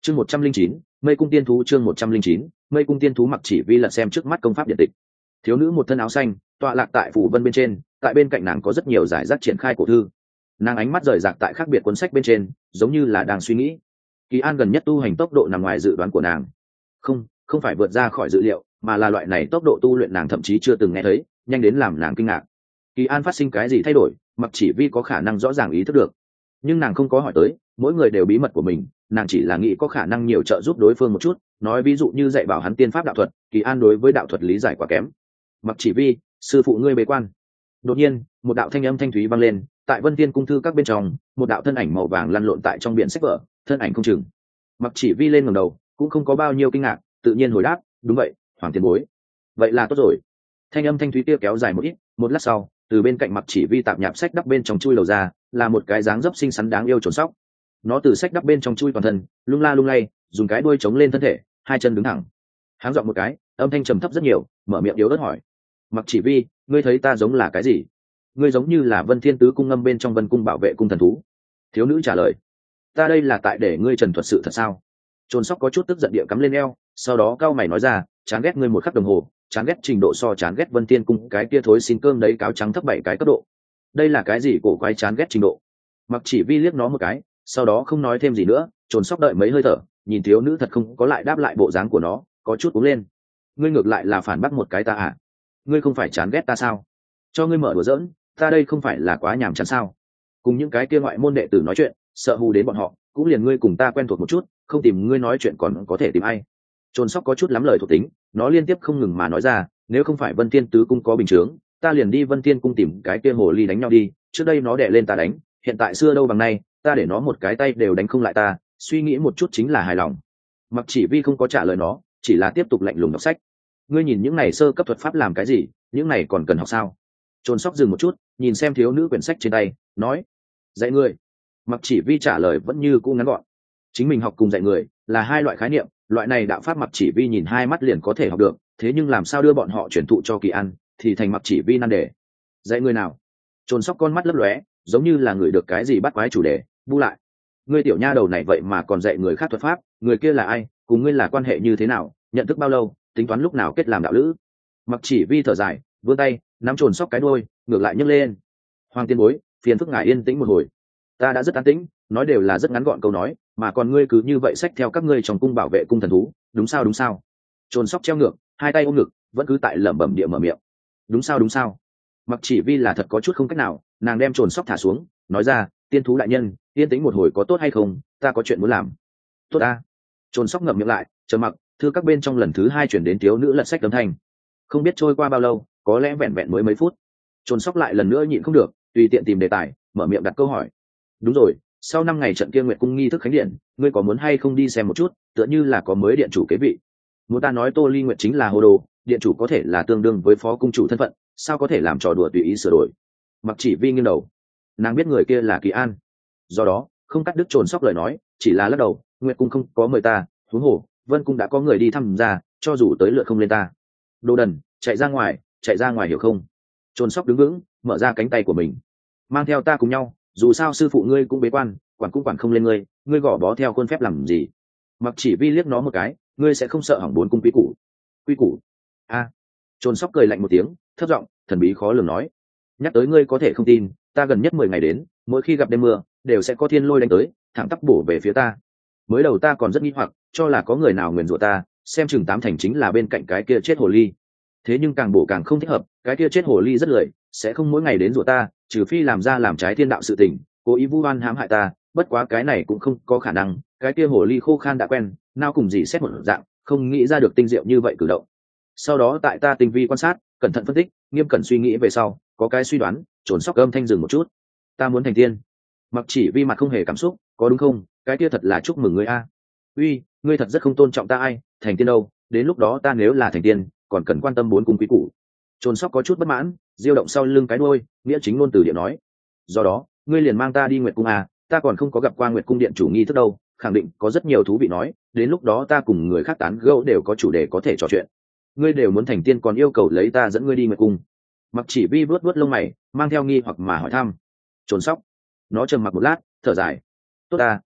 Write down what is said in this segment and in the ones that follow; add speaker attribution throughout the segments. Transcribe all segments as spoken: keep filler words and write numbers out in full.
Speaker 1: chương một trăm linh chín mây cung tiên thú chương một trăm linh chín mây cung tiên thú. Mặc chỉ vi lật xem trước mắt công pháp điện tịch. Thiếu nữ một thân áo xanh tọa lạc tại phủ vân bên trên, tại bên cạnh nàng có rất nhiều giải rác triển khai cổ thư. Nàng ánh mắt rời rạc tại khác biệt cuốn sách bên trên, giống như là đang suy nghĩ. Kỳ An gần nhất tu hành tốc độ nằm ngoài dự đoán của nàng, không không phải vượt ra khỏi dự liệu, mà là loại này tốc độ tu luyện nàng thậm chí chưa từng nghe thấy, nhanh đến làm nàng kinh ngạc. Kỳ An phát sinh cái gì thay đổi, Mặc chỉ vi có khả năng rõ ràng ý thức được, nhưng nàng không có hỏi tới. Mỗi người đều bí mật của mình, nàng chỉ là nghĩ có khả năng nhiều trợ giúp đối phương một chút. Nói ví dụ như dạy bảo hắn tiên pháp đạo thuật, Kỳ An đối với đạo thuật lý giải quá kém. Mặc chỉ vi, sư phụ ngươi bế quan. Đột nhiên một đạo thanh âm thanh thúy vang lên, tại Vân Tiên cung thư các bên trong, một đạo thân ảnh màu vàng lăn lộn tại trong biển sách vở, thân ảnh không chừng. Mặc chỉ vi lên ngẩng đầu, cũng không có bao nhiêu kinh ngạc, tự nhiên hồi đáp, đúng vậy, Hoàng tiền bối. Vậy là tốt rồi. Thanh âm thanh thúy kia kéo dài một ít, một lát sau, từ bên cạnh Mặc chỉ vi tạp nhạp sách đắp bên trong chui đầu ra, là một cái dáng dấp xinh xắn đáng yêu trồn sóc. Nó từ sách đắp bên trong chui toàn thân, lung la lung lay, dùng cái đuôi chống lên thân thể, hai chân đứng thẳng. Háng giọng một cái, âm thanh trầm thấp rất nhiều, mở miệng yếu ớt hỏi: Mặc chỉ vi, ngươi thấy ta giống là cái gì? Ngươi giống như là Vân Thiên Tứ cung ngâm bên trong Vân cung bảo vệ cung thần thú. Thiếu nữ trả lời: ta đây là tại để ngươi trần thuật sự thật sao? Trồn sóc có chút tức giận địa cắm lên eo, sau đó cao mày nói ra: chán ghét ngươi một khắc đồng hồ, chán ghét trình độ so chán ghét Vân Thiên cung cái kia thối xin cơm đấy cáo trắng thấp bảy cái cấp độ. Đây là cái gì cổ quái chán ghét trình độ? Mặc chỉ vi liếc nó một cái, sau đó không nói thêm gì nữa. Trồn sóc đợi mấy hơi thở, nhìn thiếu nữ thật không có lại đáp lại bộ dáng của nó, có chút uống lên. Ngươi ngược lại là phản bác một cái ta à? Ngươi không phải chán ghét ta sao? Cho ngươi mở đùa giỡn, ta đây không phải là quá nhàm chán sao? Cùng những cái kia ngoại môn đệ tử nói chuyện, sợ hù đến bọn họ, cũng liền ngươi cùng ta quen thuộc một chút, không tìm ngươi nói chuyện còn có thể tìm ai? Trồn sóc có chút lắm lời thuộc tính, nó liên tiếp không ngừng mà nói ra: nếu không phải Vân Thiên Tứ cung có bình chướng, ta liền đi Vân Thiên cung tìm cái kia hồ ly đánh nhau đi. Trước đây nó đè lên ta đánh, hiện tại xưa đâu bằng nay, ta để nó một cái tay đều đánh không lại ta, suy nghĩ một chút chính là hài lòng. Mặc chỉ vi không có trả lời nó, chỉ là tiếp tục lạnh lùng đọc sách. Ngươi nhìn những này sơ cấp thuật pháp làm cái gì, những này còn cần học sao? Trồn sóc dừng một chút, nhìn xem thiếu nữ quyển sách trên tay, nói: dạy ngươi. Mặc chỉ vi trả lời vẫn như cũ ngắn gọn. Chính mình học cùng dạy người là hai loại khái niệm, loại này đạo pháp Mặc chỉ vi nhìn hai mắt liền có thể học được, thế nhưng làm sao đưa bọn họ truyền thụ cho Kỳ An thì thành Mặc chỉ vi nan đề. Dạy người nào? Trồn sóc con mắt lấp lóe, giống như là người được cái gì bắt quái chủ đề, bu lại: ngươi tiểu nha đầu này vậy mà còn dạy người khác thuật pháp, người kia là ai, cùng ngươi là quan hệ như thế nào, nhận thức bao lâu, tính toán lúc nào kết làm đạo lữ? Mặc chỉ vi thở dài, vươn tay nắm Trồn sóc cái đuôi, ngược lại nhấc lên: Hoàng tiên bối, phiền phức ngài yên tĩnh một hồi. Ta đã rất an tĩnh, nói đều là rất ngắn gọn câu nói, mà còn ngươi cứ như vậy xách theo các ngươi trong cung bảo vệ cung thần thú, đúng sao đúng sao? Trồn sóc treo ngược, hai tay ôm ngực, vẫn cứ tại lẩm bẩm địa mở miệng: đúng sao đúng sao? Mặc chỉ vi là thật có chút không cách nào, nàng đem Trồn sóc thả xuống, nói ra: tiên thú đại nhân, yên tĩnh một hồi có tốt hay không, ta có chuyện muốn làm. Tốt ta. Trồn sóc ngậm miệng lại, chờ mặc. Thư các bên trong lần thứ hai chuyển đến thiếu nữ lật sách âm thanh. Không biết trôi qua bao lâu, có lẽ vẹn vẹn mới mấy phút. Trồn sóc lại lần nữa nhịn không được, tùy tiện tìm đề tài, mở miệng đặt câu hỏi: đúng rồi, sau năm ngày trận kia Nguyệt cung nghi thức khánh điện, ngươi có muốn hay không đi xem một chút, tựa như là có mới điện chủ kế vị. Muốn ta nói Tô Ly Nguyệt chính là hồ đồ, điện chủ có thể là tương đương với phó cung chủ thân phận, sao có thể làm trò đùa tùy ý sửa đổi? Mặc chỉ vi nghiêng đầu, nàng biết người kia là Kỳ An, do đó không cắt đứt Trồn sóc lời nói, chỉ là lắc đầu: Nguyệt cung không có mời ta, huống hồ Vân cung đã có người đi thăm ra, cho dù tới lượt không lên ta. Đồ đần, chạy ra ngoài, chạy ra ngoài hiểu không? Trồn sóc đứng vững, mở ra cánh tay của mình: mang theo ta cùng nhau, dù sao sư phụ ngươi cũng bế quan, quản cũng quản không lên ngươi, ngươi gò bó theo khuôn phép làm gì? Mặc chỉ vi liếc nó một cái: ngươi sẽ không sợ hỏng bốn cung quy củ? Quy củ? A. À. Trồn sóc cười lạnh một tiếng, thấp giọng thần bí khó lường nói: nhắc tới ngươi có thể không tin, ta gần nhất mười ngày đến, mỗi khi gặp đêm mưa đều sẽ có thiên lôi đánh tới, thẳng tắp bổ về phía ta. Mới đầu ta còn rất nghi hoặc, cho là có người nào nguyền rủa ta, xem chừng tám thành chính là bên cạnh cái kia chết hồ ly. Thế nhưng càng bổ càng không thích hợp, cái kia chết hồ ly rất lười, sẽ không mỗi ngày đến rủa ta, trừ phi làm ra làm trái thiên đạo sự tình, cố ý vu oan hãm hại ta, bất quá cái này cũng không có khả năng, cái kia hồ ly khô khan đã quen, nào cùng gì xét một dạng, không nghĩ ra được tinh diệu như vậy cử động. Sau đó tại ta tinh vi quan sát, cẩn thận phân tích, nghiêm cẩn suy nghĩ về sau, có cái suy đoán. Trồn sóc âm thanh dừng một chút: ta muốn thành tiên. Mặc chỉ vi mặt không hề cảm xúc: có đúng không, cái kia thật là chúc mừng ngươi a. Uy, ngươi thật rất không tôn trọng ta. Ai thành tiên đâu, đến lúc đó ta nếu là thành tiên còn cần quan tâm bốn cung quý củ. Trồn sóc có chút bất mãn, diêu động sau lưng cái đuôi, nghĩa chính ngôn từ điện nói: do đó ngươi liền mang ta đi Nguyệt cung à, ta còn không có gặp qua Nguyệt cung điện chủ nghi thức đâu, khẳng định có rất nhiều thú vị nói, đến lúc đó ta cùng người khác tán gẫu đều có chủ đề có thể trò chuyện. Ngươi đều muốn thành tiên còn yêu cầu lấy ta dẫn ngươi đi Nguyệt cung? Mặc chỉ vi vuốt vuốt lông mày, mang theo nghi hoặc mà hỏi thăm. Trồn sóc nó trầm mặc một lát, thở dài: tốt ta,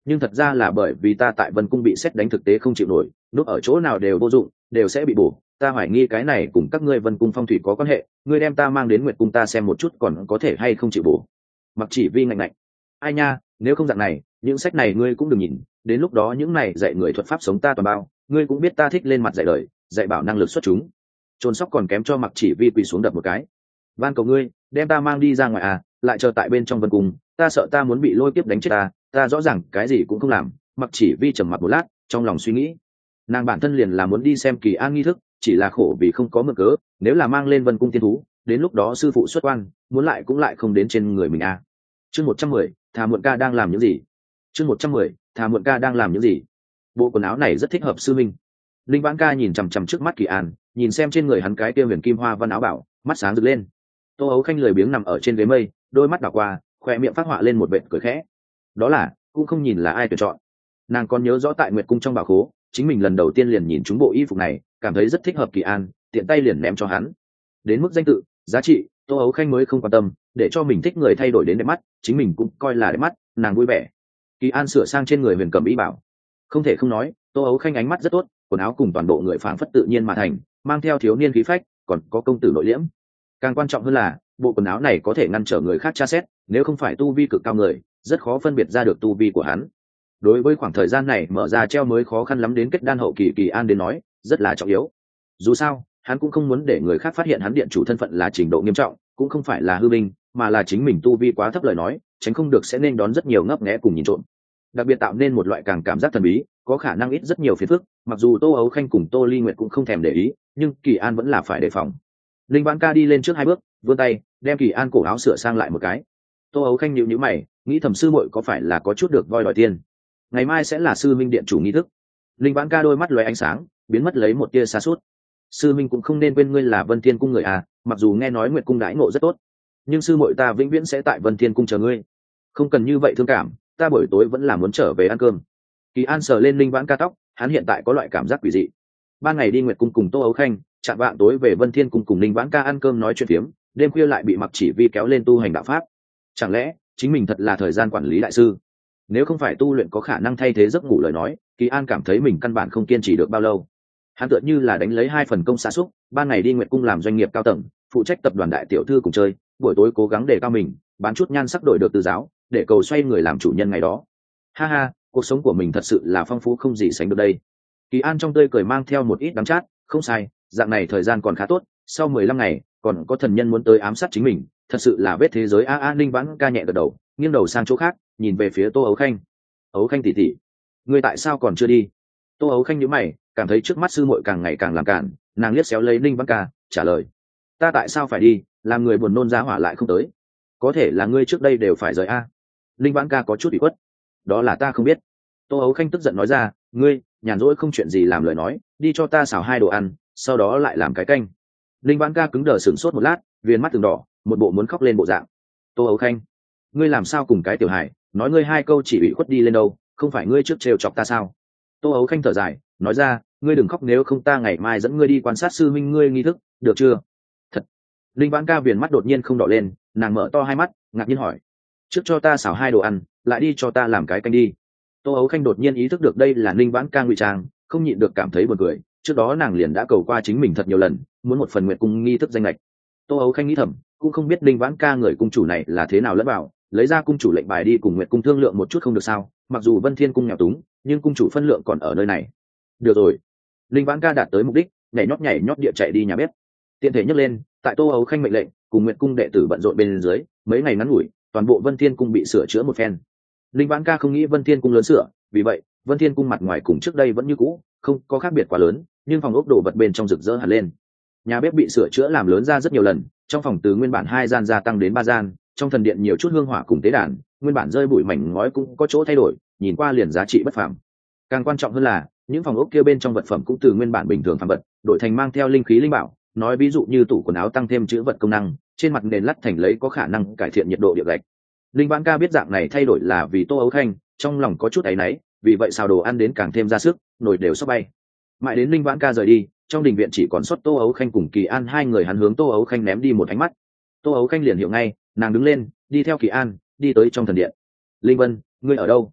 Speaker 1: nhưng thật ra là bởi vì ta tại vân cung bị xét đánh thực tế không chịu nổi, núp ở chỗ nào đều vô dụng, đều sẽ bị bổ. Ta hoài nghi cái này cùng các ngươi vân cung phong thủy có quan hệ, ngươi đem ta mang đến nguyệt cung ta xem một chút còn có thể hay không chịu bổ. Mặc chỉ vi ngạnh ngạnh, ai nha, nếu không dạng này những sách này ngươi cũng đừng nhìn, đến lúc đó những này dạy người thuật pháp sống ta toàn bao, ngươi cũng biết ta thích lên mặt dạy đời dạy bảo năng lực xuất chúng. Trôn sóc còn kém cho mặc chỉ vi quỳ xuống đập một cái, van cầu ngươi đem ta mang đi ra ngoài à, lại chờ tại bên trong vân cung, ta sợ ta muốn bị lôi kiếp đánh chết ta, ta rõ ràng cái gì cũng không làm. Mặc chỉ vi trầm mặt một lát, trong lòng suy nghĩ, nàng bản thân liền là muốn đi xem kỳ an nghi thức, chỉ là khổ vì không có mực cớ, nếu là mang lên vân cung tiên thú, đến lúc đó sư phụ xuất quan muốn lại cũng lại không đến trên người mình à. Chương một trăm mười, thà muộn ca đang làm những gì? Chương một trăm mười, thà muộn ca đang làm những gì? Bộ quần áo này rất thích hợp sư minh. Linh Vãn Ca nhìn chằm chằm trước mắt Kỳ An, nhìn xem trên người hắn cái kia huyền kim hoa văn áo bảo, mắt sáng rực lên. Tô Ấu Khanh lười biếng nằm ở trên ghế mây, đôi mắt đảo qua, khoe miệng phát họa lên một vệt cười khẽ. Đó là, cũng không nhìn là ai tuyển chọn. Nàng còn nhớ rõ tại Nguyệt cung trong bảo khố, chính mình lần đầu tiên liền nhìn chúng bộ y phục này, cảm thấy rất thích hợp Kỳ An, tiện tay liền ném cho hắn. Đến mức danh tự, giá trị, Tô Ấu Khanh mới không quan tâm, để cho mình thích người thay đổi đến đẹp mắt, chính mình cũng coi là đẹp mắt, nàng vui vẻ. Kỳ An sửa sang trên người huyền cầm y bảo, không thể không nói, Tô Ấu Khanh ánh mắt rất tốt, quần áo cùng toàn bộ người phảng phất tự nhiên mà thành, mang theo thiếu niên khí phách, còn có công tử nội liễm. Càng quan trọng hơn là, bộ quần áo này có thể ngăn trở người khác tra xét, nếu không phải tu vi cực cao người, rất khó phân biệt ra được tu vi của hắn. Đối với khoảng thời gian này mở ra treo mới khó khăn lắm đến kết đan hậu kỳ Kỳ An đến nói, rất là trọng yếu. Dù sao, hắn cũng không muốn để người khác phát hiện hắn điện chủ thân phận là trình độ nghiêm trọng, cũng không phải là hư vinh, mà là chính mình tu vi quá thấp lời nói, tránh không được sẽ nên đón rất nhiều ngấp nghé cùng nhìn trộm. Đặc biệt tạo nên một loại càng cảm giác thần bí, có khả năng ít rất nhiều phiền phức, mặc dù Tô Ấu Khanh cùng Tô Ly Nguyệt cũng không thèm để ý, nhưng Kỳ An vẫn là phải đề phòng. Linh Vãn Ca đi lên trước hai bước, vươn tay, đem Kỳ An cổ áo sửa sang lại một cái. Tô Ấu Khanh nhíu nhíu mày, nghĩ thầm sư muội có phải là có chút được voi đòi tiền. Ngày mai sẽ là sư minh điện chủ nghi thức. Linh Vãn Ca đôi mắt lóe ánh sáng, biến mất lấy một tia xa sút. Sư minh cũng không nên quên ngươi là Vân Thiên cung người à, mặc dù nghe nói Nguyệt cung đãi ngộ rất tốt, nhưng sư muội ta vĩnh viễn sẽ tại Vân Thiên cung chờ ngươi. Không cần như vậy thương cảm, ta buổi tối vẫn là muốn trở về ăn cơm. Kỳ An sờ lên Linh Vãn Ca tóc, hắn hiện tại có loại cảm giác quỷ dị. Ban ngày đi Nguyệt cung cùng Tô Ấu Khanh, chạm vạng tối về Vân Thiên cung cùng Linh Vãn Ca ăn cơm nói chuyện phiếm, đêm khuya lại bị Mặc Chỉ Vi kéo lên tu hành đạo pháp. Chẳng lẽ chính mình thật là thời gian quản lý đại sư? Nếu không phải tu luyện có khả năng thay thế giấc ngủ lời nói, Kỳ An cảm thấy mình căn bản không kiên trì được bao lâu. Hắn tựa như là đánh lấy hai phần công xa xúc, ban ngày đi Nguyệt cung làm doanh nghiệp cao tầng, phụ trách tập đoàn đại tiểu thư cùng chơi, buổi tối cố gắng để cao mình, bán chút nhan sắc đổi được từ giáo, để cầu xoay người làm chủ nhân ngày đó. Ha ha, cuộc sống của mình thật sự là phong phú không gì sánh được đây. Kỳ An trong tươi cười mang theo một ít đắng chát, không sai, dạng này thời gian còn khá tốt, sau mười lăm ngày, còn có thần nhân muốn tới ám sát chính mình, thật sự là vết thế giới a a. Ninh Vãn Ca nhẹ gật đầu, nghiêng đầu sang chỗ khác, nhìn về phía Tô Ấu Khanh. Ấu Khanh tỷ tỷ, ngươi tại sao còn chưa đi? Tô Ấu Khanh nhíu mày, cảm thấy trước mắt sư muội càng ngày càng làm cản, nàng liếc xéo lấy Ninh Vãn Ca, trả lời: ta tại sao phải đi, làm người buồn nôn giá hỏa lại không tới. Có thể là ngươi trước đây đều phải rời a. Ninh Vãn Ca có chút ủy khuất. Đó là ta không biết. Tô Ấu Khanh tức giận nói ra: ngươi nhàn rỗi không chuyện gì làm lời nói, đi cho ta xào hai đồ ăn, sau đó lại làm cái canh. Ninh Vãn Ca cứng đờ sửng sốt một lát, viền mắt từng đỏ, một bộ muốn khóc lên bộ dạng. Tô Ấu Khanh, ngươi làm sao cùng cái tiểu hải nói ngươi hai câu chỉ ủy khuất đi lên đâu, không phải ngươi trước trêu chọc ta sao? Tô Ấu Khanh thở dài, nói ra: ngươi đừng khóc, nếu không ta ngày mai dẫn ngươi đi quan sát sư minh ngươi nghi thức, được chưa? Thật. Ninh Vãn Ca viền mắt đột nhiên không đỏ lên, nàng mở to hai mắt, ngạc nhiên hỏi: trước cho ta xào hai đồ ăn, lại đi cho ta làm cái canh đi. Tô Ấu Khanh đột nhiên ý thức được đây là Ninh Vãn Ca ngụy trang, không nhịn được cảm thấy buồn cười. Trước đó nàng liền đã cầu qua chính mình thật nhiều lần, muốn một phần nguyện cung nghi thức danh lệch. Tô Ấu Khanh nghĩ thầm, cũng không biết Ninh Vãn Ca người cung chủ này là thế nào lẫn vào, lấy ra cung chủ lệnh bài đi cùng nguyện cung thương lượng một chút không được sao? Mặc dù Vân Thiên cung nghèo túng, nhưng cung chủ phân lượng còn ở nơi này. Được rồi. Ninh Vãn Ca đạt tới mục đích, nhảy nhót nhảy nhót địa chạy đi nhà bếp. Tiện thể nhấc lên, tại Tô Ấu Khanh mệnh lệnh, cùng nguyện cung đệ tử bận rộn bên dưới, mấy ngày ngắn ngủi, toàn bộ Vân Thiên cung bị sửa chữa một phen. Ninh Vãn Ca không nghĩ Vân Thiên cung lớn sửa, vì vậy Vân Thiên cung mặt ngoài cùng trước đây vẫn như cũ, không có khác biệt quá lớn, nhưng phòng ốc đồ vật bên trong rực rỡ hẳn lên. Nhà bếp bị sửa chữa làm lớn ra rất nhiều lần, trong phòng từ nguyên bản hai gian gia tăng đến ba gian, trong thần điện nhiều chút hương hỏa cùng tế đàn, nguyên bản rơi bụi mảnh ngói cũng có chỗ thay đổi, nhìn qua liền giá trị bất phàm. Càng quan trọng hơn là, những phòng ốc kia bên trong vật phẩm cũng từ nguyên bản bình thường phàm vật, đổi thành mang theo linh khí linh bảo, nói ví dụ như tủ quần áo tăng thêm chữ vật công năng, trên mặt nền lát thành lấy có khả năng cải thiện nhiệt độ địa gạch. Linh Vãn Ca biết dạng này thay đổi là vì Tô Ấu Khanh, trong lòng có chút áy náy, vì vậy xào đồ ăn đến càng thêm ra sức, nồi đều sắp bay. Mãi đến Linh Vãn Ca rời đi, trong đình viện chỉ còn sót Tô Ấu Khanh cùng Kỳ An hai người, hắn hướng Tô Ấu Khanh ném đi một ánh mắt. Tô Ấu Khanh liền hiểu ngay, nàng đứng lên, đi theo Kỳ An, đi tới trong thần điện. Linh Vân, ngươi ở đâu?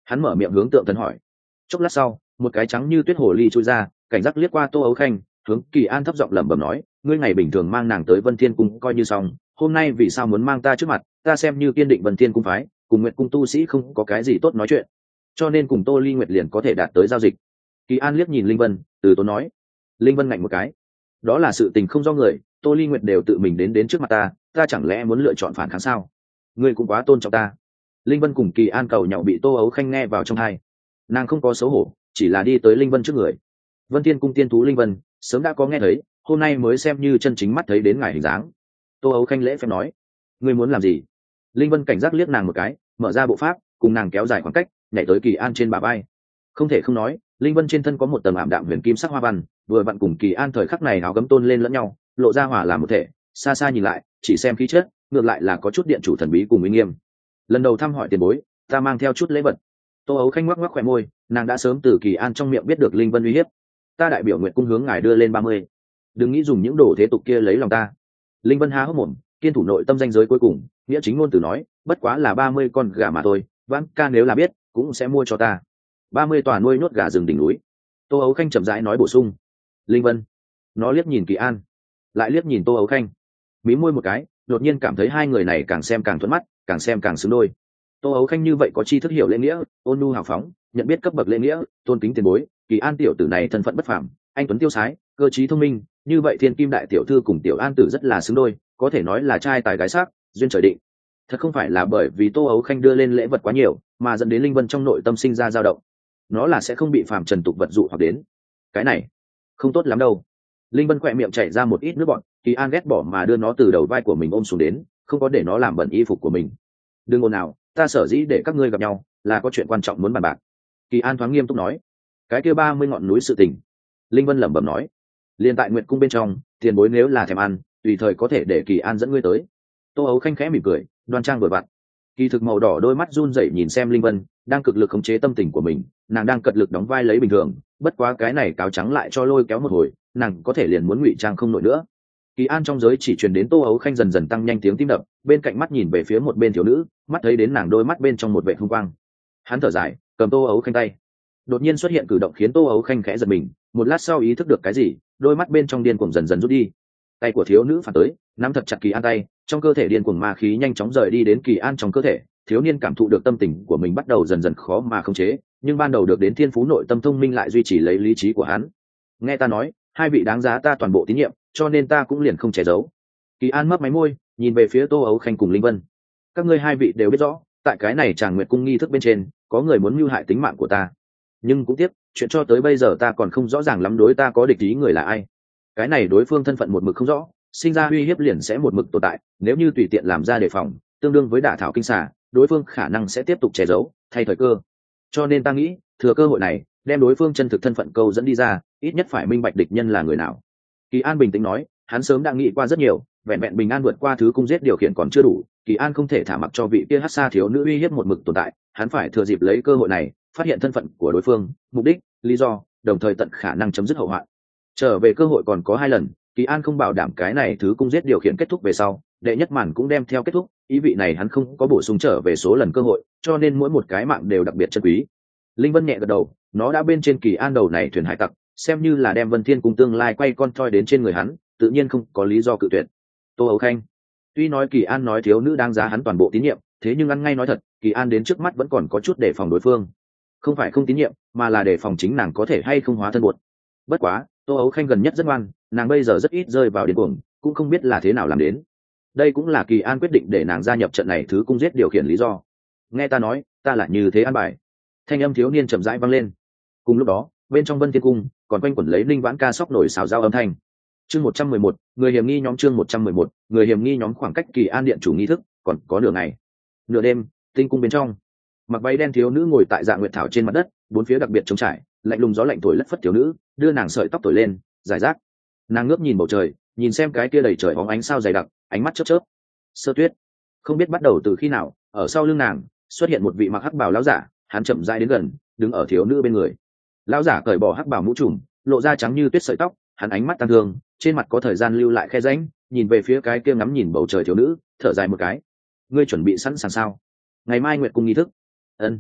Speaker 1: Hắn mở miệng hướng tượng thần hỏi. Chốc lát sau, một cái trắng như tuyết hồ ly trôi ra, cảnh giác liếc qua Tô Ấu Khanh, hướng Kỳ An thấp giọng lẩm bẩm nói, ngươi ngày bình thường mang nàng tới Vân Thiên cung coi như xong, hôm nay vì sao muốn mang ta trước mặt? Ta xem như kiên định Vân Thiên cung phái, cùng Nguyệt cung tu sĩ không có cái gì tốt nói chuyện, cho nên cùng Tô Ly Nguyệt liền có thể đạt tới giao dịch. Kỳ An liếc nhìn Linh Vân, từ tốn nói. Linh Vân ngạnh một cái, đó là sự tình không do người, Tô Ly Nguyệt đều tự mình đến đến trước mặt ta, ta chẳng lẽ muốn lựa chọn phản kháng sao? Ngươi cũng quá tôn trọng ta. Linh Vân cùng Kỳ An cầu nhậu bị Tô Ấu Khanh nghe vào trong tai, nàng không có xấu hổ, chỉ là đi tới Linh Vân trước người. Vân Thiên cung tiên thú Linh Vân sớm đã có nghe thấy, hôm nay mới xem như chân chính mắt thấy đến ngài hình dáng. Tô Ấu Khanh lễ phép nói, ngươi muốn làm gì? Linh Vân cảnh giác liếc nàng một cái, mở ra bộ pháp, cùng nàng kéo dài khoảng cách, nhảy tới Kỳ An trên bả vai. Không thể không nói, Linh Vân trên thân có một tầng ảm đạm huyền kim sắc hoa văn, vừa vặn cùng Kỳ An thời khắc này áo gấm tôn lên lẫn nhau, lộ ra hòa làm một thể. Xa xa nhìn lại, chỉ xem khí chất, ngược lại là có chút điện chủ thần bí cùng uy nghiêm. Lần đầu thăm hỏi tiền bối, ta mang theo chút lễ vật. Tô Ấu Khanh ngoắc ngoắc khỏe môi, nàng đã sớm từ Kỳ An trong miệng biết được Linh Vân uy hiếp. Ta đại biểu Nguyệt cung hướng ngài đưa lên ba mươi, đừng nghĩ dùng những đồ thế tục kia lấy lòng ta. Linh Vân há hốc mồm, kiên thủ nội tâm danh giới cuối cùng, nghĩa chính ngôn từ nói, bất quá là ba mươi con gà mà thôi, Vãn ca nếu là biết, cũng sẽ mua cho ta. Ba mươi tòa nuôi nhốt gà rừng đỉnh núi. Tô Ấu Khanh chậm rãi nói bổ sung. Linh Vân, nó liếc nhìn Kỳ An, lại liếc nhìn Tô Ấu Khanh, mí môi một cái, đột nhiên cảm thấy hai người này càng xem càng thuận mắt, càng xem càng xứng đôi. Tô Ấu Khanh như vậy có tri thức hiểu lễ nghĩa, ôn nhu hào phóng, nhận biết cấp bậc lễ nghĩa, tôn kính tiền bối. Kỳ An tiểu tử này thân phận bất phàm, anh tuấn tiêu sái, cơ trí thông minh, như vậy Thiên Kim đại tiểu thư cùng tiểu An tử rất là xứng đôi, có thể nói là trai tài gái sắc, duyên trời định. Thật không phải là bởi vì Tô Ấu Khanh đưa lên lễ vật quá nhiều, mà dẫn đến Linh Vân trong nội tâm sinh ra dao động. Nó là sẽ không bị phàm trần tục vật dụ hoặc đến. Cái này không tốt lắm đâu. Linh Vân khỏe miệng chảy ra một ít nước bọt, Kỳ An ghét bỏ mà đưa nó từ đầu vai của mình ôm xuống đến, không có để nó làm bẩn y phục của mình. Đừng ồn nào, ta sở dĩ để các ngươi gặp nhau là có chuyện quan trọng muốn bàn bạc. Kỳ An thoáng nghiêm túc nói. Cái kia ba mươi ngọn núi sự tình. Linh Vân lẩm bẩm nói. Liên tại Nguyệt cung bên trong, tiền bối nếu là thèm ăn, tùy thời có thể để Kỳ An dẫn ngươi tới. Tô Ấu Khanh khẽ mỉm cười, đoan trang vừa vặn. Kỳ thực màu đỏ đôi mắt run rẩy nhìn xem Linh Vân, đang cực lực khống chế tâm tình của mình, nàng đang cật lực đóng vai lấy bình thường, bất quá cái này cáo trắng lại cho lôi kéo một hồi, nàng có thể liền muốn ngụy trang không nổi nữa. Kỳ An trong giới chỉ truyền đến Tô Ấu Khanh dần dần tăng nhanh tiếng tim đập, bên cạnh mắt nhìn về phía một bên thiếu nữ, mắt thấy đến nàng đôi mắt bên trong một vẻ hung quang. Hắn thở dài, cầm Tô Ấu Khanh tay. Đột nhiên xuất hiện cử động khiến Tô Ấu Khanh khẽ giật mình, một lát sau ý thức được cái gì, đôi mắt bên trong điên cuồng dần dần rút đi. Tay của thiếu nữ phản tới, nắm thật chặt Kỳ An tay, trong cơ thể điên cuồng ma khí nhanh chóng rời đi đến Kỳ An trong cơ thể. Thiếu niên cảm thụ được tâm tình của mình bắt đầu dần dần khó mà khống chế, nhưng ban đầu được đến thiên phú nội tâm thông minh lại duy trì lấy lý trí của hắn. Nghe ta nói, hai vị đáng giá ta toàn bộ tín nhiệm, cho nên ta cũng liền không che giấu. Kỳ An mấp máy môi, nhìn về phía Tô Ấu Khanh cùng Linh Vân. Các ngươi hai vị đều biết rõ, tại cái này Tràng Nguyệt cung nghi thức bên trên, có người muốn mưu hại tính mạng của ta. Nhưng cũng tiếc, chuyện cho tới bây giờ ta còn không rõ ràng lắm đối ta có địch ý người là ai. Cái này đối phương thân phận một mực không rõ, sinh ra uy hiếp liền sẽ một mực tồn tại, nếu như tùy tiện làm ra đề phòng, tương đương với đả thảo kinh xà, đối phương khả năng sẽ tiếp tục che giấu, thay thời cơ. Cho nên ta nghĩ, thừa cơ hội này, đem đối phương chân thực thân phận câu dẫn đi ra, ít nhất phải minh bạch địch nhân là người nào. Kỳ An bình tĩnh nói, hắn sớm đã nghĩ qua rất nhiều, vẹn vẹn bình an vượt qua thứ cung giết điều khiển còn chưa đủ, Kỳ An không thể thả mặc cho vị kia Hắc Sa thiếu nữ uy hiếp một mực tồn tại, hắn phải thừa dịp lấy cơ hội này, phát hiện thân phận của đối phương, mục đích, lý do, đồng thời tận khả năng chấm dứt hậu hoạn. Trở về cơ hội còn có hai lần, Kỳ An không bảo đảm cái này thứ cung giết điều khiển kết thúc về sau, đệ nhất màn cũng đem theo kết thúc, ý vị này hắn không có bổ sung trở về số lần cơ hội, cho nên mỗi một cái mạng đều đặc biệt chân quý. Linh Vân nhẹ gật đầu, nó đã bên trên Kỳ An đầu này thuyền hải tặc, xem như là đem Vân Thiên cung tương lai quay con thoi đến trên người hắn, tự nhiên không có lý do cự tuyệt. Tô Ấu Khanh, tuy nói Kỳ An nói thiếu nữ đáng giá hắn toàn bộ tín nhiệm, thế nhưng ăn ngay nói thật, Kỳ An đến trước mắt vẫn còn có chút đề phòng đối phương. Không phải không tín nhiệm, mà là đề phòng chính nàng có thể hay không hóa thân buột. Bất quá, Tô Ấu Khanh gần nhất rất ngoan, nàng bây giờ rất ít rơi vào điên cuồng, cũng không biết là thế nào làm đến. Đây cũng là Kỳ An quyết định để nàng gia nhập trận này thứ cung giết điều khiển lý do. Nghe ta nói, ta là như thế an bài. Thanh âm thiếu niên chậm rãi vang lên. Cùng lúc đó, bên trong Vân Thiên cung còn quanh quẩn lấy linh vãn ca sóc nổi xào giao âm thanh. Chương một trăm mười một, người hiểm nghi nhóm chương một trăm mười một, người hiểm nghi nhóm khoảng cách Kỳ An điện chủ nghi thức còn có nửa ngày. Nửa đêm, tinh cung bên trong, mặc váy đen thiếu nữ ngồi tại Dạ Nguyệt thảo trên mặt đất, bốn phía đặc biệt trống trải, lạnh lùng gió lạnh thổi lất phất thiếu nữ, đưa nàng sợi tóc thổi lên, giải rác. Nàng ngước nhìn bầu trời, nhìn xem cái kia đầy trời bóng ánh sao dày đặc, ánh mắt chớp chớp. Sơ Tuyết, không biết bắt đầu từ khi nào, ở sau lưng nàng xuất hiện một vị mặc hắc bào lão giả, hắn chậm rãi đến gần, đứng ở thiếu nữ bên người. Lão giả cởi bỏ hắc bào mũ trùm, lộ ra trắng như tuyết sợi tóc, hắn ánh mắt tăng thương, trên mặt có thời gian lưu lại khe rãnh, nhìn về phía cái kia ngắm nhìn bầu trời thiếu nữ, thở dài một cái. Ngươi chuẩn bị sẵn sàng sao? Ngày mai nguyệt cung nghi thức. Ân.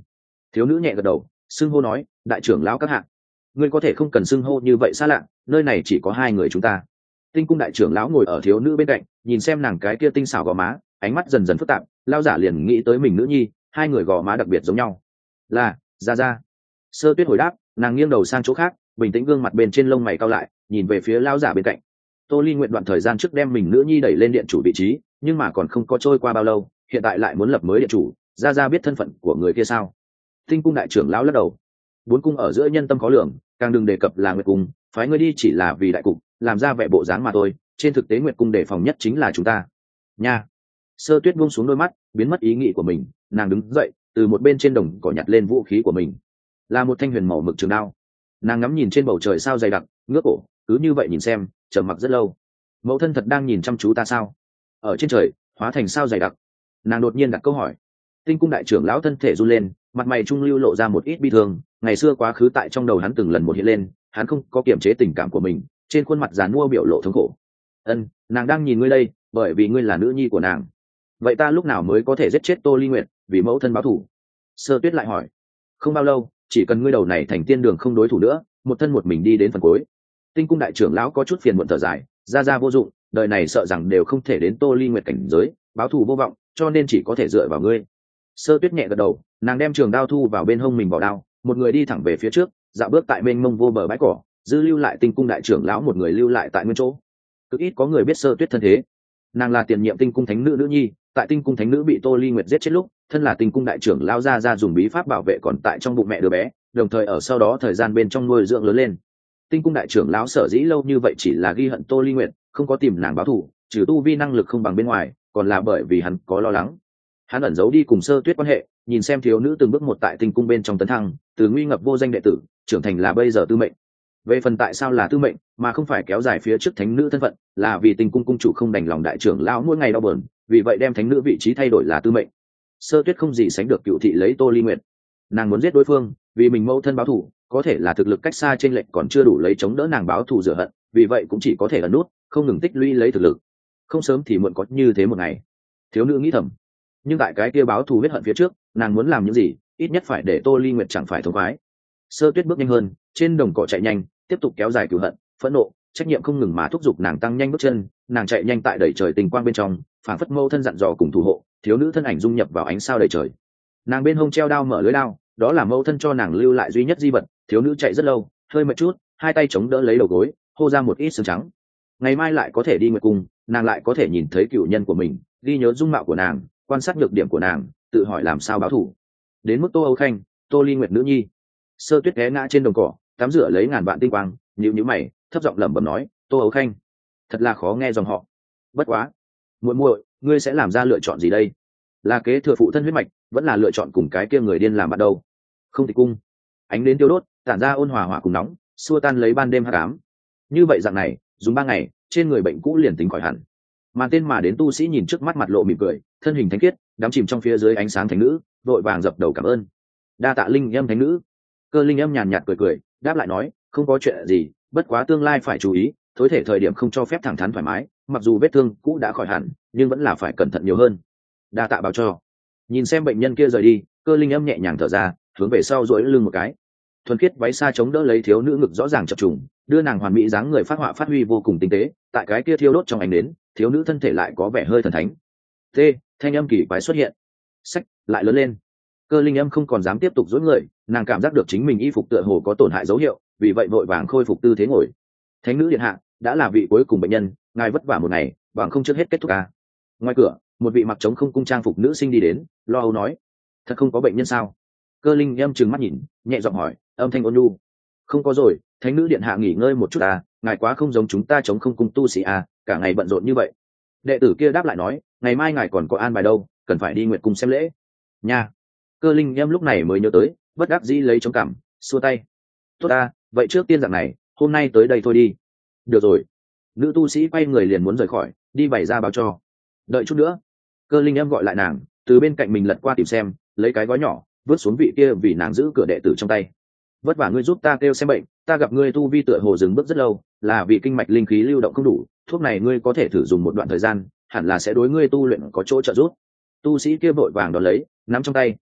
Speaker 1: Thiếu nữ nhẹ gật đầu, xưng hô nói, đại trưởng lão các hạ. Ngươi có thể không cần xưng hô như vậy xa lạ, nơi này chỉ có hai người chúng ta. Tinh cung đại trưởng lão ngồi ở thiếu nữ bên cạnh, nhìn xem nàng cái kia tinh xảo gò má, ánh mắt dần dần phức tạp. Lao giả liền nghĩ tới mình nữ nhi, hai người gò má đặc biệt giống nhau. Là ra ra. Sơ Tuyết hồi đáp, nàng nghiêng đầu sang chỗ khác, bình tĩnh gương mặt bên trên lông mày cau lại, nhìn về phía lao giả bên cạnh. Tô Ly nguyện đoạn thời gian trước đem mình nữ nhi đẩy lên điện chủ vị trí, nhưng mà còn không có trôi qua bao lâu, hiện tại lại muốn lập mới điện chủ, ra ra biết thân phận của người kia sao? Tinh cung đại trưởng lão lắc đầu. Bốn cung ở giữa nhân tâm khó lường, càng đừng đề cập là Nguyệt cung, phái ngươi đi chỉ là vì đại cục, làm ra vẻ bộ dáng mà thôi, trên thực tế Nguyệt cung đề phòng nhất chính là chúng ta. Nha. Sơ Tuyết buông xuống đôi mắt, biến mất ý nghĩ của mình, nàng đứng dậy, từ một bên trên đồng cỏ nhặt lên vũ khí của mình, là một thanh huyền màu mực trường đao. Nàng ngắm nhìn trên bầu trời sao dày đặc, ngước cổ, cứ như vậy nhìn xem, trầm mặc rất lâu. Mẫu thân thật đang nhìn chăm chú ta sao? Ở trên trời hóa thành sao dày đặc. Nàng đột nhiên đặt câu hỏi. Tinh cung đại trưởng lão thân thể run lên, mặt mày trung lưu lộ ra một ít bi thương. Ngày xưa quá khứ tại trong đầu hắn từng lần một hiện lên, hắn không có kiềm chế tình cảm của mình, trên khuôn mặt giàn mua biểu lộ thống khổ. Ân, nàng đang nhìn ngươi đây, bởi vì ngươi là nữ nhi của nàng. Vậy ta lúc nào mới có thể giết chết Tô Ly Nguyệt, vì mẫu thân báo thù? Sơ Tuyết lại hỏi. Không bao lâu, chỉ cần ngươi đầu này thành tiên đường không đối thủ nữa, một thân một mình đi đến phần cuối. Tinh cung đại trưởng lão có chút phiền muộn thở dài, ra ra vô dụng, đời này sợ rằng đều không thể đến Tô Ly Nguyệt cảnh giới, báo thù vô vọng, cho nên chỉ có thể dựa vào ngươi. Sơ Tuyết nhẹ gật đầu, nàng đem trường đao thu vào bên hông mình, bỏ đao, một người đi thẳng về phía trước, dạo bước tại mênh mông vô bờ bãi cỏ, dư lưu lại Tinh cung đại trưởng lão một người lưu lại tại nguyên chỗ. Cực ít có người biết Sơ Tuyết thân thế. Nàng là tiền nhiệm Tinh cung thánh nữ nữ nhi, tại Tinh cung thánh nữ bị Tô Ly Nguyệt giết chết lúc, thân là Tinh cung đại trưởng lão ra ra dùng bí pháp bảo vệ còn tại trong bụng mẹ đứa bé, đồng thời ở sau đó thời gian bên trong nuôi dưỡng lớn lên. Tinh cung đại trưởng lão sở dĩ lâu như vậy chỉ là ghi hận Tô Ly Nguyệt, không có tìm nàng báo thù, trừ tu vi năng lực không bằng bên ngoài, còn là bởi vì hắn có lo lắng. Hắn ẩn giấu đi cùng Sơ Tuyết quan hệ, nhìn xem thiếu nữ từng bước một tại Tinh cung bên trong tấn thăng, từ nguy ngập vô danh đệ tử, trưởng thành là bây giờ tư mệnh. Về phần tại sao là tư mệnh, mà không phải kéo dài phía trước thánh nữ thân phận, là vì Tinh cung cung chủ không đành lòng đại trưởng lão mỗi ngày đau buồn, vì vậy đem thánh nữ vị trí thay đổi là tư mệnh. Sơ Tuyết không gì sánh được cựu thị lấy Tô Ly Nguyệt, nàng muốn giết đối phương, vì mình mẫu thân báo thù, có thể là thực lực cách xa trên lệnh còn chưa đủ lấy chống đỡ nàng báo thù rửa hận, vì vậy cũng chỉ có thể ẩn nút, không ngừng tích lũy lấy thực lực. Không sớm thì muộn có như thế một ngày. Thiếu nữ nghĩ thầm. Nhưng tại cái kia báo thù huyết hận phía trước, nàng muốn làm những gì, ít nhất phải để Tô Ly Nguyệt chẳng phải thống khoái. Sơ Tuyết bước nhanh hơn, trên đồng cỏ chạy nhanh, tiếp tục kéo dài cừu hận, phẫn nộ, trách nhiệm không ngừng mà thúc giục nàng tăng nhanh bước chân, nàng chạy nhanh tại đầy trời tình quang bên trong, phảng phất mâu thân dặn dò cùng thủ hộ, thiếu nữ thân ảnh dung nhập vào ánh sao đầy trời. Nàng bên hông treo đao mở lưới đao, đó là mâu thân cho nàng lưu lại duy nhất di vật. Thiếu nữ chạy rất lâu, hơi mệt chút, hai tay chống đỡ lấy đầu gối, hô ra một ít xương trắng. Ngày mai lại có thể đi Nguyệt cung, nàng lại có thể nhìn thấy cựu nhân của mình, ghi nhớ dung mạo của nàng, quan sát nhược điểm của nàng, tự hỏi làm sao báo thù. Đến mức Tô Âu Khanh, Tô Ly Nguyệt nữ nhi. Sơ Tuyết ghé ngã trên đồng cỏ, tắm rửa lấy ngàn vạn tinh quang, nhíu nhíu mày, thấp giọng lẩm bẩm nói, Tô Âu Khanh, thật là khó nghe dòng họ. Bất quá, muội muội, ngươi sẽ làm ra lựa chọn gì đây? Là kế thừa phụ thân huyết mạch, vẫn là lựa chọn cùng cái kia người điên làm bắt đầu? Không thì cung, ánh đến tiêu đốt, tản ra ôn hòa hỏa cùng nóng, xua tan lấy ban đêm hắc ám. Như vậy dạng này, dùng ba ngày, trên người bệnh cũ liền tính khỏi hẳn. Màn tên mà đến tu sĩ nhìn trước mắt mặt lộ mỉm cười, thân hình thánh khiết, đắm chìm trong phía dưới ánh sáng thánh nữ, vội vàng dập đầu cảm ơn. Đa tạ Linh Âm thánh nữ. Cơ Linh Âm nhàn nhạt cười cười, đáp lại nói, không có chuyện gì, bất quá tương lai phải chú ý, thối thể thời điểm không cho phép thẳng thắn thoải mái, mặc dù vết thương cũ đã khỏi hẳn, nhưng vẫn là phải cẩn thận nhiều hơn. Đa tạ báo cho. Nhìn xem bệnh nhân kia rời đi, Cơ Linh Âm nhẹ nhàng thở ra, hướng về sau duỗi lưng một cái. Thuần khiết váy xa chống đỡ lấy thiếu nữ ngực rõ ràng chập trùng, đưa nàng hoàn mỹ dáng người phát họa phát huy vô cùng tinh tế, tại cái kia thiêu đốt trong ánh đến, thiếu nữ thân thể lại có vẻ hơi thần thánh. T, thanh âm kỳ quái xuất hiện. Sách lại lớn lên. Cơ Linh Âm không còn dám tiếp tục dối người, nàng cảm giác được chính mình y phục tựa hồ có tổn hại dấu hiệu, vì vậy vội vàng khôi phục tư thế ngồi. Thánh nữ điện hạ, đã là vị cuối cùng bệnh nhân, ngài vất vả một ngày, bằng không trước hết kết thúc ca. Ngoài cửa, một vị mặc trống không cung trang phục nữ sinh đi đến, lo âu nói, thật không có bệnh nhân sao? Cơ Linh Âm trừng mắt nhìn, nhẹ giọng hỏi, âm thanh ôn nhu. Không có rồi, thánh nữ điện hạ nghỉ ngơi một chút à, ngài quá không giống chúng ta trống không cung tu sĩ à, cả ngày bận rộn như vậy. Đệ tử kia đáp lại nói, ngày mai ngài còn có an bài đâu, cần phải đi Nguyệt cung xem lễ. Nha. Cơ Linh Âm lúc này mới nhớ tới, bất đắc dĩ lấy chống cằm, xua tay. Tốt à, vậy trước tiên dạng này, hôm nay tới đây thôi đi. Được rồi. Nữ tu sĩ quay người liền muốn rời khỏi, đi bày ra báo cho. Đợi chút nữa. Cơ Linh Âm gọi lại nàng, từ bên cạnh mình lật qua tìm xem, lấy cái gói nhỏ, vớt xuống vị kia vì nàng giữ cửa đệ tử trong tay. Vất vả ngươi giúp ta kêu xem bệnh, ta gặp ngươi tu vi tựa hồ dừng bước rất lâu, là vì kinh mạch linh khí lưu động không đủ, thuốc này ngươi có thể thử dùng một đoạn thời gian, hẳn là sẽ đối ngươi tu luyện có chỗ trợ giúp. Tu sĩ kia vội vàng đón lấy, nắm trong tay,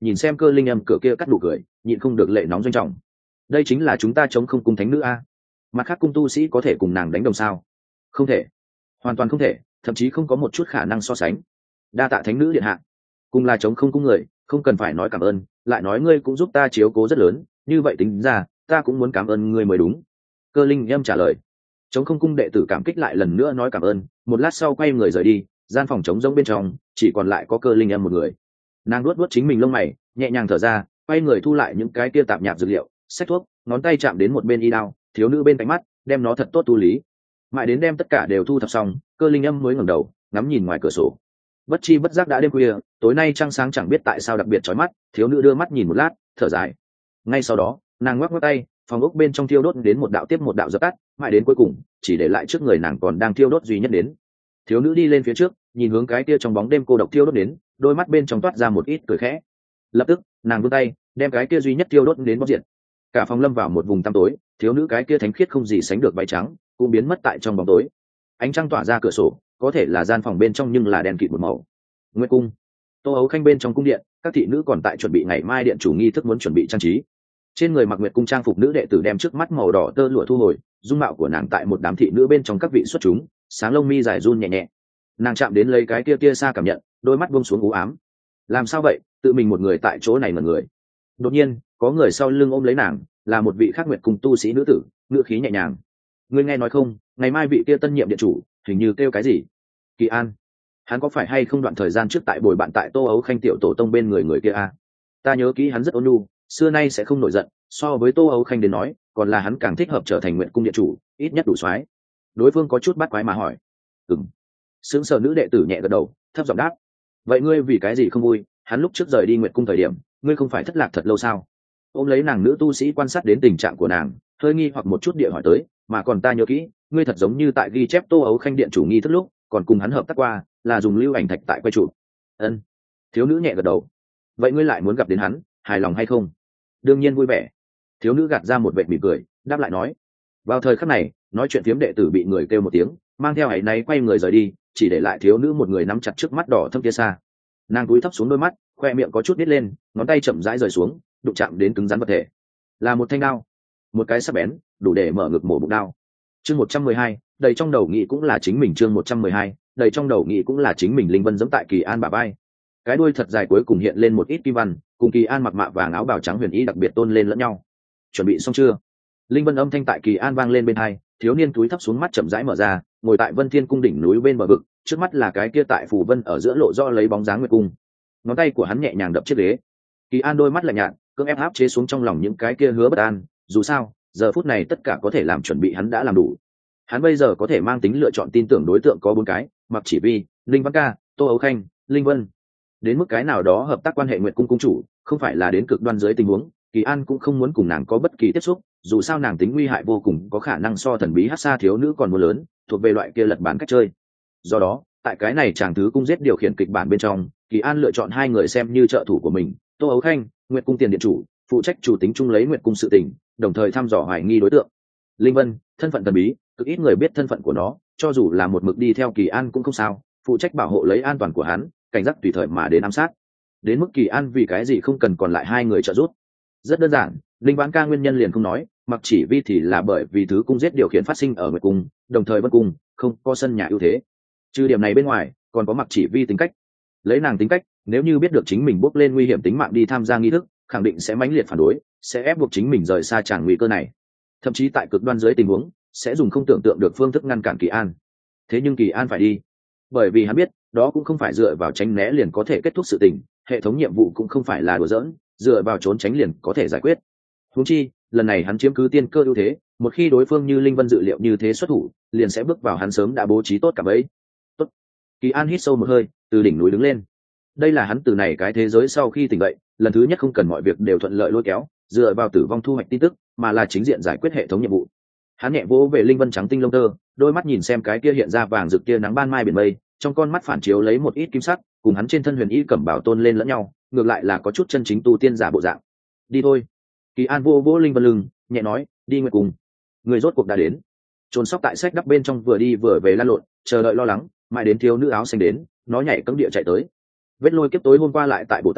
Speaker 1: nhìn xem Cơ Linh Âm cửa kia cắt đủ cười, nhịn không được lệ nóng doanh trọng. Đây chính là chúng ta chống không cung thánh nữ a. Mặt khác cung tu sĩ có thể cùng nàng đánh đồng sao? Không thể, hoàn toàn không thể, thậm chí không có một chút khả năng so sánh. Đa tạ thánh nữ điện hạ. Cùng là chống không cung người, không cần phải nói cảm ơn, lại nói ngươi cũng giúp ta chiếu cố rất lớn, như vậy tính ra ta cũng muốn cảm ơn ngươi mới đúng. Cơ Linh Âm trả lời. Chống không cung đệ tử cảm kích lại lần nữa nói cảm ơn, một lát sau quay người rời đi, gian phòng trống rỗng bên trong chỉ còn lại có Cơ Linh Âm một người. Nàng luốt luốt chính mình lông mày, nhẹ nhàng thở ra, quay người thu lại những cái kia tạp nhạp dược liệu, xách thuốc, ngón tay chạm đến một bên y đao, thiếu nữ bên cạnh mắt, đem nó thật tốt tu lý. Mãi đến đem tất cả đều thu thập xong, Cơ Linh Âm mới ngẩng đầu, ngắm nhìn ngoài cửa sổ. Bất chi bất giác đã đêm khuya, tối nay trăng sáng chẳng biết tại sao đặc biệt chói mắt, thiếu nữ đưa mắt nhìn một lát, thở dài. Ngay sau đó, nàng ngoắc ngoắc tay, phòng ốc bên trong thiêu đốt đến một đạo tiếp một đạo dập tắt, mãi đến cuối cùng, chỉ để lại trước người nàng còn đang thiêu đốt duy nhất đến. Thiếu nữ đi lên phía trước, nhìn hướng cái kia trong bóng đêm cô độc thiêu đốt đến, đôi mắt bên trong toát ra một ít cười khẽ. Lập tức, nàng vươn tay, đem cái kia duy nhất thiêu đốt đến bóc diện. Cả phòng lâm vào một vùng tăm tối, thiếu nữ cái kia thánh khiết không gì sánh được váy trắng, cũng biến mất tại trong bóng tối. Ánh trăng tỏa ra cửa sổ, có thể là gian phòng bên trong nhưng là đèn kịt một màu. Nguyệt cung, Tô Ấu Khanh bên trong cung điện, các thị nữ còn tại chuẩn bị ngày mai điện chủ nghi thức muốn chuẩn bị trang trí. Trên người mặc Nguyệt cung trang phục nữ đệ tử đem trước mắt màu đỏ tơ lụa thu hồi, dung mạo của nàng tại một đám thị nữ bên trong các vị xuất chúng, sáng lông mi dài run nhẹ nhẹ. Nàng chạm đến lấy cái kia kia xa cảm nhận, đôi mắt buông xuống u ám. Làm sao vậy? Tự mình một người tại chỗ này mà người. Đột nhiên, có người sau lưng ôm lấy nàng, là một vị khác Nguyệt cung tu sĩ nữ tử, ngữ khí nhẹ nhàng. Ngươi nghe nói không, ngày mai vị kia tân nhiệm điện chủ, hình như kêu cái gì? Kỳ An. Hắn có phải hay không đoạn thời gian trước tại bồi bạn tại Tô Ấu Khanh tiểu tổ tông bên người người kia a? Ta nhớ kỹ hắn rất ôn nhu, xưa nay sẽ không nổi giận, so với Tô Ấu Khanh đến nói, còn là hắn càng thích hợp trở thành Nguyệt cung điện chủ, ít nhất đủ soái. Đối phương có chút bắt quái mà hỏi. Ừm. Sướng sở nữ đệ tử nhẹ gật đầu, thấp giọng đáp. Vậy ngươi vì cái gì không vui? Hắn lúc trước rời đi Nguyệt cung thời điểm, ngươi không phải thất lạc thật lâu sao? Ôm lấy nàng nữ tu sĩ quan sát đến tình trạng của nàng, hơi nghi hoặc một chút địa hỏi tới, mà còn ta nhớ kỹ, ngươi thật giống như tại ghi chép Tô Ấu Khanh điện chủ nghi thức lúc, còn cùng hắn hợp tác qua, là dùng lưu ảnh thạch tại quay trụ. Ân. Thiếu nữ nhẹ gật đầu. Vậy ngươi lại muốn gặp đến hắn, hài lòng hay không? Đương nhiên vui vẻ. Thiếu nữ gạt ra một vệt mỉm cười, đáp lại nói. Vào thời khắc này, nói chuyện phiếm đệ tử bị người kêu một tiếng, mang theo áy náy quay người rời đi, chỉ để lại thiếu nữ một người nắm chặt trước mắt đỏ thâm kia xa. Nàng cúi thấp xuống đôi mắt, khoe miệng có chút nít lên, ngón tay chậm rãi rời xuống, đụng chạm đến cứng rắn vật thể. Là một thanh đao, một cái sắc bén, đủ để mở ngực mổ bụng đao. Chương một trăm mười hai, đầy trong đầu nghĩ cũng là chính mình. Chương một trăm mười hai, đầy trong đầu nghĩ cũng là chính mình. Linh Vân giẫm tại Kỳ An bả vai, cái đuôi thật dài cuối cùng hiện lên một ít kim văn, cùng Kỳ An mặc mạ vàng áo bào trắng huyền ý đặc biệt tôn lên lẫn nhau. Chuẩn bị xong chưa? Linh Vân âm thanh tại Kỳ An vang lên bên tai, thiếu niên túi thấp xuống mắt chậm rãi mở ra, ngồi tại Vân Thiên cung đỉnh núi bên bờ vực, trước mắt là cái kia tại phù vân ở giữa lộ rõ lấy bóng dáng Nguyệt cung. Ngón tay của hắn nhẹ nhàng đập chiếc ghế. Kỳ An đôi mắt lạnh nhạt, cưỡng ép áp chế xuống trong lòng những cái kia hứa bất an, dù sao, giờ phút này tất cả có thể làm chuẩn bị hắn đã làm đủ. Hắn bây giờ có thể mang tính lựa chọn tin tưởng đối tượng có bốn cái, Mặc Chỉ Vi, Linh Văn Ca, Tô Ấu Khanh, Linh Vân. Đến mức cái nào đó hợp tác quan hệ Nguyệt cung cung chủ, không phải là đến cực đoan dưới tình huống, Kỳ An cũng không muốn cùng nàng có bất kỳ tiếp xúc, dù sao nàng tính nguy hại vô cùng, có khả năng so thần bí Hắc Sa thiếu nữ còn muốn lớn, thuộc về loại kia lật bản cách chơi. Do đó, tại cái này chàng thứ cung giết điều khiển kịch bản bên trong, Kỳ An lựa chọn hai người xem như trợ thủ của mình, Tô Ấu Khanh, Nguyệt cung tiền điện chủ, phụ trách chủ tính chung lấy Nguyệt cung sự tình, đồng thời thăm dò hoài nghi đối tượng. Linh Vân, thân phận thần bí, cực ít người biết thân phận của nó, cho dù là một mực đi theo Kỳ An cũng không sao, phụ trách bảo hộ lấy an toàn của hắn, cảnh giác tùy thời mà đến ám sát. Đến mức Kỳ An vì cái gì không cần còn lại hai người trợ giúp? Rất đơn giản, Linh Vãn Ca nguyên nhân liền không nói, Mặc Chỉ Vi thì là bởi vì thứ cung giết điều khiển phát sinh ở Nguyệt cung, đồng thời Vân cung không có sân nhà ưu thế. Trừ điểm này bên ngoài, còn có Mặc Chỉ Vi tính cách. Lấy nàng tính cách, nếu như biết được chính mình bước lên nguy hiểm tính mạng đi tham gia nghi thức, khẳng định sẽ mãnh liệt phản đối, sẽ ép buộc chính mình rời xa tràng nguy cơ này. Thậm chí tại cực đoan dưới tình huống, sẽ dùng không tưởng tượng được phương thức ngăn cản Kỳ An. Thế nhưng Kỳ An phải đi, bởi vì hắn biết, đó cũng không phải dựa vào tránh né liền có thể kết thúc sự tình, hệ thống nhiệm vụ cũng không phải là đùa giỡn, dựa vào trốn tránh liền có thể giải quyết. Huống chi, lần này hắn chiếm cứ tiên cơ ưu thế, một khi đối phương như Linh Vân dự liệu như thế xuất thủ, liền sẽ bước vào hắn sớm đã bố trí tốt cả bấy. Tốt. Kỳ An hít sâu một hơi, từ đỉnh núi đứng lên. Đây là hắn từ này cái thế giới sau khi tỉnh dậy, lần thứ nhất không cần mọi việc đều thuận lợi lôi kéo, dựa vào tử vong thu hoạch tin tức, mà là chính diện giải quyết hệ thống nhiệm vụ. Hắn nhẹ vỗ về Linh Vân trắng tinh lông tơ, đôi mắt nhìn xem cái kia hiện ra vàng rực kia nắng ban mai biển mây, trong con mắt phản chiếu lấy một ít kim sắc, cùng hắn trên thân huyền y cẩm bảo tôn lên lẫn nhau, ngược lại là có chút chân chính tu tiên giả bộ dạng. Đi thôi. Kỳ An vô vỗ Linh Vân lưng, nhẹ nói, đi Nguyệt cùng. Người rốt cuộc đã đến. Trốn sóc tại sách đắp bên trong vừa đi vừa về lăn lộn, chờ đợi lo lắng, mãi đến thiếu nữ áo xanh đến, nó nhảy cấm địa chạy tới. Vết lôi kiếp tối hôm qua lại tại bộ ta,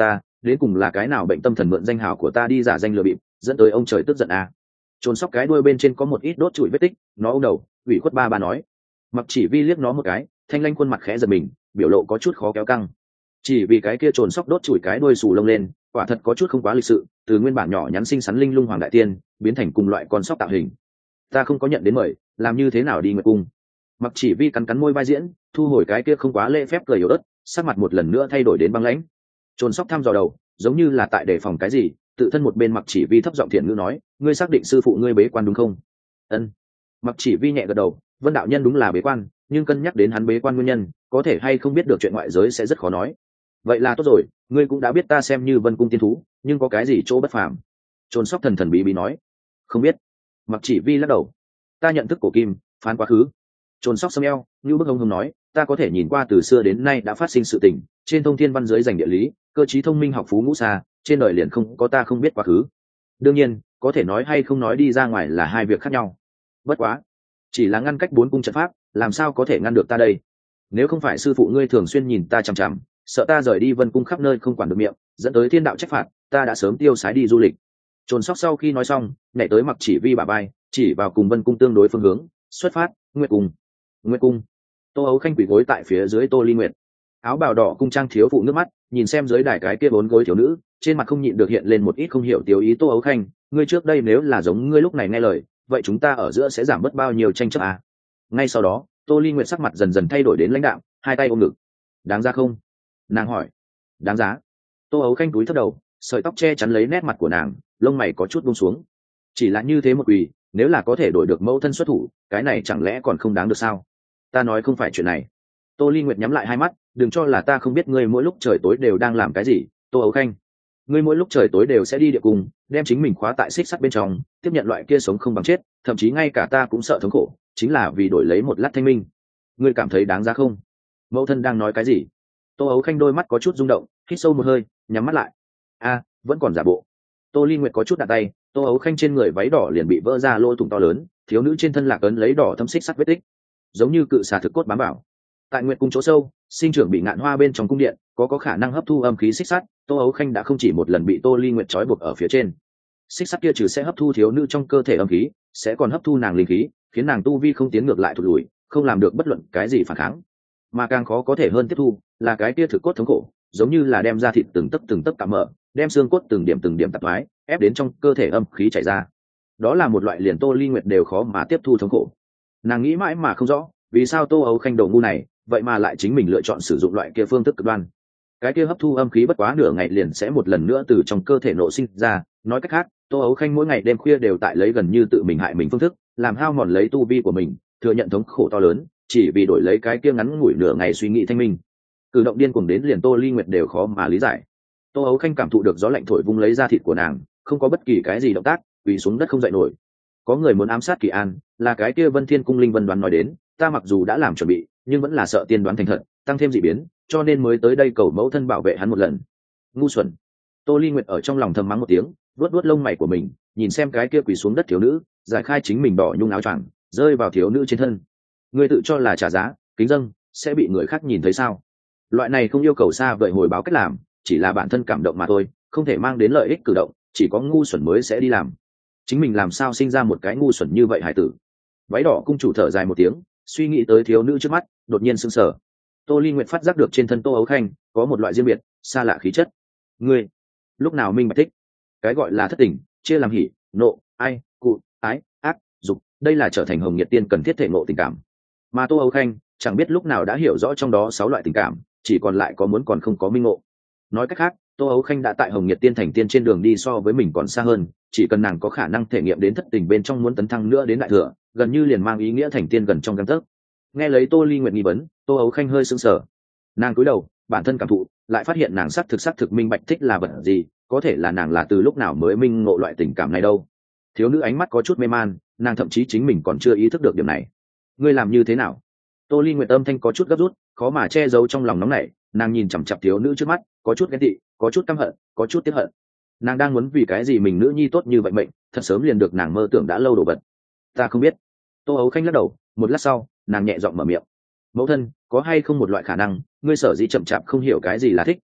Speaker 1: đến cùng là cái nào bệnh tâm thần mượn danh hào của ta đi giả danh lừa bịp, dẫn tới ông trời tức giận à. Trồn sóc cái đuôi bên trên có một ít đốt trụi vết tích, nó ôm đầu ủy khuất ba ba nói. Mặc chỉ vi liếc nó một cái, thanh lanh khuôn mặt khẽ giật mình, biểu lộ có chút khó kéo căng. Chỉ vì cái kia trồn sóc đốt trụi cái đuôi xù lông lên, quả thật có chút không quá lịch sự, từ nguyên bản nhỏ nhắn xinh xắn linh lung hoàng đại tiên biến thành cùng loại con sóc tạo hình. Ta không có nhận đến mời, làm như thế nào đi nguyệt cung? Mặc chỉ vi cắn cắn môi vai diễn, thu hồi cái kia không quá lễ phép cười yếu ớt, sắc mặt một lần nữa thay đổi đến băng lãnh. Trồn sóc thăm dò đầu, giống như là tại đề phòng cái gì, tự thân một bên Mặc chỉ vi thấp giọng thiện ngữ nói, ngươi xác định sư phụ ngươi bế quan đúng không? Ân. Mặc chỉ vi nhẹ gật đầu, Vân đạo nhân đúng là bế quan, nhưng cân nhắc đến hắn bế quan nguyên nhân, có thể hay không biết được chuyện ngoại giới sẽ rất khó nói. Vậy là tốt rồi, ngươi cũng đã biết ta xem như Vân cung tiên thú, nhưng có cái gì chỗ bất phàm? Trồn sóc thần thần bí bí nói. Không biết. Mặc chỉ vi lắc đầu. Ta nhận thức cổ kim, phán quá khứ. Trồn sóc xâm eo, như bức hông hông nói, ta có thể nhìn qua từ xưa đến nay đã phát sinh sự tình, trên thông thiên văn giới dành địa lý, cơ trí thông minh học phú ngũ xa, trên đời liền không có ta không biết quá khứ. Đương nhiên, có thể nói hay không nói đi ra ngoài là hai việc khác nhau. Bất quá, chỉ là ngăn cách bốn cung trận pháp, làm sao có thể ngăn được ta đây? Nếu không phải sư phụ ngươi thường xuyên nhìn ta chằm chằm, sợ ta rời đi Vân cung khắp nơi không quản được miệng, dẫn tới thiên đạo trách phạt, ta đã sớm tiêu sái đi du lịch. Trồn sóc sau khi nói xong, nhảy tới Mặc chỉ vi bả vai, chỉ vào cùng Vân cung tương đối phương hướng, xuất phát, Nguyệt cung. Nguyệt cung. Tô Ấu Khanh quỳ gối tại phía dưới Tô Ly Nguyệt, áo bào đỏ cung trang thiếu phụ nước mắt, nhìn xem dưới đài cái kia bốn gối thiếu nữ, trên mặt không nhịn được hiện lên một ít không hiểu tiêu ý. Tô Ấu Khanh, ngươi trước đây nếu là giống ngươi lúc này nghe lời, vậy chúng ta ở giữa sẽ giảm bớt bao nhiêu tranh chấp à? Ngay sau đó, Tô Ly Nguyệt sắc mặt dần dần thay đổi đến lãnh đạm, hai tay ôm ngực. Đáng giá không? Nàng hỏi. Đáng giá. Tô Ấu Khanh cúi thấp đầu, sợi tóc che chắn lấy nét mặt của nàng, lông mày có chút buông xuống. Chỉ là như thế một quỳ, nếu là có thể đổi được mẫu thân xuất thủ, cái này chẳng lẽ còn không đáng được sao? Ta nói không phải chuyện này. Tô Ly Nguyệt nhắm lại hai mắt, đừng cho là ta không biết ngươi mỗi lúc trời tối đều đang làm cái gì. Tô Ấu Khanh, ngươi mỗi lúc trời tối đều sẽ đi địa cung, đem chính mình khóa tại xích sắt bên trong, tiếp nhận loại kia sống không bằng chết, thậm chí ngay cả ta cũng sợ thống khổ, chính là vì đổi lấy một lát thanh minh. Ngươi cảm thấy đáng giá không? Mẫu thân đang nói cái gì? Tô Ấu Khanh đôi mắt có chút rung động, hít sâu một hơi, nhắm mắt lại. A, vẫn còn giả bộ. Tô Ly Nguyệt có chút đặt tay, Tô Ấu Khanh trên người váy đỏ liền bị vỡ ra lỗ thủng to lớn, thiếu nữ trên thân lạc ấn lấy đỏ thâm xích sắt vết tích, giống như cự xà thực cốt bám vào. Tại Nguyệt cung chỗ sâu, sinh trưởng bị ngạn hoa bên trong cung điện, có có khả năng hấp thu âm khí xích sắt. Tô Ấu Khanh đã không chỉ một lần bị Tô Ly Nguyệt trói buộc ở phía trên. Xích sắt kia trừ sẽ hấp thu thiếu nữ trong cơ thể âm khí, sẽ còn hấp thu nàng linh khí, khiến nàng tu vi không tiến ngược lại thụt lùi, không làm được bất luận cái gì phản kháng. Mà càng khó có thể hơn tiếp thu, là cái kia thực cốt thống khổ, giống như là đem ra thịt từng tấc từng tấc tạm mở, đem xương cốt từng điểm từng điểm tạp thoái, ép đến trong cơ thể âm khí chảy ra. Đó là một loại liền Tô Ly Nguyệt đều khó mà tiếp thu thống khổ. Nàng nghĩ mãi mà không rõ, vì sao Tô Ấu Khanh đầu ngu này, vậy mà lại chính mình lựa chọn sử dụng loại kia phương thức cực đoan. Cái kia hấp thu âm khí bất quá nửa ngày liền sẽ một lần nữa từ trong cơ thể nộ sinh ra. Nói cách khác, Tô Ấu Khanh mỗi ngày đêm khuya đều tại lấy gần như tự mình hại mình phương thức, làm hao mòn lấy tu vi của mình, thừa nhận thống khổ to lớn, chỉ vì đổi lấy cái kia ngắn ngủi nửa ngày suy nghĩ thanh minh. Cử động điên cuồng đến liền Tô Ly Nguyệt đều khó mà lý giải. Tô Ấu Khanh cảm thụ được gió lạnh thổi vung lấy da thịt của nàng, không có bất kỳ cái gì động tác, quỳ xuống đất không dậy nổi. Có người muốn ám sát Kỳ An, là cái kia Vân Thiên cung linh Vân đoán nói đến, ta mặc dù đã làm chuẩn bị, nhưng vẫn là sợ tiên đoán thành thật, tăng thêm dị biến, cho nên mới tới đây cầu mẫu thân bảo vệ hắn một lần. Ngu xuẩn. Tô Ly Nguyệt ở trong lòng thầm mắng một tiếng, vuốt vuốt lông mày của mình, nhìn xem cái kia quỳ xuống đất thiếu nữ, giải khai chính mình đỏ nhung áo choàng, rơi vào thiếu nữ trên thân. Ngươi tự cho là trả giá, kính dâng, sẽ bị người khác nhìn thấy sao? Loại này không yêu cầu xa vời hồi báo cách làm, chỉ là bản thân cảm động mà thôi, không thể mang đến lợi ích cử động, chỉ có ngu xuẩn mới sẽ đi làm. Chính mình làm sao sinh ra một cái ngu xuẩn như vậy hải tử? Váy đỏ cung chủ thở dài một tiếng, suy nghĩ tới thiếu nữ trước mắt, đột nhiên sững sờ. Tô Ly Nguyệt phát giác được trên thân Tô Ấu Khanh có một loại riêng biệt, xa lạ khí chất. Ngươi, lúc nào minh bạch thích? Cái gọi là thất tình, chia làm hỉ, nộ, ai, cụ, ái, ác, dục, đây là trở thành hồng nhiệt tiên cần thiết thể ngộ tình cảm. Mà Tô Ấu Khanh chẳng biết lúc nào đã hiểu rõ trong đó sáu loại tình cảm, chỉ còn lại có muốn còn không có minh ngộ. Nói cách khác, Tô Ấu Khanh đã tại hồng nhiệt tiên thành tiên trên đường đi so với mình còn xa hơn, chỉ cần nàng có khả năng thể nghiệm đến thất tình bên trong muốn tấn thăng nữa đến đại thừa, gần như liền mang ý nghĩa thành tiên gần trong gang tấc. Nghe lấy Tô Ly Nguyệt nghi vấn, Tô Ấu Khanh hơi sững sờ. Nàng cúi đầu, bản thân cảm thụ, lại phát hiện nàng sắc thực sắc thực minh bạch thích là vật gì, có thể là nàng là từ lúc nào mới minh ngộ loại tình cảm này đâu. Thiếu nữ ánh mắt có chút mê man, nàng thậm chí chính mình còn chưa ý thức được điểm này. Ngươi làm như thế nào? Tô Ly Nguyệt âm thanh có chút gấp rút, khó mà che giấu trong lòng nóng nảy, nàng nhìn chằm chằm thiếu nữ trước mắt, có chút ghen tị, có chút căm hận, có chút tiếc hận. Nàng đang muốn vì cái gì mình nữ nhi tốt như vậy mệnh, thật sớm liền được nàng mơ tưởng đã lâu đổ vật. Ta không biết. Tô Ấu Khanh lắc đầu, một lát sau, nàng nhẹ giọng mở miệng. Mẫu thân, có hay không một loại khả năng, ngươi sở dĩ chậm chạp không hiểu cái gì là thích,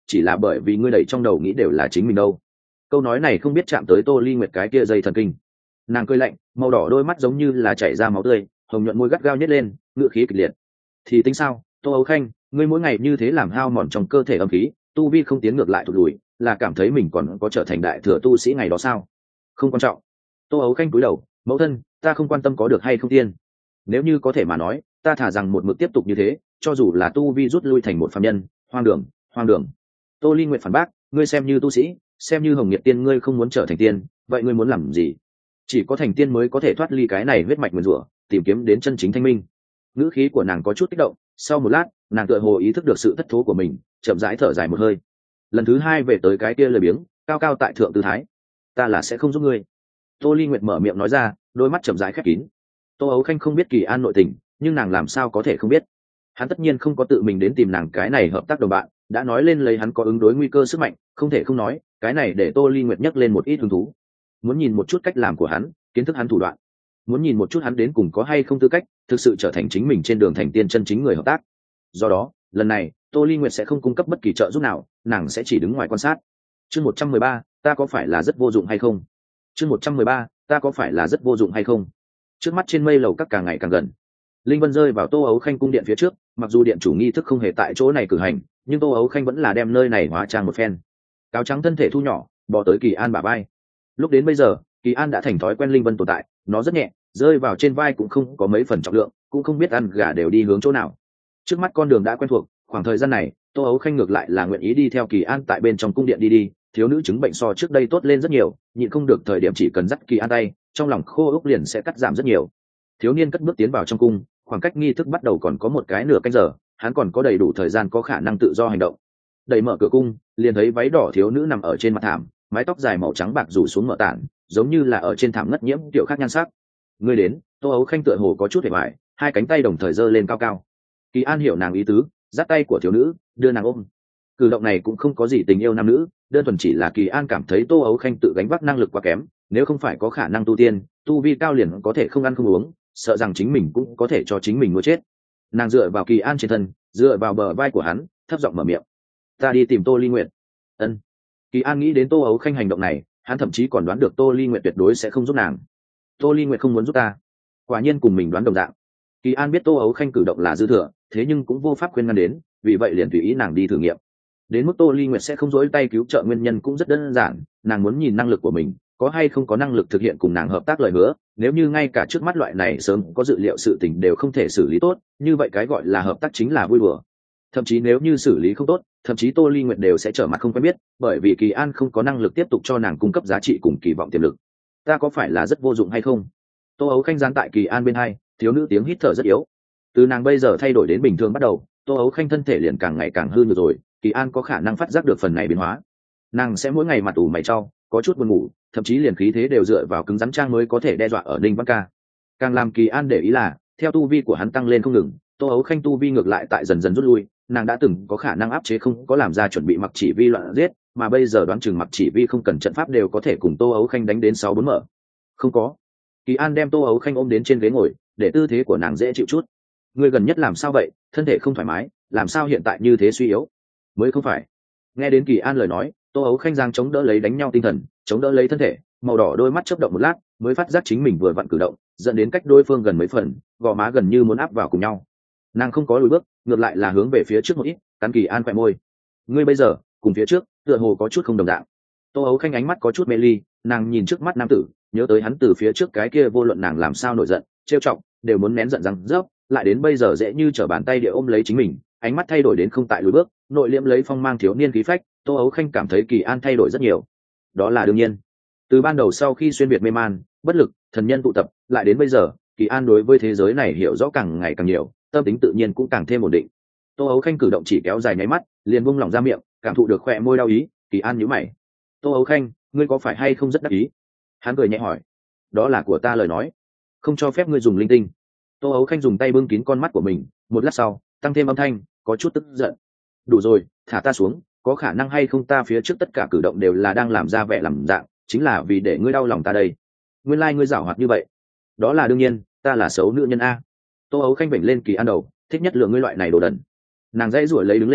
Speaker 1: chỉ là bởi vì ngươi đầy trong đầu nghĩ đều là chính mình đâu. Câu nói này không biết chạm tới Tô Ly Nguyệt cái kia dây thần kinh. Nàng cười lạnh, màu đỏ đôi mắt giống như là chảy ra máu tươi, hồng nhuận môi gắt gao nhếch lên, ngựa khí kịch liệt. Thì tính sao, Tô Ấu Khanh, ngươi mỗi ngày như thế làm hao mòn trong cơ thể âm khí, tu vi không tiến ngược lại thụt lùi, là cảm thấy mình còn có trở thành đại thừa tu sĩ ngày đó sao? Không quan trọng. Tô Ấu Khanh cúi đầu, mẫu thân, ta không quan tâm có được hay không tiên. Nếu như có thể mà nói, ta thả rằng một mực tiếp tục như thế, cho dù là tu vi rút lui thành một phàm nhân, hoang đường, hoang đường. Tô Ly Nguyệt phản bác, ngươi xem như tu sĩ, xem như Hồng Nhiệt tiên, ngươi không muốn trở thành tiên, vậy ngươi muốn làm gì? Chỉ có thành tiên mới có thể thoát ly cái này huyết mạch nguyên rủa, tìm kiếm đến chân chính thanh minh. Ngữ khí của nàng có chút kích động, sau một lát, nàng tựa hồ ý thức được sự thất thố của mình, chậm rãi thở dài một hơi. Lần thứ hai về tới cái kia lời biếng, cao cao tại thượng tư thái. Ta là sẽ không giúp ngươi. Tô Ly Nguyệt mở miệng nói ra, đôi mắt chậm rãi khép kín. Tô Ấu Khanh không biết Kỳ An nội tình, nhưng nàng làm sao có thể không biết? Hắn tất nhiên không có tự mình đến tìm nàng cái này hợp tác đồng bạn, đã nói lên lấy hắn có ứng đối nguy cơ sức mạnh, không thể không nói, cái này để Tô Ly Nguyệt nhắc lên một ít hứng thú. Muốn nhìn một chút cách làm của hắn, kiến thức hắn thủ đoạn, muốn nhìn một chút hắn đến cùng có hay không tư cách thực sự trở thành chính mình trên đường thành tiên chân chính người hợp tác. Do đó, lần này, Tô Ly Nguyệt sẽ không cung cấp bất kỳ trợ giúp nào, nàng sẽ chỉ đứng ngoài quan sát. Chương một trăm mười ba, ta có phải là rất vô dụng hay không? Chương một trăm mười ba, ta có phải là rất vô dụng hay không? Trước mắt trên mây lầu các càng ngày càng gần. Linh Vân rơi vào Tô Ấu Khanh cung điện phía trước, mặc dù điện chủ nghi thức không hề tại chỗ này cử hành, nhưng Tô Ấu Khanh vẫn là đem nơi này hóa trang một phen. Cáo trắng thân thể thu nhỏ, bò tới Kỳ An bả vai. Lúc đến bây giờ, Kỳ An đã thành thói quen Linh Vân tồn tại, nó rất nhẹ, rơi vào trên vai cũng không có mấy phần trọng lượng, cũng không biết ăn gà đều đi hướng chỗ nào. Trước mắt con đường đã quen thuộc, khoảng thời gian này, Tô Ấu Khanh ngược lại là nguyện ý đi theo Kỳ An tại bên trong cung điện đi đi, thiếu nữ chứng bệnh so trước đây tốt lên rất nhiều, nhịn không được thời điểm chỉ cần dắt Kỳ An tay, trong lòng khô ốc liền sẽ cắt giảm rất nhiều. Thiếu niên cất bước tiến vào trong cung, khoảng cách nghi thức bắt đầu còn có một cái nửa canh giờ, hắn còn có đầy đủ thời gian có khả năng tự do hành động. Đẩy mở cửa cung, liền thấy váy đỏ thiếu nữ nằm ở trên mặt thảm, mái tóc dài màu trắng bạc rủ xuống mở tản, giống như là ở trên thảm ngất nhiễm tiểu khác nhan sắc. Người đến, Tô Ấu Khanh tựa hồ có chút hề bại, hai cánh tay đồng thời giơ lên cao cao. Kỳ An hiểu nàng ý tứ, giắt tay của thiếu nữ, đưa nàng ôm. Cử động này cũng không có gì tình yêu nam nữ, đơn thuần chỉ là Kỳ An cảm thấy Tô Ấu Khanh tự gánh vác năng lực quá kém, nếu không phải có khả năng tu tiên, tu vi cao liền có thể không ăn không uống, sợ rằng chính mình cũng có thể cho chính mình nuôi chết. Nàng dựa vào Kỳ An trên thân, dựa vào bờ vai của hắn, thấp giọng mở miệng: ta đi tìm Tô Ly Nguyệt. Ân. Kỳ An nghĩ đến Tô Ấu Khanh hành động này, hắn thậm chí còn đoán được Tô Ly Nguyệt tuyệt đối sẽ không giúp nàng. Tô Ly Nguyệt không muốn giúp ta. Quả nhiên cùng mình đoán đồng dạng. Kỳ An biết Tô Ấu Khanh cử động là dư thừa, thế nhưng cũng vô pháp khuyên ngăn đến, vì vậy liền tùy ý nàng đi thử nghiệm. Đến mức Tô Ly Nguyệt sẽ không dỗi tay cứu trợ nguyên nhân cũng rất đơn giản, nàng muốn nhìn năng lực của mình, có hay không có năng lực thực hiện cùng nàng hợp tác lời hứa. Nếu như ngay cả trước mắt loại này sớm có dự liệu sự tình đều không thể xử lý tốt, như vậy cái gọi là hợp tác chính là vui đùa. Thậm chí nếu như xử lý không tốt, thậm chí Tô Ly Nguyệt đều sẽ trở mặt không quen biết, bởi vì Kỳ An không có năng lực tiếp tục cho nàng cung cấp giá trị cùng kỳ vọng tiềm lực. Ta có phải là rất vô dụng hay không? Tô Ấu Khanh giáng tại Kỳ An bên hai, thiếu nữ tiếng hít thở rất yếu. Từ nàng bây giờ thay đổi đến bình thường bắt đầu, Tô Ấu Khanh thân thể liền càng ngày càng hư nhược rồi, Kỳ An có khả năng phát giác được phần này biến hóa. Nàng sẽ mỗi ngày mặt ủ mày trao, có chút buồn ngủ, thậm chí liền khí thế đều dựa vào cứng rắn trang mới có thể đe dọa ở Ninh Văn Ca. Càng làm Kỳ An để ý là, theo tu vi của hắn tăng lên không ngừng, Tô Ấu Khanh tu vi ngược lại tại dần dần rút lui, nàng đã từng có khả năng áp chế không có làm ra chuẩn bị Mặc Chỉ Vi loạn giết, mà bây giờ đoán chừng Mặc Chỉ Vi không cần trận pháp đều có thể cùng Tô Ấu Khanh đánh đến sáu bốn mở. Không có. Kỳ An đem Tô Ấu Khanh ôm đến trên ghế ngồi, để tư thế của nàng dễ chịu chút. Ngươi gần nhất làm sao vậy, thân thể không thoải mái, làm sao hiện tại như thế suy yếu? Mới không phải. Nghe đến Kỳ An lời nói, Tô Ấu Khanh giang chống đỡ lấy đánh nhau tinh thần, chống đỡ lấy thân thể, màu đỏ đôi mắt chớp động một lát, mới phát giác chính mình vừa vặn cử động, dẫn đến cách đối phương gần mấy phần, gò má gần như muốn áp vào cùng nhau. Nàng không có lùi bước, ngược lại là hướng về phía trước một ít, cắn Kỳ An khỏe môi. Ngươi bây giờ cùng phía trước tựa hồ có chút không đồng dạng. Tô Ấu Khanh ánh mắt có chút mê ly, nàng nhìn trước mắt nam tử, nhớ tới hắn từ phía trước cái kia vô luận nàng làm sao nổi giận, trêu chọc, đều muốn nén giận răng rớp, lại đến bây giờ dễ như trở bàn tay địa ôm lấy chính mình, ánh mắt thay đổi đến không tại lùi bước, nội liễm lấy phong mang thiếu niên khí phách. Tô Ấu Khanh cảm thấy Kỳ An thay đổi rất nhiều. Đó là đương nhiên. Từ ban đầu sau khi xuyên việt mê man, bất lực, thần nhân tụ tập, lại đến bây giờ, Kỳ An đối với thế giới này hiểu rõ càng ngày càng nhiều, tâm tính tự nhiên cũng càng thêm ổn định. Tô Ấu Khanh cử động chỉ kéo dài nháy mắt, liền buông lỏng ra miệng, cảm thụ được khỏe môi đau ý. Kỳ An nhíu mày. Tô Ấu Khanh, ngươi có phải hay không rất đắc ý? Hắn cười nhẹ hỏi. Đó là của ta lời nói, không cho phép ngươi dùng linh tinh. Tô Ấu Khanh dùng tay bưng kín con mắt của mình, một lát sau, tăng thêm âm thanh, có chút tức giận. Đủ rồi, thả ta xuống, có khả năng hay không ta phía trước tất cả cử động đều là đang làm ra vẻ làm dạng, chính là vì để ngươi đau lòng ta đây. Nguyên lai like ngươi giảo hoạt như vậy. Đó là đương nhiên, ta là xấu nữ nhân a. Tô Ấu Khanh vểnh lên Kỳ An đầu, thích nhất lựa ngươi loại này đồ đần. Nàng dãy rủa lấy đứng lên,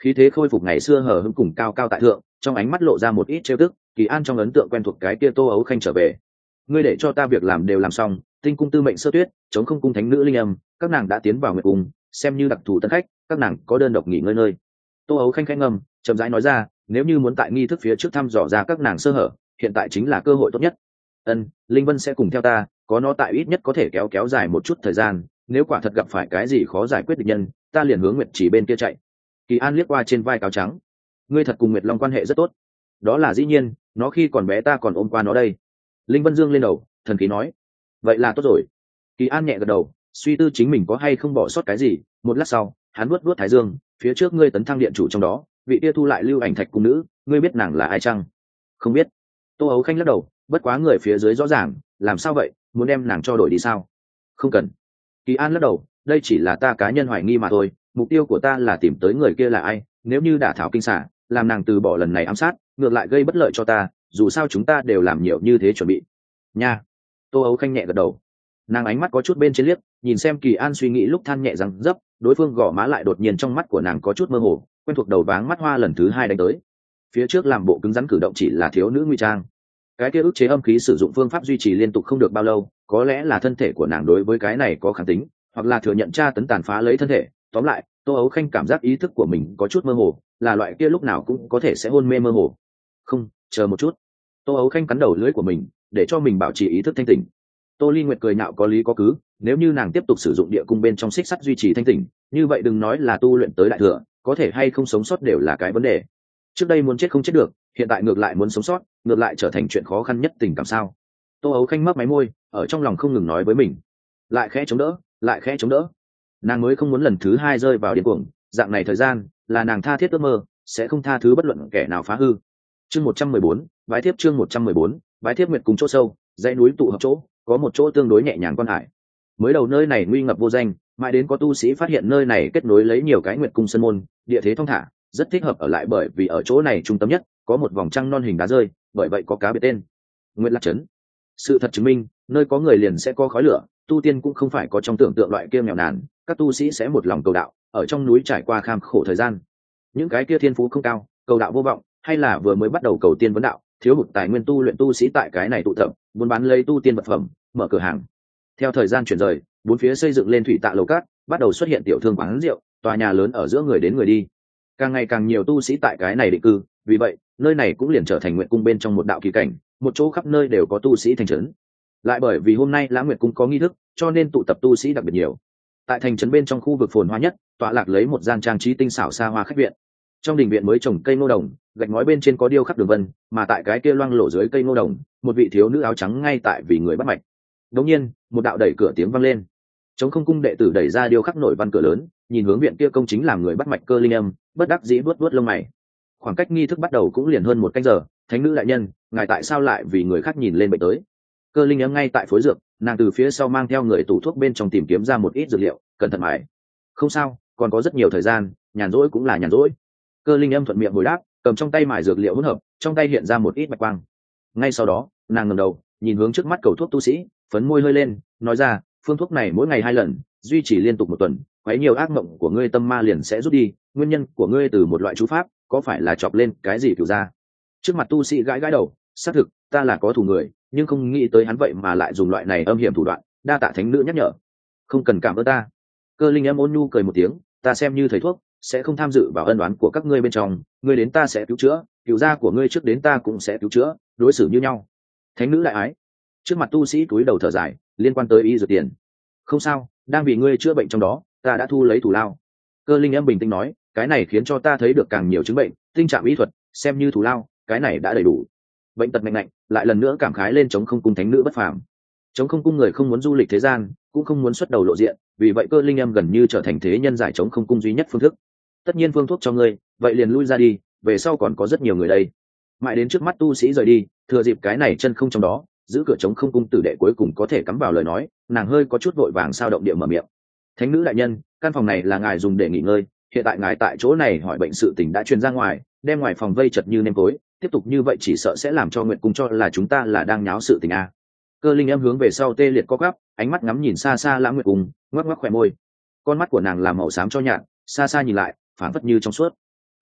Speaker 1: khí thế khôi phục ngày xưa hờ hững cùng cao cao tại thượng, trong ánh mắt lộ ra một ít trêu tức. Kỳ An trong ấn tượng quen thuộc cái kia Tô Ấu Khanh trở về. Ngươi để cho ta việc làm đều làm xong, tinh cung tư mệnh sơ tuyết, chống không cung thánh nữ linh âm, các nàng đã tiến vào nguyệt cung, xem như đặc thù tân khách, các nàng có đơn độc nghỉ ngơi nơi. Tô Ấu Khanh khẽ ngâm, chậm rãi nói ra, nếu như muốn tại nghi thức phía trước thăm dò ra các nàng sơ hở, hiện tại chính là cơ hội tốt nhất. Ân, Linh Vân sẽ cùng theo ta, có nó tại ít nhất có thể kéo kéo dài một chút thời gian, nếu quả thật gặp phải cái gì khó giải quyết địch nhân, ta liền hướng Nguyệt Chỉ bên kia chạy. Kỳ An liếc qua trên vai cáo trắng, ngươi thật cùng Nguyệt Long quan hệ rất tốt. Đó là dĩ nhiên, nó khi còn bé ta còn ôm qua nó đây. Linh Vân dương lên đầu, thần khí nói, vậy là tốt rồi. Kỳ An nhẹ gật đầu, suy tư chính mình có hay không bỏ sót cái gì. Một lát sau, hắn vuốt vuốt thái dương, phía trước ngươi tấn thăng điện chủ trong đó, vị kia thu lại Lưu Ảnh Thạch cung nữ, ngươi biết nàng là ai chăng? Không biết. Tô Ấu Khanh lắc đầu, bất quá người phía dưới rõ ràng, làm sao vậy, muốn đem nàng cho đổi đi sao? Không cần. Kỳ An lắc đầu, đây chỉ là ta cá nhân hoài nghi mà thôi, mục tiêu của ta là tìm tới người kia là ai, nếu như đả thảo kinh xả, làm nàng từ bỏ lần này ám sát, ngược lại gây bất lợi cho ta, dù sao chúng ta đều làm nhiều như thế chuẩn bị. Nha. Tô Ấu Khanh nhẹ gật đầu, nàng ánh mắt có chút bên trên liếc, nhìn xem Kỳ An suy nghĩ lúc than nhẹ rằng dấp, đối phương gõ má lại đột nhiên trong mắt của nàng có chút mơ hồ, quen thuộc đầu váng mắt hoa lần thứ hai đánh tới. Phía trước làm bộ cứng rắn cử động chỉ là thiếu nữ nguy trang, cái kia ức chế âm khí sử dụng phương pháp duy trì liên tục không được bao lâu, có lẽ là thân thể của nàng đối với cái này có kháng tính, hoặc là thừa nhận tra tấn tàn phá lấy thân thể. Tóm lại, Tô Ấu Khanh cảm giác ý thức của mình có chút mơ hồ, là loại kia lúc nào cũng có thể sẽ hôn mê mơ hồ. Không, chờ một chút. Tô Ấu Khanh cắn đầu lưỡi của mình, để cho mình bảo trì ý thức thanh tỉnh. Tô Ly Nguyệt cười nhạo có lý có cứ, nếu như nàng tiếp tục sử dụng địa cung bên trong xích sắt duy trì thanh tỉnh, như vậy đừng nói là tu luyện tới đại thừa, có thể hay không sống sót đều là cái vấn đề. Trước đây muốn chết không chết được, hiện tại ngược lại muốn sống sót, ngược lại trở thành chuyện khó khăn nhất tình cảm sao? Tô Ấu Khanh mấp máy môi, ở trong lòng không ngừng nói với mình, lại khẽ chống đỡ, lại khẽ chống đỡ. Nàng mới không muốn lần thứ hai rơi vào điên cuồng, dạng này thời gian là nàng tha thiết ước mơ, sẽ không tha thứ bất luận kẻ nào phá hư. Chương một trăm mười bốn, bái thiếp chương một trăm mười bốn, bái thiếp nguyệt cùng chỗ sâu, dãy núi tụ hợp chỗ, có một chỗ tương đối nhẹ nhàng quan hải. Mới đầu nơi này nguy ngập vô danh, mãi đến có tu sĩ phát hiện nơi này kết nối lấy nhiều cái nguyệt cung sơn môn, địa thế thong thả, rất thích hợp ở lại bởi vì ở chỗ này trung tâm nhất có một vòng trăng non hình đá rơi, bởi vậy có cá biệt tên Nguyệt Lạc Trấn. Sự thật chứng minh, nơi có người liền sẽ có khói lửa, tu tiên cũng không phải có trong tưởng tượng loại kia nghèo nàn, các tu sĩ sẽ một lòng cầu đạo, ở trong núi trải qua kham khổ thời gian. Những cái kia thiên phú không cao, cầu đạo vô vọng, hay là vừa mới bắt đầu cầu tiên vấn đạo, thiếu hụt tài nguyên tu luyện tu sĩ tại cái này tụ tập, buôn bán lấy tu tiên vật phẩm, mở cửa hàng. Theo thời gian chuyển rời, bốn phía xây dựng lên thủy tạ lầu cát, bắt đầu xuất hiện tiểu thương quán rượu, tòa nhà lớn ở giữa người đến người đi. Càng ngày càng nhiều tu sĩ tại cái này định cư, vì vậy nơi này cũng liền trở thành nguyệt cung bên trong một đạo kỳ cảnh, một chỗ khắp nơi đều có tu sĩ thành trấn. Lại bởi vì hôm nay Lãng Nguyệt cung có nghi thức, cho nên tụ tập tu sĩ đặc biệt nhiều. Tại thành trấn bên trong khu vực phồn hoa nhất, tọa lạc lấy một gian trang trí tinh xảo xa hoa khách viện. Trong đình viện mới trồng cây ngô đồng, gạch ngói bên trên có điêu khắc đường vân, mà tại cái kia loang lổ dưới cây ngô đồng, một vị thiếu nữ áo trắng ngay tại vì người bắt mạch. Đột nhiên, một đạo đẩy cửa tiếng vang lên. Trống Không cung đệ tử đẩy ra điêu khắc nổi văn cửa lớn, nhìn hướng viện kia công chính làm người bắt mạch Cơ Linh Âm, bất đắc dĩ vuốt vuốt lông mày. Khoảng cách nghi thức bắt đầu cũng liền hơn một canh giờ, thánh nữ đại nhân, ngài tại sao lại vì người khác nhìn lên bệnh tới? Cơ Linh Âm ngay tại phối dược, nàng từ phía sau mang theo người tủ thuốc bên trong tìm kiếm ra một ít dược liệu, cẩn thận mãi. Không sao, còn có rất nhiều thời gian, nhàn rỗi cũng là nhàn rỗi. Cơ Linh Âm thuận miệng hồi đáp, cầm trong tay mài dược liệu hỗn hợp, trong tay hiện ra một ít bạch quang. Ngay sau đó, nàng ngẩng đầu, nhìn hướng trước mắt cầu thuốc tu sĩ, phấn môi hơi lên, nói ra, phương thuốc này mỗi ngày hai lần, duy trì liên tục một tuần, quấy nhiều ác mộng của ngươi tâm ma liền sẽ rút đi, nguyên nhân của ngươi từ một loại chú pháp, có phải là chọc lên cái gì cửu ra? Trước mặt tu sĩ gãi gãi đầu, xác thực, ta là có thủ người, nhưng không nghĩ tới hắn vậy mà lại dùng loại này âm hiểm thủ đoạn, đa tạ thánh nữ nhắc nhở. Không cần cảm ơn ta. Cơ Linh Âm ôn nhu cười một tiếng, ta xem như thầy thuốc, sẽ không tham dự vào ân oán của các ngươi bên trong, ngươi đến ta sẽ cứu chữa, cửu gia của ngươi trước đến ta cũng sẽ cứu chữa, đối xử như nhau. Thánh nữ đại ái. Trước mặt tu sĩ cúi đầu thở dài, liên quan tới y dược tiền. Không sao, đang vì ngươi chữa bệnh trong đó, ta đã thu lấy thủ lao. Cơ Linh Âm bình tĩnh nói, cái này khiến cho ta thấy được càng nhiều chứng bệnh, tinh trạng y thuật, xem như thủ lao, cái này đã đầy đủ. Bệnh tật mạnh mạnh, lại lần nữa cảm khái lên Trống Không cung thánh nữ bất phàm. Trống Không cung người không muốn du lịch thế gian, cũng không muốn xuất đầu lộ diện, vì vậy Cơ Linh Âm gần như trở thành thế nhân giải Trống Không cung duy nhất phương thức. Tất nhiên phương thuốc cho ngươi, vậy liền lui ra đi, về sau còn có rất nhiều người đây. Mãi đến trước mắt tu sĩ rời đi, thừa dịp cái này chân không trong đó, giữ cửa Trống Không cung tử đệ cuối cùng có thể cắm vào lời nói, nàng hơi có chút vội vàng sao động địa mở miệng. Thánh nữ đại nhân, căn phòng này là ngài dùng để nghỉ ngơi, hiện tại ngài tại chỗ này hỏi bệnh sự tình đã truyền ra ngoài, đem ngoài phòng vây chật như nêm tối, tiếp tục như vậy chỉ sợ sẽ làm cho Nguyệt cung cho là chúng ta là đang nháo sự tình a. Cơ Linh Âm hướng về sau tê liệt co quắp, ánh mắt ngắm nhìn xa xa Lãng Nguyệt cung, ngoắc ngoắc khóe môi. Con mắt của nàng làm màu xám cho nhạt, xa xa nhìn lại, phảng phất như trong suốt.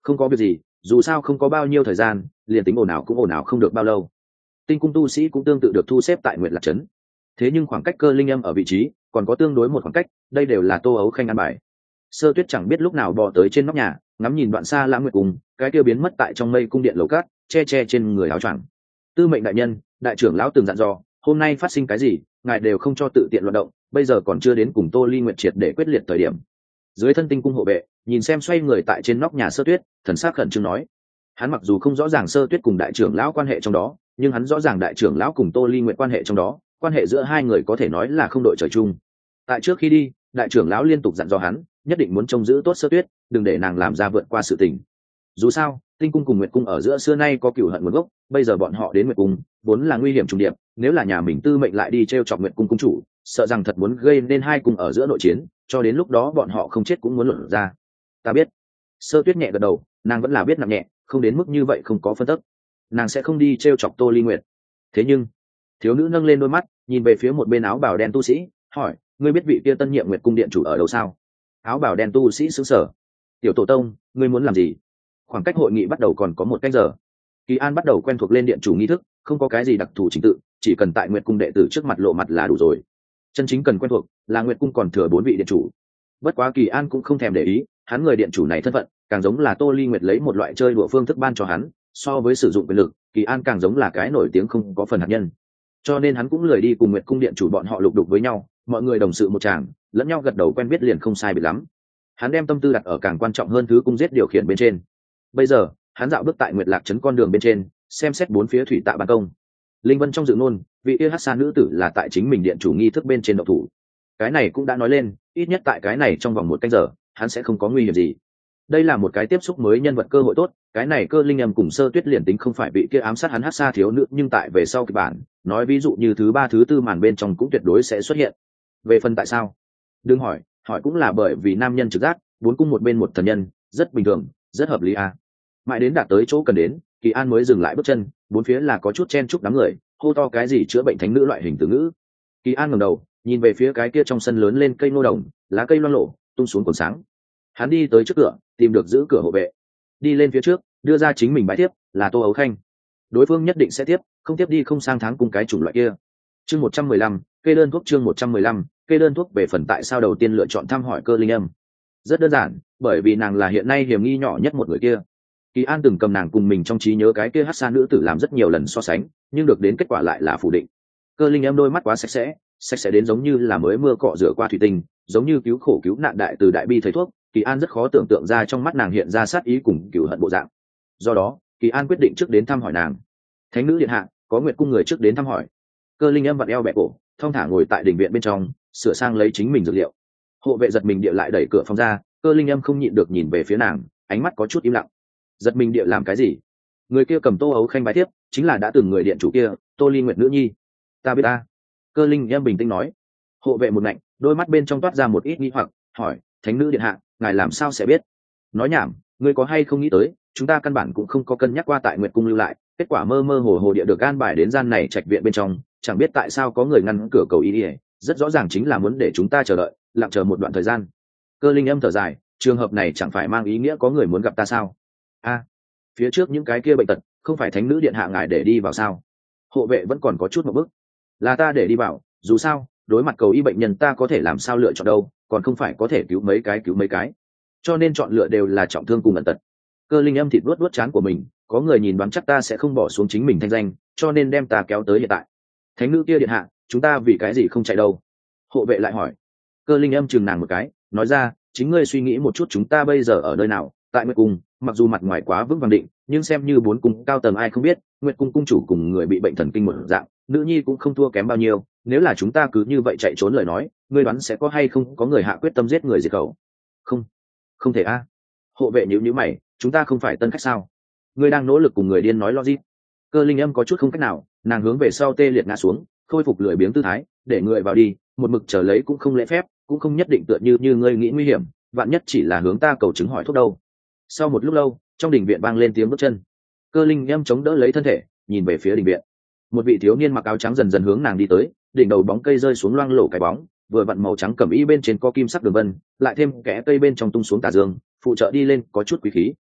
Speaker 1: Không có việc gì, dù sao không có bao nhiêu thời gian, liền tính ồn ào cũng ồn ào không được bao lâu. Tinh cung tu sĩ cũng tương tự được thu xếp tại Nguyệt Lạc trấn. Thế nhưng khoảng cách Cơ Linh Âm ở vị trí còn có tương đối một khoảng cách, đây đều là Tô Ấu Khanh an bài. Sơ Tuyết chẳng biết lúc nào bò tới trên nóc nhà, ngắm nhìn đoạn xa Lãng Nguyệt cung, cái kia biến mất tại trong mây cung điện lầu cát, che che trên người áo choàng. Tư mệnh đại nhân, đại trưởng lão từng dặn dò, hôm nay phát sinh cái gì, ngài đều không cho tự tiện loạn động, bây giờ còn chưa đến cùng Tô Ly Nguyệt triệt để quyết liệt thời điểm. Dưới thân tinh cung hộ vệ, nhìn xem xoay người tại trên nóc nhà Sơ Tuyết, thần sắc khẩn trương nói. Hắn mặc dù không rõ ràng Sơ Tuyết cùng đại trưởng lão quan hệ trong đó, nhưng hắn rõ ràng đại trưởng lão cùng Tô Ly Nguyệt quan hệ trong đó, quan hệ giữa hai người có thể nói là không đội trời chung. Tại trước khi đi, đại trưởng lão liên tục dặn dò hắn, nhất định muốn trông giữ tốt Sơ Tuyết, đừng để nàng làm ra vượt qua sự tình. Dù sao, tinh cung cùng Nguyệt cung ở giữa xưa nay có cửu hận nguồn gốc, bây giờ bọn họ đến Nguyệt cung, vốn là nguy hiểm trùng điệp, nếu là nhà mình Tư Mệnh lại đi trêu chọc Nguyệt cung cung chủ, sợ rằng thật muốn gây nên hai cung ở giữa nội chiến, cho đến lúc đó bọn họ không chết cũng muốn luận ra. Ta biết. Sơ Tuyết nhẹ gật đầu, nàng vẫn là biết nặng nhẹ, không đến mức như vậy không có phân tức. Nàng sẽ không đi trêu chọc Tô Ly Nguyệt. Thế nhưng, thiếu nữ nâng lên đôi mắt, nhìn về phía một bên áo bào đen tu sĩ, hỏi, ngươi biết vị kia tân nhiệm Nguyệt cung điện chủ ở đâu sao? Áo bào đen tu sĩ sững sờ. Tiểu tổ tông, ngươi muốn làm gì? Khoảng cách hội nghị bắt đầu còn có một canh giờ. Kỳ An bắt đầu quen thuộc lên điện chủ nghi thức, không có cái gì đặc thù trình tự, chỉ cần tại Nguyệt cung đệ tử trước mặt lộ mặt là đủ rồi. Chân chính cần quen thuộc là Nguyệt cung còn thừa bốn vị điện chủ. Bất quá Kỳ An cũng không thèm để ý, hắn người điện chủ này thân phận càng giống là Tô Ly Nguyệt lấy một loại chơi đùa phương thức ban cho hắn, so với sử dụng quyền lực, Kỳ An càng giống là cái nổi tiếng không có phần hạt nhân. Cho nên hắn cũng lười đi cùng Nguyệt cung điện chủ bọn họ lục đục với nhau, mọi người đồng sự một tràng, lẫn nhau gật đầu quen biết liền không sai biệt lắm. Hắn đem tâm tư đặt ở càng quan trọng hơn thứ cung giết điều khiển bên trên. Bây giờ, hắn dạo bước tại Nguyệt Lạc trấn con đường bên trên, xem xét bốn phía thủy tạ ban công. Linh Vân trong dự ngôn, vị kia Hắc Sa nữ tử là tại chính mình điện chủ nghi thức bên trên độc thủ. Cái này cũng đã nói lên, ít nhất tại cái này trong vòng một canh giờ, hắn sẽ không có nguy hiểm gì. Đây là một cái tiếp xúc mới nhân vật cơ hội tốt, cái này Cơ Linh Âm cùng Sơ Tuyết liền tính không phải bị kia ám sát hắn Hắc Sa thiếu nữ, nhưng tại về sau kịch bản, nói ví dụ như thứ ba thứ tư màn bên trong cũng tuyệt đối sẽ xuất hiện. Về phần tại sao? Đừng hỏi, hỏi cũng là bởi vì nam nhân trực giác, bốn cung một bên một thần nhân, rất bình thường, rất hợp lý à. Mãi đến đạt tới chỗ cần đến, Kỳ An mới dừng lại bước chân, bốn phía là có chút chen chúc đám người, hô to cái gì chữa bệnh thánh nữ loại hình từ ngữ. Kỳ An ngẩng đầu, nhìn về phía cái kia trong sân lớn lên cây nô đồng, lá cây loang lổ, tung xuống cồn sáng. Hắn đi tới trước cửa, tìm được giữ cửa hộ vệ, đi lên phía trước, đưa ra chính mình bái tiếp, là Tô Ấu Khanh. Đối phương nhất định sẽ tiếp, không tiếp đi không sang tháng cùng cái chủng loại kia. Chương một trăm mười lăm, kê đơn thuốc chương một trăm mười lăm, kê đơn thuốc về phần tại sao đầu tiên lựa chọn thăm hỏi Cơ Linh Âm. Rất đơn giản, bởi vì nàng là hiện nay hiểm nghi nhỏ nhất một người kia. Kỳ An từng cầm nàng cùng mình trong trí nhớ cái kia Hắc Sa nữ tử làm rất nhiều lần so sánh, nhưng được đến kết quả lại là phủ định. Cơ Linh Âm đôi mắt quá sạch sẽ, sạch sẽ đến giống như là mới mưa cọ rửa qua thủy tinh, giống như cứu khổ cứu nạn đại từ đại bi thầy thuốc. Kỳ An rất khó tưởng tượng ra trong mắt nàng hiện ra sát ý cùng cửu hận bộ dạng. Do đó, Kỳ An quyết định trước đến thăm hỏi nàng. Thánh nữ điện hạ, có Nguyệt cung người trước đến thăm hỏi. Cơ Linh Âm vặn eo bẹ cổ, thong thả ngồi tại đình viện bên trong, sửa sang lấy chính mình dược liệu. Hộ vệ giật mình địa lại đẩy cửa phòng ra, Cơ Linh Âm không nhịn được nhìn về phía nàng, ánh mắt có chút im lặng. Giật mình địa làm cái gì? Người kia cầm Tô Ấu Khanh bái tiếp, chính là đã từng người điện chủ kia, Tô Ly Nguyệt nữ nhi. Ta biết ta. Cơ Linh Âm bình tĩnh nói. Hộ vệ một ngạnh, đôi mắt bên trong toát ra một ít nghi hoặc, hỏi, thánh nữ điện hạ, ngài làm sao sẽ biết? Nói nhảm, ngươi có hay không nghĩ tới, chúng ta căn bản cũng không có cân nhắc qua tại Nguyệt cung lưu lại, kết quả mơ mơ hồ hồ địa được an bài đến gian này trạch viện bên trong, chẳng biết tại sao có người ngăn cửa cầu ý ỉa, rất rõ ràng chính là muốn để chúng ta chờ đợi, lặng chờ một đoạn thời gian. Cơ Linh Âm thở dài, trường hợp này chẳng phải mang ý nghĩa có người muốn gặp ta sao? A, à, phía trước những cái kia bệnh tật, không phải thánh nữ điện hạ ngài để đi vào sao? Hộ vệ vẫn còn có chút một bức. Là ta để đi vào, dù sao, đối mặt cầu y bệnh nhân ta có thể làm sao lựa chọn đâu, còn không phải có thể cứu mấy cái cứu mấy cái, cho nên chọn lựa đều là trọng thương cùng ẩn tật. Cơ Linh Âm thịt luốt luốt chán của mình, có người nhìn đoán chắc ta sẽ không bỏ xuống chính mình thanh danh, cho nên đem ta kéo tới hiện tại. Thánh nữ kia điện hạ, chúng ta vì cái gì không chạy đâu? Hộ vệ lại hỏi. Cơ Linh Âm chừng nàng một cái, nói ra, chính ngươi suy nghĩ một chút chúng ta bây giờ ở nơi nào, tại Nguyệt cung, mặc dù mặt ngoài quá vững vàng định, nhưng xem như bốn cung cao tầng ai không biết, Nguyệt cung cung chủ cùng người bị bệnh thần kinh một dạng, nữ nhi cũng không thua kém bao nhiêu, nếu là chúng ta cứ như vậy chạy trốn lời nói, ngươi đoán sẽ có hay không có người hạ quyết tâm giết người diệt khẩu? Không, không thể a. Hộ vệ nhíu nhíu mày, chúng ta không phải tân khách sao? Ngươi đang nỗ lực cùng người điên nói logic. Cơ Linh Âm có chút không cách nào, nàng hướng về sau tê liệt ngã xuống, khôi phục lười biếng tư thái, để người vào đi, một mực chờ lấy cũng không lễ phép, cũng không nhất định tựa như như ngươi nghĩ nguy hiểm, vạn nhất chỉ là hướng ta cầu chứng hỏi thuốc đâu. Sau một lúc lâu, trong đình viện vang lên tiếng bước chân. Cơ Linh Âm chống đỡ lấy thân thể, nhìn về phía đình viện. Một vị thiếu niên mặc áo trắng dần dần hướng nàng đi tới, đỉnh đầu bóng cây rơi xuống loang lổ cái bóng, vừa vặn màu trắng cẩm y bên trên có kim sắc đường vân, lại thêm kẽ cây bên trong tung xuống tà dương, phụ trợ đi lên có chút quý khí.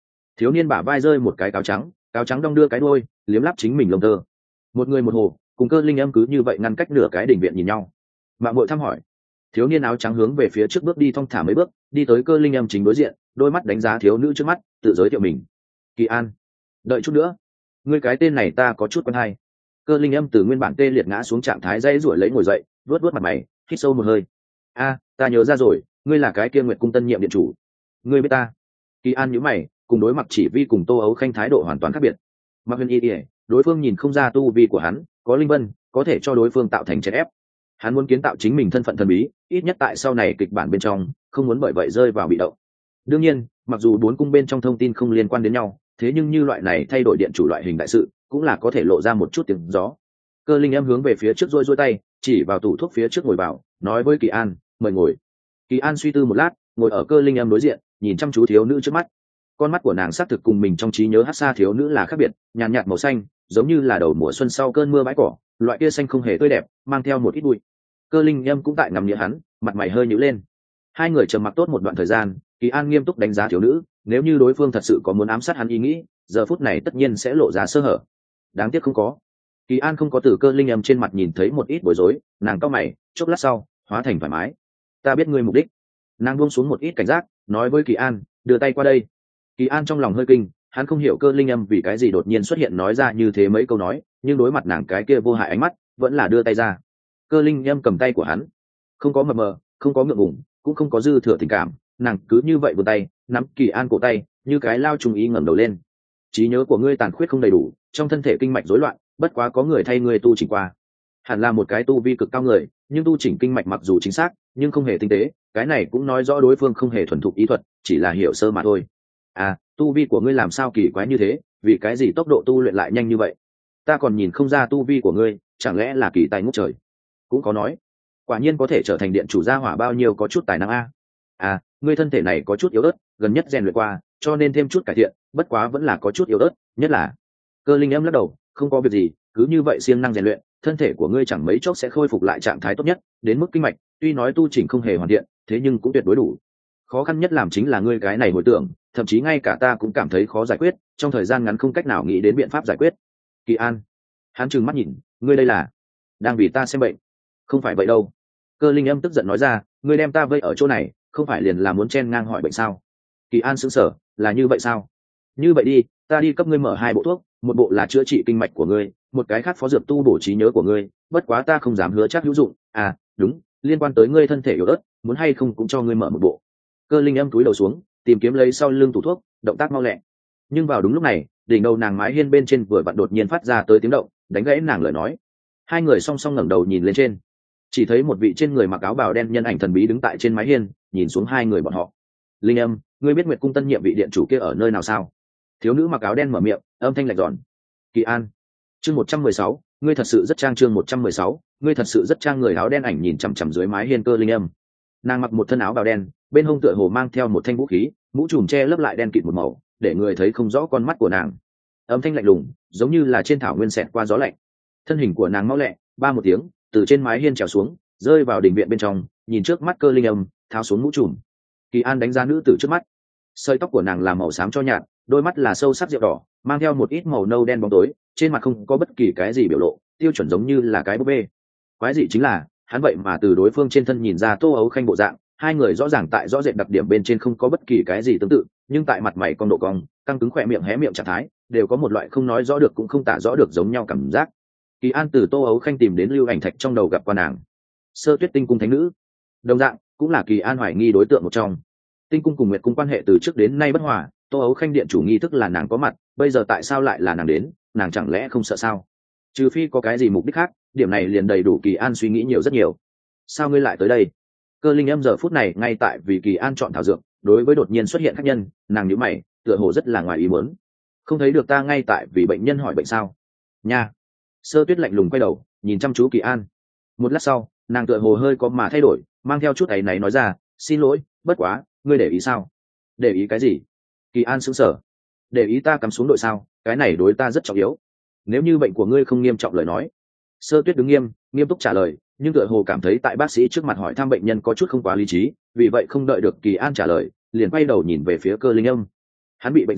Speaker 1: Thiếu niên bả vai rơi một cái cáo trắng, cáo trắng đong đưa cái đuôi, liếm lắp chính mình lông tơ. Một người một hồ, cùng Cơ Linh Âm cứ như vậy ngăn cách nửa cái đình viện nhìn nhau. Mạng Muội thăm hỏi. Thiếu niên áo trắng hướng về phía trước bước đi thong thả mấy bước, đi tới Cơ Linh Âm chính đối diện, đôi mắt đánh giá thiếu nữ trước mắt, tự giới thiệu mình. Kỳ An. Đợi chút nữa, ngươi cái tên này ta có chút quen hay. Cơ Linh Âm từ nguyên bản tê liệt ngã xuống trạng thái dây ruổi lấy ngồi dậy, vuốt vuốt mặt mày, hít sâu một hơi. A, ta nhớ ra rồi, ngươi là cái kia Nguyệt cung tân nhiệm điện chủ. Ngươi biết ta? Kỳ An nhíu mày, cùng đối mặt chỉ vi cùng Tô Ấu Khanh thái độ hoàn toàn khác biệt. Mặc Huyền Y Y, đối phương nhìn không ra tu vi của hắn, có linh vân, có thể cho đối phương tạo thành chèn ép. Hắn muốn kiến tạo chính mình thân phận thần bí, ít nhất tại sau này kịch bản bên trong, không muốn bởi vậy rơi vào bị động. Đương nhiên, mặc dù bốn cung bên trong thông tin không liên quan đến nhau, thế nhưng như loại này thay đổi điện chủ loại hình đại sự, cũng là có thể lộ ra một chút tiếng gió. Cơ Linh Âm hướng về phía trước rôi rôi tay, chỉ vào tủ thuốc phía trước ngồi vào, nói với Kỳ An, mời ngồi. Kỳ An suy tư một lát, ngồi ở Cơ Linh Âm đối diện, nhìn chăm chú thiếu nữ trước mắt. Con mắt của nàng xác thực cùng mình trong trí nhớ hát xa thiếu nữ là khác biệt, nhàn nhạt màu xanh, giống như là đầu mùa xuân sau cơn mưa bãi cỏ, loại kia xanh không hề tươi đẹp, mang theo một ít bụi. Cơ Linh Âm cũng tại ngắm nghĩa hắn, mặt mày hơi nhíu lên. Hai người trầm mặc tốt một đoạn thời gian, Kỳ An nghiêm túc đánh giá thiếu nữ, nếu như đối phương thật sự có muốn ám sát hắn ý nghĩ, giờ phút này tất nhiên sẽ lộ ra sơ hở. Đáng tiếc không có. Kỳ An không có từ Cơ Linh Âm trên mặt nhìn thấy một ít bối rối, nàng cau mày, chốc lát sau, hóa thành thoải mái. Ta biết ngươi mục đích. Nàng buông xuống một ít cảnh giác, nói với Kỳ An, đưa tay qua đây. Kỳ An trong lòng hơi kinh, hắn không hiểu Cơ Linh Âm vì cái gì đột nhiên xuất hiện nói ra như thế mấy câu nói, nhưng đối mặt nàng cái kia vô hại ánh mắt, vẫn là đưa tay ra. Cơ Linh Âm cầm tay của hắn, không có mập mờ, không có ngượng ngùng, cũng không có dư thừa tình cảm, nàng cứ như vậy vươn tay, nắm Kỳ An cổ tay, như cái lao trùng ý ngẩng đầu lên. Trí nhớ của ngươi tàn khuyết không đầy đủ, trong thân thể kinh mạch rối loạn, bất quá có người thay ngươi tu chỉnh qua. Hẳn là một cái tu vi cực cao người, nhưng tu chỉnh kinh mạch mặc dù chính xác, nhưng không hề tinh tế, cái này cũng nói rõ đối phương không hề thuần thục ý thuật, chỉ là hiểu sơ mà thôi. À, tu vi của ngươi làm sao kỳ quái như thế, vì cái gì tốc độ tu luyện lại nhanh như vậy? Ta còn nhìn không ra tu vi của ngươi, chẳng lẽ là kỳ tài ngút trời? Cũng có nói, quả nhiên có thể trở thành điện chủ gia hỏa bao nhiêu có chút tài năng a. À, ngươi thân thể này có chút yếu ớt, gần nhất rèn luyện qua, cho nên thêm chút cải thiện, bất quá vẫn là có chút yếu ớt, nhất là. Cơ Linh Âm lắc đầu, không có việc gì, cứ như vậy siêng năng rèn luyện, thân thể của ngươi chẳng mấy chốc sẽ khôi phục lại trạng thái tốt nhất, đến mức kinh mạch, tuy nói tu chỉnh không hề hoàn thiện, thế nhưng cũng tuyệt đối đủ. Khó khăn nhất làm chính là ngươi cái này hồi tưởng, thậm chí ngay cả ta cũng cảm thấy khó giải quyết, trong thời gian ngắn không cách nào nghĩ đến biện pháp giải quyết. Kỳ An, hắn trừng mắt nhìn, ngươi đây là đang vì ta xem bệnh? Không phải vậy đâu. Cơ Linh Âm tức giận nói ra, ngươi đem ta vây ở chỗ này, không phải liền là muốn chen ngang hỏi bệnh sao? Kỳ An sững sờ, là như vậy sao? Như vậy đi, ta đi cấp ngươi mở hai bộ thuốc, một bộ là chữa trị kinh mạch của ngươi, một cái khác phó dược tu bổ trí nhớ của ngươi, bất quá ta không dám hứa chắc hữu dụng. À, đúng, liên quan tới ngươi thân thể yếu ớt, muốn hay không cũng cho ngươi mở một bộ. Cơ Linh Âm túi đầu xuống, tìm kiếm lấy sau lưng tủ thuốc, động tác mau lẹ. Nhưng vào đúng lúc này, đỉnh đầu nàng mái hiên bên trên vừa vặn đột nhiên phát ra tới tiếng động, đánh gãy nàng lời nói. Hai người song song ngẩng đầu nhìn lên trên, chỉ thấy một vị trên người mặc áo bào đen nhân ảnh thần bí đứng tại trên mái hiên, nhìn xuống hai người bọn họ. Linh Âm, ngươi biết Nguyệt cung tân nhiệm vị điện chủ kia ở nơi nào sao? Thiếu nữ mặc áo đen mở miệng, âm thanh lạnh giòn. Kỳ An. Chương một trăm mười sáu, ngươi thật sự rất trang chương một trăm mười sáu, ngươi thật sự rất trang. Người áo đen ảnh nhìn chằm chằm dưới mái hiên Cơ Linh Âm. Nàng mặc một thân áo bào đen, bên hông tựa hồ mang theo một thanh vũ khí, mũ trùm che lấp lại đen kịt một màu, để người thấy không rõ con mắt của nàng. Âm thanh lạnh lùng, giống như là trên thảo nguyên xẹt qua gió lạnh. Thân hình của nàng mau lẹ, ba một tiếng, từ trên mái hiên trèo xuống, rơi vào đình viện bên trong, nhìn trước mắt Cơ Linh Âm, tháo xuống mũ trùm. Kỳ An đánh giá nữ tử trước mắt. Sợi tóc của nàng là màu xám cho nhạt, đôi mắt là sâu sắc rượu đỏ, mang theo một ít màu nâu đen bóng tối, trên mặt không có bất kỳ cái gì biểu lộ, tiêu chuẩn giống như là cái búp bê. Quái dị chính là, hắn vậy mà từ đối phương trên thân nhìn ra Tô Ấu Khanh bộ dạng, hai người rõ ràng tại rõ rệt đặc điểm bên trên không có bất kỳ cái gì tương tự, nhưng tại mặt mày cong độ cong, căng cứng khỏe miệng hé miệng trạng thái, đều có một loại không nói rõ được cũng không tả rõ được giống nhau cảm giác. Kỳ An từ Tô Ấu Khanh tìm đến lưu ảnh thạch trong đầu gặp qua nàng. Sơ Tuyết Tinh cung thánh nữ, đồng dạng cũng là Kỳ An hoài nghi đối tượng một trong. Tinh cung cùng Nguyệt cung quan hệ từ trước đến nay bất hòa, Tô Ấu Khanh điện chủ nghi thức là nàng có mặt, bây giờ tại sao lại là nàng đến, nàng chẳng lẽ không sợ sao? Trừ phi có cái gì mục đích khác, điểm này liền đầy đủ Kỳ An suy nghĩ nhiều rất nhiều. Sao ngươi lại tới đây? Cơ Linh Âm giờ phút này ngay tại vì Kỳ An chọn thảo dược, đối với đột nhiên xuất hiện khách nhân, nàng nhíu mày, tựa hồ rất là ngoài ý muốn. Không thấy được ta ngay tại vì bệnh nhân hỏi bệnh sao? Nha. Sơ Tuyết lạnh lùng quay đầu, nhìn chăm chú Kỳ An. Một lát sau, nàng tựa hồ hơi có mà thay đổi, mang theo chút áy náy nói ra, xin lỗi, bất quá, ngươi để ý sao? Để ý cái gì? Kỳ An sững sờ. Để ý ta cắm xuống đội sao? Cái này đối ta rất trọng yếu. Nếu như bệnh của ngươi không nghiêm trọng lời nói. Sơ Tuyết đứng nghiêm, nghiêm túc trả lời, nhưng tựa hồ cảm thấy tại bác sĩ trước mặt hỏi thăm bệnh nhân có chút không quá lý trí, vì vậy không đợi được Kỳ An trả lời, liền quay đầu nhìn về phía Cơ Linh Âm. Hắn bị bệnh gì,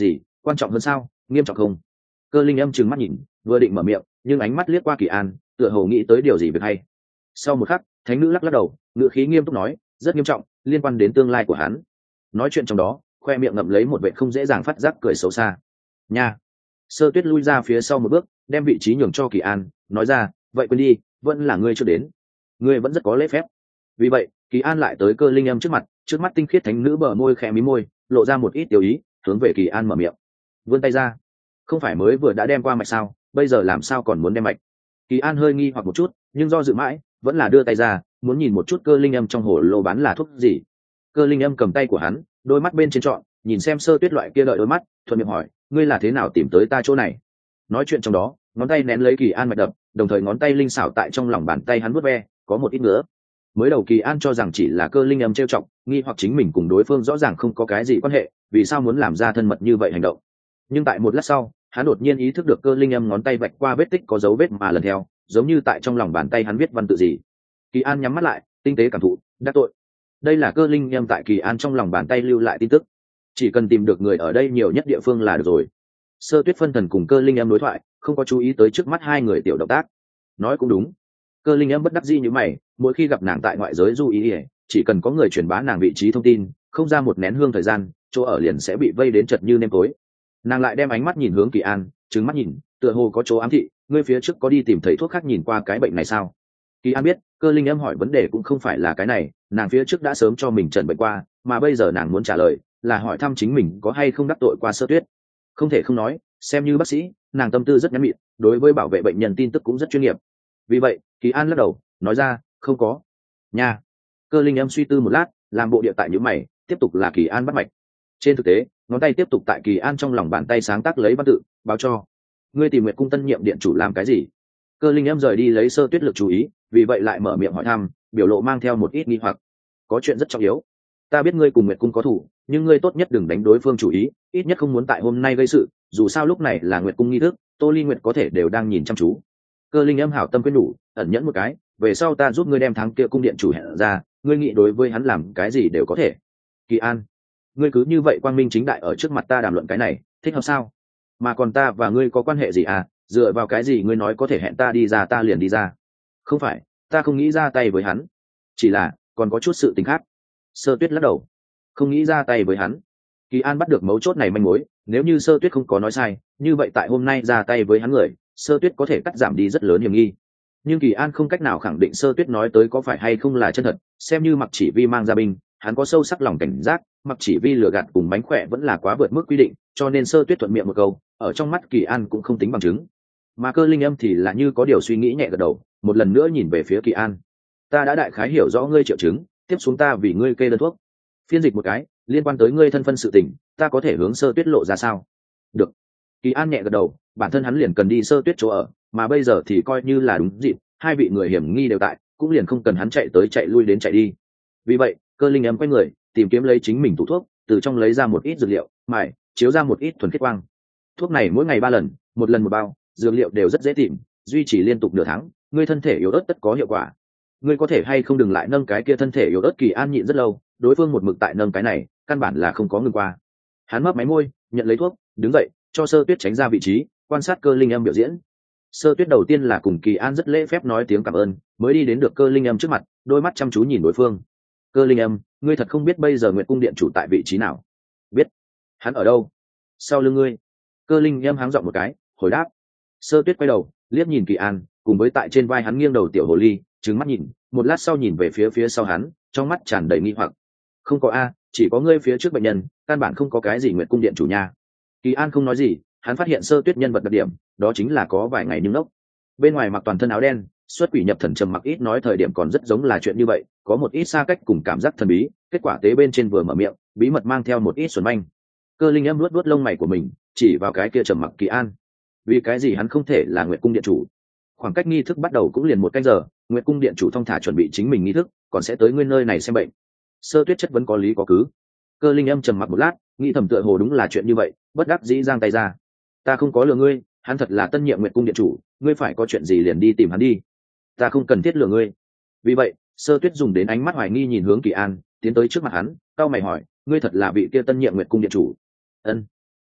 Speaker 1: quan trọng hơn sao, nghiêm trọng không? Cơ linh âm trừng mắt nhìn, vừa định mở miệng nhưng ánh mắt liếc qua Kỳ An, tựa hồ nghĩ tới điều gì việc hay. Sau một khắc, thánh nữ lắc lắc đầu, ngữ khí nghiêm túc nói, rất nghiêm trọng, liên quan đến tương lai của hắn. Nói chuyện trong đó, khoe miệng ngậm lấy một vệ không dễ dàng phát giác cười xấu xa. Nha. Sơ Tuyết lui ra phía sau một bước, đem vị trí nhường cho Kỳ An, nói ra, vậy quên đi, vẫn là ngươi chưa đến, ngươi vẫn rất có lễ phép. Vì vậy, Kỳ An lại tới Cơ linh âm trước mặt, trước mắt tinh khiết thánh nữ bờ môi khẽ mí môi, lộ ra một ít tiểu ý, hướng về Kỳ An mở miệng, vươn tay ra. Không phải mới vừa đã đem qua mạch sao, bây giờ làm sao còn muốn đem mạch? Kỳ An hơi nghi hoặc một chút, nhưng do dự mãi, vẫn là đưa tay ra, muốn nhìn một chút Cơ linh âm trong hồ lô bán là thuốc gì. Cơ linh âm cầm tay của hắn, đôi mắt bên trên trọn, nhìn xem Sơ Tuyết loại kia đợi đôi mắt, thuận miệng hỏi, ngươi là thế nào tìm tới ta chỗ này? Nói chuyện trong đó, ngón tay nén lấy Kỳ An mạch đập, đồng thời ngón tay linh xảo tại trong lòng bàn tay hắn vuốt ve, có một ít nữa. Mới đầu Kỳ An cho rằng chỉ là Cơ linh âm trêu chọc, nghi hoặc chính mình cùng đối phương rõ ràng không có cái gì quan hệ, vì sao muốn làm ra thân mật như vậy hành động. Nhưng tại một lát sau, hắn đột nhiên ý thức được Cơ linh âm ngón tay vạch qua vết tích có dấu vết mà lần theo, giống như tại trong lòng bàn tay hắn viết văn tự gì. Kỳ An nhắm mắt lại, tinh tế cảm thụ, đắc tội. Đây là Cơ linh âm tại Kỳ An trong lòng bàn tay lưu lại tin tức. Chỉ cần tìm được người ở đây nhiều nhất địa phương là được rồi. Sơ Tuyết phân thần cùng Cơ linh âm đối thoại, không có chú ý tới trước mắt hai người tiểu động tác. Nói cũng đúng. Cơ linh âm bất đắc dĩ như mày, mỗi khi gặp nàng tại ngoại giới du ý, chỉ cần có người truyền bá nàng vị trí thông tin, không ra một nén hương thời gian, chỗ ở liền sẽ bị vây đến chật như nêm tối. Nàng lại đem ánh mắt nhìn hướng Kỳ An, trừng mắt nhìn, tựa hồ có chỗ ám thị, ngươi phía trước có đi tìm thầy thuốc khác nhìn qua cái bệnh này sao? Kỳ An biết, Cơ linh âm hỏi vấn đề cũng không phải là cái này, nàng phía trước đã sớm cho mình trần bệnh qua, mà bây giờ nàng muốn trả lời là hỏi thăm chính mình có hay không đắc tội qua Sơ Tuyết. Không thể không nói, xem như bác sĩ, nàng tâm tư rất nhắn mịn, đối với bảo vệ bệnh nhân tin tức cũng rất chuyên nghiệp. Vì vậy, Kỳ An lắc đầu, nói ra, không có. Nha. Cơ linh âm suy tư một lát, làm bộ địa tại nhíu mày, tiếp tục là Kỳ An bắt mạch. Trên thực tế, ngón tay tiếp tục tại Kỳ An trong lòng bàn tay sáng tác lấy văn tự, báo cho. Ngươi tìm Nguyệt cung tân nhiệm điện chủ làm cái gì? Cơ linh âm rời đi lấy Sơ Tuyết lực chú ý, vì vậy lại mở miệng hỏi thăm, biểu lộ mang theo một ít nghi hoặc. Có chuyện rất trọng yếu. Ta biết ngươi cùng Nguyệt cung có thủ, nhưng ngươi tốt nhất đừng đánh đối phương chủ ý, ít nhất không muốn tại hôm nay gây sự, dù sao lúc này là Nguyệt cung nghi thức, Tô Ly Nguyệt có thể đều đang nhìn chăm chú. Cơ linh âm hảo tâm quyến đủ, ẩn nhẫn một cái, về sau ta giúp ngươi đem tháng kia cung điện chủ hẹn ra, ngươi nghĩ đối với hắn làm cái gì đều có thể. Kỳ An, ngươi cứ như vậy quang minh chính đại ở trước mặt ta đàm luận cái này, thích hợp sao? Mà còn ta và ngươi có quan hệ gì à? Dựa vào cái gì ngươi nói có thể hẹn ta đi ra ta liền đi ra? Không phải, ta không nghĩ ra tay với hắn, chỉ là còn có chút sự tình khác. Sơ Tuyết lắc đầu, không nghĩ ra tay với hắn. Kỳ An bắt được mấu chốt này manh mối, nếu như Sơ Tuyết không có nói sai, như vậy tại hôm nay ra tay với hắn người, Sơ Tuyết có thể cắt giảm đi rất lớn hiểm nghi. Nhưng Kỳ An không cách nào khẳng định Sơ Tuyết nói tới có phải hay không là chân thật, xem như Mặc Chỉ Vi mang ra binh, hắn có sâu sắc lòng cảnh giác, Mặc Chỉ Vi lừa gạt cùng bánh khỏe vẫn là quá vượt mức quy định, cho nên Sơ Tuyết thuận miệng một câu, ở trong mắt Kỳ An cũng không tính bằng chứng. Mà Cơ linh âm thì là như có điều suy nghĩ nhẹ gật đầu, một lần nữa nhìn về phía Kỳ An. Ta đã đại khái hiểu rõ ngươi triệu chứng, tiếp xuống ta vì ngươi kê đơn thuốc. Phiên dịch một cái, liên quan tới ngươi thân phân sự tình, ta có thể hướng Sơ Tuyết lộ ra sao? Được. Kỳ An nhẹ gật đầu, bản thân hắn liền cần đi Sơ Tuyết chỗ ở, mà bây giờ thì coi như là đúng dịp, hai vị người hiểm nghi đều tại, cũng liền không cần hắn chạy tới chạy lui đến chạy đi. Vì vậy, Cơ linh âm quay người, tìm kiếm lấy chính mình tủ thuốc, từ trong lấy ra một ít dược liệu, mài, chiếu ra một ít thuần khiết quang. Thuốc này mỗi ngày ba lần, một lần một bao, dược liệu đều rất dễ tìm, duy trì liên tục nửa tháng, ngươi thân thể yếu ớt tất có hiệu quả. Ngươi có thể hay không đừng lại nâng cái kia thân thể yếu ớt. Kỳ An nhịn rất lâu, đối phương một mực tại nâng cái này, căn bản là không có ngừng qua. Hắn mấp máy môi, nhận lấy thuốc, đứng dậy, cho Sơ Tuyết tránh ra vị trí, quan sát Cơ linh âm biểu diễn. Sơ Tuyết đầu tiên là cùng Kỳ An rất lễ phép nói tiếng cảm ơn, mới đi đến được Cơ linh âm trước mặt, đôi mắt chăm chú nhìn đối phương. Cơ linh âm, ngươi thật không biết bây giờ Nguyệt cung điện chủ tại vị trí nào? Biết. Hắn ở đâu? Sau lưng ngươi. Cơ linh âm háng giọng một cái, hồi đáp. Sơ Tuyết quay đầu, liếc nhìn Kỳ An, cùng với tại trên vai hắn nghiêng đầu tiểu hồ ly, trừng mắt nhìn, một lát sau nhìn về phía phía sau hắn, trong mắt tràn đầy nghi hoặc. Không có a, chỉ có ngươi phía trước bệnh nhân, căn bản không có cái gì Nguyệt cung điện chủ nha. Kỳ An không nói gì, hắn phát hiện Sơ Tuyết nhân vật đặc điểm, đó chính là có vài ngày nhưng nốc. Bên ngoài mặc toàn thân áo đen, xuất quỷ nhập thần trầm mặc ít nói thời điểm còn rất giống là chuyện như vậy, có một ít xa cách cùng cảm giác thần bí, kết quả tế bên trên vừa mở miệng, bí mật mang theo một ít xuẩn manh. Cơ linh âm luốt luốt lông mày của mình, chỉ vào cái kia trầm mặc Kỳ An. Vì cái gì hắn không thể là Nguyệt cung điện chủ? Khoảng cách nghi thức bắt đầu cũng liền một canh giờ, Nguyệt cung điện chủ thong thả chuẩn bị chính mình nghi thức, còn sẽ tới nguyên nơi này xem bệnh. Sơ Tuyết chất vấn có lý có cứ. Cơ linh âm trầm mặc một lát, nghĩ thầm tựa hồ đúng là chuyện như vậy, bất đắc dĩ giang tay ra. Ta không có lừa ngươi, hắn thật là tân nhiệm Nguyệt cung điện chủ, ngươi phải có chuyện gì liền đi tìm hắn đi. Ta không cần thiết lừa ngươi. Vì vậy, Sơ Tuyết dùng đến ánh mắt hoài nghi nhìn hướng Kỳ An, tiến tới trước mặt hắn, cau mày hỏi, ngươi thật là vị kia tân nhiệm Nguyệt cung điện chủ? Ân.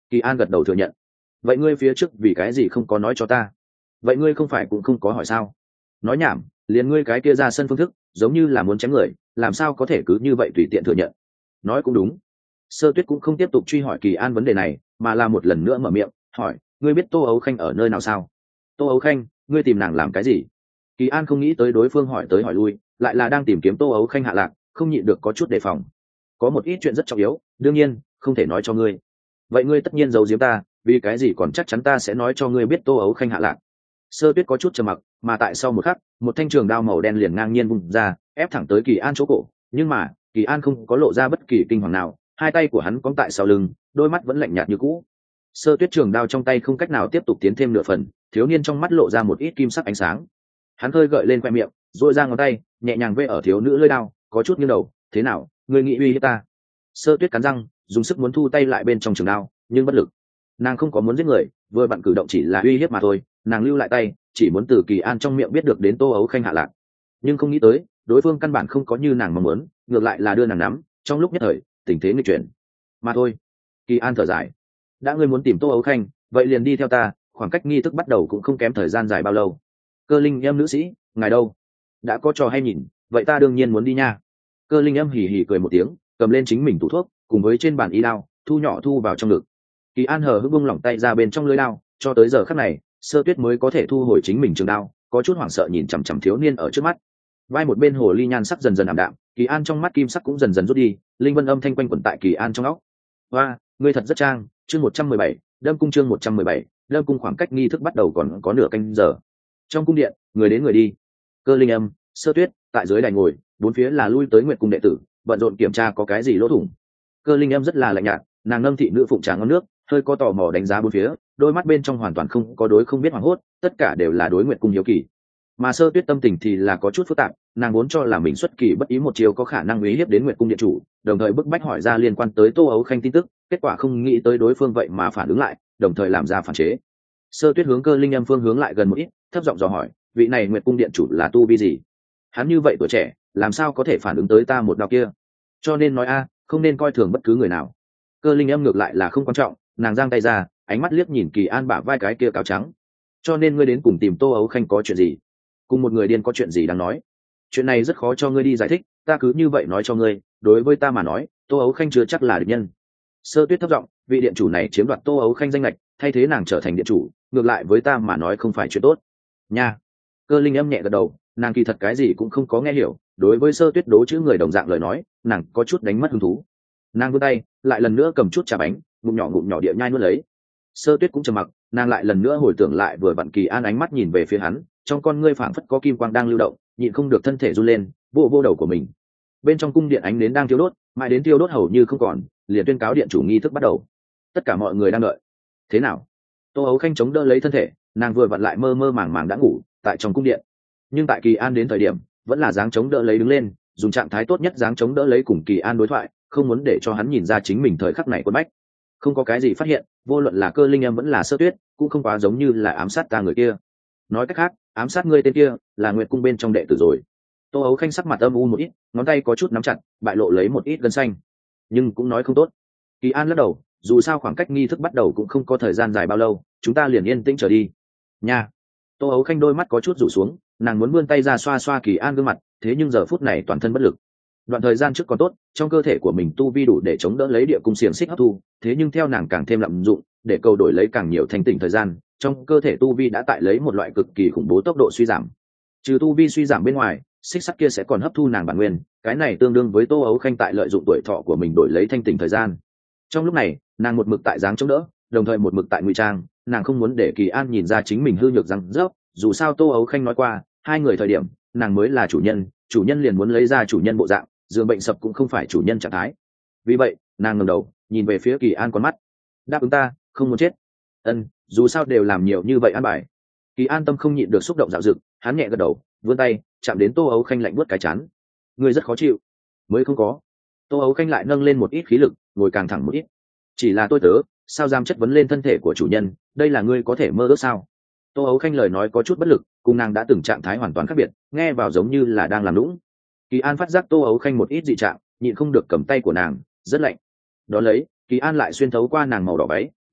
Speaker 1: Kỳ An gật đầu thừa nhận. Vậy ngươi phía trước vì cái gì không có nói cho ta? Vậy ngươi không phải cũng không có hỏi sao? Nói nhảm, liền ngươi cái kia ra sân phương thức giống như là muốn chém người, làm sao có thể cứ như vậy tùy tiện thừa nhận? Nói cũng đúng. Sơ Tuyết cũng không tiếp tục truy hỏi Kỳ An vấn đề này, mà là một lần nữa mở miệng hỏi, ngươi biết Tô Ấu Khanh ở nơi nào sao? Tô Ấu Khanh, ngươi tìm nàng làm cái gì? Kỳ An không nghĩ tới đối phương hỏi tới hỏi lui lại là đang tìm kiếm Tô Ấu Khanh hạ lạc, không nhịn được có chút đề phòng. Có một ít chuyện rất trọng yếu, đương nhiên không thể nói cho ngươi. Vậy ngươi tất nhiên giấu giếm ta, vì cái gì còn chắc chắn ta sẽ nói cho ngươi biết Tô Ấu Khanh hạ lạc? Sơ Tuyết có chút trầm mặc, mà tại sau một khắc, một thanh trường đao màu đen liền ngang nhiên vung ra, ép thẳng tới Kỳ An chỗ cổ, nhưng mà Kỳ An không có lộ ra bất kỳ kinh hoàng nào, hai tay của hắn cóng tại sau lưng, đôi mắt vẫn lạnh nhạt như cũ. Sơ Tuyết trường đao trong tay không cách nào tiếp tục tiến thêm nửa phần, thiếu niên trong mắt lộ ra một ít kim sắc ánh sáng. Hắn hơi gợi lên khoe miệng, duỗi ra ngón tay, nhẹ nhàng vê ở thiếu nữ lưỡi đao, có chút nghiêng đầu, thế nào, ngươi nghĩ uy hiếp ta? Sơ Tuyết cắn răng, dùng sức muốn thu tay lại bên trong trường đao, nhưng bất lực. Nàng không có muốn giết người, vừa bạn cử động chỉ là uy hiếp mà thôi, nàng lưu lại tay, chỉ muốn từ Kỳ An trong miệng biết được đến Tô Ấu Khanh hạ lạc. Nhưng không nghĩ tới, đối phương căn bản không có như nàng mong muốn, ngược lại là đưa nàng nắm, trong lúc nhất thời, tình thế nghịch chuyển. Mà thôi. Kỳ An thở dài. Đã ngươi muốn tìm Tô Ấu Khanh, vậy liền đi theo ta, khoảng cách nghi thức bắt đầu cũng không kém thời gian dài bao lâu. Cơ linh em nữ sĩ, ngài đâu? Đã có trò hay nhìn, vậy ta đương nhiên muốn đi nha. Cơ linh em hì hì cười một tiếng, cầm lên chính mình tủ thuốc, cùng với trên bàn y đao, thu nhỏ thu vào trong ngực. Kỳ An hờ hững buông lỏng tay ra bên trong lưỡi đao, cho tới giờ khắc này, Sơ Tuyết mới có thể thu hồi chính mình trường đao, có chút hoảng sợ nhìn chằm chằm thiếu niên ở trước mắt. Vai một bên hồ ly nhan sắc dần dần ảm đạm, Kỳ An trong mắt kim sắc cũng dần dần rút đi, linh vân âm thanh quanh quẩn tại Kỳ An trong óc. Hoa, ngươi thật rất trang, chương một trăm mười bảy, Đâm cung chương một trăm mười bảy, Đâm cung khoảng cách nghi thức bắt đầu còn có nửa canh giờ. Trong cung điện, người đến người đi. Cơ linh âm, Sơ Tuyết, tại dưới đài ngồi, bốn phía là lui tới Nguyệt cung đệ tử, bận rộn kiểm tra có cái gì lỗ thủng. Cơ linh âm rất là lạnh nhạt, nàng nâng thị nữ phụng trà ngon nước, hơi có tò mò đánh giá bốn phía, đôi mắt bên trong hoàn toàn không có đối không biết hoảng hốt, tất cả đều là đối Nguyệt cung hiếu kỳ. Mà Sơ Tuyết tâm tình thì là có chút phức tạp, nàng vốn cho là mình xuất kỳ bất ý một chiều có khả năng uy hiếp đến Nguyệt cung điện chủ, đồng thời bức bách hỏi ra liên quan tới Tô Ấu Khanh tin tức, kết quả không nghĩ tới đối phương vậy mà phản ứng lại, đồng thời làm ra phản chế. Sơ Tuyết hướng Cơ linh âm phương hướng lại gần một ít, thấp giọng dò hỏi, vị này Nguyệt cung điện chủ là tu vi gì? Hắn như vậy tuổi trẻ, làm sao có thể phản ứng tới ta một đao kia? Cho nên nói a, không nên coi thường bất cứ người nào. Cơ linh âm ngược lại là không quan trọng, nàng giang tay ra, ánh mắt liếc nhìn Kỳ An bả vai cái kia cáo trắng. Cho nên ngươi đến cùng tìm Tô Ấu Khanh có chuyện gì? Cùng một người điên có chuyện gì đáng nói? Chuyện này rất khó cho ngươi đi giải thích, ta cứ như vậy nói cho ngươi, đối với ta mà nói, Tô Ấu Khanh chưa chắc là địch nhân. Sơ Tuyết thấp giọng, vị điện chủ này chiếm đoạt Tô Ấu Khanh danh lệch, thay thế nàng trở thành điện chủ, ngược lại với ta mà nói không phải chuyện tốt. Nha. Cơ linh âm nhẹ gật đầu, nàng kỳ thật cái gì cũng không có nghe hiểu, đối với Sơ Tuyết đố chữ người đồng dạng lời nói, nàng có chút đánh mất hứng thú. Nàng vươn tay, lại lần nữa cầm chút trà bánh, ngụm nhỏ ngụm nhỏ địa nhai nuốt lấy. Sơ Tuyết cũng trầm mặc, nàng lại lần nữa hồi tưởng lại vừa vặn Kỳ An ánh mắt nhìn về phía hắn, trong con ngươi phảng phất có kim quang đang lưu động, nhịn không được thân thể run lên, vô vô đầu của mình. Bên trong cung điện ánh nến đang thiêu đốt, mãi đến thiêu đốt hầu như không còn, liền tuyên cáo điện chủ nghi thức bắt đầu. Tất cả mọi người đang đợi. Thế nào? Tô Ấu Khanh chống đỡ lấy thân thể, nàng vừa vặn lại mơ mơ màng màng đã ngủ tại trong cung điện. Nhưng tại Kỳ An đến thời điểm, vẫn là dáng chống đỡ lấy đứng lên, dùng trạng thái tốt nhất dáng chống đỡ lấy cùng Kỳ An đối thoại, không muốn để cho hắn nhìn ra chính mình thời khắc này quấn bách. Không có cái gì phát hiện, vô luận là Cơ linh âm vẫn là Sơ Tuyết, cũng không quá giống như là ám sát ta người kia. Nói cách khác, ám sát ngươi tên kia là Nguyệt cung bên trong đệ tử rồi. Tô Ấu Khanh sắc mặt âm u một ít, ngón tay có chút nắm chặt, bại lộ lấy một ít gân xanh, nhưng cũng nói không tốt. Kỳ An lắc đầu, dù sao khoảng cách nghi thức bắt đầu cũng không có thời gian dài bao lâu, chúng ta liền yên tĩnh trở đi. Nha. Tô Ấu Khanh đôi mắt có chút rủ xuống, nàng muốn vươn tay ra xoa xoa Kỳ An gương mặt, thế nhưng giờ phút này toàn thân bất lực. Đoạn thời gian trước còn tốt, trong cơ thể của mình tu vi đủ để chống đỡ lấy địa cung xiềng xích hấp thu, thế nhưng theo nàng càng thêm lạm dụng, để cầu đổi lấy càng nhiều thanh tỉnh thời gian, trong cơ thể tu vi đã tại lấy một loại cực kỳ khủng bố tốc độ suy giảm. Trừ tu vi suy giảm bên ngoài, xích sắt kia sẽ còn hấp thu nàng bản nguyên, cái này tương đương với Tô Ấu Khanh tại lợi dụng tuổi thọ của mình đổi lấy thanh tỉnh thời gian. Trong lúc này, nàng một mực tại dáng chống đỡ, đồng thời một mực tại ngụy trang, nàng không muốn để Kỳ An nhìn ra chính mình hư nhược răng rớp, dù sao Tô Ấu Khanh nói qua, hai người thời điểm, nàng mới là chủ nhân, chủ nhân liền muốn lấy ra chủ nhân bộ dạng, giường bệnh sập cũng không phải chủ nhân trạng thái. Vì vậy, nàng ngẩng đầu, nhìn về phía Kỳ An con mắt. Đáp ứng ta, không muốn chết. Ân, dù sao đều làm nhiều như vậy an bài. Kỳ An tâm không nhịn được xúc động dạo dực, hắn nhẹ gật đầu, vươn tay, chạm đến Tô Ấu Khanh lạnh buốt cái chán. Ngươi rất khó chịu. Mới không có. Tô Ấu Khanh lại nâng lên một ít khí lực, ngồi càng thẳng một ít. Chỉ là tôi tớ, sao dám chất vấn lên thân thể của chủ nhân, đây là ngươi có thể mơ ước sao? Tô Ấu Khanh lời nói có chút bất lực, cùng nàng đã từng trạng thái hoàn toàn khác biệt, nghe vào giống như là đang làm lũng. Kỳ An phát giác Tô Ấu Khanh một ít dị trạng, nhịn không được cầm tay của nàng, rất lạnh. Đó lấy, Kỳ An lại xuyên thấu qua nàng màu đỏ váy,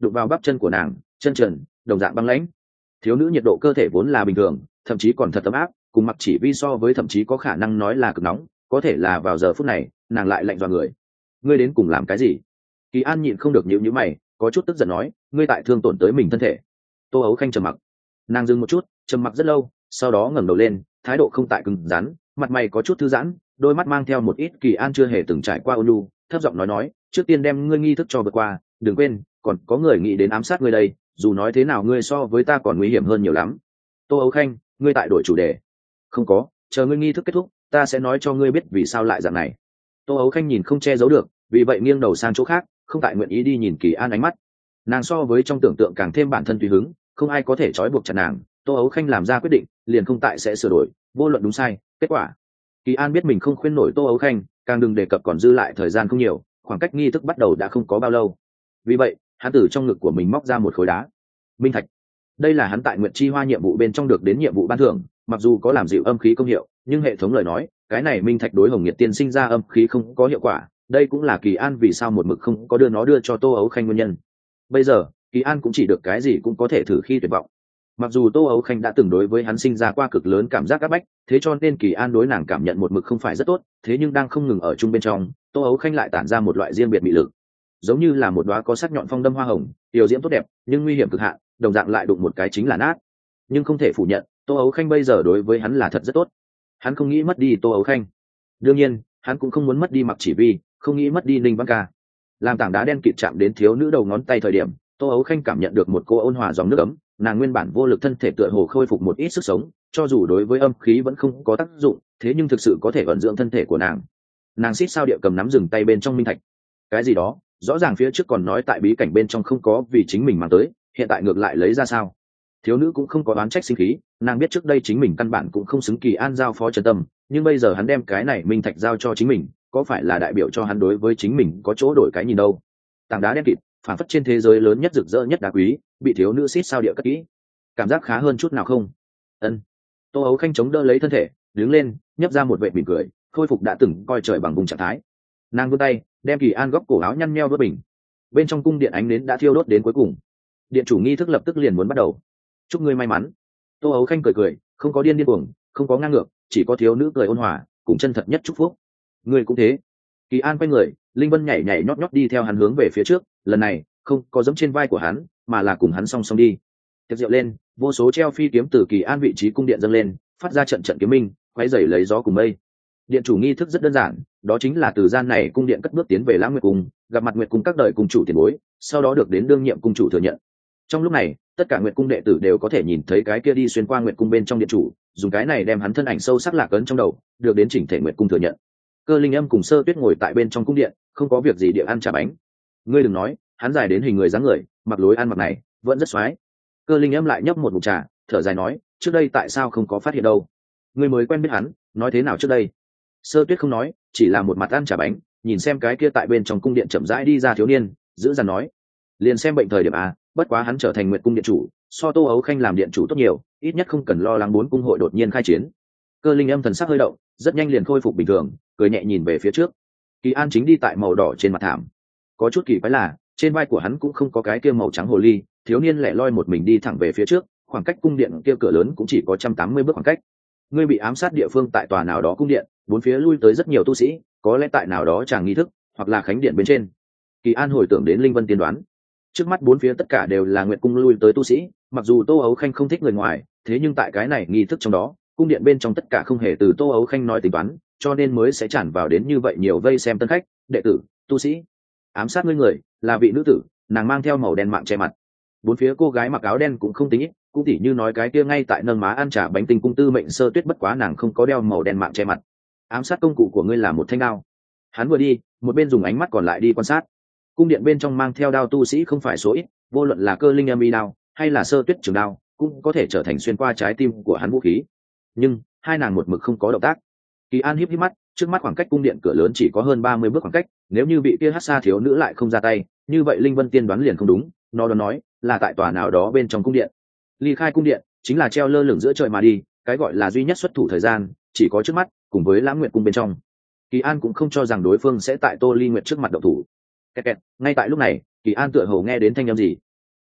Speaker 1: đụng vào bắp chân của nàng, chân trần đồng dạng băng lãnh. Thiếu nữ nhiệt độ cơ thể vốn là bình thường, thậm chí còn thật ấm áp, cùng Mặc Chỉ Vi so với thậm chí có khả năng nói là cực nóng, có thể là vào giờ phút này nàng lại lạnh dọa người. Ngươi đến cùng làm cái gì? Kỳ An nhịn không được nhíu nhíu mày, có chút tức giận nói, ngươi tại thương tổn tới mình thân thể. Tô Ấu Khanh trầm mặc. Nàng dừng một chút, trầm mặc rất lâu, sau đó ngẩng đầu lên, thái độ không tại cứng rắn, mặt mày có chút thư giãn, đôi mắt mang theo một ít Kỳ An chưa hề từng trải qua ôn nhu, thấp giọng nói nói, trước tiên đem ngươi nghi thức cho vượt qua, đừng quên, còn có người nghĩ đến ám sát ngươi đây, dù nói thế nào ngươi so với ta còn nguy hiểm hơn nhiều lắm. Tô Ấu Khanh, ngươi tại đổi chủ đề. Không có, chờ ngươi nghi thức kết thúc, ta sẽ nói cho ngươi biết vì sao lại dạng này. Tô Ấu Khanh nhìn không che giấu được, vì vậy nghiêng đầu sang chỗ khác, không tại nguyện ý đi nhìn Kỳ An ánh mắt. Nàng so với trong tưởng tượng càng thêm bản thân tùy hứng, không ai có thể trói buộc chặt nàng. Tô Ấu Khanh làm ra quyết định, liền không tại sẽ sửa đổi, vô luận đúng sai, kết quả. Kỳ An biết mình không khuyên nổi Tô Ấu Khanh, càng đừng đề cập còn dư lại thời gian không nhiều, khoảng cách nghi thức bắt đầu đã không có bao lâu. Vì vậy, hắn từ trong ngực của mình móc ra một khối đá. Minh thạch. Đây là hắn tại Nguyệt Chi Hoa nhiệm vụ bên trong được đến nhiệm vụ ban thưởng, mặc dù có làm dịu âm khí công hiệu, nhưng hệ thống lời nói, cái này minh thạch đối Hồng Nhiệt tiên sinh ra âm khí không có hiệu quả, đây cũng là Kỳ An vì sao một mực không có đưa nó đưa cho Tô Ấu Khanh nguyên nhân. Bây giờ, Kỳ An cũng chỉ được cái gì cũng có thể thử khi tuyệt vọng. Mặc dù Tô Ấu Khanh đã từng đối với hắn sinh ra qua cực lớn cảm giác áp bách, thế cho nên Kỳ An đối nàng cảm nhận một mực không phải rất tốt, thế nhưng đang không ngừng ở chung bên trong, Tô Ấu Khanh lại tản ra một loại riêng biệt mị lực, giống như là một đóa có sắc nhọn phong đâm hoa hồng, tiểu diễm tốt đẹp, nhưng nguy hiểm cực hạn, đồng dạng lại đụng một cái chính là nát. Nhưng không thể phủ nhận, Tô Ấu Khanh bây giờ đối với hắn là thật rất tốt. Hắn không nghĩ mất đi Tô Ấu Khanh. Đương nhiên, hắn cũng không muốn mất đi Mặc Chỉ Vi, không nghĩ mất đi Ninh Văn Ca. Làm tảng đá đen kịt chạm đến thiếu nữ đầu ngón tay thời điểm, Tô Ấu Khanh cảm nhận được một cô ôn hòa dòng nước ấm, nàng nguyên bản vô lực thân thể tựa hồ khôi phục một ít sức sống, cho dù đối với âm khí vẫn không có tác dụng, thế nhưng thực sự có thể ẩn dưỡng thân thể của nàng. Nàng xít sao địa cầm nắm dừng tay bên trong minh thạch. Cái gì đó, rõ ràng phía trước còn nói tại bí cảnh bên trong không có vì chính mình mang tới, hiện tại ngược lại lấy ra sao? Thiếu nữ cũng không có oán trách sinh khí, nàng biết trước đây chính mình căn bản cũng không xứng Kỳ An giao phó chân tâm, nhưng bây giờ hắn đem cái này minh thạch giao cho chính mình, có phải là đại biểu cho hắn đối với chính mình có chỗ đổi cái nhìn đâu? Tảng đá đen kịt, phản phất trên thế giới lớn nhất rực rỡ nhất đá quý, bị thiếu nữ xít sao địa cất kỹ. Cảm giác khá hơn chút nào không? Ân. Tô Ấu Khanh chống đỡ lấy thân thể, đứng lên, nhấp ra một vệt mỉm cười, khôi phục đã từng coi trời bằng vùng trạng thái. Nàng vươn tay, đem Kỳ An góc cổ áo nhăn nheo đốt bình. Bên trong cung điện ánh nến đã thiêu đốt đến cuối cùng. Điện chủ nghi thức lập tức liền muốn bắt đầu. Chúc ngươi may mắn. Tô Ấu Khanh cười cười, không có điên điên cuồng, không có ngang ngược, chỉ có thiếu nữ cười ôn hòa, cùng chân thật nhất chúc phúc. Ngươi cũng thế. Kỳ An quay người, Linh Vân nhảy nhảy nhót nhót đi theo hắn hướng về phía trước, lần này không có giẫm trên vai của hắn, mà là cùng hắn song song đi. Tiệc rượu lên, vô số treo phi kiếm từ Kỳ An vị trí cung điện dâng lên, phát ra trận trận kiếm minh, quấy rầy lấy gió cùng mây. Điện chủ nghi thức rất đơn giản, đó chính là từ gian này cung điện cất bước tiến về Lãng Nguyệt cung, gặp mặt Nguyệt cung các đời cung chủ tiền bối, sau đó được đến đương nhiệm cung chủ thừa nhận. Trong lúc này, tất cả Nguyệt cung đệ tử đều có thể nhìn thấy cái kia đi xuyên qua Nguyệt cung bên trong điện chủ, dùng cái này đem hắn thân ảnh sâu sắc lạc ấn trong đầu, được đến chỉnh thể Nguyệt cung thừa nhận. Cơ Linh Âm cùng Sơ Tuyết ngồi tại bên trong cung điện, không có việc gì địa ăn trà bánh. Ngươi đừng nói, hắn dài đến hình người dáng người, mặc lối ăn mặc này, vẫn rất xoái. Cơ Linh Âm lại nhấp một ngụm trà, thở dài nói, trước đây tại sao không có phát hiện đâu? Ngươi mới quen biết hắn, nói thế nào trước đây? Sơ Tuyết không nói, chỉ là một mặt ăn trà bánh, nhìn xem cái kia tại bên trong cung điện chậm rãi đi ra thiếu niên, giữ dằn nói, liền xem bệnh thời điểm a, bất quá hắn trở thành Nguyệt cung điện chủ, so Tô Ấu Khanh làm điện chủ tốt nhiều, ít nhất không cần lo lắng bốn cung hội đột nhiên khai chiến. Cơ Linh Âm thần sắc hơi động, rất nhanh liền khôi phục bình thường, cười nhẹ nhìn về phía trước. Kỳ An chính đi tại màu đỏ trên mặt thảm. Có chút kỳ quái là, trên vai của hắn cũng không có cái kia màu trắng hồ ly, thiếu niên lẻ loi một mình đi thẳng về phía trước, khoảng cách cung điện kia cửa lớn cũng chỉ có một trăm tám mươi bước khoảng cách. Ngươi bị ám sát địa phương tại tòa nào đó cung điện, bốn phía lui tới rất nhiều tu sĩ, có lẽ tại nào đó chàng nghi thức, hoặc là khánh điện bên trên. Kỳ An hồi tưởng đến Linh Vân tiên đoán, trước mắt bốn phía tất cả đều là Nguyệt cung lui tới tu sĩ, mặc dù Tô Ấu Khanh không thích người ngoài, thế nhưng tại cái này nghi thức trong đó, cung điện bên trong tất cả không hề từ Tô Ấu Khanh nói tính toán, cho nên mới sẽ tràn vào đến như vậy nhiều vây xem tân khách, đệ tử, tu sĩ. Ám sát ngươi người là vị nữ tử, nàng mang theo màu đen mạng che mặt. Bốn phía cô gái mặc áo đen cũng không tính ít, cũng tỉ như nói cái kia ngay tại nâng má ăn trà bánh tinh cung tư mệnh Sơ Tuyết, bất quá nàng không có đeo màu đen mạng che mặt. Ám sát công cụ của ngươi là một thanh đao. Hắn vừa đi, một bên dùng ánh mắt còn lại đi quan sát. Cung điện bên trong mang theo đao tu sĩ không phải số ít, vô luận là Cơ Linh Âm y đao hay là Sơ Tuyết trường đao, cũng có thể trở thành xuyên qua trái tim của hắn vũ khí. Nhưng hai nàng một mực không có động tác. Kỳ An híp híp mắt, trước mắt khoảng cách cung điện cửa lớn chỉ có hơn ba mươi bước khoảng cách, nếu như bị kia Hắc Sa thiếu nữ lại không ra tay, như vậy Linh Vân tiên đoán liền không đúng, nó đoán nói là tại tòa nào đó bên trong cung điện. Ly khai cung điện chính là treo lơ lửng giữa trời mà đi, cái gọi là duy nhất xuất thủ thời gian chỉ có trước mắt, cùng với Lãng Nguyệt cung bên trong. Kỳ An cũng không cho rằng đối phương sẽ tại Tô Ly Nguyệt trước mặt động thủ. Kẹt kẹt, ngay tại lúc này, Kỳ An tựa hồ nghe đến thanh âm gì,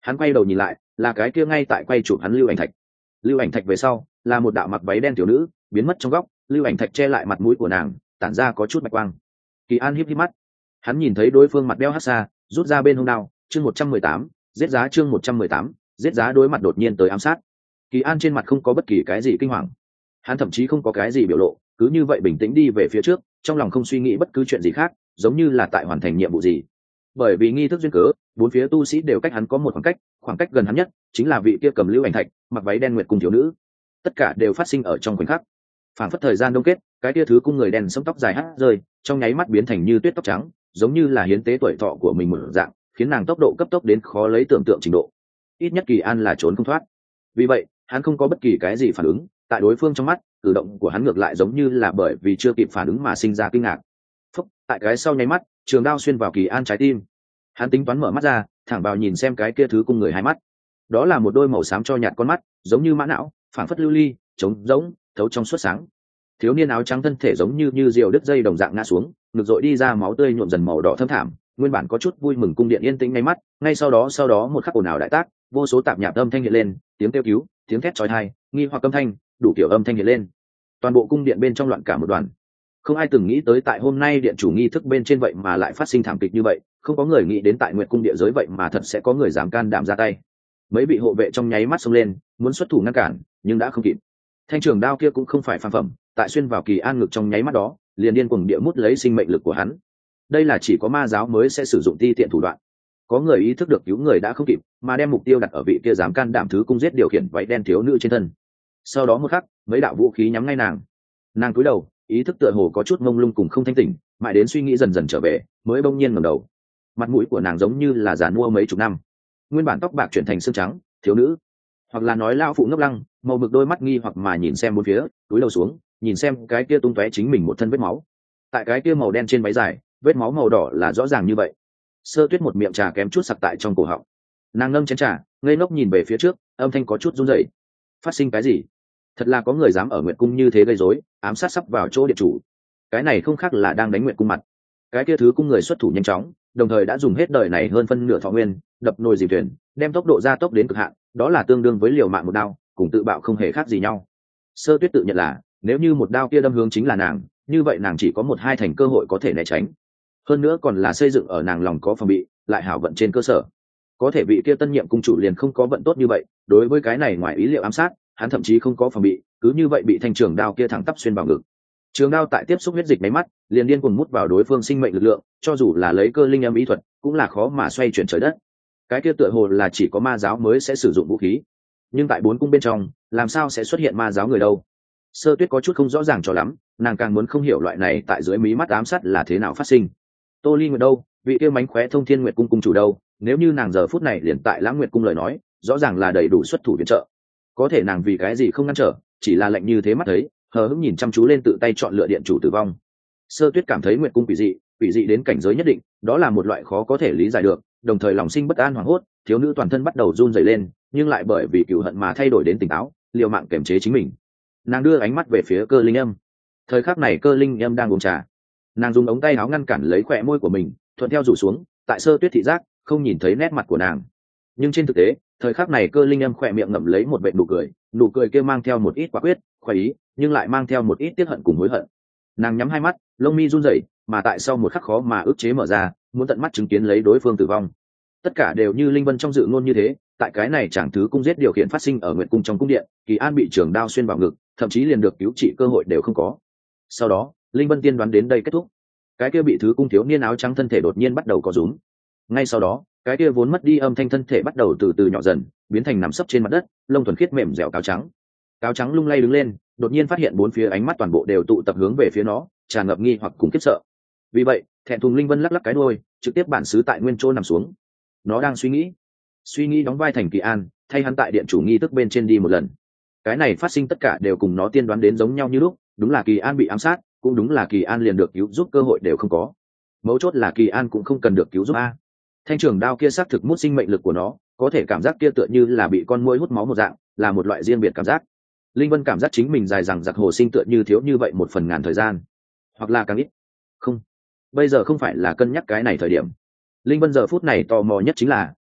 Speaker 1: Hắn quay đầu nhìn lại, là cái kia ngay tại quay chụp hắn Lưu Ảnh Thạch. Lưu Ảnh Thạch về sau là một đạo mặc váy đen tiểu nữ biến mất trong góc, Lưu Ảnh Thạch che lại mặt mũi của nàng, tản ra có chút bạch quang. Kỳ An híp híp mắt, hắn nhìn thấy đối phương mặt đeo hắc xa, rút ra bên hông đao. Chương một trăm mười tám, giết giá. Chương một trăm mười tám, giết giá. Đối mặt đột nhiên tới ám sát, Kỳ An trên mặt không có bất kỳ cái gì kinh hoàng, hắn thậm chí không có cái gì biểu lộ, cứ như vậy bình tĩnh đi về phía trước, trong lòng không suy nghĩ bất cứ chuyện gì khác, giống như là tại hoàn thành nhiệm vụ gì. Bởi vì nghi thức duyên cớ, bốn phía tu sĩ đều cách hắn có một khoảng cách, khoảng cách gần hắn nhất chính là vị kia cầm Lưu Ảnh Thạch, mặc váy đen nguyệt cung thiếu nữ. Tất cả đều phát sinh ở trong khoảnh khắc, phản phất thời gian đông kết, cái kia thứ cung người đen sống tóc dài hắt rơi, trong nháy mắt biến thành như tuyết tóc trắng, giống như là hiến tế tuổi thọ của mình một dạng, khiến nàng tốc độ cấp tốc đến khó lấy tưởng tượng trình độ. Ít nhất Kỳ An là trốn không thoát. Vì vậy, hắn không có bất kỳ cái gì phản ứng, tại đối phương trong mắt, cử động của hắn ngược lại giống như là bởi vì chưa kịp phản ứng mà sinh ra kinh ngạc. Phúc, tại cái sau nháy mắt, trường đao xuyên vào Kỳ An trái tim. Hắn tính toán mở mắt ra, thẳng vào nhìn xem cái kia thứ cung người hai mắt. Đó là một đôi màu xám cho nhạt con mắt, giống như mã não, phảng phất lưu ly, trống rỗng, thấu trong suốt sáng. Thiếu niên áo trắng thân thể giống như như diều đứt dây đồng dạng ngã xuống, ngực dội đi ra máu tươi nhuộm dần màu đỏ thâm thảm. Nguyên bản có chút vui mừng cung điện yên tĩnh ngay mắt, ngay sau đó sau đó một khắc ồn ào đại tác, vô số tạp nhạp âm thanh hiện lên, tiếng kêu cứu, tiếng thét chói tai, nghi hoặc âm thanh, đủ kiểu âm thanh hiện lên. Toàn bộ cung điện bên trong loạn cả một đoàn. Không ai từng nghĩ tới tại hôm nay điện chủ nghi thức bên trên vậy mà lại phát sinh thảm kịch như vậy, không có người nghĩ đến tại Nguyệt cung địa giới vậy mà thật sẽ có người dám can đảm ra tay. Mấy vị hộ vệ trong nháy mắt xông lên, muốn xuất thủ ngăn cản, nhưng đã không kịp. Thanh trường đao kia cũng không phải phàm phẩm, tại xuyên vào Kỳ An ngực trong nháy mắt đó, liền điên cuồng địa mút lấy sinh mệnh lực của hắn. Đây là chỉ có ma giáo mới sẽ sử dụng ti tiện thủ đoạn. Có người ý thức được cứu người đã không kịp, mà đem mục tiêu đặt ở vị kia dám can đảm thứ cung giết điều khiển váy đen thiếu nữ trên thân. Sau đó một khắc, mấy đạo vũ khí nhắm ngay nàng. Nàng cúi đầu, ý thức tựa hồ có chút mông lung cùng không thanh tỉnh, mãi đến suy nghĩ dần dần trở về, mới bỗng nhiên ngẩng đầu. Mặt mũi của nàng giống như là già nua mấy chục năm, nguyên bản tóc bạc chuyển thành xương trắng, thiếu nữ, hoặc là nói lão phụ ngốc lăng, màu mực đôi mắt nghi hoặc mà nhìn xem bốn phía, cúi đầu xuống, nhìn xem cái kia tung tóe chính mình một thân vết máu. Tại cái kia màu đen trên váy dài, vết máu màu đỏ là rõ ràng như vậy. Sơ Tuyết một miệng trà kém chút sặc tại trong cổ họng. Nàng nâng chén trà, ngây ngốc nhìn về phía trước, âm thanh có chút run rẩy. Phát sinh cái gì? Thật là có người dám ở Nguyệt cung như thế gây rối, ám sát sắp vào chỗ điện chủ. Cái này không khác là đang đánh Nguyệt cung mặt. Cái kia thứ cung người xuất thủ nhanh chóng, đồng thời đã dùng hết đời này hơn phân nửa thọ nguyên, đập nồi dìm thuyền, đem tốc độ gia tốc đến cực hạn, đó là tương đương với liều mạng một đao, cùng tự bạo không hề khác gì nhau. Sơ Tuyết tự nhận là, nếu như một đao kia đâm hướng chính là nàng, như vậy nàng chỉ có một hai thành cơ hội có thể né tránh. Hơn nữa còn là xây dựng ở nàng lòng có phòng bị, lại hảo vận trên cơ sở. Có thể vị kia tân nhiệm cung chủ liền không có vận tốt như vậy, đối với cái này ngoài ý liệu ám sát, hắn thậm chí không có phòng bị, cứ như vậy bị thanh trường đao kia thẳng tắp xuyên vào ngực. Trường đao tại tiếp xúc huyết dịch máy mắt, liền điên cuồng mút vào đối phương sinh mệnh lực lượng, cho dù là lấy cơ linh âm ý thuật, cũng là khó mà xoay chuyển trời đất. Cái kia tựa hồ là chỉ có ma giáo mới sẽ sử dụng vũ khí, nhưng tại bốn cung bên trong, làm sao sẽ xuất hiện ma giáo người đâu? Sơ Tuyết có chút không rõ ràng cho lắm, nàng càng muốn không hiểu loại này tại dưới mí mắt ám sát là thế nào phát sinh. Tô Ly Nguyệt đâu, vị kia mánh khóe Thông Thiên Nguyệt cung cung chủ đâu? Nếu như nàng giờ phút này liền tại Lãng Nguyệt cung lời nói, rõ ràng là đầy đủ xuất thủ viện trợ. Có thể nàng vì cái gì không ngăn trở, chỉ là lệnh như thế mắt thấy, hờ hững nhìn chăm chú lên tự tay chọn lựa điện chủ tử vong. Sơ Tuyết cảm thấy Nguyệt cung quỷ dị, quỷ dị đến cảnh giới nhất định, đó là một loại khó có thể lý giải được, đồng thời lòng sinh bất an hoảng hốt, thiếu nữ toàn thân bắt đầu run rẩy lên, nhưng lại bởi vì cừu hận mà thay đổi đến tỉnh táo, liều mạng kiềm chế chính mình. Nàng đưa ánh mắt về phía Cơ Linh Âm. Thời khắc này Cơ Linh Âm đang uống trà, nàng dùng ống tay áo ngăn cản lấy khóe môi của mình, thuận theo rủ xuống, tại Sơ Tuyết thị giác không nhìn thấy nét mặt của nàng, nhưng trên thực tế thời khắc này Cơ Linh Âm khỏe miệng ngậm lấy một vệt nụ cười, nụ cười kia mang theo một ít quả quyết, khoái ý, nhưng lại mang theo một ít tiếc hận cùng hối hận. Nàng nhắm hai mắt, lông mi run rẩy, mà tại sau một khắc khó mà ức chế mở ra, muốn tận mắt chứng kiến lấy đối phương tử vong. Tất cả đều như Linh Vân trong dự ngôn như thế, tại cái này chẳng thứ cung giết điều khiển phát sinh ở Nguyệt cung trong cung điện, Kỳ An bị trường đao xuyên vào ngực, thậm chí liền được cứu trị cơ hội đều không có. Sau đó, Linh Vân tiên đoán đến đây kết thúc. Cái kia bị thứ cung thiếu niên áo trắng thân thể đột nhiên bắt đầu có rúm. Ngay sau đó, cái kia vốn mất đi âm thanh thân thể bắt đầu từ từ nhỏ dần, biến thành nằm sấp trên mặt đất, lông thuần khiết mềm dẻo cáo trắng. Cáo trắng lung lay đứng lên, đột nhiên phát hiện bốn phía ánh mắt toàn bộ đều tụ tập hướng về phía nó, tràn ngập nghi hoặc cùng khiếp sợ. Vì vậy, thẹn thùng Linh Vân lắc lắc cái đuôi, trực tiếp bản xứ tại nguyên chỗ nằm xuống. Nó đang suy nghĩ, suy nghĩ đóng vai thành Kỳ An, thay hắn tại điện chủ nghi thức bên trên đi một lần. Cái này phát sinh tất cả đều cùng nó tiên đoán đến giống nhau như lúc, đúng là Kỳ An bị ám sát, cũng đúng là Kỳ An liền được cứu giúp cơ hội đều không có. Mấu chốt là Kỳ An cũng không cần được cứu giúp a. Thanh trường đao kia xác thực mút sinh mệnh lực của nó, có thể cảm giác kia tựa như là bị con muỗi hút máu một dạng, là một loại riêng biệt cảm giác. Linh Vân cảm giác chính mình dài dằng dặc hồ sinh tựa như thiếu như vậy một phần ngàn thời gian, hoặc là càng ít. Không, bây giờ không phải là cân nhắc cái này thời điểm. Linh Vân giờ phút này tò mò nhất chính là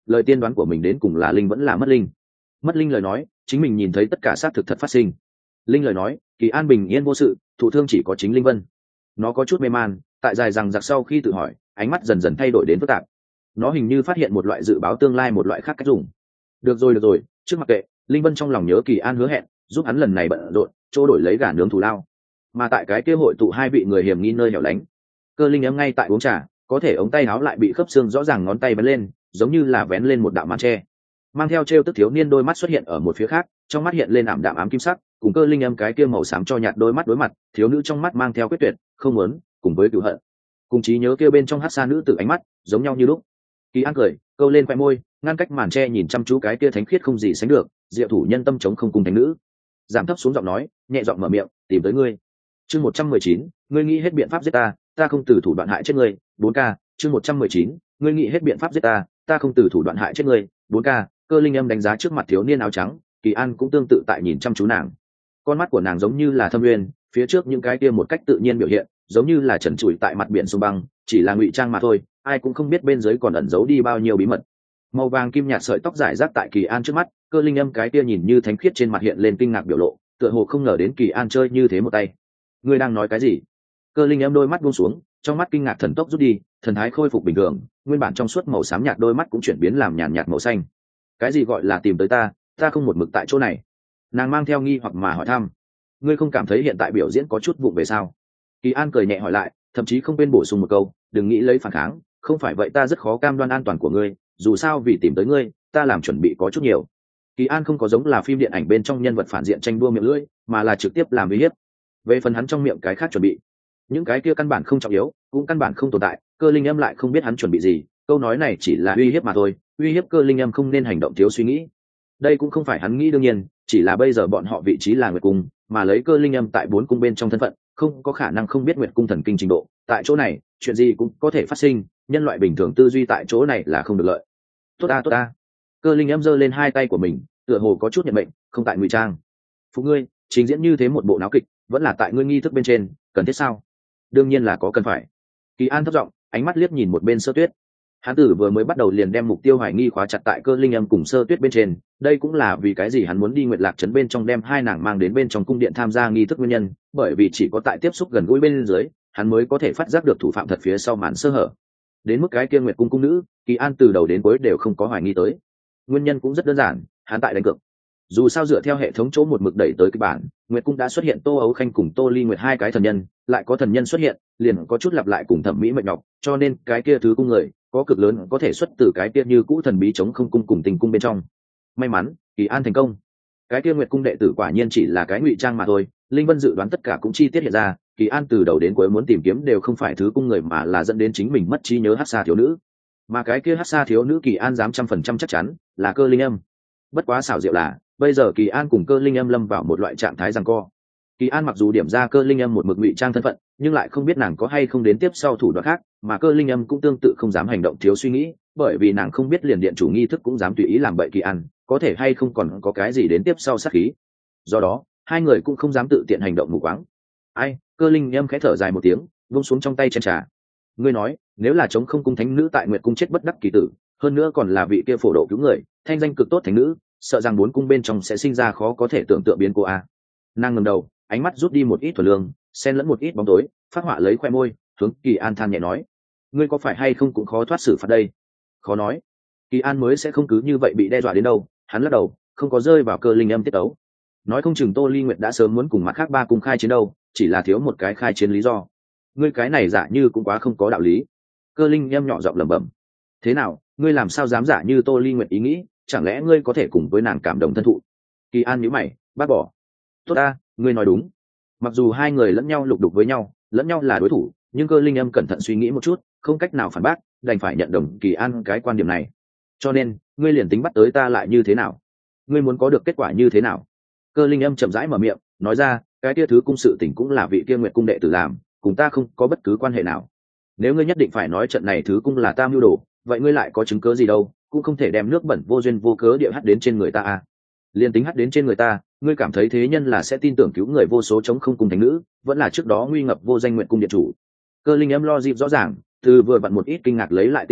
Speaker 1: lời tiên đoán của mình đến cùng là linh vẫn là mất linh. Mất linh lời nói chính mình nhìn thấy tất cả xác thực thật phát sinh. Linh lời nói Kỳ An bình yên vô sự, thụ thương chỉ có chính Linh Vân. Nó có chút mê man, tại dài rằng giặc sau khi tự hỏi, ánh mắt dần dần thay đổi đến phức tạp. Nó hình như phát hiện một loại dự báo tương lai, một loại khác cách dùng. Được rồi được rồi, trước mặc kệ. Linh Vân trong lòng nhớ Kỳ An hứa hẹn giúp hắn lần này bận rộn, chỗ đổi lấy gà nướng thù lao. Mà tại cái kia hội tụ hai vị người hiểm nghi nơi hẻo lánh, Cơ Linh em ngay tại uống trà, có thể ống tay áo lại bị khớp xương rõ ràng ngón tay vén lên, giống như là vén lên một đạo màn tre. Mang theo trêu tức thiếu niên đôi mắt xuất hiện ở một phía khác, trong mắt hiện lên ảm đạm ám kim sắc, cùng Cơ Linh em cái kia màu xám cho nhạt đôi mắt đối mặt, thiếu nữ trong mắt mang theo quyết tuyệt, không muốn, cùng với cửu hận. Cùng trí nhớ kia bên trong hắc sa nữ tử ánh mắt, giống nhau như lúc. Kỳ An cười, câu lên khóe môi, ngăn cách màn tre nhìn chăm chú cái kia thánh khiết không gì sánh được, diệu thủ nhân tâm chống không cùng thánh nữ. Giảm thấp xuống giọng nói, nhẹ giọng mở miệng, tìm tới ngươi. Chương một trăm mười chín, ngươi nghĩ hết biện pháp giết ta, ta không từ thủ đoạn hại chết ngươi. bốn K, chương một trăm mười chín, ngươi nghĩ hết biện pháp giết ta, ta không từ thủ đoạn hại chết ngươi. bốn K, Cơ Linh âm đánh giá trước mặt thiếu niên áo trắng, Kỳ An cũng tương tự tại nhìn chăm chú nàng. Con mắt của nàng giống như là thâm uyên, phía trước những cái kia một cách tự nhiên biểu hiện, giống như là trần trụi tại mặt biển sông băng, chỉ là ngụy trang mà thôi, ai cũng không biết bên dưới còn ẩn giấu đi bao nhiêu bí mật. Màu vàng kim nhạt sợi tóc rải rác tại Kỳ An trước mắt, Cơ Linh âm cái kia nhìn như thánh khiết trên mặt hiện lên kinh ngạc biểu lộ, tựa hồ không ngờ đến Kỳ An chơi như thế một tay. Ngươi đang nói cái gì? Cơ Linh âm đôi mắt buông xuống, trong mắt kinh ngạc thần tốc rút đi, thần thái khôi phục bình thường, nguyên bản trong suốt màu xám nhạt đôi mắt cũng chuyển biến làm nhàn nhạt màu xanh. Cái gì gọi là tìm tới ta, ta không một mực tại chỗ này. Nàng mang theo nghi hoặc mà hỏi thăm. Ngươi không cảm thấy hiện tại biểu diễn có chút vụng về sao? Kỳ An cười nhẹ hỏi lại, thậm chí không quên bổ sung một câu, đừng nghĩ lấy phản kháng, không phải vậy ta rất khó cam đoan an toàn của ngươi, dù sao vì tìm tới ngươi, ta làm chuẩn bị có chút nhiều. Kỳ An không có giống là phim điện ảnh bên trong nhân vật phản diện tranh đua miệng lưỡi, mà là trực tiếp làm uy hiếp. Về phần hắn trong miệng cái khác chuẩn bị, những cái kia căn bản không trọng yếu, cũng căn bản không tồn tại. Cơ Linh âm lại không biết hắn chuẩn bị gì, câu nói này chỉ là uy hiếp mà thôi, uy hiếp Cơ Linh âm không nên hành động thiếu suy nghĩ. Đây cũng không phải hắn nghĩ đương nhiên, chỉ là bây giờ bọn họ vị trí là Nguyệt Cung, mà lấy Cơ Linh âm tại bốn cung bên trong thân phận, không có khả năng không biết Nguyệt Cung thần kinh trình độ. Tại chỗ này, chuyện gì cũng có thể phát sinh, nhân loại bình thường tư duy tại chỗ này là không được lợi. Tốt a tốt a. Cơ Linh âm giơ lên hai tay của mình, tựa hồ có chút nhận mệnh, không tại ngụy trang. Phụ ngươi, trình diễn như thế một bộ náo kịch, vẫn là tại ngươi nghi thức bên trên, cần thiết sao? Đương nhiên là có cần phải. Kỳ An thấp giọng, ánh mắt liếc nhìn một bên Sơ Tuyết. Hắn tử vừa mới bắt đầu liền đem mục tiêu hoài nghi khóa chặt tại Cơ Linh âm cùng Sơ Tuyết bên trên, đây cũng là vì cái gì hắn muốn đi Nguyệt Lạc trấn bên trong đem hai nàng mang đến bên trong cung điện tham gia nghi thức nguyên nhân, bởi vì chỉ có tại tiếp xúc gần gũi bên dưới, hắn mới có thể phát giác được thủ phạm thật phía sau màn sơ hở. Đến mức cái kia Nguyệt cung cung nữ, Kỳ An từ đầu đến cuối đều không có hoài nghi tới. Nguyên nhân cũng rất đơn giản, hắn tại đánh cược. Dù sao dựa theo hệ thống chỗ một mực đẩy tới cái bản, Nguyệt cung đã xuất hiện Tô Ấu Khanh cùng Tô Ly Nguyệt hai cái thần nhân, lại có thần nhân xuất hiện, liền có chút lặp lại cùng thẩm mỹ mệt nhọc, cho nên cái kia thứ cung người có cực lớn có thể xuất từ cái kia như cũ thần bí chống không cung cùng tình cung bên trong. May mắn, Kỳ An thành công. Cái kia Nguyệt cung đệ tử quả nhiên chỉ là cái ngụy trang mà thôi, Linh Vân dự đoán tất cả cũng chi tiết hiện ra, Kỳ An từ đầu đến cuối muốn tìm kiếm đều không phải thứ cung người mà là dẫn đến chính mình mất trí nhớ hắc sa thiếu nữ. Mà cái kia hắc sa thiếu nữ Kỳ An dám trăm phần trăm chắc chắn là Cơ Linh âm. Bất quá xảo diệu là, bây giờ Kỳ An cùng Cơ Linh âm lâm vào một loại trạng thái giằng co. Kỳ An mặc dù điểm ra Cơ Linh âm một mực ngụy trang thân phận, nhưng lại không biết nàng có hay không đến tiếp sau thủ đoạn khác, mà Cơ Linh âm cũng tương tự không dám hành động thiếu suy nghĩ, bởi vì nàng không biết liền điện chủ nghi thức cũng dám tùy ý làm bậy Kỳ An, có thể hay không còn có cái gì đến tiếp sau sát khí. Do đó, hai người cũng không dám tự tiện hành động mù quáng. Ai, Cơ Linh âm khẽ thở dài một tiếng, vung xuống trong tay chén trà. Ngươi nói, nếu là chống không cung thánh nữ tại Nguyệt cung chết bất đắc kỳ tử, hơn nữa còn là vị kia phổ độ cứu người, thanh danh cực tốt thánh nữ, sợ rằng bốn cung bên trong sẽ sinh ra khó có thể tưởng tượng biến cô a. Nàng ngẩng đầu, ánh mắt rút đi một ít thuần lương, xen lẫn một ít bóng tối, phát họa lấy khoe môi, hướng Kỳ An than nhẹ nói: ngươi có phải hay không cũng khó thoát xử phạt đây? Khó nói. Kỳ An mới sẽ không cứ như vậy bị đe dọa đến đâu, hắn lắc đầu, không có rơi vào Cơ Linh âm tiết tấu. Nói không chừng Tô Ly Nguyệt đã sớm muốn cùng mặt khác ba cung khai chiến đâu, chỉ là thiếu một cái khai chiến lý do. Ngươi cái này giả như cũng quá không có đạo lý. Cơ Linh âm nhỏ giọng lẩm bẩm. Thế nào, ngươi làm sao dám giả như Tô Ly Nguyệt ý nghĩ, chẳng lẽ ngươi có thể cùng với nàng cảm động thân thụ? Kỳ An nhíu mày, bác bỏ. Tốt ta, ngươi nói đúng. Mặc dù hai người lẫn nhau lục đục với nhau, lẫn nhau là đối thủ, nhưng Cơ Linh âm cẩn thận suy nghĩ một chút, không cách nào phản bác, đành phải nhận đồng Kỳ An cái quan điểm này. Cho nên, ngươi liền tính bắt tới ta lại như thế nào? Ngươi muốn có được kết quả như thế nào? Cơ Linh âm chậm rãi mở miệng, nói ra, cái kia thứ cung sự tình cũng là vị kia Nguyệt cung đệ tử làm, cùng ta không có bất cứ quan hệ nào. Nếu ngươi nhất định phải nói trận này thứ cung là ta mưu đồ, vậy ngươi lại có chứng cớ gì đâu, cũng không thể đem nước bẩn vô duyên vô cớ địa hắt đến trên người ta à? Liên tính hắt đến trên người ta, ngươi cảm thấy thế nhân là sẽ tin tưởng cứu người vô số chống không cùng thánh nữ, vẫn là trước đó nguy ngập vô danh Nguyệt cung điện chủ? Cơ Linh âm lo dịp rõ ràng, từ vừa vặn một ít kinh ngạc lấy lại tinh thần,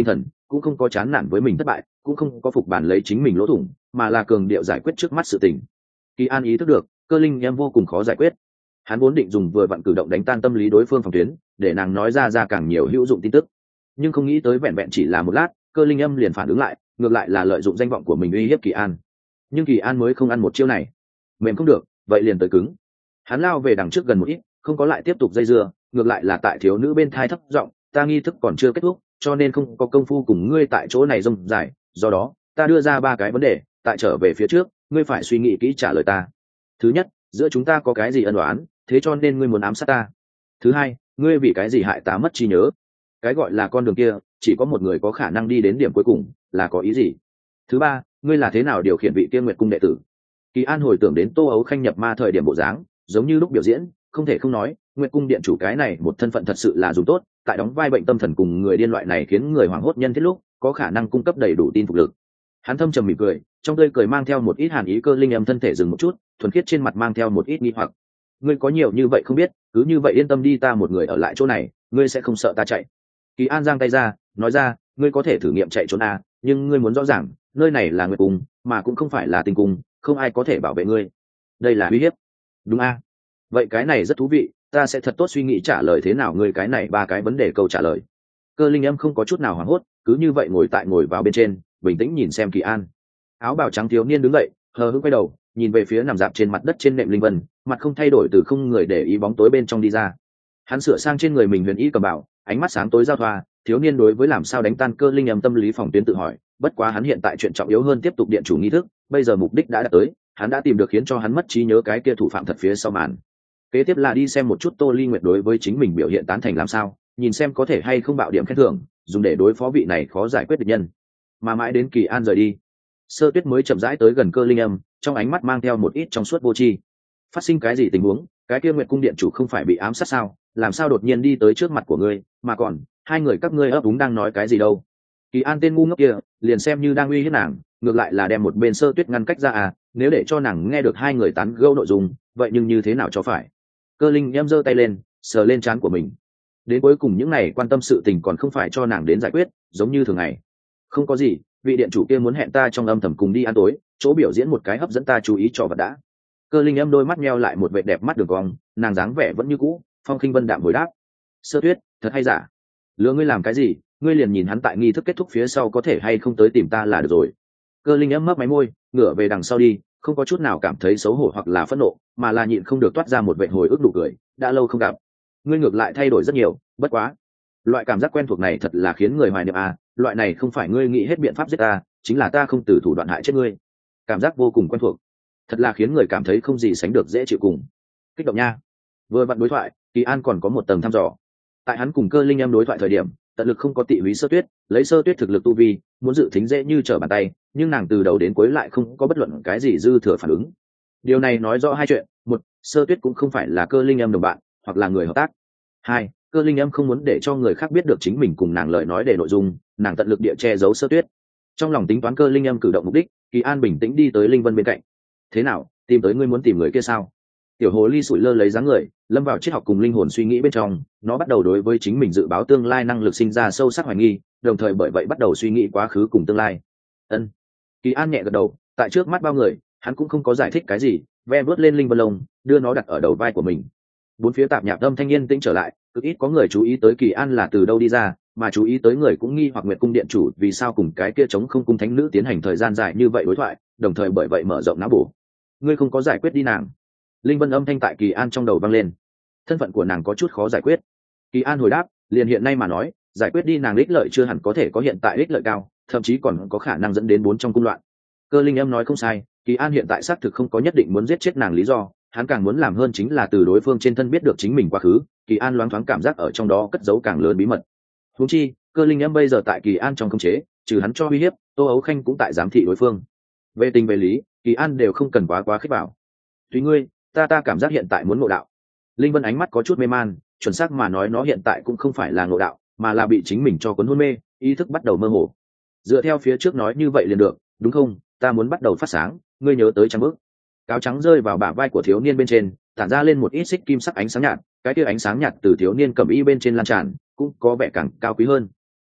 Speaker 1: cũng không có chán nản với mình thất bại, cũng không có phục bản lấy chính mình lỗ thủng, mà là cường điệu giải quyết trước mắt sự tình. Kỳ An ý thức được Cơ Linh em vô cùng khó giải quyết, hắn vốn định dùng vừa vặn cử động đánh tan tâm lý đối phương phòng tuyến, để nàng nói ra ra càng nhiều hữu dụng tin tức, nhưng không nghĩ tới vẹn vẹn chỉ là một lát, Cơ Linh âm liền phản ứng lại, ngược lại là lợi dụng danh vọng của mình uy hiếp Kỳ An. Nhưng Kỳ An mới không ăn một chiêu này, mềm không được, vậy liền tới cứng. Hắn lao về đằng trước gần một ít, không có lại tiếp tục dây dưa, ngược lại là tại thiếu nữ bên thai thấp giọng, ta nghi thức còn chưa kết thúc, cho nên không có công phu cùng ngươi tại chỗ này rông dài, do đó ta đưa ra ba cái vấn đề, tại trở về phía trước ngươi phải suy nghĩ kỹ trả lời ta. Thứ nhất, giữa chúng ta có cái gì ân oán, thế cho nên ngươi muốn ám sát ta? Thứ hai, ngươi vì cái gì hại ta mất trí nhớ? Cái gọi là con đường kia chỉ có một người có khả năng đi đến điểm cuối cùng, là có ý gì? Thứ ba, ngươi là thế nào điều khiển vị tiên nguyệt cung đệ tử? Kỳ An hồi tưởng đến Tô Ấu Khanh nhập ma thời điểm bộ dáng, giống như lúc biểu diễn, không thể không nói, Nguyệt cung điện chủ cái này một thân phận thật sự là dùng tốt, tại đóng vai bệnh tâm thần cùng người điên loại này khiến người hoảng hốt nhân thiết lúc, có khả năng cung cấp đầy đủ tin phục lực. Hắn thâm trầm mỉm cười, trong tươi cười mang theo một ít hàn ý. Cơ Linh âm thân thể dừng một chút, thuần khiết trên mặt mang theo một ít nghi hoặc. Ngươi có nhiều như vậy không biết, cứ như vậy yên tâm đi, ta một người ở lại chỗ này, ngươi sẽ không sợ ta chạy? Kỳ An giang tay ra, nói ra, ngươi có thể thử nghiệm chạy trốn à, nhưng ngươi muốn rõ ràng, nơi này là Nguyệt cung, mà cũng không phải là Tinh cung, không ai có thể bảo vệ ngươi. Đây là uy hiếp. Đúng a? À? Vậy cái này rất thú vị, ta sẽ thật tốt suy nghĩ trả lời thế nào ngươi cái này ba cái vấn đề câu trả lời. Cơ Linh âm không có chút nào hoảng hốt, cứ như vậy ngồi tại ngồi vào bên trên, bình tĩnh nhìn xem Kỳ An. Áo bào trắng thiếu niên đứng dậy, hờ hững quay đầu, nhìn về phía nằm dạp trên mặt đất trên nệm Linh Vân, mặt không thay đổi, từ không người để ý bóng tối bên trong đi ra. Hắn sửa sang trên người mình huyền ý cầm bảo, ánh mắt sáng tối giao thoa. Thiếu niên đối với làm sao đánh tan Cơ Linh âm tâm lý phòng tuyến tự hỏi, bất quá hắn hiện tại chuyện trọng yếu hơn tiếp tục điện chủ nghi thức, bây giờ mục đích đã đạt tới, hắn đã tìm được khiến cho hắn mất trí nhớ cái kia thủ phạm thật phía sau màn. Kế tiếp là đi xem một chút Tô Ly Nguyệt đối với chính mình biểu hiện tán thành làm sao, nhìn xem có thể hay không bạo điểm khen thưởng, dùng để đối phó vị này khó giải quyết địch nhân. Mà mãi đến Kỳ An rời đi, Sơ Tuyết mới chậm rãi tới gần Cơ Linh âm, trong ánh mắt mang theo một ít trong suốt vô tri. Phát sinh cái gì tình huống? Cái kia Nguyệt cung điện chủ không phải bị ám sát sao? Làm sao đột nhiên đi tới trước mặt của ngươi, mà còn hai người các ngươi ấp úng đang nói cái gì đâu? Kỳ An tên ngu ngốc kia, liền xem như đang uy hiếp nàng, ngược lại là đem một bên Sơ Tuyết ngăn cách ra à, nếu để cho nàng nghe được hai người tán gẫu nội dung, vậy nhưng như thế nào cho phải? Cơ Linh em giơ tay lên, sờ lên trán của mình. Đến cuối cùng những này quan tâm sự tình còn không phải cho nàng đến giải quyết, giống như thường ngày. Không có gì, vị điện chủ kia muốn hẹn ta trong âm thầm cùng đi ăn tối, chỗ biểu diễn một cái hấp dẫn ta chú ý cho vật đã. Cơ Linh em đôi mắt nheo lại một vẻ đẹp mắt đường cong, nàng dáng vẻ vẫn như cũ, phong khinh vân đạm hồi đáp. Sơ Tuyết, thật hay giả? Lừa ngươi làm cái gì? Ngươi liền nhìn hắn tại nghi thức kết thúc phía sau có thể hay không tới tìm ta là được rồi. Cơ Linh em mấp máy môi, ngửa về đằng sau đi, không có chút nào cảm thấy xấu hổ hoặc là phẫn nộ, mà là nhịn không được toát ra một vẻ hồi ức nụ cười. Đã lâu không gặp, ngươi ngược lại thay đổi rất nhiều, bất quá, loại cảm giác quen thuộc này thật là khiến người hoài niệm à, loại này không phải ngươi nghĩ hết biện pháp giết ta, chính là ta không từ thủ đoạn hại chết ngươi. Cảm giác vô cùng quen thuộc, thật là khiến người cảm thấy không gì sánh được dễ chịu cùng kích động nha. Vừa vặn đối thoại, Kỳ An còn có một tầng thăm dò. Tại hắn cùng Cơ Linh em đối thoại thời điểm, tận lực không có tị húy Sơ Tuyết, lấy Sơ Tuyết thực lực tu vi, muốn dự thính dễ như trở bàn tay, nhưng nàng từ đầu đến cuối lại không có bất luận cái gì dư thừa phản ứng. Điều này nói rõ hai chuyện: một, Sơ Tuyết cũng không phải là Cơ Linh em đồng bạn, hoặc là người hợp tác; hai, Cơ Linh em không muốn để cho người khác biết được chính mình cùng nàng lời nói để nội dung, nàng tận lực địa che giấu Sơ Tuyết. Trong lòng tính toán Cơ Linh em cử động mục đích, Kỳ An bình tĩnh đi tới Linh Vân bên cạnh. Thế nào, tìm tới ngươi muốn tìm người kia sao? Tiểu hồ ly sủi lơ lấy dáng người, lâm vào triết học cùng linh hồn suy nghĩ bên trong, nó bắt đầu đối với chính mình dự báo tương lai năng lực sinh ra sâu sắc hoài nghi, đồng thời bởi vậy bắt đầu suy nghĩ quá khứ cùng tương lai. Ân. Kỳ An nhẹ gật đầu, tại trước mắt bao người, hắn cũng không có giải thích cái gì, ve vớt lên linh vân lông, đưa nó đặt ở đầu vai của mình. Bốn phía tạp nhạp âm thanh niên tĩnh trở lại, cực ít có người chú ý tới Kỳ An là từ đâu đi ra, mà chú ý tới người cũng nghi hoặc Nguyệt cung điện chủ vì sao cùng cái kia chống không cung thánh nữ tiến hành thời gian dài như vậy đối thoại, đồng thời bởi vậy mở rộng não bổ. Ngươi không có giải quyết đi nàng. Linh vân âm thanh tại Kỳ An trong đầu vang lên. Thân phận của nàng có chút khó giải quyết. Kỳ An hồi đáp, liền hiện nay mà nói, giải quyết đi nàng ích lợi chưa hẳn có thể có hiện tại ích lợi cao, thậm chí còn có khả năng dẫn đến bốn trong cung loạn. Cơ Linh âm nói không sai, Kỳ An hiện tại xác thực không có nhất định muốn giết chết nàng lý do, hắn càng muốn làm hơn chính là từ đối phương trên thân biết được chính mình quá khứ. Kỳ An loáng thoáng cảm giác ở trong đó cất giấu càng lớn bí mật. Huống chi, Cơ Linh âm bây giờ tại Kỳ An trong khống chế, trừ hắn cho uy hiếp, Tô Ấu Khanh cũng tại giám thị đối phương. Về tình về lý, Kỳ An đều không cần quá quá khích bảo. Tùy ngươi, ta ta cảm giác hiện tại muốn ngộ đạo. Linh Vân ánh mắt có chút mê man, chuẩn xác mà nói nó hiện tại cũng không phải là ngộ đạo, mà là bị chính mình cho cuốn hôn mê, ý thức bắt đầu mơ hồ. Dựa theo phía trước nói như vậy liền được, đúng không? Ta muốn bắt đầu phát sáng, ngươi nhớ tới trắng bước. Cáo trắng rơi vào bả vai của thiếu niên bên trên, tản ra lên một ít xích kim sắc ánh sáng nhạt, cái kia ánh sáng nhạt từ thiếu niên cẩm y bên trên lan tràn, cũng có vẻ càng cao quý hơn.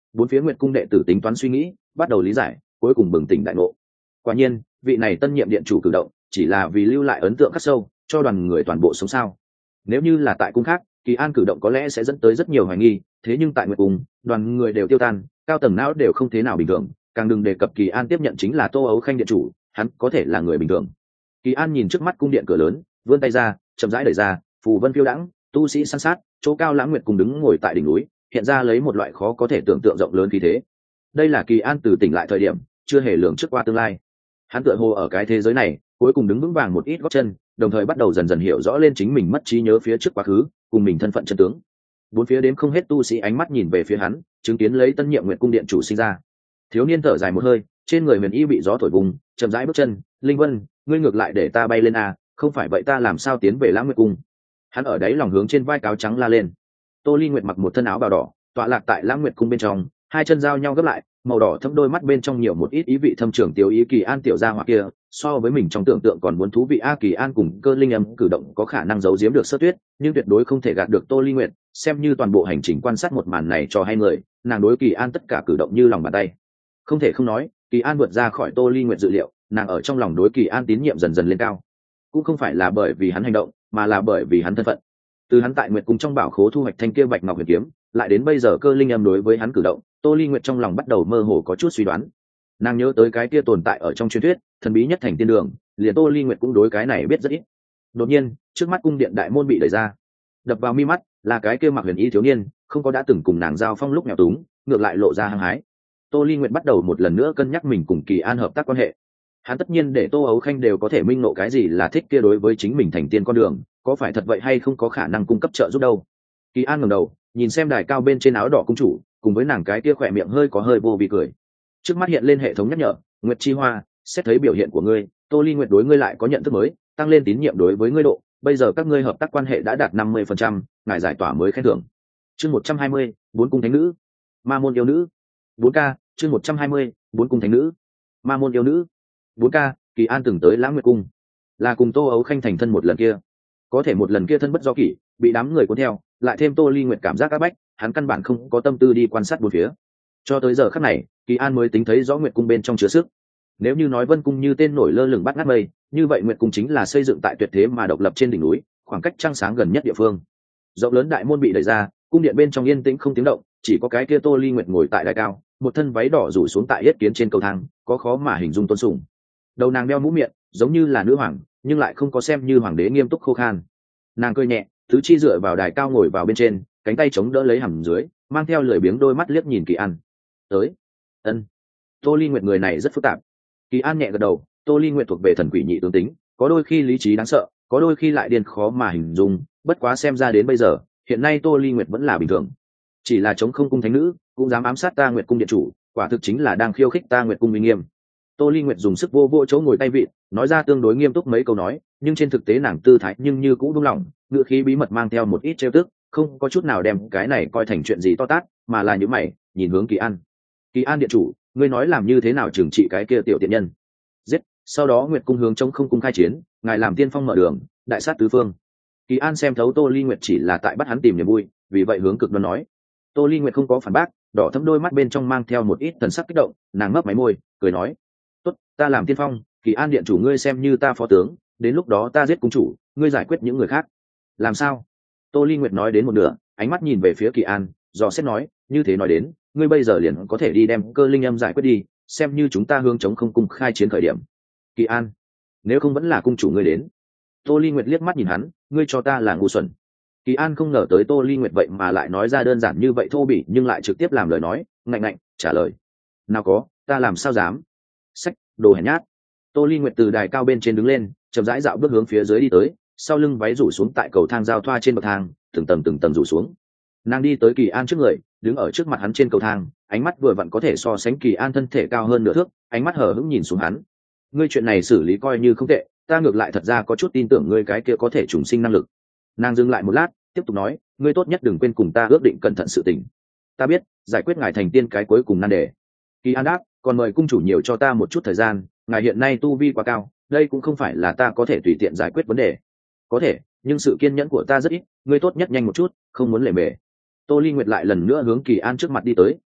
Speaker 1: Bốn phía Nguyệt cung đệ tử tính toán suy nghĩ, bắt đầu lý giải, cuối cùng bừng tỉnh đại ngộ. Quả nhiên, vị này tân nhiệm điện chủ cử động, chỉ là vì lưu lại ấn tượng khắc sâu, cho đoàn người toàn bộ sống sao. Nếu như là tại cung khác, Kỳ An cử động có lẽ sẽ dẫn tới rất nhiều hoài nghi, thế nhưng tại Nguyệt cung, đoàn người đều tiêu tan, cao tầng não đều không thế nào bình thường, càng đừng đề cập Kỳ An tiếp nhận chính là Tô Ấu Khanh điện chủ, hắn có thể là người bình thường. Kỳ An nhìn trước mắt cung điện cửa lớn, vươn tay ra, chậm rãi đẩy ra, phù vân phiêu đãng, tu sĩ san sát, chỗ cao Lãng Nguyệt cùng đứng ngồi tại đỉnh núi, hiện ra lấy một loại khó có thể tưởng tượng rộng lớn khí thế. Đây là Kỳ An từ tỉnh lại thời điểm, chưa hề lường trước qua tương lai. Hắn tựa hồ ở cái thế giới này, cuối cùng đứng vững vàng một ít gót chân, đồng thời bắt đầu dần dần hiểu rõ lên chính mình mất trí nhớ phía trước quá khứ, cùng mình thân phận chân tướng. Bốn phía đếm không hết tu sĩ ánh mắt nhìn về phía hắn, chứng kiến lấy tân nhiệm Nguyệt cung điện chủ sinh ra. Thiếu niên thở dài một hơi, trên người huyền y bị gió thổi vùng, chậm rãi bước chân, "Linh Vân, ngươi ngược lại để ta bay lên à, không phải vậy ta làm sao tiến về Lãng Nguyệt cung?" Hắn ở đấy lòng hướng trên vai cáo trắng la lên. Tô Ly Nguyệt mặc một thân áo bào đỏ, tọa lạc tại Lãng Nguyệt cung bên trong, hai chân giao nhau gấp lại, màu đỏ thâm đôi mắt bên trong nhiều một ít ý vị thâm trường tiểu ý. Kỳ An tiểu gia hỏa kia, so với mình trong tưởng tượng còn muốn thú vị a. Kỳ An cùng Cơ Linh Âm cử động có khả năng giấu giếm được Sơ Tuyết, nhưng tuyệt đối không thể gạt được Tô Ly Nguyệt, xem như toàn bộ hành trình quan sát một màn này cho hai người, nàng đối Kỳ An tất cả cử động như lòng bàn tay. Không thể không nói, Kỳ An vượt ra khỏi Tô Ly Nguyệt dự liệu, nàng ở trong lòng đối Kỳ An tín nhiệm dần dần lên cao. Cũng không phải là bởi vì hắn hành động, mà là bởi vì hắn thân phận. Từ hắn tại Nguyệt cung trong bảo khố thu hoạch thanh kia bạch ngọc huyền kiếm, lại đến bây giờ Cơ Linh Âm đối với hắn cử động, Tô Ly Nguyệt trong lòng bắt đầu mơ hồ có chút suy đoán. Nàng nhớ tới cái kia tồn tại ở trong truyền thuyết, thần bí nhất thành tiên đường, liền Tô Ly Nguyệt cũng đối cái này biết rất ít. Đột nhiên, trước mắt cung điện đại môn bị đẩy ra, đập vào mi mắt là cái kia mặc huyền y thiếu niên, không có đã từng cùng nàng giao phong lúc nghèo túng, ngược lại lộ ra hăng hái. Tô Ly Nguyệt bắt đầu một lần nữa cân nhắc mình cùng Kỳ An hợp tác quan hệ. Hắn tất nhiên để Tô Ấu Khanh đều có thể minh ngộ cái gì là thích kia đối với chính mình thành tiên con đường, có phải thật vậy hay không có khả năng cung cấp trợ giúp đâu. Kỳ An ngẩng đầu, nhìn xem đài cao bên trên áo đỏ cung chủ, cùng với nàng cái kia khỏe miệng hơi có hơi vô vị cười. Trước mắt hiện lên hệ thống nhắc nhở, Nguyệt Chi Hoa, xét thấy biểu hiện của ngươi, Tô Ly Nguyệt đối ngươi lại có nhận thức mới, tăng lên tín nhiệm đối với ngươi độ, bây giờ các ngươi hợp tác quan hệ đã đạt năm mươi phần trăm, ngài giải tỏa mới khen thưởng. Chương một trăm hai mươi, bốn cung thánh nữ, Ma môn yêu nữ. bốn K, chương một trăm hai mươi, bốn cung thánh nữ, Ma môn yêu nữ. bốn K, Kỳ An từng tới Lãng Nguyệt cung, là cùng Tô Ấu Khanh thành thân một lần kia. Có thể một lần kia thân bất do kỷ, bị đám người cuốn theo, lại thêm Tô Ly Nguyệt cảm giác áp bách, hắn căn bản không có tâm tư đi quan sát bốn phía. Cho tới giờ khắc này, Kỳ An mới tính thấy rõ Nguyệt cung bên trong chứa sức. Nếu như nói Vân cung như tên nổi lơ lửng bắt ngát mây, như vậy Nguyệt cung chính là xây dựng tại tuyệt thế mà độc lập trên đỉnh núi, khoảng cách trăng sáng gần nhất địa phương. Rộng lớn đại môn bị đẩy ra, cung điện bên trong yên tĩnh không tiếng động, chỉ có cái kia Tô Ly Nguyệt ngồi tại đài cao, một thân váy đỏ rủ xuống tại yết kiến trên cầu thang, có khó mà hình dung tôn sùng. Đầu nàng đeo mũ miệng, giống như là nữ hoàng, nhưng lại không có xem như hoàng đế nghiêm túc khô khan. Nàng cười nhẹ, thứ chi dựa vào đài cao ngồi vào bên trên, cánh tay chống đỡ lấy hầm dưới, mang theo lười biếng đôi mắt liếc nhìn Kỳ An. Tới. Ân. Tô Ly Nguyệt người này rất phức tạp. Kỳ An nhẹ gật đầu, Tô Ly Nguyệt thuộc về thần quỷ nhị tướng tính, có đôi khi lý trí đáng sợ, có đôi khi lại điên khó mà hình dung, bất quá xem ra đến bây giờ, hiện nay Tô Ly Nguyệt vẫn là bình thường. Chỉ là chống không cung thánh nữ, cũng dám ám sát ta Nguyệt cung điện chủ, quả thực chính là đang khiêu khích ta Nguyệt cung uy nghiêm. Tô Ly Nguyệt dùng sức vô vô chỗ ngồi tay vịn, nói ra tương đối nghiêm túc mấy câu nói, nhưng trên thực tế nàng tư thái nhưng như cũ buông lỏng, ngữ khí bí mật mang theo một ít trêu tức, không có chút nào đem cái này coi thành chuyện gì to tát, mà là những mày, nhìn hướng Kỳ An. Kỳ An điện chủ, ngươi nói làm như thế nào trừng trị cái kia tiểu tiện nhân? Giết, sau đó Nguyệt cung hướng chống không cung khai chiến, ngài làm tiên phong mở đường, đại sát tứ phương. Kỳ An xem thấu Tô Ly Nguyệt chỉ là tại bắt hắn tìm niềm vui, vì vậy hướng cực đoan nói. Tô Ly Nguyệt không có phản bác, đỏ thẫm đôi mắt bên trong mang theo một ít thần sắc kích động, nàng mấp máy môi, cười nói: "Tốt, ta làm tiên phong, Kỳ An điện chủ ngươi xem như ta phó tướng, đến lúc đó ta giết cung chủ, ngươi giải quyết những người khác." Làm sao? Tô Ly Nguyệt nói đến một nửa, ánh mắt nhìn về phía Kỳ An, dò xét nói, như thế nói đến, ngươi bây giờ liền có thể đi đem Cơ Linh Âm giải quyết đi, xem như chúng ta hướng chống không cung khai chiến khởi điểm. Kỳ An, nếu không vẫn là cung chủ ngươi đến. Tô Ly Nguyệt liếc mắt nhìn hắn, ngươi cho ta là ngu xuẩn. Kỳ An không ngờ tới Tô Ly Nguyệt vậy mà lại nói ra đơn giản như vậy thô bỉ, nhưng lại trực tiếp làm lời nói, ngạnh ngạnh trả lời: nào có, ta làm sao dám. Sách, đồ hèn nhát. Tô Ly Nguyệt từ đài cao bên trên đứng lên, chậm rãi dạo bước hướng phía dưới đi tới, sau lưng váy rủ xuống tại cầu thang giao thoa trên bậc thang, từng tầng từng tầng rủ xuống. Nàng đi tới Kỳ An trước người, đứng ở trước mặt hắn trên cầu thang, ánh mắt vừa vặn có thể so sánh Kỳ An thân thể cao hơn nửa thước, ánh mắt hờ hững nhìn xuống hắn. Ngươi chuyện này xử lý coi như không tệ, ta ngược lại thật ra có chút tin tưởng ngươi cái kia có thể trùng sinh năng lực. Nàng dừng lại một lát, tiếp tục nói, ngươi tốt nhất đừng quên cùng ta ước định cẩn thận sự tình. Ta biết, giải quyết ngài thành tiên cái cuối cùng nan đề. Kỳ An đáp, còn mời cung chủ nhiều cho ta một chút thời gian, ngài hiện nay tu vi quá cao, đây cũng không phải là ta có thể tùy tiện giải quyết vấn đề. Có thể, nhưng sự kiên nhẫn của ta rất ít, ngươi tốt nhất nhanh một chút, không muốn lề mề. Tô Ly Nguyệt lại lần nữa hướng Kỳ An trước mặt đi tới,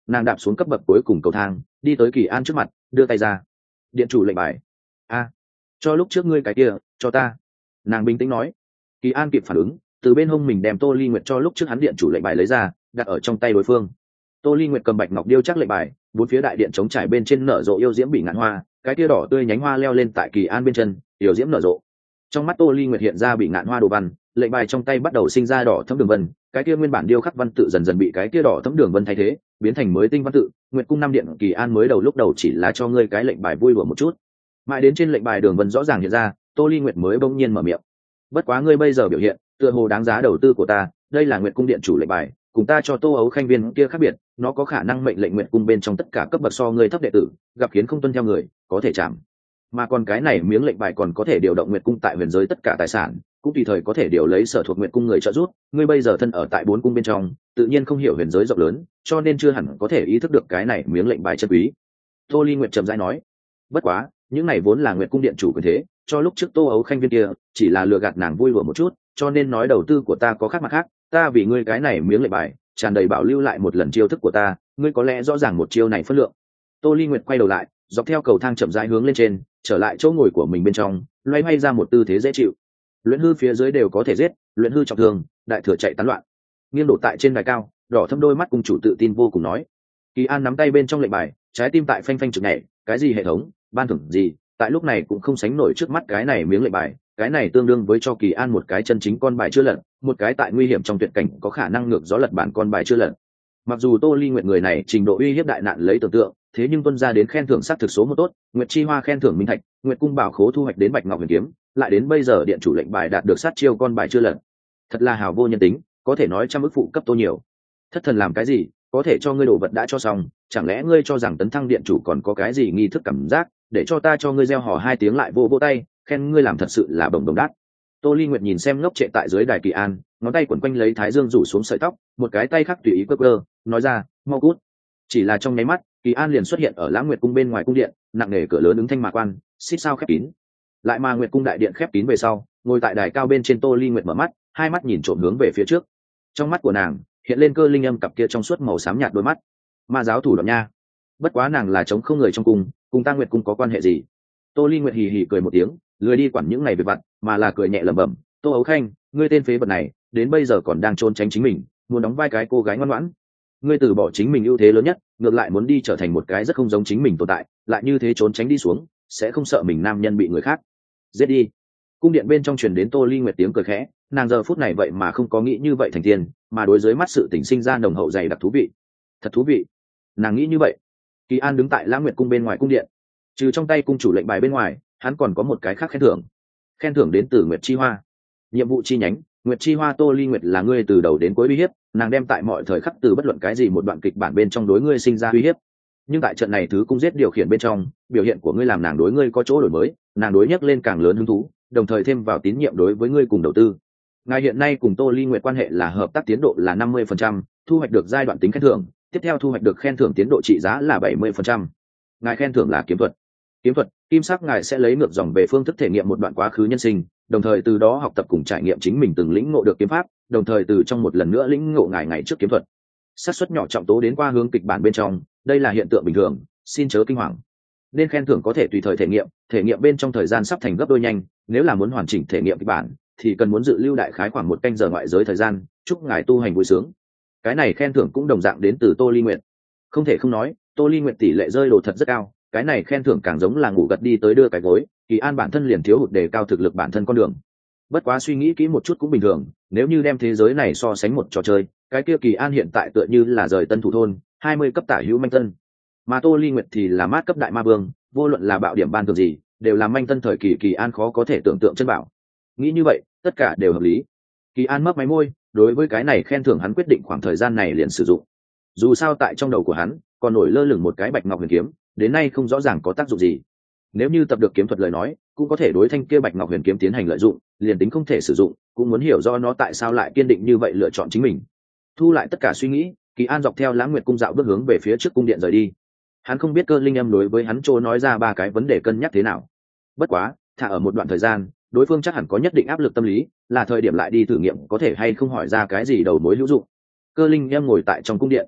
Speaker 1: nàng đạp xuống cấp bậc cuối cùng cầu thang, đi tới Kỳ An trước mặt, đưa tay ra. Điện chủ lệnh bài. A, cho lúc trước ngươi cái kia, cho ta. Nàng bình tĩnh nói. Kỳ An kịp phản ứng, từ bên hông mình đem Tô Ly Nguyệt cho lúc trước hắn điện chủ lệnh bài lấy ra, đặt ở trong tay đối phương. Tô Ly Nguyệt cầm bạch ngọc điêu chắc lệnh bài, bốn phía đại điện chống trải bên trên nở rộ yêu diễm bị ngạn hoa, cái kia đỏ tươi nhánh hoa leo lên tại Kỳ An bên chân, yêu diễm nở rộ. Trong mắt Tô Ly Nguyệt hiện ra bị ngạn hoa đồ văn, lệnh bài trong tay bắt đầu sinh ra đỏ thẫm đường vân, cái kia nguyên bản điêu khắc văn tự dần dần bị cái kia đỏ thẫm đường vân thay thế, biến thành mới tinh văn tự. Nguyệt cung năm điện Kỳ An mới đầu lúc đầu chỉ là cho ngươi cái lệnh bài vui đùa một chút, mãi đến trên lệnh bài đường vân rõ ràng hiện ra, Tô Ly Nguyệt mới bỗng nhiên mở miệng. Bất quá ngươi bây giờ biểu hiện, tựa hồ đáng giá đầu tư của ta, đây là Nguyệt cung điện chủ lệnh bài, cùng ta cho Tô Ấu Khanh viên kia khác biệt, nó có khả năng mệnh lệnh Nguyệt cung bên trong tất cả cấp bậc so ngươi thấp đệ tử, gặp khiến không tuân theo người, có thể chạm. Mà còn cái này miếng lệnh bài còn có thể điều động Nguyệt cung tại huyền giới tất cả tài sản, cũng tùy thời có thể điều lấy sở thuộc Nguyệt cung người trợ giúp, ngươi bây giờ thân ở tại bốn cung bên trong, tự nhiên không hiểu huyền giới rộng lớn, cho nên chưa hẳn có thể ý thức được cái này miếng lệnh bài chân quý. Tô Ly Nguyệt trầm rãi nói. Bất quá, những này vốn là Nguyệt cung điện chủ quyền thế, cho lúc trước Tô Ấu Khanh viên kia, chỉ là lừa gạt nàng vui đùa một chút, cho nên nói đầu tư của ta có khác mặt khác, ta vì ngươi cái này miếng lệnh bài, tràn đầy bảo lưu lại một lần chiêu thức của ta, ngươi có lẽ rõ ràng một chiêu này phân lượng. Tô Ly Nguyệt quay đầu lại, dọc theo cầu thang chậm rãi hướng lên trên, trở lại chỗ ngồi của mình bên trong, loay hoay ra một tư thế dễ chịu. Luyện hư phía dưới đều có thể giết, luyện hư trọng thương, đại thừa chạy tán loạn. Nghiêng đổ tại trên đài cao, đỏ thâm đôi mắt cùng chủ tự tin vô cùng nói. Kỳ An nắm tay bên trong lệnh bài, trái tim tại phanh phanh trực nhảy, cái gì hệ thống, ban thưởng gì, tại lúc này cũng không sánh nổi trước mắt cái này miếng lệnh bài, cái này tương đương với cho Kỳ An một cái chân chính con bài chưa lật, một cái tại nguy hiểm trong tuyệt cảnh có khả năng ngược gió lật bản con bài chưa lật. Mặc dù Tô Ly Nguyệt người này trình độ uy hiếp đại nạn lấy tưởng tượng, thế nhưng tuân ra đến khen thưởng sát thực số một tốt, Nguyệt Chi Hoa khen thưởng minh thạch, Nguyệt cung bảo khố thu hoạch đến bạch ngọc huyền kiếm, lại đến bây giờ điện chủ lệnh bài đạt được sát chiêu con bài chưa lật. Thật là hào vô nhân tính, có thể nói trăm ức phụ cấp Tô nhiều. Thất thần làm cái gì, có thể cho ngươi đồ vật đã cho xong, chẳng lẽ ngươi cho rằng tấn thăng điện chủ còn có cái gì nghi thức cảm giác, để cho ta cho ngươi gieo hò hai tiếng lại vô vô tay, khen ngươi làm thật sự là bồng bồng đát. Tô Ly Nguyệt nhìn xem ngốc trệ tại dưới đài Kỳ An, ngón tay quấn quanh lấy thái dương rủ xuống sợi tóc, một cái tay khác tùy ý quơ quơ, nói ra, mau cút. Chỉ là trong nháy mắt, Kỳ An liền xuất hiện ở Lãng Nguyệt cung bên ngoài cung điện, nặng nề cửa lớn ứng thanh mạc quan, xích sao khép kín. Lại mà Nguyệt cung đại điện khép kín về sau, ngồi tại đài cao bên trên Tô Ly Nguyệt mở mắt, hai mắt nhìn trộm hướng về phía trước. Trong mắt của nàng hiện lên cơ linh âm cặp kia trong suốt màu xám nhạt đôi mắt. Ma giáo thủ đoạn nha. Bất quá nàng là chống không người trong cung, cùng ta Nguyệt cung có quan hệ gì? Tô Ly Nguyệt hì hì cười một tiếng, lười đi quản những này việc vặt, mà là cười nhẹ lẩm bẩm, Tô Ấu Khanh, ngươi tên phế vật này, đến bây giờ còn đang trốn tránh chính mình, muốn đóng vai cái cô gái ngoan ngoãn. Ngươi từ bỏ chính mình ưu thế lớn nhất, ngược lại muốn đi trở thành một cái rất không giống chính mình tồn tại, lại như thế trốn tránh đi xuống, sẽ không sợ mình nam nhân bị người khác giết đi. Cung điện bên trong truyền đến Tô Ly Nguyệt tiếng cười khẽ, nàng giờ phút này vậy mà không có nghĩ như vậy thành tiền, mà đối dưới mắt sự tình sinh ra nồng hậu dày đặc thú vị. Thật thú vị. Nàng nghĩ như vậy. Kỳ An đứng tại Lãng Nguyệt cung bên ngoài cung điện, trừ trong tay cung chủ lệnh bài bên ngoài, hắn còn có một cái khác khen thưởng. Khen thưởng đến từ Nguyệt Chi Hoa. Nhiệm vụ chi nhánh, Nguyệt Chi Hoa Tô Ly Nguyệt là ngươi từ đầu đến cuối uy hiếp, nàng đem tại mọi thời khắc từ bất luận cái gì một đoạn kịch bản bên trong đối ngươi sinh ra uy hiếp. Nhưng tại trận này thứ cung giết điều khiển bên trong, biểu hiện của ngươi làm nàng đối ngươi có chỗ đổi mới, nàng đối nhắc lên càng lớn hứng thú, đồng thời thêm vào tín nhiệm đối với ngươi cùng đầu tư. Ngài hiện nay cùng Tô Ly Nguyệt quan hệ là hợp tác tiến độ là năm mươi phần trăm, thu hoạch được giai đoạn tính khen thưởng, tiếp theo thu hoạch được khen thưởng tiến độ trị giá là bảy mươi phần trăm. Ngài khen thưởng là kiếm thuật. Kiếm thuật, kim sắc ngài sẽ lấy ngược dòng về phương thức thể nghiệm một đoạn quá khứ nhân sinh, đồng thời từ đó học tập cùng trải nghiệm chính mình từng lĩnh ngộ được kiếm pháp, đồng thời từ trong một lần nữa lĩnh ngộ ngài ngày trước kiếm thuật. Xác suất nhỏ trọng tố đến qua hướng kịch bản bên trong, đây là hiện tượng bình thường, xin chớ kinh hoàng. Nên khen thưởng có thể tùy thời thể nghiệm, thể nghiệm bên trong thời gian sắp thành gấp đôi nhanh, nếu là muốn hoàn chỉnh thể nghiệm kịch bản thì cần muốn dự lưu đại khái khoảng một canh giờ ngoại giới thời gian, chúc ngài tu hành vui sướng. Cái này khen thưởng cũng đồng dạng đến từ Tô Ly Nguyệt. Không thể không nói, Tô Ly Nguyệt tỷ lệ rơi đồ thật rất cao, cái này khen thưởng càng giống là ngủ gật đi tới đưa cái gối, Kỳ An bản thân liền thiếu hụt đề cao thực lực bản thân con đường. Bất quá suy nghĩ kỹ một chút cũng bình thường, nếu như đem thế giới này so sánh một trò chơi, cái kia Kỳ An hiện tại tựa như là rời tân thủ thôn, hai mươi cấp tả hữu manh tân. Mà Tô Ly Nguyệt thì là mát cấp đại ma vương, vô luận là bạo điểm ban thường gì, đều là manh tân thời kỳ Kỳ An khó có thể tưởng tượng chân bảo. Nghĩ như vậy, tất cả đều hợp lý. Kỳ An mấp máy môi, đối với cái này khen thưởng hắn quyết định khoảng thời gian này liền sử dụng. Dù sao tại trong đầu của hắn còn nổi lơ lửng một cái bạch ngọc huyền kiếm, đến nay không rõ ràng có tác dụng gì. Nếu như tập được kiếm thuật lời nói, cũng có thể đối thanh kia bạch ngọc huyền kiếm tiến hành lợi dụng, liền tính không thể sử dụng, cũng muốn hiểu do nó tại sao lại kiên định như vậy lựa chọn chính mình. Thu lại tất cả suy nghĩ, Kỳ An dọc theo Lãng Nguyệt cung dạo bước hướng về phía trước cung điện rời đi. Hắn không biết Cơ Linh Âm đối với hắn trô nói ra ba cái vấn đề cân nhắc thế nào. Bất quá, thả ở một đoạn thời gian, đối phương chắc hẳn có nhất định áp lực tâm lý, là thời điểm lại đi thử nghiệm có thể hay không hỏi ra cái gì đầu mối hữu dụng. Cơ Linh Âm ngồi tại trong cung điện,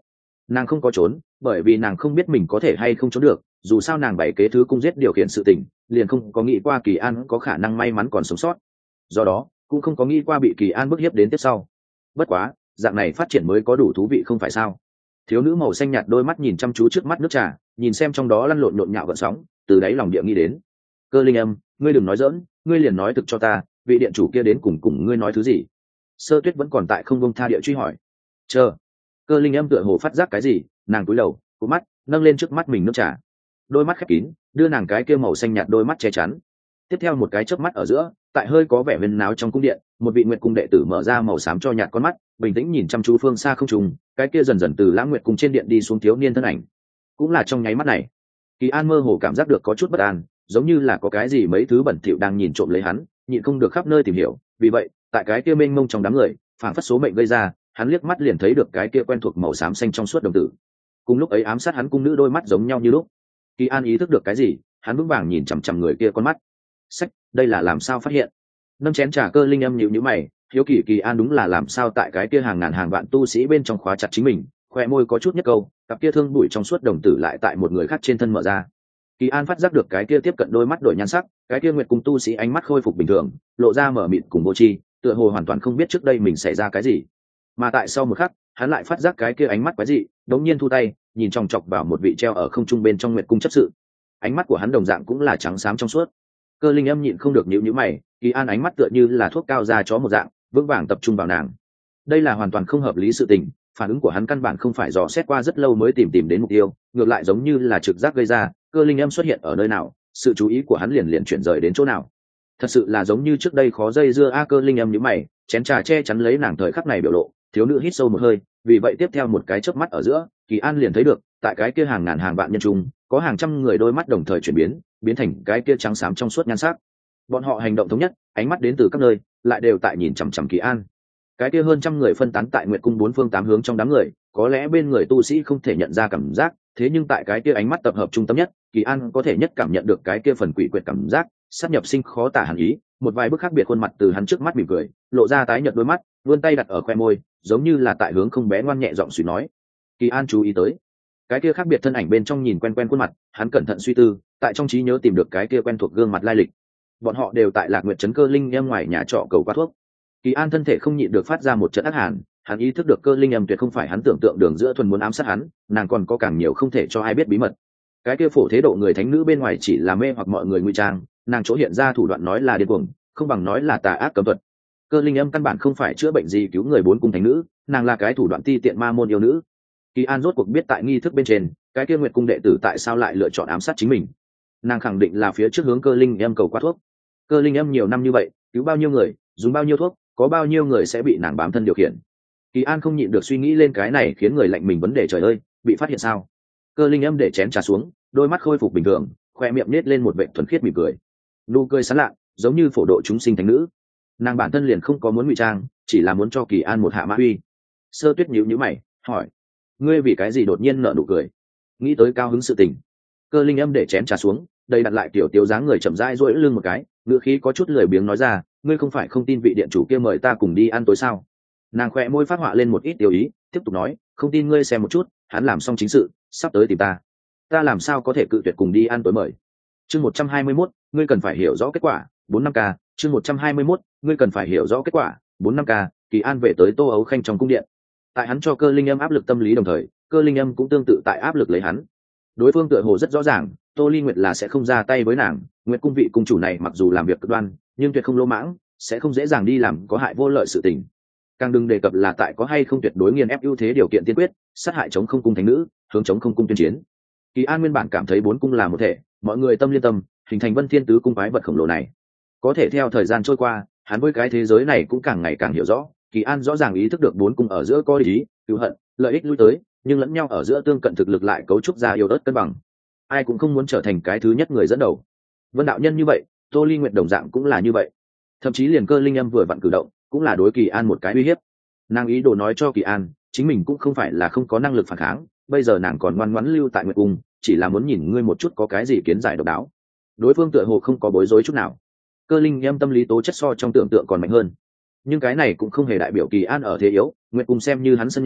Speaker 1: Nàng không có trốn, bởi vì nàng không biết mình có thể hay không trốn được, dù sao nàng bảy kế thứ cung giết điều khiển sự tình, liền không có nghĩ qua Kỳ An có khả năng may mắn còn sống sót. Do đó, cũng không có nghĩ qua bị Kỳ An bức hiếp đến tiếp sau. Bất quá, dạng này phát triển mới có đủ thú vị không phải sao? Thiếu nữ màu xanh nhạt đôi mắt nhìn chăm chú trước mắt nước trà, nhìn xem trong đó lăn lộn nhộn nhạo gợn sóng, từ đáy lòng địa nghĩ đến. Cơ Linh Âm, ngươi đừng nói giỡn, ngươi liền nói thực cho ta, vị điện chủ kia đến cùng cùng ngươi nói thứ gì? Sơ Tuyết vẫn còn tại không bông tha địa truy hỏi. Chờ. Cơ Linh Âm tựa hồ phát giác cái gì, nàng cúi đầu, cúi mắt, nâng lên trước mắt mình nước trà. Đôi mắt khép kín, đưa nàng cái kia màu xanh nhạt đôi mắt che chắn. Tiếp theo một cái chớp mắt ở giữa, tại hơi có vẻ huyên náo trong cung điện, một vị nguyệt cung đệ tử mở ra màu xám cho nhạt con mắt, bình tĩnh nhìn chăm chú phương xa không trùng, cái kia dần dần từ lãng nguyệt cung trên điện đi xuống thiếu niên thân ảnh. Cũng là trong nháy mắt này, Kỳ An mơ hồ cảm giác được có chút bất an, giống như là có cái gì mấy thứ bẩn thỉu đang nhìn trộm lấy hắn, nhịn không được khắp nơi tìm hiểu. Vì vậy, tại cái kia mênh mông trong đám người, phảng phất số mệnh gây ra, hắn liếc mắt liền thấy được cái kia quen thuộc màu xám xanh trong suốt đồng tử. Cùng lúc ấy ám sát hắn cung nữ đôi mắt giống nhau như lúc. Kỳ An ý thức được cái gì, hắn vững vàng nhìn chằm chằm người kia con mắt. Sách, đây là làm sao phát hiện? Nâng chén trà Cơ Linh Âm nhíu nhíu mày, hiếu kỳ Kỳ An đúng là làm sao tại cái kia hàng ngàn hàng vạn tu sĩ bên trong khóa chặt chính mình, khoe môi có chút nhất câu, cặp kia thương bụi trong suốt đồng tử lại tại một người khác trên thân mở ra. Kỳ An phát giác được cái kia tiếp cận đôi mắt đổi nhan sắc, cái kia nguyệt cung tu sĩ ánh mắt khôi phục bình thường, lộ ra mở mịt cùng vô tri, tựa hồ hoàn toàn không biết trước đây mình xảy ra cái gì. Mà tại sau một khắc, hắn lại phát giác cái kia ánh mắt quái dị, đống nhiên thu tay, nhìn chòng chọc vào một vị treo ở không trung bên trong nguyệt cung chấp sự. Ánh mắt của hắn đồng dạng cũng là trắng xám trong suốt. Cơ Linh Âm nhịn không được nhíu nhíu mày, Kỳ An ánh mắt tựa như là thuốc cao ra chó một dạng, vững vàng tập trung vào nàng. Đây là hoàn toàn không hợp lý sự tình, phản ứng của hắn căn bản không phải dò xét qua rất lâu mới tìm tìm đến mục tiêu, ngược lại giống như là trực giác gây ra, Cơ Linh Âm xuất hiện ở nơi nào, sự chú ý của hắn liền liền chuyển rời đến chỗ nào. Thật sự là giống như trước đây khó dây dưa a. Cơ Linh Âm nhíu mày, chén trà che chắn lấy nàng thời khắc này biểu lộ, thiếu nữ hít sâu một hơi, vì vậy tiếp theo một cái chớp mắt ở giữa, Kỳ An liền thấy được, tại cái kia hàng ngàn hàng vạn nhân trung, có hàng trăm người đôi mắt đồng thời chuyển biến, biến thành cái kia trắng xám trong suốt nhan sắc. Bọn họ hành động thống nhất, ánh mắt đến từ các nơi, lại đều tại nhìn chằm chằm Kỳ An. Cái kia hơn trăm người phân tán tại Nguyệt cung bốn phương tám hướng trong đám người, có lẽ bên người tu sĩ không thể nhận ra cảm giác, thế nhưng tại cái kia ánh mắt tập hợp trung tâm nhất, Kỳ An có thể nhất cảm nhận được cái kia phần quỷ quyệt cảm giác, sát nhập sinh khó tả hàn ý, một vài bức khác biệt khuôn mặt từ hắn trước mắt mỉm cười, lộ ra tái nhợt đôi mắt, vươn tay đặt ở khoe môi, giống như là tại hướng không bé ngoan nhẹ giọng suy nói. Kỳ An chú ý tới, cái kia khác biệt thân ảnh bên trong nhìn quen quen khuôn mặt, hắn cẩn thận suy tư, tại trong trí nhớ tìm được cái kia quen thuộc gương mặt lai lịch. Bọn họ đều tại Lạc Nguyệt trấn Cơ Linh Âm ngoài nhà trọ cầu qua thuốc. Kỳ An thân thể không nhịn được phát ra một trận ác hàn, hắn ý thức được Cơ Linh Âm tuyệt không phải hắn tưởng tượng đường giữa thuần muốn ám sát hắn, nàng còn có càng nhiều không thể cho ai biết bí mật. Cái kia phổ thế độ người thánh nữ bên ngoài chỉ là mê hoặc mọi người ngụy trang, nàng chỗ hiện ra thủ đoạn nói là điên cuồng, không bằng nói là tà ác cấm thuật. Cơ Linh Âm căn bản không phải chữa bệnh gì cứu người bốn cung thánh nữ, nàng là cái thủ đoạn ti tiện ma môn yêu nữ. Kỳ An rốt cuộc biết tại nghi thức bên trên, cái kia Nguyệt cung đệ tử tại sao lại lựa chọn ám sát chính mình. Nàng khẳng định là phía trước hướng Cơ Linh Âm cầu qua thuốc. Cơ Linh Âm nhiều năm như vậy, cứu bao nhiêu người, dùng bao nhiêu thuốc, có bao nhiêu người sẽ bị nàng bám thân điều khiển. Kỳ An không nhịn được suy nghĩ lên cái này khiến người lạnh mình vấn đề, trời ơi, bị phát hiện sao? Cơ Linh Âm để chén trà xuống, đôi mắt khôi phục bình thường, khoe miệng nết lên một vệt thuần khiết mỉm cười. Nụ cười sán lạ, giống như phổ độ chúng sinh thánh nữ. Nàng bản thân liền không có muốn ngụy trang, chỉ là muốn cho Kỳ An một hạ mã uy. Sơ Tuyết nhíu nhíu mày, hỏi: ngươi vì cái gì đột nhiên nở nụ cười? Nghĩ tới cao hứng sự tình. Cơ Linh Âm để chén trà xuống, đây đặt lại kiểu tiêu dáng người chậm rãi duỗi lưng một cái, ngữ khí có chút lười biếng nói ra: ngươi không phải không tin vị điện chủ kia mời ta cùng đi ăn tối sao? Nàng khỏe môi phát họa lên một ít tiêu ý, tiếp tục nói: không tin ngươi xem một chút, hắn làm xong chính sự, sắp tới tìm ta, ta làm sao có thể cự tuyệt cùng đi ăn tối mời? Chương một trăm hai mươi mốt, ngươi cần phải hiểu rõ kết quả. Bốn năm k. Chương một trăm hai mươi mốt, ngươi cần phải hiểu rõ kết quả. Bốn năm k. Kỳ An về tới Tô Ấu Khanh trong cung điện. Tại hắn cho Cơ Linh Âm áp lực tâm lý đồng thời, Cơ Linh Âm cũng tương tự tại áp lực lấy hắn. Đối phương tựa hồ rất rõ ràng, Tô Ly Nguyệt là sẽ không ra tay với nàng. Nguyệt cung vị cung chủ này mặc dù làm việc cực đoan, nhưng tuyệt không lỗ mãng, sẽ không dễ dàng đi làm có hại vô lợi sự tình. Càng đừng đề cập là tại có hay không tuyệt đối nghiền ép ưu thế điều kiện tiên quyết, sát hại chống không cung thánh nữ, hướng chống không cung tuyên chiến. Kỳ An nguyên bản cảm thấy bốn cung là một thể, mọi người tâm liên tâm, hình thành Vân Thiên Tứ cung quái vật khổng lồ này. Có thể theo thời gian trôi qua, hắn với cái thế giới này cũng càng ngày càng hiểu rõ. Kỳ An rõ ràng ý thức được bốn cung ở giữa có ý, cứu hận, lợi ích lui tới, nhưng lẫn nhau ở giữa tương cận thực lực lại cấu trúc ra yêu ớt cân bằng. Ai cũng không muốn trở thành cái thứ nhất người dẫn đầu. Vân đạo nhân như vậy, Tô Ly Nguyệt đồng dạng cũng là như vậy. Thậm chí liền Cơ Linh Âm vừa vặn cử động, cũng là đối Kỳ An một cái uy hiếp. Nàng ý đồ nói cho Kỳ An, chính mình cũng không phải là không có năng lực phản kháng, bây giờ nàng còn ngoan ngoãn lưu tại Nguyệt cung, chỉ là muốn nhìn ngươi một chút có cái gì kiến giải độc đáo. Đối phương tựa hồ không có bối rối chút nào. Cơ Linh Âm tâm lý tố chất so trong tưởng tượng còn mạnh hơn, nhưng cái này cũng không hề đại biểu Kỳ An ở thế yếu. Nguyệt cung xem như hắn sân nhà,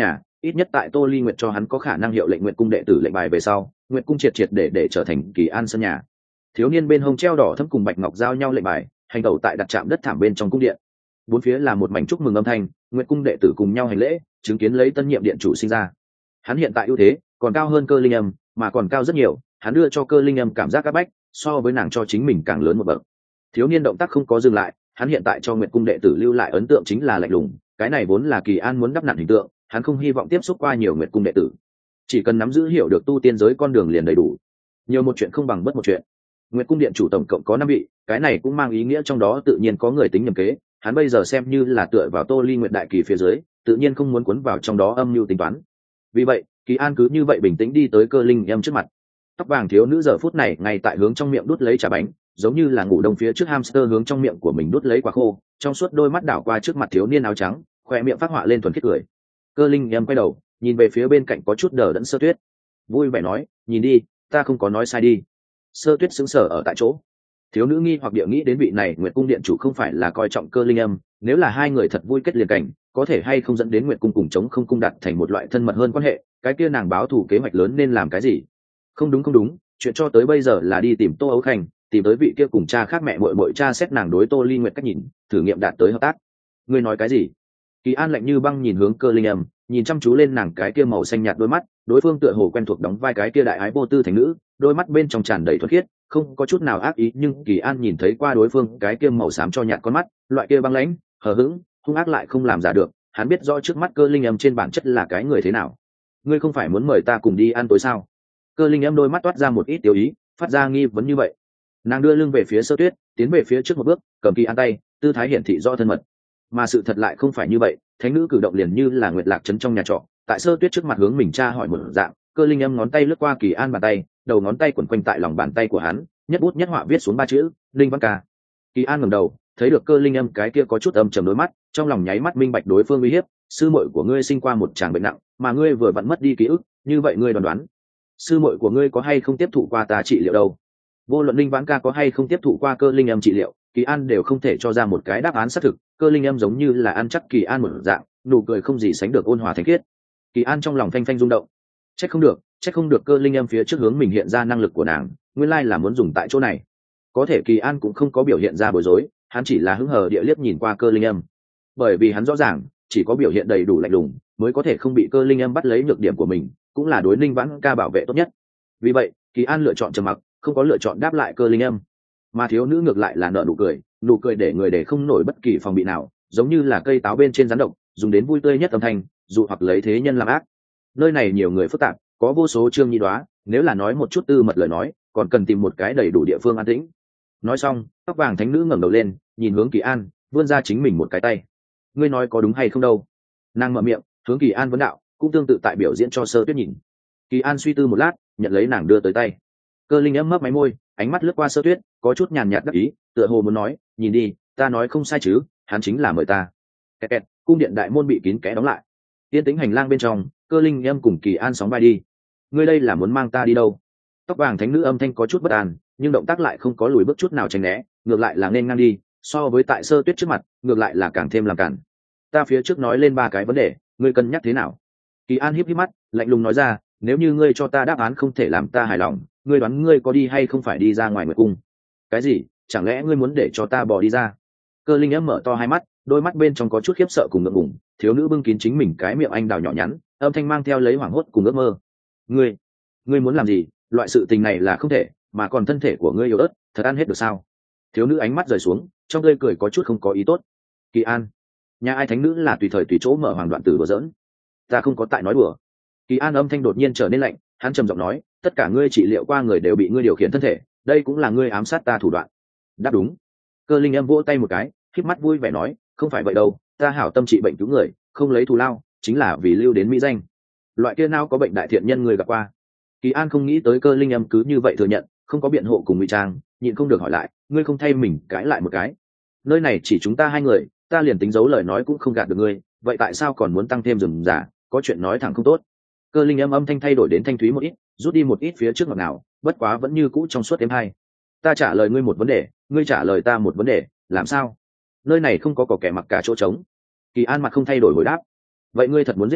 Speaker 1: ít nhất tại Tô Ly Nguyệt cho hắn có khả năng hiệu lệnh Nguyệt cung đệ tử lệnh bài về sau, Nguyệt cung triệt triệt để để trở thành Kỳ An sân nhà. Thiếu niên bên hông treo đỏ thẫm cùng bạch ngọc giao nhau lệnh bài, hành tẩu tại đặt trạm đất thảm bên trong cung điện. Bốn phía là một mảnh chúc mừng âm thanh, Nguyệt cung đệ tử cùng nhau hành lễ, chứng kiến lấy tân nhiệm điện chủ sinh ra. Hắn hiện tại ưu thế còn cao hơn Cơ Linh Âm, mà còn cao rất nhiều, hắn đưa cho Cơ Linh Âm cảm giác áp bách, so với nàng cho chính mình càng lớn một bậc. Thiếu niên động tác không có dừng lại, hắn hiện tại cho Nguyệt cung đệ tử lưu lại ấn tượng chính là lạnh lùng, cái này vốn là Kỳ An muốn đắp nặn hình tượng, hắn không hy vọng tiếp xúc qua nhiều Nguyệt cung đệ tử. Chỉ cần nắm giữ hiểu được tu tiên giới con đường liền đầy đủ. Nhiều một chuyện không bằng bất một chuyện. Nguyệt cung điện chủ tổng cộng có năm vị, cái này cũng mang ý nghĩa trong đó tự nhiên có người tính nhầm kế, hắn bây giờ xem như là tựa vào Tô Ly Nguyệt đại kỳ phía dưới, tự nhiên không muốn cuốn vào trong đó âm mưu tính toán. Vì vậy, Kỳ An cứ như vậy bình tĩnh đi tới Cơ Linh Âm trước mặt. Tóc vàng thiếu nữ giờ phút này ngay tại hướng trong miệng đút lấy trà bánh, giống như là ngủ đông phía trước hamster hướng trong miệng của mình đút lấy quả khô, trong suốt đôi mắt đảo qua trước mặt thiếu niên áo trắng, khoe miệng phát họa lên thuần khiết cười. Cơ Linh Âm quay đầu, nhìn về phía bên cạnh có chút đờ đẫn Sơ Tuyết, vui vẻ nói, nhìn đi, ta không có nói sai đi. Sơ Tuyết sững sờ ở tại chỗ. Thiếu nữ nghi hoặc địa nghĩ đến vị này Nguyệt cung điện chủ không phải là coi trọng Cơ Linh Âm, nếu là hai người thật vui kết liền cảnh, có thể hay không dẫn đến Nguyệt cung cùng chống không cung đặt thành một loại thân mật hơn quan hệ, cái kia nàng báo thù kế hoạch lớn nên làm cái gì? Không đúng không đúng, chuyện cho tới bây giờ là đi tìm Tô Ấu Khanh, tìm tới vị kia cùng cha khác mẹ muội muội cha xét nàng đối Tô Ly Nguyệt cách nhìn, thử nghiệm đạt tới hợp tác. Ngươi nói cái gì? Kỳ An lạnh như băng nhìn hướng Cơ Linh Âm, nhìn chăm chú lên nàng cái kia màu xanh nhạt đôi mắt, đối phương tựa hồ quen thuộc đóng vai cái kia đại ái vô tư thành nữ, đôi mắt bên trong tràn đầy thuần khiết, không có chút nào ác ý, nhưng Kỳ An nhìn thấy qua đối phương cái kia màu xám cho nhạt con mắt, loại kia băng lãnh, hờ hững, hung ác lại không làm giả được, hắn biết rõ trước mắt Cơ Linh Âm trên bản chất là cái người thế nào. Ngươi không phải muốn mời ta cùng đi ăn tối sao? Cơ Linh Âm đôi mắt toát ra một ít tiêu ý, phát ra nghi vấn như vậy. Nàng đưa lưng về phía Sơ Tuyết, tiến về phía trước một bước, cầm Kỳ An tay, tư thái hiển thị rõ thân mật. Mà sự thật lại không phải như vậy, thánh nữ cử động liền như là nguyệt lạc trấn trong nhà trọ, tại Sơ Tuyết trước mặt hướng mình tra hỏi một dạng, Cơ Linh Âm ngón tay lướt qua Kỳ An bàn tay, đầu ngón tay quấn quanh tại lòng bàn tay của hắn, nhất bút nhất họa viết xuống ba chữ, Linh Văn Ca. Kỳ An ngẩng đầu, thấy được Cơ Linh Âm cái kia có chút âm trầm đôi mắt, trong lòng nháy mắt minh bạch đối phương uy hiếp, sư muội của ngươi sinh qua một tràng bệnh nặng, mà ngươi vừa vặn mất đi ký ức, như vậy ngươi đoán đoán, sư muội của ngươi có hay không tiếp thụ qua ta trị liệu đâu? Vô luận Linh Vãn Ca có hay không tiếp thụ qua Cơ Linh Âm trị liệu, Kỳ An đều không thể cho ra một cái đáp án xác thực. Cơ Linh Âm giống như là ăn chắc Kỳ An một dạng, nụ cười không gì sánh được ôn hòa thánh khiết. Kỳ An trong lòng phanh phanh rung động, trách không được, trách không được Cơ Linh Âm phía trước hướng mình hiện ra năng lực của nàng, nguyên lai là muốn dùng tại chỗ này. Có thể Kỳ An cũng không có biểu hiện ra bối rối, hắn chỉ là hứng hờ địa liếc nhìn qua Cơ Linh Âm, bởi vì hắn rõ ràng chỉ có biểu hiện đầy đủ lạnh lùng mới có thể không bị Cơ Linh Âm bắt lấy nhược điểm của mình, cũng là đối Linh Vãn Ca bảo vệ tốt nhất. Vì vậy Kỳ An lựa chọn trầm mặc, không có lựa chọn đáp lại Cơ Linh Âm, mà thiếu nữ ngược lại là nở nụ cười, nụ cười để người để không nổi bất kỳ phòng bị nào, giống như là cây táo bên trên rắn độc, dùng đến vui tươi nhất âm thanh, dụ hoặc lấy thế nhân làm ác. Nơi này nhiều người phức tạp, có vô số trương nhi đoá, nếu là nói một chút tư mật lời nói, còn cần tìm một cái đầy đủ địa phương an tĩnh. Nói xong, tóc vàng thánh nữ ngẩng đầu lên, nhìn hướng Kỳ An, vươn ra chính mình một cái tay. Ngươi nói có đúng hay không đâu? Nàng mở miệng, hướng Kỳ An vấn đạo, cũng tương tự tại biểu diễn cho Sơ Tuyết nhìn. Kỳ An suy tư một lát, nhận lấy nàng đưa tới tay. Cơ Linh Âm mấp máy môi, ánh mắt lướt qua Sơ Tuyết, có chút nhàn nhạt đắc ý, tựa hồ muốn nói, nhìn đi, ta nói không sai chứ, hắn chính là mời ta. Kẹt kẹt, cung điện đại môn bị kín kẽ đóng lại. Tiên tĩnh hành lang bên trong, Cơ Linh Âm cùng Kỳ An sóng vai đi. Ngươi đây là muốn mang ta đi đâu? Tóc vàng thánh nữ âm thanh có chút bất an, nhưng động tác lại không có lùi bước chút nào tránh né, ngược lại là nên ngang đi, so với tại Sơ Tuyết trước mặt, ngược lại là càng thêm làm cản. Ta phía trước nói lên ba cái vấn đề, ngươi cân nhắc thế nào? Kỳ An híp híp mắt, lạnh lùng nói ra, nếu như ngươi cho ta đáp án không thể làm ta hài lòng, ngươi đoán ngươi có đi hay không phải đi ra ngoài Nguyệt cung? Cái gì? Chẳng lẽ ngươi muốn để cho ta bỏ đi ra? Cơ Linh Âm mở to hai mắt, đôi mắt bên trong có chút khiếp sợ cùng ngượng ngùng, thiếu nữ bưng kín chính mình cái miệng anh đào nhỏ nhắn, âm thanh mang theo lấy hoảng hốt cùng ước mơ. Ngươi, ngươi muốn làm gì? Loại sự tình này là không thể, mà còn thân thể của ngươi yếu ớt, thật ăn hết được sao? Thiếu nữ ánh mắt rời xuống, trong tươi cười có chút không có ý tốt. Kỳ An, nhà ai thánh nữ là tùy thời tùy chỗ mở hoàng đoạn tử đùa giỡn? Ta không có tại nói đùa. Kỳ An âm thanh đột nhiên trở nên lạnh, hắn trầm giọng nói, tất cả ngươi trị liệu qua người đều bị ngươi điều khiển thân thể, đây cũng là ngươi ám sát ta thủ đoạn. Đáp đúng. Cơ Linh Âm vỗ tay một cái, khép mắt vui vẻ nói, không phải vậy đâu, ta hảo tâm trị bệnh cứu người, không lấy thù lao, chính là vì lưu đến mỹ danh. Loại kia nào có bệnh đại thiện nhân người gặp qua. Kỳ An không nghĩ tới Cơ Linh Âm cứ như vậy thừa nhận, không có biện hộ cùng ngụy trang, nhịn không được hỏi lại, ngươi không thay mình cãi lại một cái? Nơi này chỉ chúng ta hai người, ta liền tính giấu lời nói cũng không gạt được ngươi, vậy tại sao còn muốn tăng thêm rườm rà, có chuyện nói thẳng không tốt? Cơ Linh Âm âm thanh thay đổi đến thanh thúy một ít, rút đi một ít phía trước ngọt ngào, bất quá vẫn như cũ trong suốt êm hay. Ta trả lời ngươi một vấn đề, ngươi trả lời ta một vấn đề, làm sao? Nơi này không có cỏ kẻ mặc cả chỗ trống. Kỳ An mặt không thay đổi hồi đáp. Vậy ngươi thật muốn giết ta,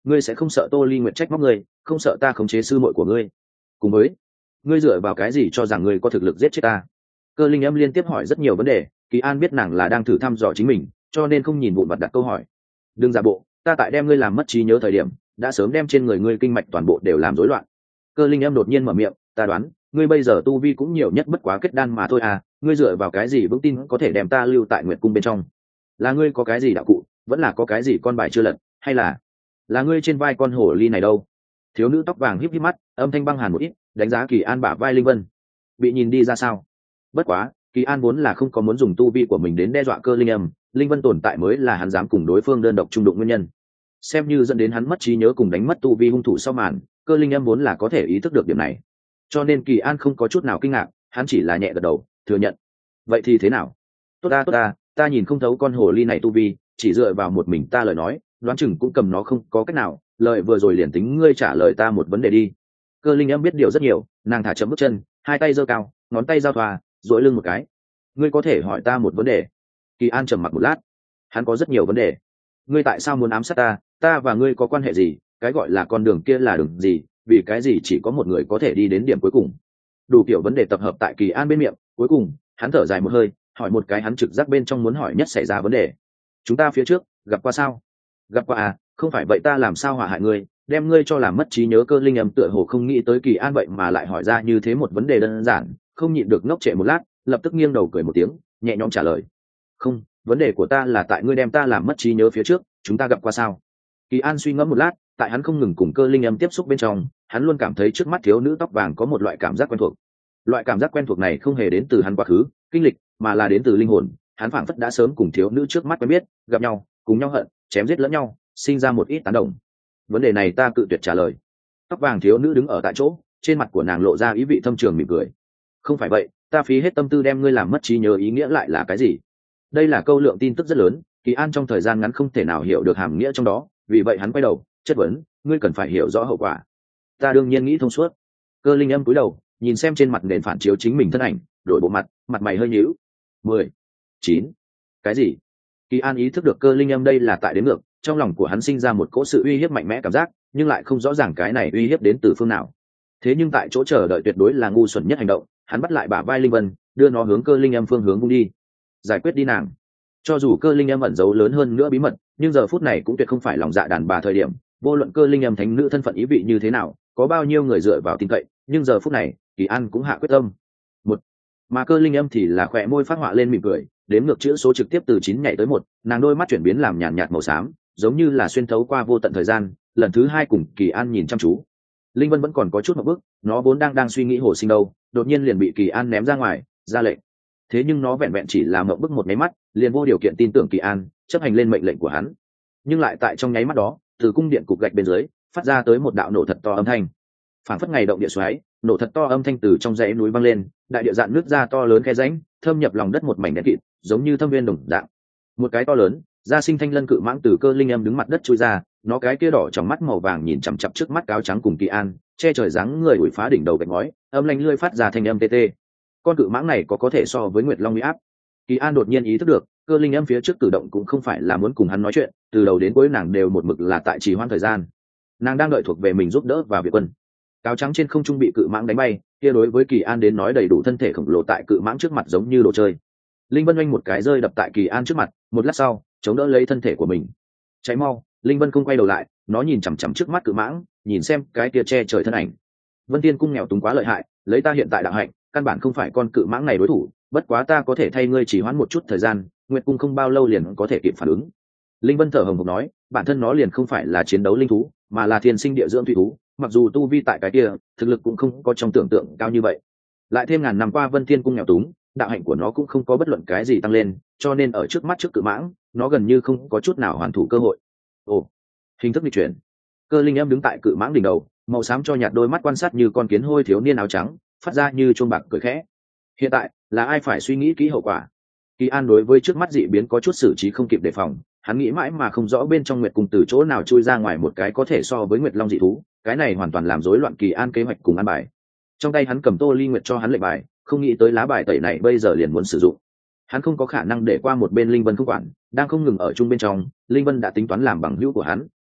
Speaker 1: ngươi sẽ không sợ Tô Ly Nguyệt trách móc ngươi, không sợ ta khống chế sư muội của ngươi? Cùng với, ngươi dựa vào cái gì cho rằng ngươi có thực lực giết chết ta? Cơ Linh Âm liên tiếp hỏi rất nhiều vấn đề, Kỳ An biết nàng là đang thử thăm dò chính mình, cho nên không nhìn vụn vặt đặt câu hỏi. Đừng giả bộ, ta tại đem ngươi làm mất trí nhớ thời điểm, đã sớm đem trên người ngươi kinh mạch toàn bộ đều làm rối loạn. Cơ Linh Âm đột nhiên mở miệng, ta đoán, ngươi bây giờ tu vi cũng nhiều nhất bất quá kết đan mà thôi à, ngươi dựa vào cái gì vững tin có thể đem ta lưu tại Nguyệt cung bên trong? Là ngươi có cái gì đạo cụ, vẫn là có cái gì con bài chưa lật, hay là là ngươi trên vai con hổ ly này đâu? Thiếu nữ tóc vàng híp híp mắt, âm thanh băng hàn một ít, đánh giá Kỳ An bả vai Linh Vân. Bị nhìn đi ra sao? Bất quá, Kỳ An vốn là không có muốn dùng tu vi của mình đến đe dọa Cơ Linh Âm, Linh Vân tồn tại mới là hắn dám cùng đối phương đơn độc trung đụng nguyên nhân. Xem như dẫn đến hắn mất trí nhớ cùng đánh mất tu vi hung thủ sau màn, Cơ Linh Âm vốn là có thể ý thức được điểm này. Cho nên Kỳ An không có chút nào kinh ngạc, hắn chỉ là nhẹ gật đầu, thừa nhận. Vậy thì thế nào? Tốt ta tốt ta, ta nhìn không thấu con hồ ly này tu vi, chỉ dựa vào một mình ta lời nói, đoán chừng cũng cầm nó không có cách nào, lời vừa rồi liền tính ngươi trả lời ta một vấn đề đi. Cơ Linh Âm biết điều rất nhiều, nàng thả chậm bước chân, hai tay giơ cao, ngón tay giao thoa, duỗi lưng một cái. Ngươi có thể hỏi ta một vấn đề? Kỳ An trầm mặc một lát, hắn có rất nhiều vấn đề. Ngươi tại sao muốn ám sát ta? Ta và ngươi có quan hệ gì? Cái gọi là con đường kia là đường gì? Vì cái gì chỉ có một người có thể đi đến điểm cuối cùng? Đủ kiểu vấn đề tập hợp tại Kỳ An bên miệng, cuối cùng hắn thở dài một hơi, hỏi một cái hắn trực giác bên trong muốn hỏi nhất xảy ra vấn đề. Chúng ta phía trước gặp qua sao? Gặp qua à? Không phải vậy ta làm sao hỏa hại ngươi, đem ngươi cho làm mất trí nhớ. Cơ Linh Âm tựa hồ không nghĩ tới Kỳ An vậy mà lại hỏi ra như thế một vấn đề đơn giản, không nhịn được ngốc trệ một lát, lập tức nghiêng đầu cười một tiếng, nhẹ nhõm trả lời. Không, vấn đề của ta là tại ngươi đem ta làm mất trí nhớ phía trước, chúng ta gặp qua sao? Kỳ An suy ngẫm một lát, tại hắn không ngừng cùng Cơ Linh Âm tiếp xúc bên trong, hắn luôn cảm thấy trước mắt thiếu nữ tóc vàng có một loại cảm giác quen thuộc. Loại cảm giác quen thuộc này không hề đến từ hắn quá khứ kinh lịch, mà là đến từ linh hồn. Hắn phảng phất đã sớm cùng thiếu nữ trước mắt quen biết, gặp nhau, cùng nhau hận, chém giết lẫn nhau, sinh ra một ít tán đồng. Vấn đề này ta cự tuyệt trả lời. Tóc vàng thiếu nữ đứng ở tại chỗ, trên mặt của nàng lộ ra ý vị thâm trường mỉm cười. Không phải vậy, ta phí hết tâm tư đem ngươi làm mất trí nhớ ý nghĩa lại là cái gì? Đây là câu lượng tin tức rất lớn, Kỳ An trong thời gian ngắn không thể nào hiểu được hàm nghĩa trong đó, vì vậy hắn quay đầu chất vấn, ngươi cần phải hiểu rõ hậu quả. Ta đương nhiên nghĩ thông suốt. Cơ Linh Âm cúi đầu nhìn xem trên mặt nền phản chiếu chính mình thân ảnh, đổi bộ mặt, mặt mày hơi nhíu. Mười, chín, cái gì? Kỳ An ý thức được Cơ Linh Âm đây là tại đến ngược, trong lòng của hắn sinh ra một cỗ sự uy hiếp mạnh mẽ cảm giác, nhưng lại không rõ ràng cái này uy hiếp đến từ phương nào. Thế nhưng tại chỗ chờ đợi tuyệt đối là ngu xuẩn nhất hành động, hắn bắt lại bả vai Linh Vân, đưa nó hướng Cơ Linh Âm phương hướng vung đi. Giải quyết đi nàng. Cho dù Cơ Linh Âm ẩn giấu lớn hơn nữa bí mật, nhưng giờ phút này cũng tuyệt không phải lòng dạ đàn bà thời điểm, vô luận Cơ Linh Âm thánh nữ thân phận ý vị như thế nào, có bao nhiêu người dựa vào tin cậy, nhưng giờ phút này, Kỳ An cũng hạ quyết tâm. Một, mà Cơ Linh Âm thì là khỏe môi phát họa lên mỉm cười, đếm ngược chữ số trực tiếp từ chín nhảy tới một, nàng đôi mắt chuyển biến làm nhàn nhạt màu xám, giống như là xuyên thấu qua vô tận thời gian. Lần thứ hai cùng Kỳ An nhìn chăm chú. Linh Vân vẫn còn có chút một bước, nó vốn đang đang suy nghĩ hồ sinh đâu, đột nhiên liền bị Kỳ An ném ra ngoài, ra lệnh. Thế nhưng nó vẹn vẹn chỉ là mộng bức một nháy mắt, liền vô điều kiện tin tưởng Kỳ An, chấp hành lên mệnh lệnh của hắn. Nhưng lại tại trong nháy mắt đó, từ cung điện cục gạch bên dưới phát ra tới một đạo nổ thật to âm thanh, phảng phất ngày động địa xoáy, nổ thật to âm thanh từ trong dãy núi vang lên, đại địa dạn nước ra to lớn khe rãnh, thâm nhập lòng đất một mảnh đen kịt, giống như thâm viên đồng dạng. Một cái to lớn, da sinh thanh lân cự mãng từ Cơ Linh Âm đứng mặt đất chui ra, nó cái kia đỏ trong mắt màu vàng nhìn chằm chằm trước mắt cáo trắng cùng Kỳ An, che trời dáng người đuổi phá đỉnh đầu gạch ngói, âm lanh lươi phát ra thanh âm tê tê. Con cự mãng này có có thể so với Nguyệt Long uy áp. Kỳ An đột nhiên ý thức được, Cơ Linh Âm phía trước cử động cũng không phải là muốn cùng hắn nói chuyện, từ đầu đến cuối nàng đều một mực là tại trì hoãn thời gian. Nàng đang đợi thuộc về mình giúp đỡ và viện quân. Cáo trắng trên không trung bị cự mãng đánh bay, kia đối với Kỳ An đến nói đầy đủ thân thể khổng lồ tại cự mãng trước mặt giống như đồ chơi. Linh Vân oanh một cái rơi đập tại Kỳ An trước mặt, một lát sau, chống đỡ lấy thân thể của mình. Cháy mau, Linh Vân không quay đầu lại, nó nhìn chằm chằm trước mắt cự mãng, nhìn xem cái kia che trời thân ảnh. Vân Tiên cung nghèo túng quá lợi hại, lấy ta hiện tại đạo hạnh, căn bản không phải con cự mãng này đối thủ, bất quá ta có thể thay ngươi chỉ hoãn một chút thời gian, Nguyệt cung không bao lâu liền có thể kịp phản ứng. Linh Vân thở hồng hộc nói, bản thân nó liền không phải là chiến đấu linh thú, mà là thiên sinh địa dưỡng thủy thú, mặc dù tu vi tại cái kia, thực lực cũng không có trong tưởng tượng cao như vậy. Lại thêm ngàn năm qua Vân Tiên cung nghèo túng, đạo hạnh của nó cũng không có bất luận cái gì tăng lên, cho nên ở trước mắt trước cự mãng, nó gần như không có chút nào hoàn thủ cơ hội. Ồ, hình thức di chuyển. Cơ Linh Âm đứng tại cự mãng đỉnh đầu, màu xám cho nhạt đôi mắt quan sát như con kiến hôi thiếu niên áo trắng, phát ra như chuông bạc cười khẽ. Hiện tại là ai phải suy nghĩ kỹ hậu quả. Kỳ An đối với trước mắt dị biến có chút xử trí không kịp đề phòng, hắn nghĩ mãi mà không rõ bên trong Nguyệt cung từ chỗ nào chui ra ngoài một cái có thể so với Nguyệt Long dị thú, cái này hoàn toàn làm rối loạn Kỳ An kế hoạch cùng an bài. Trong tay hắn cầm Tô Ly Nguyệt cho hắn lệnh bài, không nghĩ tới lá bài tẩy này bây giờ liền muốn sử dụng. Hắn không có khả năng để qua một bên Linh Vân không quản, đang không ngừng ở chung bên trong, Linh Vân đã tính toán làm bằng hữu của hắn.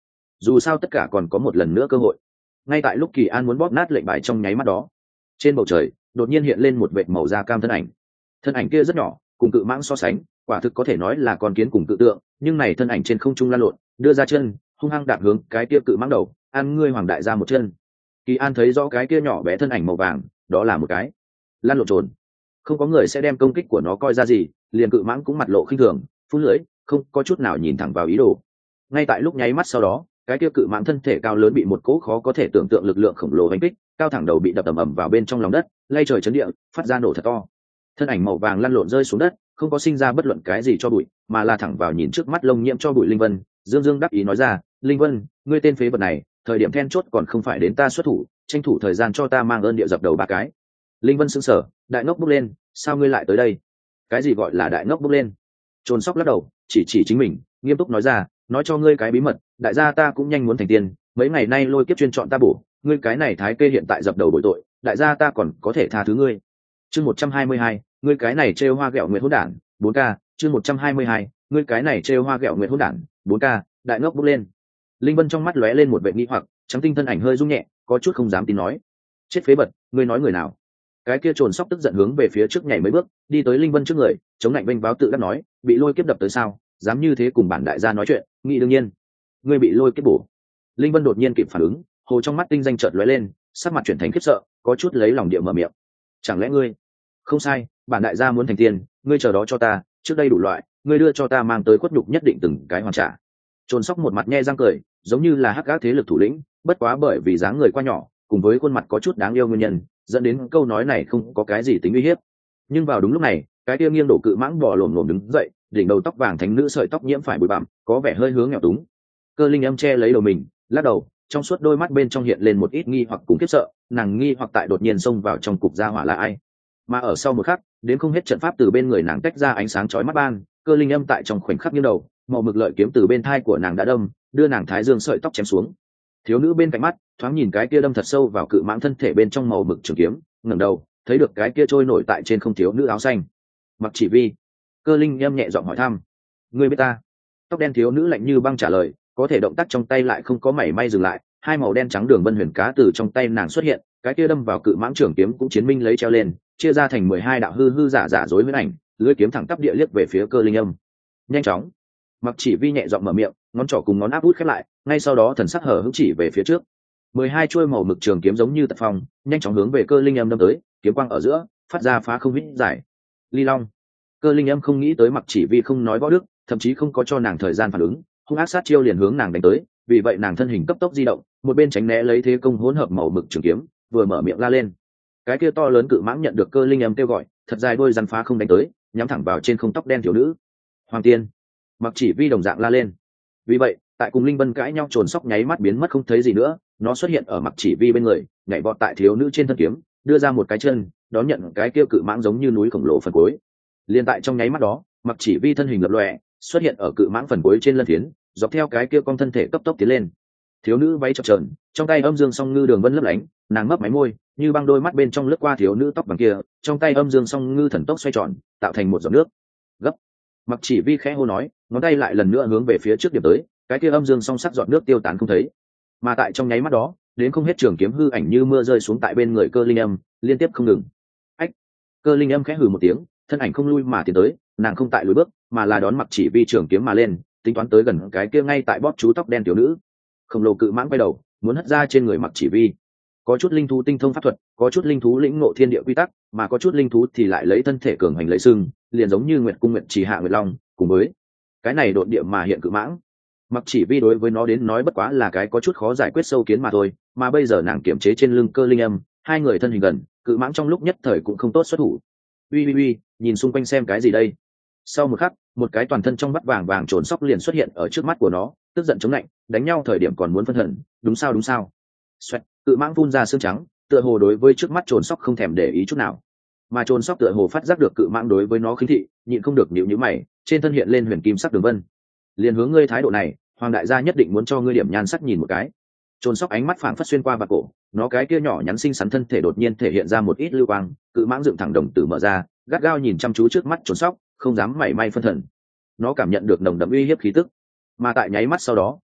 Speaker 1: dù sao tất cả còn có một lần nữa cơ hội. Ngay tại lúc Kỳ An muốn bóp nát lệnh bài trong nháy mắt đó, trên bầu trời đột nhiên hiện lên một vệt màu da cam thân ảnh. Thân ảnh kia rất nhỏ, cùng cự mãng so sánh quả thực có thể nói là con kiến cùng cự tượng, nhưng này thân ảnh trên không trung lan lộn, đưa ra chân hung hăng đạp hướng cái kia cự mãng đầu, ăn ngươi hoàng đại ra một chân. Kỳ An thấy rõ cái kia nhỏ bé thân ảnh màu vàng, đó là một cái lan lộn trồn. Không có người sẽ đem công kích của nó coi ra gì, liền cự mãng cũng mặt lộ khinh thường, phun lưỡi, không có chút nào nhìn thẳng vào ý đồ. Ngay tại lúc nháy mắt sau đó, cái kia cự mãng thân thể cao lớn bị một cỗ khó có thể tưởng tượng lực lượng khổng lồ đánh kích, cao thẳng đầu bị đập ầm ầm vào bên trong lòng đất, lay trời chấn địa, phát ra nổ thật to. Thân ảnh màu vàng lăn lộn rơi xuống đất, không có sinh ra bất luận cái gì cho bụi, mà là thẳng vào nhìn trước mắt lông nhiễm cho bụi Linh Vân, dương dương đắc ý nói ra, "Linh Vân, ngươi tên phế vật này, thời điểm then chốt còn không phải đến ta xuất thủ, tranh thủ thời gian cho ta mang ơn địa dập đầu ba cái." Linh Vân sững sờ, đại ngốc bước lên, "Sao ngươi lại tới đây?" "Cái gì gọi là đại ngốc bước lên?" Trồn Sóc lắc đầu, chỉ chỉ chính mình, nghiêm túc nói ra, "Nói cho ngươi cái bí mật, đại gia ta cũng nhanh muốn thành tiên, mấy ngày nay lôi kiếp chuyên chọn ta bổ, ngươi cái này thái kê hiện tại dập đầu bội tội, đại gia ta còn có thể tha thứ ngươi." Chương một trăm hai mươi hai, ngươi cái này trêu hoa ghẹo nguyệt hỗn đản, bốn k. Chương một trăm hai mươi hai, ngươi cái này trêu hoa ghẹo nguyệt hỗn đản, bốn k. Đại ngốc bước lên. Linh Vân trong mắt lóe lên một vẻ nghi hoặc, trắng tinh thân ảnh hơi rung nhẹ, có chút không dám tin nói, "Chết phế vật, ngươi nói người nào?" Cái kia Trồn Sóc tức giận hướng về phía trước nhảy mấy bước, đi tới Linh Vân trước người, chống lạnh vênh váo tự đắc nói, "Bị lôi kiếp đập tới sao, dám như thế cùng bản đại gia nói chuyện, nghĩ đương nhiên, ngươi bị lôi kiếp bổ." Linh Vân đột nhiên kịp phản ứng, hồ trong mắt tinh danh chợt lóe lên, sắc mặt chuyển thành khiếp sợ, có chút lấy lòng địa mở miệng, "Chẳng lẽ ngươi?" "Không sai, bản đại gia muốn thành tiên, ngươi chờ đó cho ta, trước đây đủ loại, ngươi đưa cho ta mang tới khuất nhục nhất định từng cái hoàn trả." Trồn Sóc một mặt nhe răng cười, giống như là hắc ác thế lực thủ lĩnh, bất quá bởi vì dáng người quá nhỏ, cùng với khuôn mặt có chút đáng yêu nguyên nhân, dẫn đến câu nói này không có cái gì tính uy hiếp. Nhưng vào đúng lúc này, cái kia nghiêng đổ cự mãng bò lổm lổm đứng dậy, đỉnh đầu tóc vàng thánh nữ sợi tóc nhiễm phải bụi bặm, có vẻ hơi hướng nghèo túng. Cơ Linh Âm che lấy đầu mình, lắc đầu, trong suốt đôi mắt bên trong hiện lên một ít nghi hoặc cùng khiếp sợ, nàng nghi hoặc tại đột nhiên xông vào trong cục gia hỏa là ai. Mà ở sau một khắc, đến không hết trận pháp từ bên người nàng tách ra ánh sáng chói mắt ban, Cơ Linh Âm tại trong khoảnh khắc nghiêng đầu, màu mực lợi kiếm từ bên thai của nàng đã đâm, đưa nàng thái dương sợi tóc chém xuống. Thiếu nữ bên cạnh mắt thoáng nhìn cái kia đâm thật sâu vào cự mãng thân thể bên trong màu mực trường kiếm, ngẩng đầu thấy được cái kia trôi nổi tại trên không thiếu nữ áo xanh. Mặc Chỉ Vi. Cơ Linh Âm nhẹ giọng hỏi thăm, "Ngươi biết ta?" Tóc đen thiếu nữ lạnh như băng trả lời, có thể động tác trong tay lại không có mảy may dừng lại, hai màu đen trắng đường vân huyền cá từ trong tay nàng xuất hiện, cái kia đâm vào cự mãng trường kiếm cũng chiến minh lấy treo lên, chia ra thành mười hai đạo hư hư giả giả rối huyễn ảnh, lưỡi kiếm thẳng tắp địa liếc về phía Cơ Linh Âm. "Nhanh chóng." Mặc Chỉ Vi nhẹ giọng mở miệng, ngón trỏ cùng ngón áp út khép lại, ngay sau đó thần sắc hở hững chỉ về phía trước. Mười hai chuôi màu mực trường kiếm giống như tật phong, nhanh chóng hướng về Cơ Linh Âm đâm tới, kiếm quang ở giữa phát ra phá không huyết giải. Ly Long. Cơ Linh Âm không nghĩ tới Mặc Chỉ Vi không nói võ đức, thậm chí không có cho nàng thời gian phản ứng, hung ác sát chiêu liền hướng nàng đánh tới, vì vậy nàng thân hình cấp tốc di động, một bên tránh né lấy thế công hỗn hợp màu mực trường kiếm, vừa mở miệng la lên. Cái kia to lớn cự mãng nhận được Cơ Linh Âm kêu gọi, thật dài đôi rắn phá không đánh tới, nhắm thẳng vào trên không tóc đen thiếu nữ. "Hoàng tiên." Mặc Chỉ Vi đồng dạng la lên. Vì vậy, tại cùng Linh Vân cãi nhau, Trồn Sóc nháy mắt biến mất không thấy gì nữa, nó xuất hiện ở Mặc Chỉ Vi bên người, nhảy vọt tại thiếu nữ trên thân kiếm, đưa ra một cái chân, đón nhận cái kia cự mãng giống như núi khổng lồ phần cuối. Liên tại trong nháy mắt đó, Mặc Chỉ Vi thân hình lập lòe, xuất hiện ở cự mãng phần cuối trên lân phiến, dọc theo cái kia cong thân thể cấp tốc tiến lên. Thiếu nữ váy chập chờn, trong tay âm dương song ngư đường vân lấp lánh, nàng mấp máy môi, như băng đôi mắt bên trong lướt qua thiếu nữ tóc vàng kia, trong tay âm dương song ngư thần tốc xoay tròn, tạo thành một giọt nước. Gấp. Mặc Chỉ Vi khẽ hô nói, ngón tay lại lần nữa hướng về phía trước điểm tới, cái kia âm dương song sắc giọt nước tiêu tán không thấy. Mà tại trong nháy mắt đó, đến không hết trường kiếm hư ảnh như mưa rơi xuống tại bên người Cơ Linh Âm, liên tiếp không ngừng. Ách. Cơ Linh Âm khẽ hừ một tiếng, thân ảnh không lui mà tiến tới, nàng không tại lùi bước, mà là đón Mặc Chỉ Vi trường kiếm mà lên, tính toán tới gần cái kia ngay tại bóp chú tóc đen tiểu nữ. Khổng lồ cự mãng quay đầu, muốn hất ra trên người Mặc Chỉ Vi. Có chút linh thú tinh thông pháp thuật, có chút linh thú lĩnh ngộ thiên địa quy tắc, mà có chút linh thú thì lại lấy thân thể cường hành lấy sưng, liền giống như Nguyệt Cung Nguyệt Chỉ Hạ Nguyệt Long, cùng với cái này độn địa mà hiện cự mãng. Mặc Chỉ Vi đối với nó đến nói bất quá là cái có chút khó giải quyết sâu kiến mà thôi, mà bây giờ nàng kiểm chế trên lưng Cơ Linh Âm, hai người thân hình gần, cự mãng trong lúc nhất thời cũng không tốt xuất thủ. Uy uy uy, nhìn xung quanh xem cái gì đây. Sau một khắc, một cái toàn thân trong vắt vàng vàng Trồn Sóc liền xuất hiện ở trước mắt của nó, tức giận chống lạnh, đánh nhau thời điểm còn muốn phân thần, đúng sao đúng sao. Xoẹt, cự mãng phun ra xương trắng, tựa hồ đối với trước mắt Trồn Sóc không thèm để ý chút nào. Mà Trồn Sóc tựa hồ phát giác được cự mãng đối với nó khinh thị, nhịn không được nhíu nhíu mày, trên thân hiện lên huyền kim sắc đường vân. Liền hướng ngươi thái độ này, Hoàng đại gia nhất định muốn cho ngươi điểm nhan sắc nhìn một cái. Trồn Sóc ánh mắt phảng phất xuyên qua vạt cổ, nó cái kia nhỏ nhắn xinh xắn thân thể đột nhiên thể hiện ra một ít lưu quang, cự mãng dựng thẳng đồng tử mở ra, gắt gao nhìn chăm chú trước mắt Trồn Sóc, không dám mảy may phân thần. Nó cảm nhận được nồng đậm uy hiếp khí tức, mà tại nháy mắt sau đó,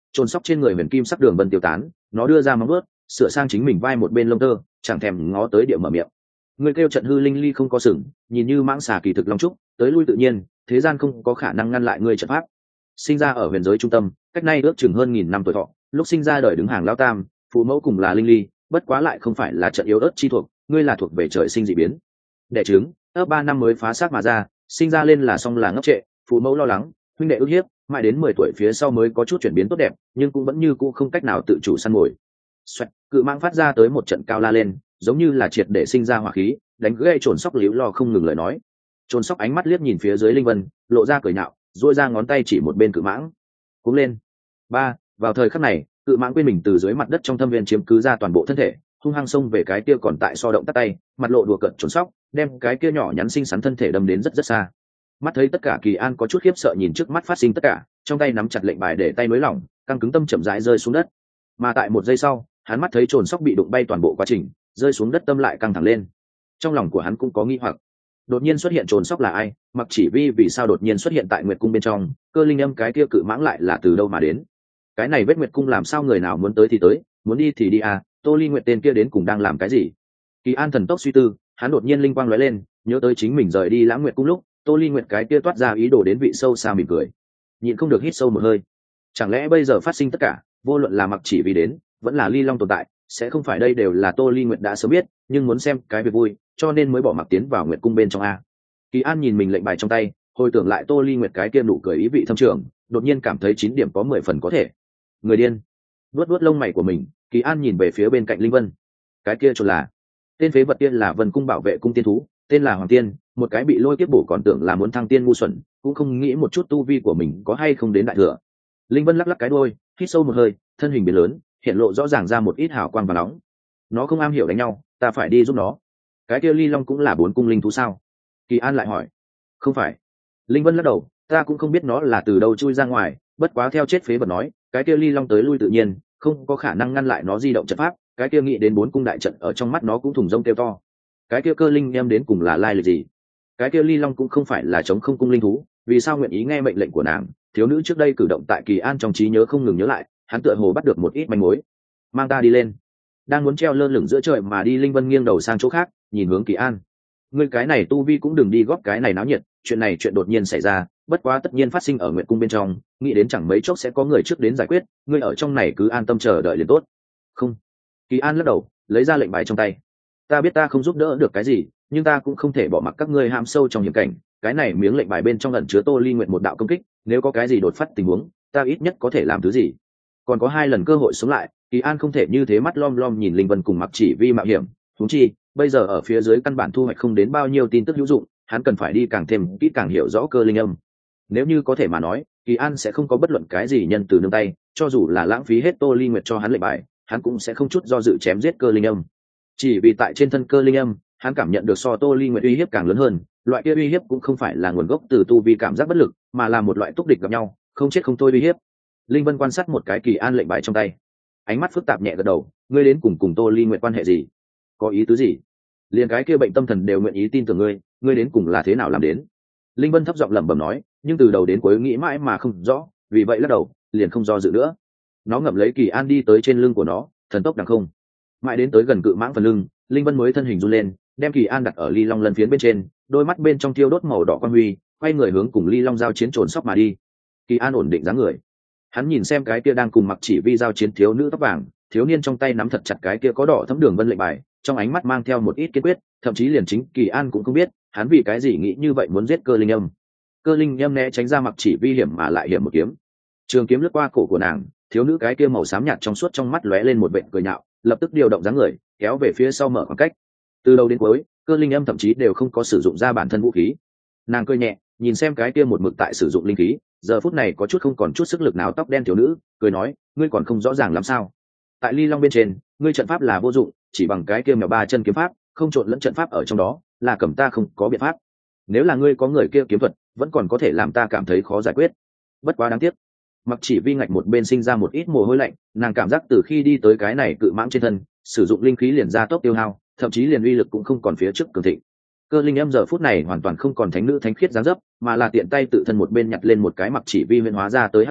Speaker 1: trồn sóc trên người huyền kim sắc đường vân tiêu tán, nó đưa ra móng ướt sửa sang chính mình vai một bên lông tơ, chẳng thèm ngó tới địa mở miệng. Người kêu trận hư linh ly không có sừng, nhìn như mãng xà kỳ thực long trúc, tới lui tự nhiên, thế gian không có khả năng ngăn lại ngươi trận pháp. Sinh ra ở huyền giới trung tâm, cách nay ước chừng hơn nghìn năm tuổi thọ, lúc sinh ra đời đứng hàng lao tam, phụ mẫu cùng là linh ly, bất quá lại không phải là trận yếu ớt chi thuộc, ngươi là thuộc về trời sinh dị biến. Đẻ trứng, ấp ba năm mới phá xác mà ra, sinh ra lên là xong là ngốc trệ, phụ mẫu lo lắng, huynh đệ ức hiếp, mãi đến mười tuổi phía sau mới có chút chuyển biến tốt đẹp, nhưng cũng vẫn như cũ không cách nào tự chủ săn mồi. Xoẹt, cự mãng phát ra tới một trận cao la lên, giống như là triệt để sinh ra hỏa khí, đánh gây trồn sóc liễu lo không ngừng lời nói. Trồn sóc ánh mắt liếc nhìn phía dưới linh vân, lộ ra cười nhạo, duỗi ra ngón tay chỉ một bên cự mãng. Cuống lên. Ba, vào thời khắc này, cự mãng quên mình từ dưới mặt đất trong thâm viên chiếm cứ ra toàn bộ thân thể, hung hăng xông về cái kia còn tại so động tắt tay, mặt lộ đùa cợt trồn sóc, đem cái kia nhỏ nhắn xinh xắn thân thể đâm đến rất rất xa. Mắt thấy tất cả, Kỳ An có chút khiếp sợ nhìn trước mắt phát sinh tất cả, trong tay nắm chặt lệnh bài để tay nới lỏng, căng cứng tâm chậm rãi rơi xuống đất. Mà tại một giây sau, hắn mắt thấy trồn sóc bị đụng bay toàn bộ quá trình, rơi xuống đất tâm lại căng thẳng lên. Trong lòng của hắn cũng có nghi hoặc, đột nhiên xuất hiện trồn sóc là ai, Mặc Chỉ Vi vì sao đột nhiên xuất hiện tại Nguyệt cung bên trong, Cơ Linh Âm cái kia cự mãng lại là từ đâu mà đến. Cái này vết Nguyệt cung làm sao người nào muốn tới thì tới, muốn đi thì đi à, Tô Ly Nguyệt tên kia đến cùng đang làm cái gì? Kỳ An thần tốc suy tư, hắn đột nhiên linh quang lóe lên, nhớ tới chính mình rời đi Lãng Nguyệt cung lúc, Tô Ly Nguyệt cái kia toát ra ý đồ đến vị sâu xa mỉm cười, nhịn không được hít sâu một hơi. Chẳng lẽ bây giờ phát sinh tất cả, vô luận là Mặc Chỉ Vi đến, vẫn là Ly Long tồn tại, sẽ không phải đây đều là Tô Ly Nguyệt đã sớm biết, nhưng muốn xem cái việc vui, cho nên mới bỏ Mặc tiến vào Nguyệt cung bên trong a. Kỳ An nhìn mình lệnh bài trong tay, hồi tưởng lại Tô Ly Nguyệt cái kia nụ cười ý vị thâm trường, đột nhiên cảm thấy chín điểm có mười phần có thể. Người điên. Vuốt vuốt lông mày của mình, Kỳ An nhìn về phía bên cạnh Linh Vân. Cái kia chỗ là, tên phế vật tiên là Vân cung bảo vệ cung tiên thú, tên là Hoàng Tiên, một cái bị lôi kiếp bổ còn tưởng là muốn thăng tiên ngu xuẩn, cũng không nghĩ một chút tu vi của mình có hay không đến đại thừa. Linh Vân lắc lắc cái đuôi, hít sâu một hơi, thân hình biến lớn, hiện lộ rõ ràng ra một ít hào quang và nóng. Nó không am hiểu đánh nhau, ta phải đi giúp nó. Cái kia Ly Long cũng là bốn cung linh thú sao? Kỳ An lại hỏi. Không phải. Linh Vân lắc đầu, ta cũng không biết nó là từ đâu chui ra ngoài, bất quá theo chết phế vật nói, cái kia Ly Long tới lui tự nhiên, không có khả năng ngăn lại nó di động trận pháp, cái kia nghĩ đến bốn cung đại trận ở trong mắt nó cũng thùng rông kêu to. Cái kia Cơ Linh em đến cùng là lai lịch gì? Cái kia Ly Long cũng không phải là chống không cung linh thú, vì sao nguyện ý nghe mệnh lệnh của nàng? Thiếu nữ trước đây cử động tại Kỳ An trong trí nhớ không ngừng nhớ lại, hắn tựa hồ bắt được một ít manh mối. Mang ta đi lên. Đang muốn treo lơ lửng giữa trời mà đi, Linh Vân nghiêng đầu sang chỗ khác, nhìn hướng Kỳ An. Ngươi cái này tu vi cũng đừng đi góp cái này náo nhiệt, chuyện này chuyện đột nhiên xảy ra, bất quá tất nhiên phát sinh ở Nguyệt cung bên trong, nghĩ đến chẳng mấy chốc sẽ có người trước đến giải quyết, ngươi ở trong này cứ an tâm chờ đợi liền tốt. Không. Kỳ An lắc đầu, lấy ra lệnh bài trong tay. Ta biết ta không giúp đỡ được cái gì, nhưng ta cũng không thể bỏ mặc các ngươi ham sâu trong hiểm cảnh, cái này miếng lệnh bài bên trong ẩn chứa Tô Ly Nguyệt một đạo công kích, nếu có cái gì đột phát tình huống, ta ít nhất có thể làm thứ gì. Còn có hai lần cơ hội sống lại, Kỳ An không thể như thế mắt lom lom nhìn Linh Vân cùng Mặc Chỉ Vi mạo hiểm, huống chi bây giờ ở phía dưới căn bản thu hoạch không đến bao nhiêu tin tức hữu dụng, hắn cần phải đi càng thêm kỹ càng hiểu rõ Cơ Linh Âm. Nếu như có thể mà nói, Kỳ An sẽ không có bất luận cái gì nhân từ nương tay, cho dù là lãng phí hết Tô Ly Nguyệt cho hắn lệnh bài, hắn cũng sẽ không chút do dự chém giết Cơ Linh Âm. Chỉ vì tại trên thân Cơ Linh Âm, hắn cảm nhận được so Tô Ly Nguyệt uy hiếp càng lớn hơn, loại kia uy hiếp cũng không phải là nguồn gốc từ tu vi cảm giác bất lực, mà là một loại túc địch gặp nhau, không chết không thôi uy hiếp. Linh Vân quan sát một cái Kỳ An lệnh bài trong tay, ánh mắt phức tạp nhẹ gật đầu, ngươi đến cùng cùng Tô Ly Nguyệt quan hệ gì? Có ý tứ gì? Liền cái kia bệnh tâm thần đều nguyện ý tin tưởng ngươi, ngươi đến cùng là thế nào làm đến? Linh Vân thấp giọng lẩm bẩm nói, nhưng từ đầu đến cuối nghĩ mãi mà không rõ, vì vậy lắc đầu, liền không do dự nữa. Nó ngậm lấy Kỳ An đi tới trên lưng của nó, thần tốc đằng không. Mãi đến tới gần cự mãng phần lưng, Linh Vân mới thân hình run lên, đem Kỳ An đặt ở Ly Long lần phiến bên trên, đôi mắt bên trong thiêu đốt màu đỏ quan huy, quay người hướng cùng Ly Long giao chiến trồn sóc mà đi. Kỳ An ổn định dáng người, hắn nhìn xem cái kia đang cùng Mặc Chỉ Vi giao chiến thiếu nữ tóc vàng, thiếu niên trong tay nắm thật chặt cái kia có đỏ thấm đường vân lệnh bài, trong ánh mắt mang theo một ít kiên quyết, thậm chí liền chính Kỳ An cũng không biết hắn vì cái gì nghĩ như vậy muốn giết Cơ Linh Âm. Cơ Linh Âm né tránh ra Mặc Chỉ Vi hiểm mà lại hiểm một kiếm, trường kiếm lướt qua cổ của nàng, thiếu nữ cái kia màu xám nhạt trong suốt trong mắt lóe lên một vệt cười nhạo, lập tức điều động dáng người kéo về phía sau mở khoảng cách. Từ đầu đến cuối, Cơ Linh Âm thậm chí đều không có sử dụng ra bản thân vũ khí, nàng cười nhẹ nhìn xem cái kia một mực tại sử dụng linh khí, giờ phút này có chút không còn chút sức lực nào tóc đen thiếu nữ, cười nói, ngươi còn không rõ ràng làm sao? Tại Ly Long bên trên, ngươi trận pháp là vô dụng, chỉ bằng cái kia mèo ba chân kiếm pháp, không trộn lẫn trận pháp ở trong đó, là cầm ta không có biện pháp. Nếu là ngươi có người kia kiếm thuật, vẫn còn có thể làm ta cảm thấy khó giải quyết. Bất quá đáng tiếc. Mặc Chỉ Vi ngạch một bên sinh ra một ít mồ hôi lạnh, nàng cảm giác từ khi đi tới cái này cự mãng trên thân, sử dụng linh khí liền ra tốc tiêu hao, thậm chí liền uy lực cũng không còn phía trước cường thịnh. Cơ Linh Âm giờ phút này hoàn toàn không còn thánh nữ thánh khiết dáng dấp, mà là tiện tay tự thân một bên nhặt lên một cái Mặc Chỉ Vi huyễn hóa ra tới hắc kiếm,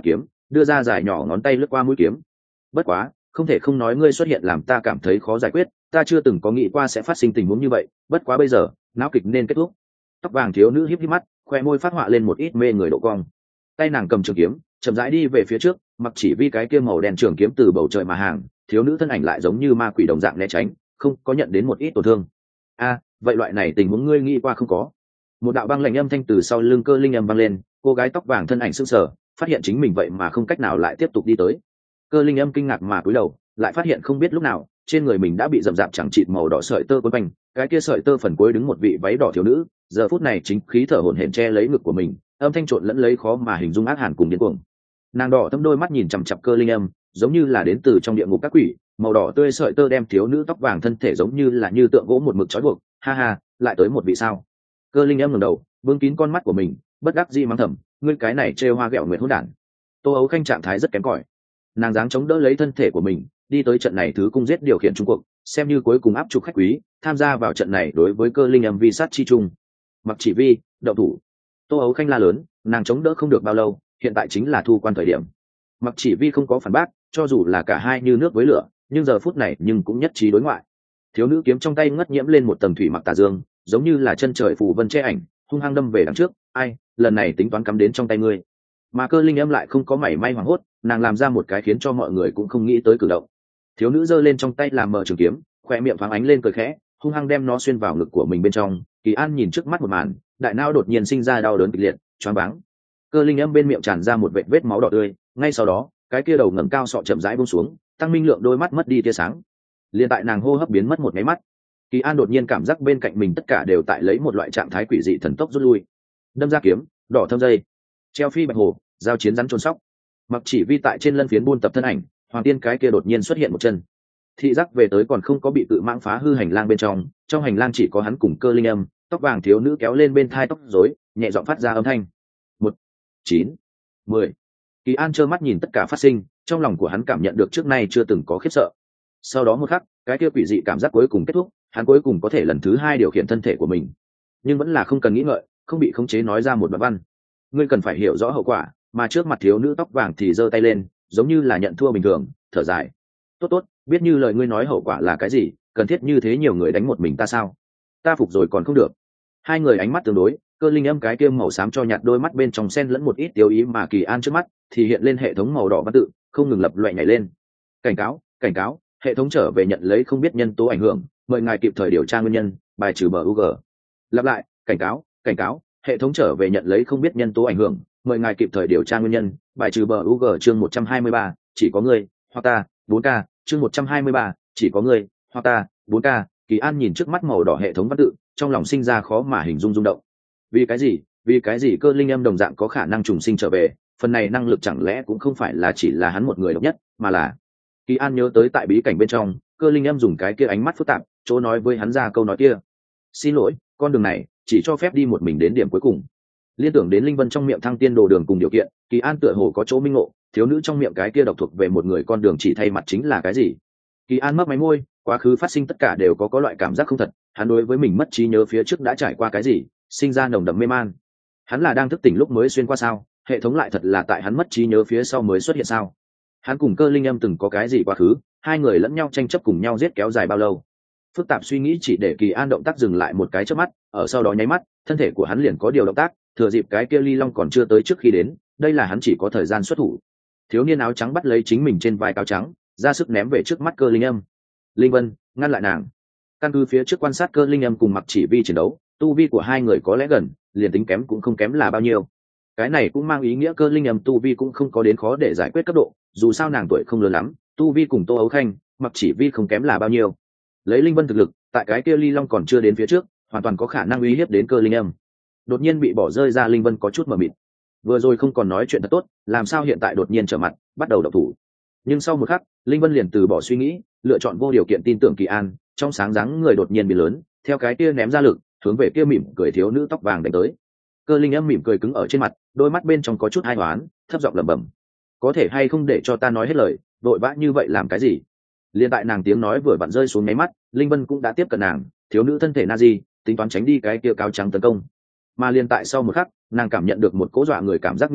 Speaker 1: đưa ra dài nhỏ ngón tay lướt qua mũi kiếm. Bất quá, không thể không nói ngươi xuất hiện làm ta cảm thấy khó giải quyết, ta chưa từng có nghĩ qua sẽ phát sinh tình huống như vậy, bất quá bây giờ não kịch nên kết thúc. Tóc vàng thiếu nữ híp híp mắt, khoe môi phát họa lên một ít mê người độ cong. Tay nàng cầm trường kiếm, chậm rãi đi về phía trước, mặc chỉ vi cái kia màu đen trường kiếm từ bầu trời mà hàng, thiếu nữ thân ảnh lại giống như ma quỷ đồng dạng né tránh, không có nhận đến một ít tổn thương. A, vậy loại này tình huống ngươi nghĩ qua không có? Một đạo băng lạnh âm thanh từ sau lưng Cơ Linh Âm vang lên, cô gái tóc vàng thân ảnh sững sờ, phát hiện chính mình vậy mà không cách nào lại tiếp tục đi tới. Cơ Linh Âm kinh ngạc mà cúi đầu, lại phát hiện không biết lúc nào trên người mình đã bị rậm rạp chẳng chịt màu đỏ sợi tơ quấn quanh, cái kia sợi tơ phần cuối đứng một vị váy đỏ thiếu nữ, giờ phút này chính khí thở hổn hển che lấy ngực của mình, âm thanh trộn lẫn lấy khó mà hình dung ác hàn cùng điên cuồng. Nàng đỏ thâm đôi mắt nhìn chằm chằm Cơ Linh Âm, giống như là đến từ trong địa ngục các quỷ, màu đỏ tươi sợi tơ đem thiếu nữ tóc vàng thân thể giống như là như tượng gỗ một mực trói buộc. Ha ha, lại tới một vị sao? Cơ Linh Âm ngẩng đầu, bưng kín con mắt của mình, bất đắc dĩ mắng thầm, ngươi cái này trêu hoa ghẹo nguyệt hỗn đản. Tô Ấu Khanh trạng thái rất kém cỏi, nàng dáng chống đỡ lấy thân thể của mình, đi tới trận này thứ cung giết điều khiển trung cuộc, xem như cuối cùng áp trục khách quý, tham gia vào trận này đối với Cơ Linh Âm vi sát chi chung. Mặc chỉ vi, đậu thủ. Tô Ấu Khanh la lớn, nàng chống đỡ không được bao lâu, hiện tại chính là thu quan thời điểm. Mặc chỉ vi không có phản bác, cho dù là cả hai như nước với lửa, nhưng giờ phút này nhưng cũng nhất trí đối ngoại. Thiếu nữ kiếm trong tay ngất nhiễm lên một tầng thủy mặc tà dương, giống như là chân trời phù vân che ảnh, hung hăng đâm về đằng trước. Ai, lần này tính toán cắm đến trong tay ngươi. Mà Cơ Linh Âm lại không có mảy may hoảng hốt, nàng làm ra một cái khiến cho mọi người cũng không nghĩ tới cử động. Thiếu nữ giơ lên trong tay làm mở trường kiếm, khoe miệng thoáng ánh lên cười khẽ, hung hăng đem nó xuyên vào ngực của mình bên trong. Kỳ An nhìn trước mắt một màn, đại não đột nhiên sinh ra đau đớn kịch liệt, choáng váng. Cơ Linh Âm bên miệng tràn ra một vệt vết máu đỏ tươi, ngay sau đó, cái kia đầu ngẩng cao sọ chậm rãi buông xuống, Tăng Minh Lượng đôi mắt mất đi tia sáng. Liên tại nàng hô hấp biến mất một cái mắt, Kỳ An đột nhiên cảm giác bên cạnh mình tất cả đều tại lấy một loại trạng thái quỷ dị thần tốc rút lui. Đâm ra kiếm, đỏ thâm dây, treo phi bạch hồ, giao chiến rắn trôn sóc. Mặc chỉ vi tại trên lân phiến buôn tập thân ảnh, hoàng tiên cái kia đột nhiên xuất hiện một chân. Thị giác về tới còn không có bị tự mãng phá hư hành lang bên trong, trong hành lang chỉ có hắn cùng Cơ Linh Âm, tóc vàng thiếu nữ kéo lên bên thai tóc rối, nhẹ giọng phát ra âm thanh. Một, chín, mười. Kỳ An trơ mắt nhìn tất cả phát sinh, trong lòng của hắn cảm nhận được trước nay chưa từng có khiếp sợ. Sau đó một khắc, cái kia quỷ dị cảm giác cuối cùng kết thúc, hắn cuối cùng có thể lần thứ hai điều khiển thân thể của mình, nhưng vẫn là không cần nghĩ ngợi, không bị khống chế nói ra một đoạn văn. Ngươi cần phải hiểu rõ hậu quả, mà trước mặt thiếu nữ tóc vàng thì giơ tay lên, giống như là nhận thua bình thường, thở dài. Tốt tốt, biết như lời ngươi nói hậu quả là cái gì, cần thiết như thế nhiều người đánh một mình ta sao? Ta phục rồi còn không được. Hai người ánh mắt tương đối, Cơ Linh Âm cái kia màu xám cho nhạt đôi mắt bên trong xen lẫn một ít tiêu ý, mà Kỳ An trước mắt thì hiện lên hệ thống màu đỏ văn tự, không ngừng lập loè nhảy lên. Cảnh cáo, cảnh cáo, hệ thống trở về nhận lấy không biết nhân tố ảnh hưởng, mời ngài kịp thời điều tra nguyên nhân, bài trừ bờ u giê. Lặp lại, cảnh cáo, cảnh cáo, hệ thống trở về nhận lấy không biết nhân tố ảnh hưởng, mời ngài kịp thời điều tra nguyên nhân, bài trừ bờ u giê. Chương một trăm hai mươi ba, chỉ có ngươi hoặc ta. bốn K. Chương một trăm hai mươi ba, chỉ có ngươi hoặc ta. bốn K. Kỳ An nhìn trước mắt màu đỏ hệ thống văn tự, trong lòng sinh ra khó mà hình dung rung động. Vì cái gì? Vì cái gì Cơ Linh Âm đồng dạng có khả năng trùng sinh trở về? Phần này năng lực chẳng lẽ cũng không phải là chỉ là hắn một người độc nhất, mà là... Kỳ An nhớ tới tại bí cảnh bên trong, Cơ Linh Âm dùng cái kia ánh mắt phức tạp, chỗ nói với hắn ra câu nói kia. Xin lỗi, con đường này chỉ cho phép đi một mình đến điểm cuối cùng. Liên tưởng đến Linh Vân trong miệng thăng tiên đồ đường cùng điều kiện, Kỳ An tựa hồ có chỗ minh ngộ, thiếu nữ trong miệng cái kia độc thuộc về một người con đường chỉ thay mặt chính là cái gì? Kỳ An mấp máy môi, quá khứ phát sinh tất cả đều có có loại cảm giác không thật, hắn đối với mình mất trí nhớ phía trước đã trải qua cái gì, sinh ra nồng đậm mê man. Hắn là đang thức tỉnh lúc mới xuyên qua sao? Hệ thống lại thật là tại hắn mất trí nhớ phía sau mới xuất hiện sao? Hắn cùng Cơ Linh Âm từng có cái gì quá khứ, hai người lẫn nhau tranh chấp cùng nhau giết kéo dài bao lâu? Phức tạp suy nghĩ chỉ để Kỳ An động tác dừng lại một cái chớp mắt, ở sau đó nháy mắt, thân thể của hắn liền có điều động tác, thừa dịp cái kia ly long còn chưa tới trước khi đến, đây là hắn chỉ có thời gian xuất thủ. Thiếu niên áo trắng bắt lấy chính mình trên vai áo trắng, ra sức ném về trước mắt Cơ Linh Âm. Linh Vân ngăn lại nàng. Căn cứ phía trước quan sát Cơ Linh Âm cùng Mặc Chỉ Vi chiến đấu, tu vi của hai người có lẽ gần, liền tính kém cũng không kém là bao nhiêu. Cái này cũng mang ý nghĩa Cơ Linh Âm tu vi cũng không có đến khó để giải quyết cấp độ, dù sao nàng tuổi không lớn lắm, tu vi cùng Tô Ấu Khanh, Mặc Chỉ Vi không kém là bao nhiêu. Lấy Linh Vân thực lực, tại cái kia ly long còn chưa đến phía trước, hoàn toàn có khả năng uy hiếp đến Cơ Linh Âm. Đột nhiên bị bỏ rơi ra Linh Vân có chút mờ mịt. Vừa rồi không còn nói chuyện thật tốt, làm sao hiện tại đột nhiên trở mặt, bắt đầu động thủ. Nhưng sau một khắc, Linh Vân liền từ bỏ suy nghĩ, lựa chọn vô điều kiện tin tưởng Kỳ An, trong sáng dáng người đột nhiên biến lớn, theo cái kia ném ra lực, hướng về kia mỉm cười thiếu nữ tóc vàng đánh tới. Cơ Linh Âm mỉm cười cứng ở trên mặt, đôi mắt bên trong có chút ai oán, thấp giọng lẩm bẩm: "Có thể hay không để cho ta nói hết lời, vội vã như vậy làm cái gì?" Liên tại nàng tiếng nói vừa vặn rơi xuống nháy mắt, Linh Vân cũng đã tiếp cận nàng, thiếu nữ thân thể Nazi, tính toán tránh đi cái kia cáo trắng tấn công. Mà liên tại sau một khắc, nàng cảm nhận được một cỗ dọa người cảm giác nguy cơ,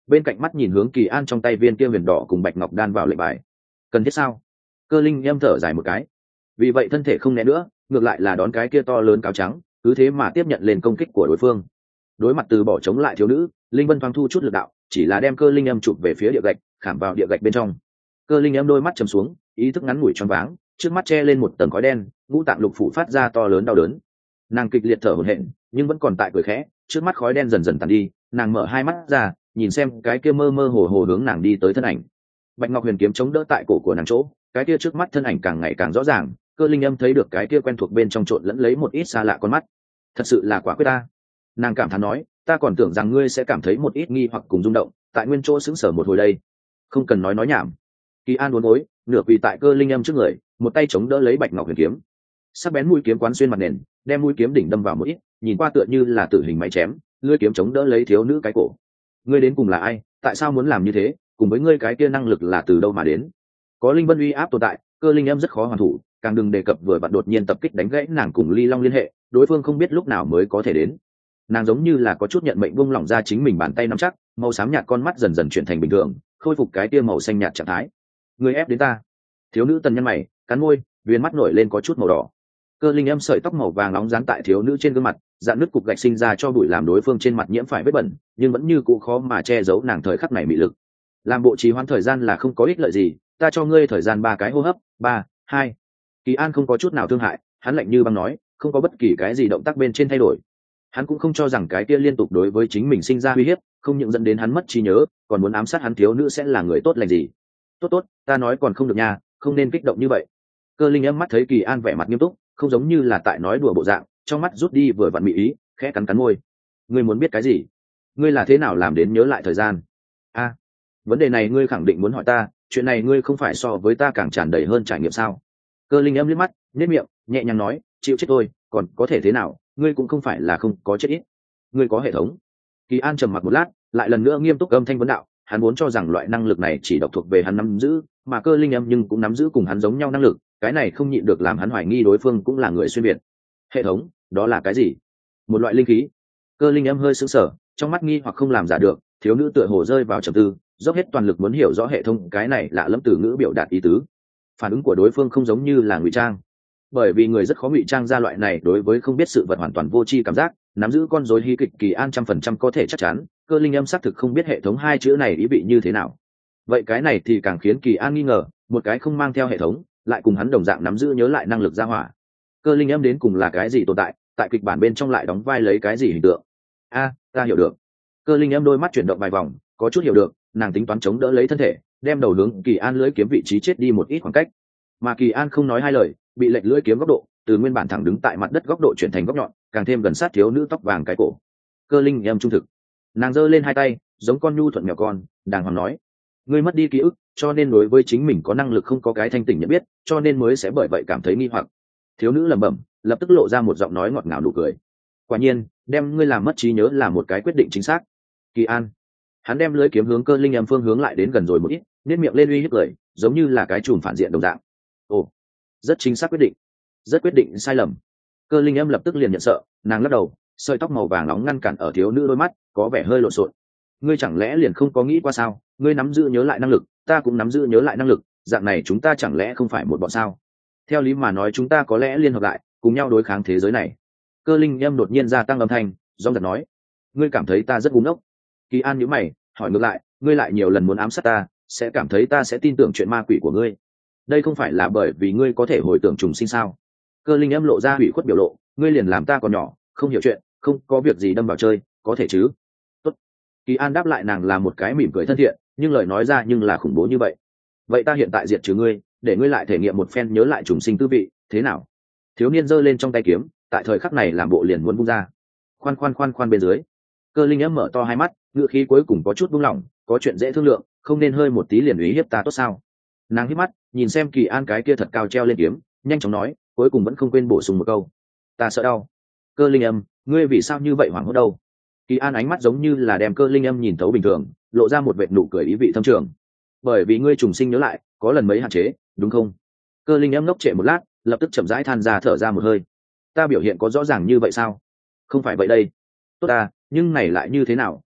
Speaker 1: bên cạnh mắt nhìn hướng Kỳ An trong tay viên kia huyền đỏ cùng bạch ngọc đan vào lệnh bài. Cần thiết sao? Cơ linh em thở dài một cái. Vì vậy thân thể không né nữa, ngược lại là đón cái kia to lớn cáo trắng, cứ thế mà tiếp nhận lên công kích của đối phương. Đối mặt từ bỏ chống lại thiếu nữ, linh vân thoáng thu chút lực đạo, chỉ là đem cơ linh em chụp về phía địa gạch, khảm vào địa gạch bên trong. Cơ linh em đôi mắt trầm xuống, ý thức ngắn ngủi choáng váng, trước mắt che lên một tầng khói đen, ngũ tạng lục phủ phát ra to lớn đau đớn. Nàng kịch liệt thở hổn hển, nhưng vẫn còn tại cười khẽ, trước mắt khói đen dần dần tàn đi, nàng mở hai mắt ra, nhìn xem cái kia mơ mơ hồ hồ hướng nàng đi tới thân ảnh. Bạch ngọc huyền kiếm chống đỡ tại cổ của nàng chỗ, cái kia trước mắt thân ảnh càng ngày càng rõ ràng, cơ linh âm thấy được cái kia quen thuộc bên trong trộn lẫn lấy một ít xa lạ con mắt. Thật sự là quả quyết ta. Nàng cảm thán nói, ta còn tưởng rằng ngươi sẽ cảm thấy một ít nghi hoặc cùng rung động, tại nguyên chỗ sững sờ một hồi đây. Không cần nói nói nhảm. Kỳ An uốn gối, nửa quỳ tại cơ linh âm trước người, một tay chống đỡ lấy bạch ngọc huyền kiếm. Sắc bén mũi kiếm quán xuyên mặt nền, đem mũi kiếm đỉnh đâm vào một ít, nhìn qua tựa như là tử hình máy chém, lưỡi kiếm chống đỡ lấy thiếu nữ cái cổ. Ngươi đến cùng là ai? Tại sao muốn làm như thế? Cùng với ngươi cái kia năng lực là từ đâu mà đến? Có linh vân uy áp tồn tại, cơ linh âm rất khó hoàn thủ, càng đừng đề cập vừa vặn đột nhiên tập kích đánh gãy nàng cùng ly long liên hệ, đối phương không biết lúc nào mới có thể đến. Nàng giống như là có chút nhận mệnh buông lỏng ra chính mình bàn tay nắm chắc, màu xám nhạt con mắt dần dần chuyển thành bình thường, khôi phục cái tia màu xanh nhạt trạng thái. Người ép đến ta. Thiếu nữ tần nhân mày, cắn môi, viên mắt nổi lên có chút màu đỏ. Cơ linh âm sợi tóc màu vàng nóng dán tại thiếu nữ trên gương mặt, dạn nứt cục gạch sinh ra cho bụi làm đối phương trên mặt nhiễm phải vết bẩn, nhưng vẫn như cũ khó mà che giấu nàng thời khắc này mị lực. Làm bộ trì hoãn thời gian là không có ích lợi gì, ta cho ngươi thời gian ba cái hô hấp, ba, hai. Kỳ An không có chút nào thương hại, hắn lạnh như băng nói, không có bất kỳ cái gì động tác bên trên thay đổi. Hắn cũng không cho rằng cái kia liên tục đối với chính mình sinh ra uy hiếp, không những dẫn đến hắn mất trí nhớ, còn muốn ám sát hắn thiếu nữ sẽ là người tốt lành gì. Tốt tốt, ta nói còn không được nha, không nên kích động như vậy. Cơ linh âm mắt thấy Kỳ An vẻ mặt nghiêm túc, không giống như là tại nói đùa bộ dạng, trong mắt rút đi vừa vặn mị ý, khẽ cắn cắn môi. Ngươi muốn biết cái gì? Ngươi là thế nào làm đến nhớ lại thời gian? A, vấn đề này ngươi khẳng định muốn hỏi ta, chuyện này ngươi không phải so với ta càng tràn đầy hơn trải nghiệm sao? Cơ linh âm liếc mắt, nhếch miệng, nhẹ nhàng nói, chịu chết thôi, còn có thể thế nào? Ngươi cũng không phải là không có chết ít. Ngươi có hệ thống. Kỳ An trầm mặc một lát, lại lần nữa nghiêm túc âm thanh vấn đạo, hắn vốn cho rằng loại năng lực này chỉ độc thuộc về hắn nắm giữ, mà cơ linh âm nhưng cũng nắm giữ cùng hắn giống nhau năng lực, cái này không nhịn được làm hắn hoài nghi đối phương cũng là người xuyên việt. Hệ thống, đó là cái gì? Một loại linh khí. Cơ linh âm hơi sững sờ, trong mắt nghi hoặc không làm giả được, thiếu nữ tựa hồ rơi vào trầm tư, dốc hết toàn lực muốn hiểu rõ hệ thống cái này lạ lẫm từ ngữ biểu đạt ý tứ. Phản ứng của đối phương không giống như là ngụy trang, bởi vì người rất khó ngụy trang ra loại này đối với không biết sự vật hoàn toàn vô tri cảm giác. Nắm giữ con rối hí kịch Kỳ An trăm phần trăm có thể chắc chắn, cơ linh âm xác thực không biết hệ thống hai chữ này ý vị như thế nào. Vậy cái này thì càng khiến Kỳ An nghi ngờ, một cái không mang theo hệ thống, lại cùng hắn đồng dạng nắm giữ nhớ lại năng lực ra hỏa. Cơ linh âm đến cùng là cái gì tồn tại, tại kịch bản bên trong lại đóng vai lấy cái gì hình tượng? A, ta hiểu được. Cơ linh âm đôi mắt chuyển động vài vòng, có chút hiểu được, nàng tính toán chống đỡ lấy thân thể, đem đầu hướng Kỳ An lưỡi kiếm vị trí chết đi một ít khoảng cách. Mà Kỳ An không nói hai lời, bị lệch lưỡi kiếm góc độ, từ nguyên bản thẳng đứng tại mặt đất góc độ chuyển thành góc nhọn, càng thêm gần sát thiếu nữ tóc vàng cái cổ. Cơ linh âm trung thực. Nàng giơ lên hai tay, giống con nhu thuận mèo con, đàng hoàng nói: ngươi mất đi ký ức, cho nên đối với chính mình có năng lực không có cái thanh tỉnh nhận biết, cho nên mới sẽ bởi vậy cảm thấy nghi hoặc. Thiếu nữ lẩm bẩm, lập tức lộ ra một giọng nói ngọt ngào nụ cười. Quả nhiên, đem ngươi làm mất trí nhớ là một cái quyết định chính xác. Kỳ An. Hắn đem lưỡi kiếm hướng cơ linh âm phương hướng lại đến gần rồi một ít, nét miệng lên uy hiếp cười, giống như là cái chùm phản diện đồng dạng. Ồ, rất chính xác quyết định, rất quyết định sai lầm. Cơ linh âm lập tức liền nhận sợ, nàng lắc đầu, sợi tóc màu vàng nóng ngăn cản ở thiếu nữ đôi mắt, có vẻ hơi lộn xộn. Ngươi chẳng lẽ liền không có nghĩ qua sao? Ngươi nắm giữ nhớ lại năng lực, ta cũng nắm giữ nhớ lại năng lực, dạng này chúng ta chẳng lẽ không phải một bọn sao? Theo lý mà nói chúng ta có lẽ liên hợp lại, cùng nhau đối kháng thế giới này. Cơ linh âm đột nhiên gia tăng âm thanh, dong dạc nói: ngươi cảm thấy ta rất ngu ngốc? Kỳ An nhíu mày, hỏi ngược lại: ngươi lại nhiều lần muốn ám sát ta, sẽ cảm thấy ta sẽ tin tưởng chuyện ma quỷ của ngươi? Đây không phải là bởi vì ngươi có thể hồi tưởng trùng sinh sao? Cơ linh âm lộ ra hủy khuất biểu lộ: ngươi liền làm ta còn nhỏ, không hiểu chuyện, không có việc gì đâm vào chơi, có thể chứ? Tốt. Kỳ An đáp lại nàng là một cái mỉm cười thân thiện, nhưng lời nói ra nhưng là khủng bố như vậy. Vậy ta hiện tại diệt trừ ngươi, để ngươi lại thể nghiệm một phen nhớ lại trùng sinh tư vị, thế nào? Thiếu niên giơ lên trong tay kiếm, tại thời khắc này làm bộ liền muốn bung ra. Khoan khoan khoan khoan bên dưới. Cơ linh âm mở to hai mắt, ngựa khí cuối cùng có chút buông lỏng, có chuyện dễ thương lượng, không nên hơi một tí liền ý hiếp ta tốt sao? Nàng híp mắt, nhìn xem Kỳ An cái kia thật cao treo lên kiếm, nhanh chóng nói, cuối cùng vẫn không quên bổ sung một câu: ta sợ đau. Cơ linh âm, ngươi vì sao như vậy hoảng hốt đâu? Kỳ An ánh mắt giống như là đem cơ linh âm nhìn thấu bình thường, lộ ra một vệt nụ cười ý vị thâm trường. Bởi vì ngươi trùng sinh nhớ lại, có lần mấy hạn chế, đúng không? Cơ linh âm ngốc trệ một lát, lập tức chậm rãi than ra thở ra một hơi. Ta biểu hiện có rõ ràng như vậy sao? Không phải vậy đây. Tốt ta, nhưng này lại như thế nào?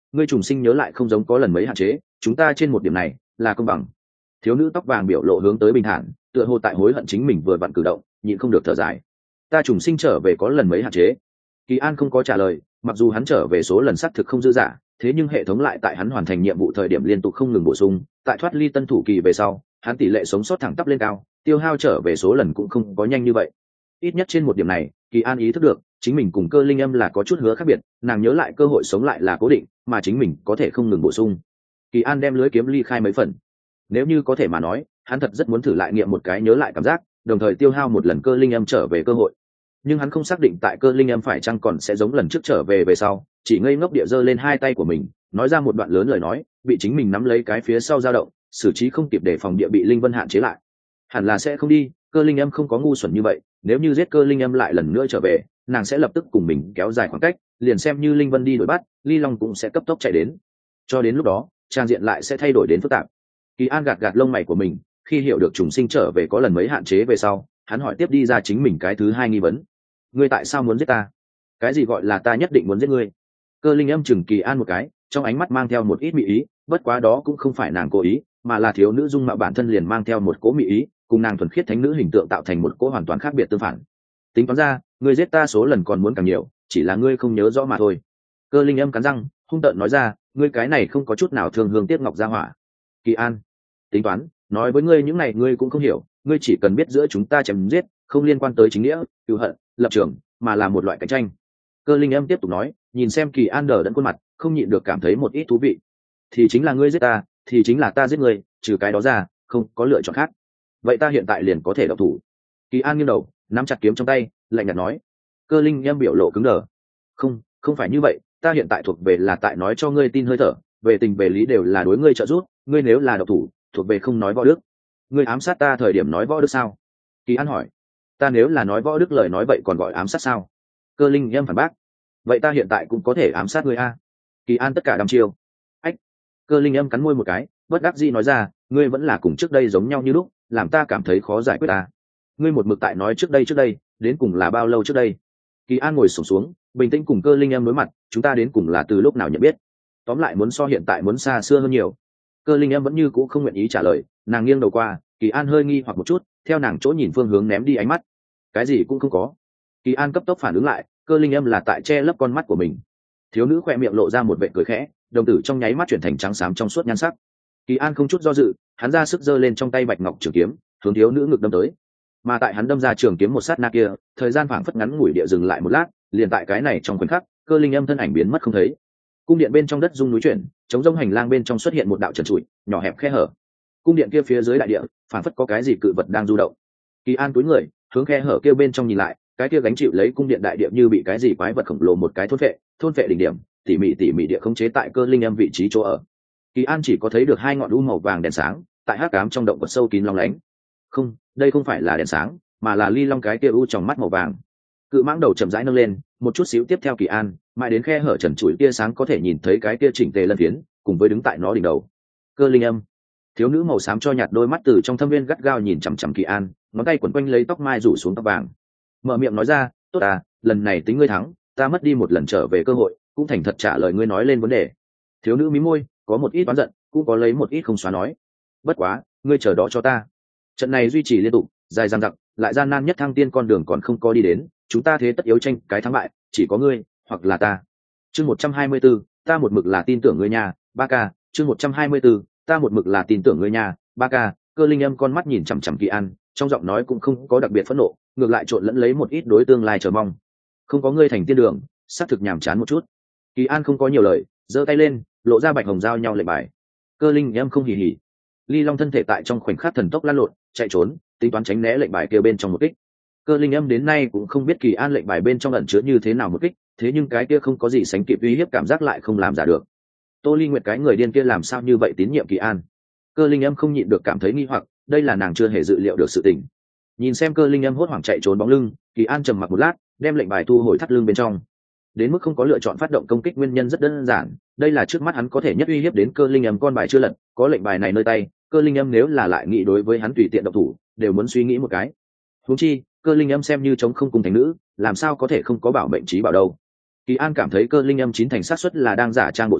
Speaker 1: ngươi trùng sinh nhớ lại không giống có lần mấy hạn chế, chúng ta trên một điểm này là công bằng. Thiếu nữ tóc vàng biểu lộ hướng tới bình thản, tựa hồ tại hối hận chính mình vừa vặn cử động, nhịn không được thở dài. Ta trùng sinh trở về có lần mấy hạn chế. Kỳ An không có trả lời, mặc dù hắn trở về số lần xác thực không dư dả, thế nhưng hệ thống lại tại hắn hoàn thành nhiệm vụ thời điểm liên tục không ngừng bổ sung, tại thoát ly tân thủ kỳ về sau, hắn tỷ lệ sống sót thẳng tắp lên cao, tiêu hao trở về số lần cũng không có nhanh như vậy. Ít nhất trên một điểm này, Kỳ An ý thức được, chính mình cùng Cơ Linh Âm là có chút hứa khác biệt, nàng nhớ lại cơ hội sống lại là cố định, mà chính mình có thể không ngừng bổ sung. Kỳ An đem lưới kiếm ly khai mấy phần. Nếu như có thể mà nói, hắn thật rất muốn thử lại nghiệm một cái nhớ lại cảm giác, đồng thời tiêu hao một lần Cơ Linh Âm trở về cơ hội. Nhưng hắn không xác định tại Cơ Linh Âm phải chăng còn sẽ giống lần trước trở về về sau, chỉ ngây ngốc địa giơ lên hai tay của mình, nói ra một đoạn lớn lời nói, bị chính mình nắm lấy cái phía sau dao động, xử trí không kịp để phòng địa bị Linh Vân hạn chế lại. Hẳn là sẽ không đi, Cơ Linh Âm không có ngu xuẩn như vậy, nếu như giết Cơ Linh Âm lại lần nữa trở về, nàng sẽ lập tức cùng mình kéo dài khoảng cách, liền xem như Linh Vân đi đuổi bắt, Ly Long cũng sẽ cấp tốc chạy đến. Cho đến lúc đó, trang diện lại sẽ thay đổi đến phức tạp. Kỳ An gạt gạt lông mày của mình, khi hiểu được trùng sinh trở về có lần mấy hạn chế về sau, hắn hỏi tiếp đi ra chính mình cái thứ hai nghi vấn. Ngươi tại sao muốn giết ta? Cái gì gọi là ta nhất định muốn giết ngươi? Cơ Linh Âm chừng Kỳ An một cái, trong ánh mắt mang theo một ít mị ý, bất quá đó cũng không phải nàng cố ý, mà là thiếu nữ dung mạo bản thân liền mang theo một cỗ mị ý, cùng nàng thuần khiết thánh nữ hình tượng tạo thành một cỗ hoàn toàn khác biệt tương phản. Tính toán ra, ngươi giết ta số lần còn muốn càng nhiều, chỉ là ngươi không nhớ rõ mà thôi. Cơ Linh Âm cắn răng, hung tợn nói ra, ngươi cái này không có chút nào thương hương tiếc ngọc ra hỏa. Kỳ An, tính toán, nói với ngươi những này ngươi cũng không hiểu, ngươi chỉ cần biết giữa chúng ta chém giết, không liên quan tới chính nghĩa, cừu hận, lập trường, mà là một loại cạnh tranh. Cơ Linh Âm tiếp tục nói, nhìn xem Kỳ An đờ đẫn khuôn mặt, không nhịn được cảm thấy một ít thú vị. Thì chính là ngươi giết ta, thì chính là ta giết ngươi, trừ cái đó ra, không có lựa chọn khác. Vậy ta hiện tại liền có thể động thủ. Kỳ An nghiêng đầu, nắm chặt kiếm trong tay, lạnh nhạt nói. Cơ Linh Âm biểu lộ cứng đờ. Không, không phải như vậy, ta hiện tại thuộc về là tại nói cho ngươi tin hơi thở, về tình về lý đều là đối ngươi trợ giúp, ngươi nếu là độc thủ, thuộc về không nói võ đức. Ngươi ám sát ta thời điểm nói võ đức sao? Kỳ An hỏi. Ta nếu là nói võ đức lời nói vậy còn gọi ám sát sao? Cơ Linh Âm phản bác. Vậy ta hiện tại cũng có thể ám sát ngươi a? Kỳ An tất cả đăm chiêu. Ách. Cơ Linh Âm cắn môi một cái, bất đắc dĩ nói ra, ngươi vẫn là cùng trước đây giống nhau như lúc, làm ta cảm thấy khó giải quyết ta. Ngươi một mực tại nói trước đây trước đây, đến cùng là bao lâu trước đây? Kỳ An ngồi xổm xuống, bình tĩnh cùng Cơ Linh Âm đối mặt, chúng ta đến cùng là từ lúc nào nhận biết? Tóm lại muốn so hiện tại muốn xa xưa hơn nhiều. Cơ Linh Âm vẫn như cũ không nguyện ý trả lời, nàng nghiêng đầu qua, Kỳ An hơi nghi hoặc một chút, theo nàng chỗ nhìn phương hướng ném đi ánh mắt. Cái gì cũng không có. Kỳ An cấp tốc phản ứng lại, Cơ Linh Âm là tại che lấp con mắt của mình. Thiếu nữ khỏe miệng lộ ra một vệt cười khẽ, đồng tử trong nháy mắt chuyển thành trắng xám trong suốt nhan sắc. Kỳ An không chút do dự, hắn ra sức giơ lên trong tay bạch ngọc trường kiếm, hướng thiếu nữ ngực đâm tới. Mà tại hắn đâm ra trường kiếm một sát na kia, thời gian phảng phất ngắn ngủi địa dừng lại một lát, liền tại cái này trong khoảnh khắc, Cơ Linh Âm thân ảnh biến mất không thấy. Cung điện bên trong đất rung núi chuyển, trống rông hành lang bên trong xuất hiện một đạo trần trụi, nhỏ hẹp khe hở. Cung điện kia phía dưới đại địa, phảng phất có cái gì cự vật đang du động. Kỳ An túi người, hướng khe hở kia bên trong nhìn lại, cái kia gánh chịu lấy cung điện đại địa như bị cái gì quái vật khổng lồ một cái thôn phệ, thôn phệ đỉnh điểm, tỉ mỉ tỉ mỉ địa khống chế tại Cơ Linh Âm vị trí chỗ ở. Kỳ An chỉ có thấy được hai ngọn u màu vàng đèn sáng, tại hắc ám trong động vật sâu kín long lánh. Không, đây không phải là đèn sáng, mà là ly long cái kia u trong mắt màu vàng. Cự mãng đầu chậm rãi nâng lên, một chút xíu tiếp theo Kỳ An, mãi đến khe hở trần trụi tia sáng có thể nhìn thấy cái kia chỉnh tề lân phiến, cùng với đứng tại nó đỉnh đầu. Cơ Linh Âm. Thiếu nữ màu xám cho nhạt đôi mắt từ trong thâm viên gắt gao nhìn chằm chằm Kỳ An, ngón tay quấn quanh lấy tóc mai rủ xuống tóc vàng. Mở miệng nói ra, tốt à, lần này tính ngươi thắng, ta mất đi một lần trở về cơ hội, cũng thành thật trả lời ngươi nói lên vấn đề. Thiếu nữ mí môi, có một ít oán giận, cũng có lấy một ít không xóa nói. Bất quá, ngươi chờ đó cho ta. Trận này duy trì liên tục, dài dằng dặc, lại gian nan nhất thăng tiên con đường còn không có đi đến, chúng ta thế tất yếu tranh cái thắng bại, chỉ có ngươi hoặc là ta. Chương một trăm hai mươi tư, ta một mực là tin tưởng ngươi nhà, ba ca, chương một trăm hai mươi tư, ta một mực là tin tưởng ngươi nhà, ba ca. Cơ Linh Âm con mắt nhìn chằm chằm Kỳ An, trong giọng nói cũng không có đặc biệt phẫn nộ, ngược lại trộn lẫn lấy một ít đối tương lai chờ mong. Không có ngươi thành tiên đường, xác thực nhàm chán một chút. Kỳ An không có nhiều lời, giơ tay lên, lộ ra bạch hồng giao nhau lệnh bài. Cơ Linh Âm không hỉ hỉ. Ly Long thân thể tại trong khoảnh khắc thần tốc lăn lộn, chạy trốn, tính toán tránh né lệnh bài kia bên trong một kích. Cơ Linh Âm đến nay cũng không biết Kỳ An lệnh bài bên trong ẩn chứa như thế nào một kích, thế nhưng cái kia không có gì sánh kịp uy hiếp cảm giác lại không làm giả được. Tô Ly Nguyệt cái người điên kia làm sao như vậy tín nhiệm Kỳ An? Cơ Linh Âm không nhịn được cảm thấy nghi hoặc, đây là nàng chưa hề dự liệu được sự tình. Nhìn xem Cơ Linh Âm hốt hoảng chạy trốn bóng lưng, Kỳ An trầm mặc một lát, đem lệnh bài thu hồi thắt lưng bên trong. Đến mức không có lựa chọn phát động công kích nguyên nhân rất đơn giản, đây là trước mắt hắn có thể nhất uy hiếp đến Cơ Linh Âm con bài chưa lật, có lệnh bài này nơi tay, Cơ Linh Âm nếu là lại nghĩ đối với hắn tùy tiện động thủ, đều muốn suy nghĩ một cái. Huống chi, Cơ Linh Âm xem như chống không cùng thành nữ, làm sao có thể không có bảo mệnh trí bảo đâu. Kỳ An cảm thấy Cơ Linh Âm chín thành xác suất là đang giả trang bộ dáng,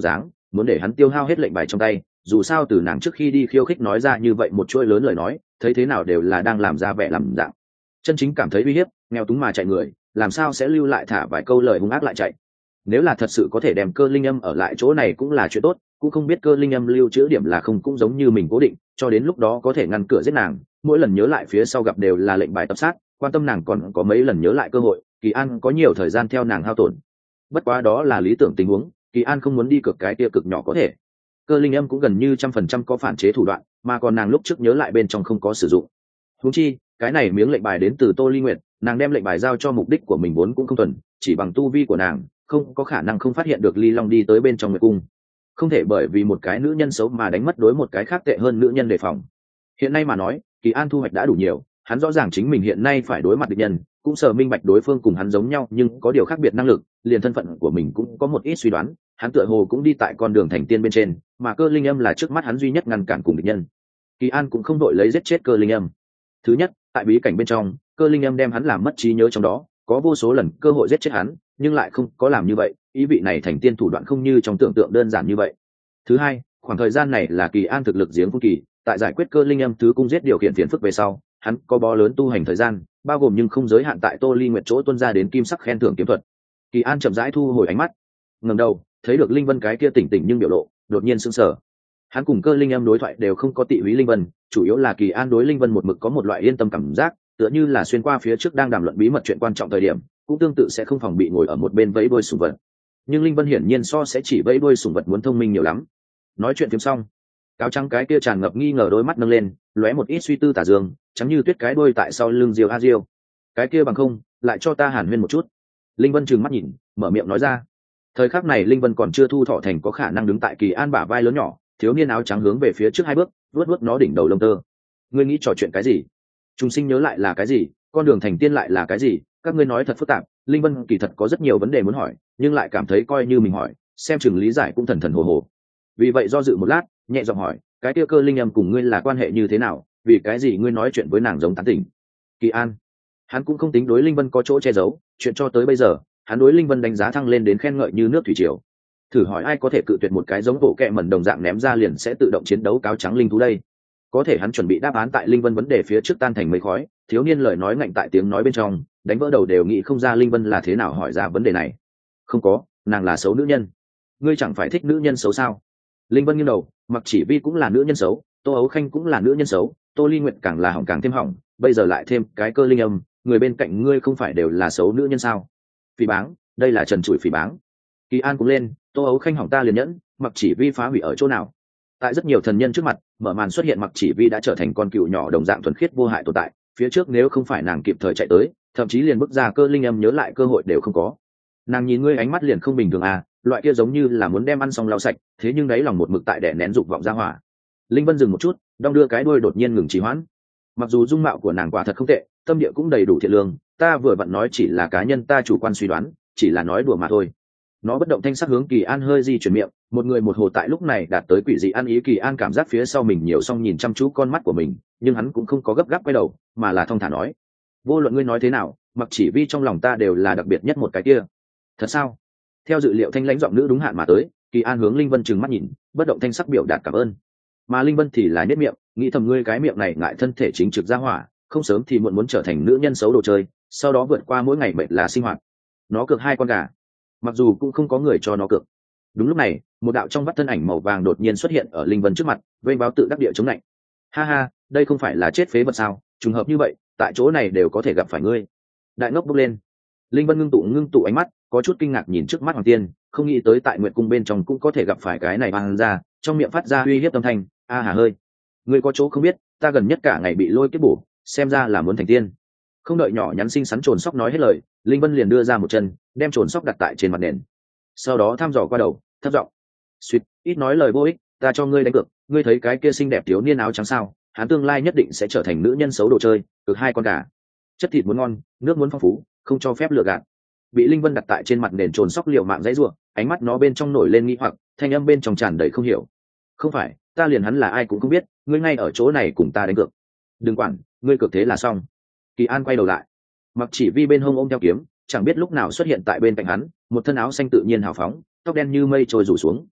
Speaker 1: muốn để hắn tiêu hao hết lệnh bài trong tay. Dù sao từ nàng trước khi đi khiêu khích nói ra như vậy một chuỗi lớn lời nói, thấy thế nào đều là đang làm ra vẻ làm dạng. Chân chính cảm thấy uy hiếp, nghèo túng mà chạy người, làm sao sẽ lưu lại thả vài câu lời hung ác lại chạy. Nếu là thật sự có thể đem Cơ Linh Âm ở lại chỗ này cũng là chuyện tốt, cũng không biết Cơ Linh Âm lưu trữ điểm là không cũng giống như mình cố định, cho đến lúc đó có thể ngăn cửa giết nàng. Mỗi lần nhớ lại phía sau gặp đều là lệnh bài tập sát, quan tâm nàng còn có mấy lần nhớ lại cơ hội, Kỳ An có nhiều thời gian theo nàng hao tổn. Bất quá đó là lý tưởng tình huống, Kỳ An không muốn đi cược cái kia cực nhỏ có thể. Cơ Linh Âm cũng gần như trăm phần trăm có phản chế thủ đoạn, mà còn nàng lúc trước nhớ lại bên trong không có sử dụng. Huống chi, cái này miếng lệnh bài đến từ Tô Ly Nguyệt, nàng đem lệnh bài giao cho mục đích của mình vốn cũng không thuần, chỉ bằng tu vi của nàng, không có khả năng không phát hiện được Ly Long đi tới bên trong nguyệt cung. Không thể bởi vì một cái nữ nhân xấu mà đánh mất đối một cái khác tệ hơn nữ nhân đề phòng. Hiện nay mà nói, Kỳ An thu hoạch đã đủ nhiều, hắn rõ ràng chính mình hiện nay phải đối mặt địch nhân, cũng sở minh bạch đối phương cùng hắn giống nhau nhưng có điều khác biệt năng lực, liền thân phận của mình cũng có một ít suy đoán, hắn tựa hồ cũng đi tại con đường thành tiên bên trên, mà Cơ Linh Âm là trước mắt hắn duy nhất ngăn cản cùng địch nhân. Kỳ An cũng không đội lấy giết chết Cơ Linh Âm. Thứ nhất, tại bí cảnh bên trong, Cơ Linh Âm đem hắn làm mất trí nhớ trong đó, có vô số lần cơ hội giết chết hắn, nhưng lại không có làm như vậy, ý vị này thành tiên thủ đoạn không như trong tưởng tượng đơn giản như vậy. Thứ hai, khoảng thời gian này là Kỳ An thực lực giếng phun kỳ, tại giải quyết Cơ Linh Âm thứ cung giết điều khiển phiền phức về sau, hắn có bó lớn tu hành thời gian, bao gồm nhưng không giới hạn tại Tô Ly Nguyệt chỗ tuân ra đến kim sắc khen thưởng kiếm thuật. Kỳ An chậm rãi thu hồi ánh mắt, ngẩng đầu, thấy được Linh Vân cái kia tỉnh tỉnh nhưng biểu lộ, đột nhiên sững sờ. Hắn cùng Cơ Linh Âm đối thoại đều không có tị húy Linh Vân, chủ yếu là Kỳ An đối Linh Vân một mực có một loại yên tâm cảm giác, tựa như là xuyên qua phía trước đang đàm luận bí mật chuyện quan trọng thời điểm, cũng tương tự sẽ không phòng bị ngồi ở một bên vẫy đuôi sủng vật. Nhưng Linh Vân hiển nhiên so sẽ chỉ vẫy đuôi sủng vật muốn thông minh nhiều lắm. Nói chuyện phím xong, cáo trắng cái kia tràn ngập nghi ngờ đôi mắt nâng lên, lóe một ít suy tư tả dương, trắng như tuyết cái đuôi tại sau lưng Diêu A Diêu. Cái kia bằng không, lại cho ta hàn huyên một chút. Linh Vân trừng mắt nhìn, mở miệng nói ra. Thời khắc này Linh Vân còn chưa thu thọ thành có khả năng đứng tại Kỳ An bả vai lớn nhỏ, thiếu niên áo trắng hướng về phía trước hai bước, vuốt vuốt nó đỉnh đầu lông tơ. Ngươi nghĩ trò chuyện cái gì? Trung sinh nhớ lại là cái gì? Con đường thành tiên lại là cái gì? Các ngươi nói thật phức tạp. Linh Vân kỳ thật có rất nhiều vấn đề muốn hỏi, nhưng lại cảm thấy coi như mình hỏi, xem chừng lý giải cũng thần thần hồ hồ. Vì vậy do dự một lát, nhẹ giọng hỏi, cái kia Cơ Linh Âm cùng ngươi là quan hệ như thế nào? Vì cái gì ngươi nói chuyện với nàng giống tán tỉnh? Kỳ An, hắn cũng không tính đối Linh Vân có chỗ che giấu, chuyện cho tới bây giờ, hắn đối Linh Vân đánh giá thăng lên đến khen ngợi như nước thủy triều. Thử hỏi ai có thể cự tuyệt một cái giống bộ kệ mẩn đồng dạng ném ra liền sẽ tự động chiến đấu cáo trắng linh thú đây? Có thể hắn chuẩn bị đáp án tại Linh Vân vấn đề phía trước tan thành mây khói, thiếu niên lời nói ngạnh tại tiếng nói bên trong, đánh vỡ đầu đều nghĩ không ra Linh Vân là thế nào hỏi ra vấn đề này. Không có, nàng là xấu nữ nhân. Ngươi chẳng phải thích nữ nhân xấu sao? Linh Vân nghiêng đầu, Mặc Chỉ Vi cũng là nữ nhân xấu, Tô Ấu Khanh cũng là nữ nhân xấu, Tô Ly Nguyệt càng là hỏng càng thêm hỏng, bây giờ lại thêm cái Cơ Linh Âm, người bên cạnh ngươi không phải đều là xấu nữ nhân sao? Phỉ báng, đây là trần trụi phỉ báng. Kỳ An cũng lên, Tô Ấu Khanh hỏng ta liền nhẫn, Mặc Chỉ Vi phá hủy ở chỗ nào? Tại rất nhiều thần nhân trước mặt, mở màn xuất hiện Mặc Chỉ Vi đã trở thành con cừu nhỏ đồng dạng thuần khiết vô hại tồn tại, phía trước nếu không phải nàng kịp thời chạy tới, thậm chí liền bước ra Cơ Linh Âm nhớ lại cơ hội đều không có. Nàng nhìn ngươi ánh mắt liền không bình thường à, loại kia giống như là muốn đem ăn xong lau sạch, thế nhưng đáy lòng một mực tại đè nén dục vọng ra hỏa. Linh Vân dừng một chút, đong đưa cái đuôi đột nhiên ngừng trì hoãn. Mặc dù dung mạo của nàng quả thật không tệ, tâm địa cũng đầy đủ thiện lương, ta vừa vặn nói chỉ là cá nhân ta chủ quan suy đoán, chỉ là nói đùa mà thôi. Nó bất động thanh sắc hướng Kỳ An hơi di chuyển miệng, một người một hồ tại lúc này đạt tới quỷ dị ăn ý. Kỳ An cảm giác phía sau mình nhiều xong nhìn chăm chú con mắt của mình, nhưng hắn cũng không có gấp gáp quay đầu, mà là thong thả nói, vô luận ngươi nói thế nào, Mặc Chỉ Vi trong lòng ta đều là đặc biệt nhất một cái kia. Thật sao? Theo dự liệu thanh lãnh giọng nữ đúng hạn mà tới, Kỳ An hướng Linh Vân trừng mắt nhìn, bất động thanh sắc biểu đạt cảm ơn. Mà Linh Vân thì là nhếch miệng, nghĩ thầm ngươi cái miệng này ngại thân thể chính trực ra hỏa, không sớm thì muộn muốn trở thành nữ nhân xấu đồ chơi, sau đó vượt qua mỗi ngày mệt là sinh hoạt. Nó cược hai con gà, mặc dù cũng không có người cho nó cược. Đúng lúc này, một đạo trong vắt thân ảnh màu vàng đột nhiên xuất hiện ở Linh Vân trước mặt, vênh báo tự đắc địa chống lạnh. Ha ha, đây không phải là chết phế vật sao? Trùng hợp như vậy, tại chỗ này đều có thể gặp phải ngươi. Đại ngốc bốc lên. Linh Vân ngưng tụ ngưng tụ ánh mắt, có chút kinh ngạc nhìn trước mắt Hoàng Tiên, không nghĩ tới tại Nguyệt Cung bên trong cũng có thể gặp phải cái này bằng ra, trong miệng phát ra uy hiếp âm thanh, a hà hơi. Ngươi có chỗ không biết, ta gần nhất cả ngày bị lôi kiếp bổ, xem ra là muốn thành tiên. Không đợi nhỏ nhắn xinh xắn trồn sóc nói hết lời, Linh Vân liền đưa ra một chân, đem trồn sóc đặt tại trên mặt nền. Sau đó thăm dò qua đầu, thấp giọng, suýt, ít nói lời vô ích, ta cho ngươi đánh cược, ngươi thấy cái kia xinh đẹp thiếu niên áo trắng sao? Hắn tương lai nhất định sẽ trở thành nữ nhân xấu đồ chơi, cực hai con gà. Chất thịt muốn ngon, nước muốn phong phú, không cho phép lừa gạt. Bị Linh Vân đặt tại trên mặt nền trồn sóc liều mạng dãy rủa, ánh mắt nó bên trong nổi lên nghi hoặc, thanh âm bên trong tràn đầy không hiểu. Không phải, ta liền hắn là ai cũng không biết, ngươi ngay ở chỗ này cùng ta đánh cược. Đừng quản, ngươi cược thế là xong. Kỳ An quay đầu lại, Mặc Chỉ Vi bên hông ôm theo kiếm, chẳng biết lúc nào xuất hiện tại bên cạnh hắn, một thân áo xanh tự nhiên hào phóng, tóc đen như mây trôi rủ xuống.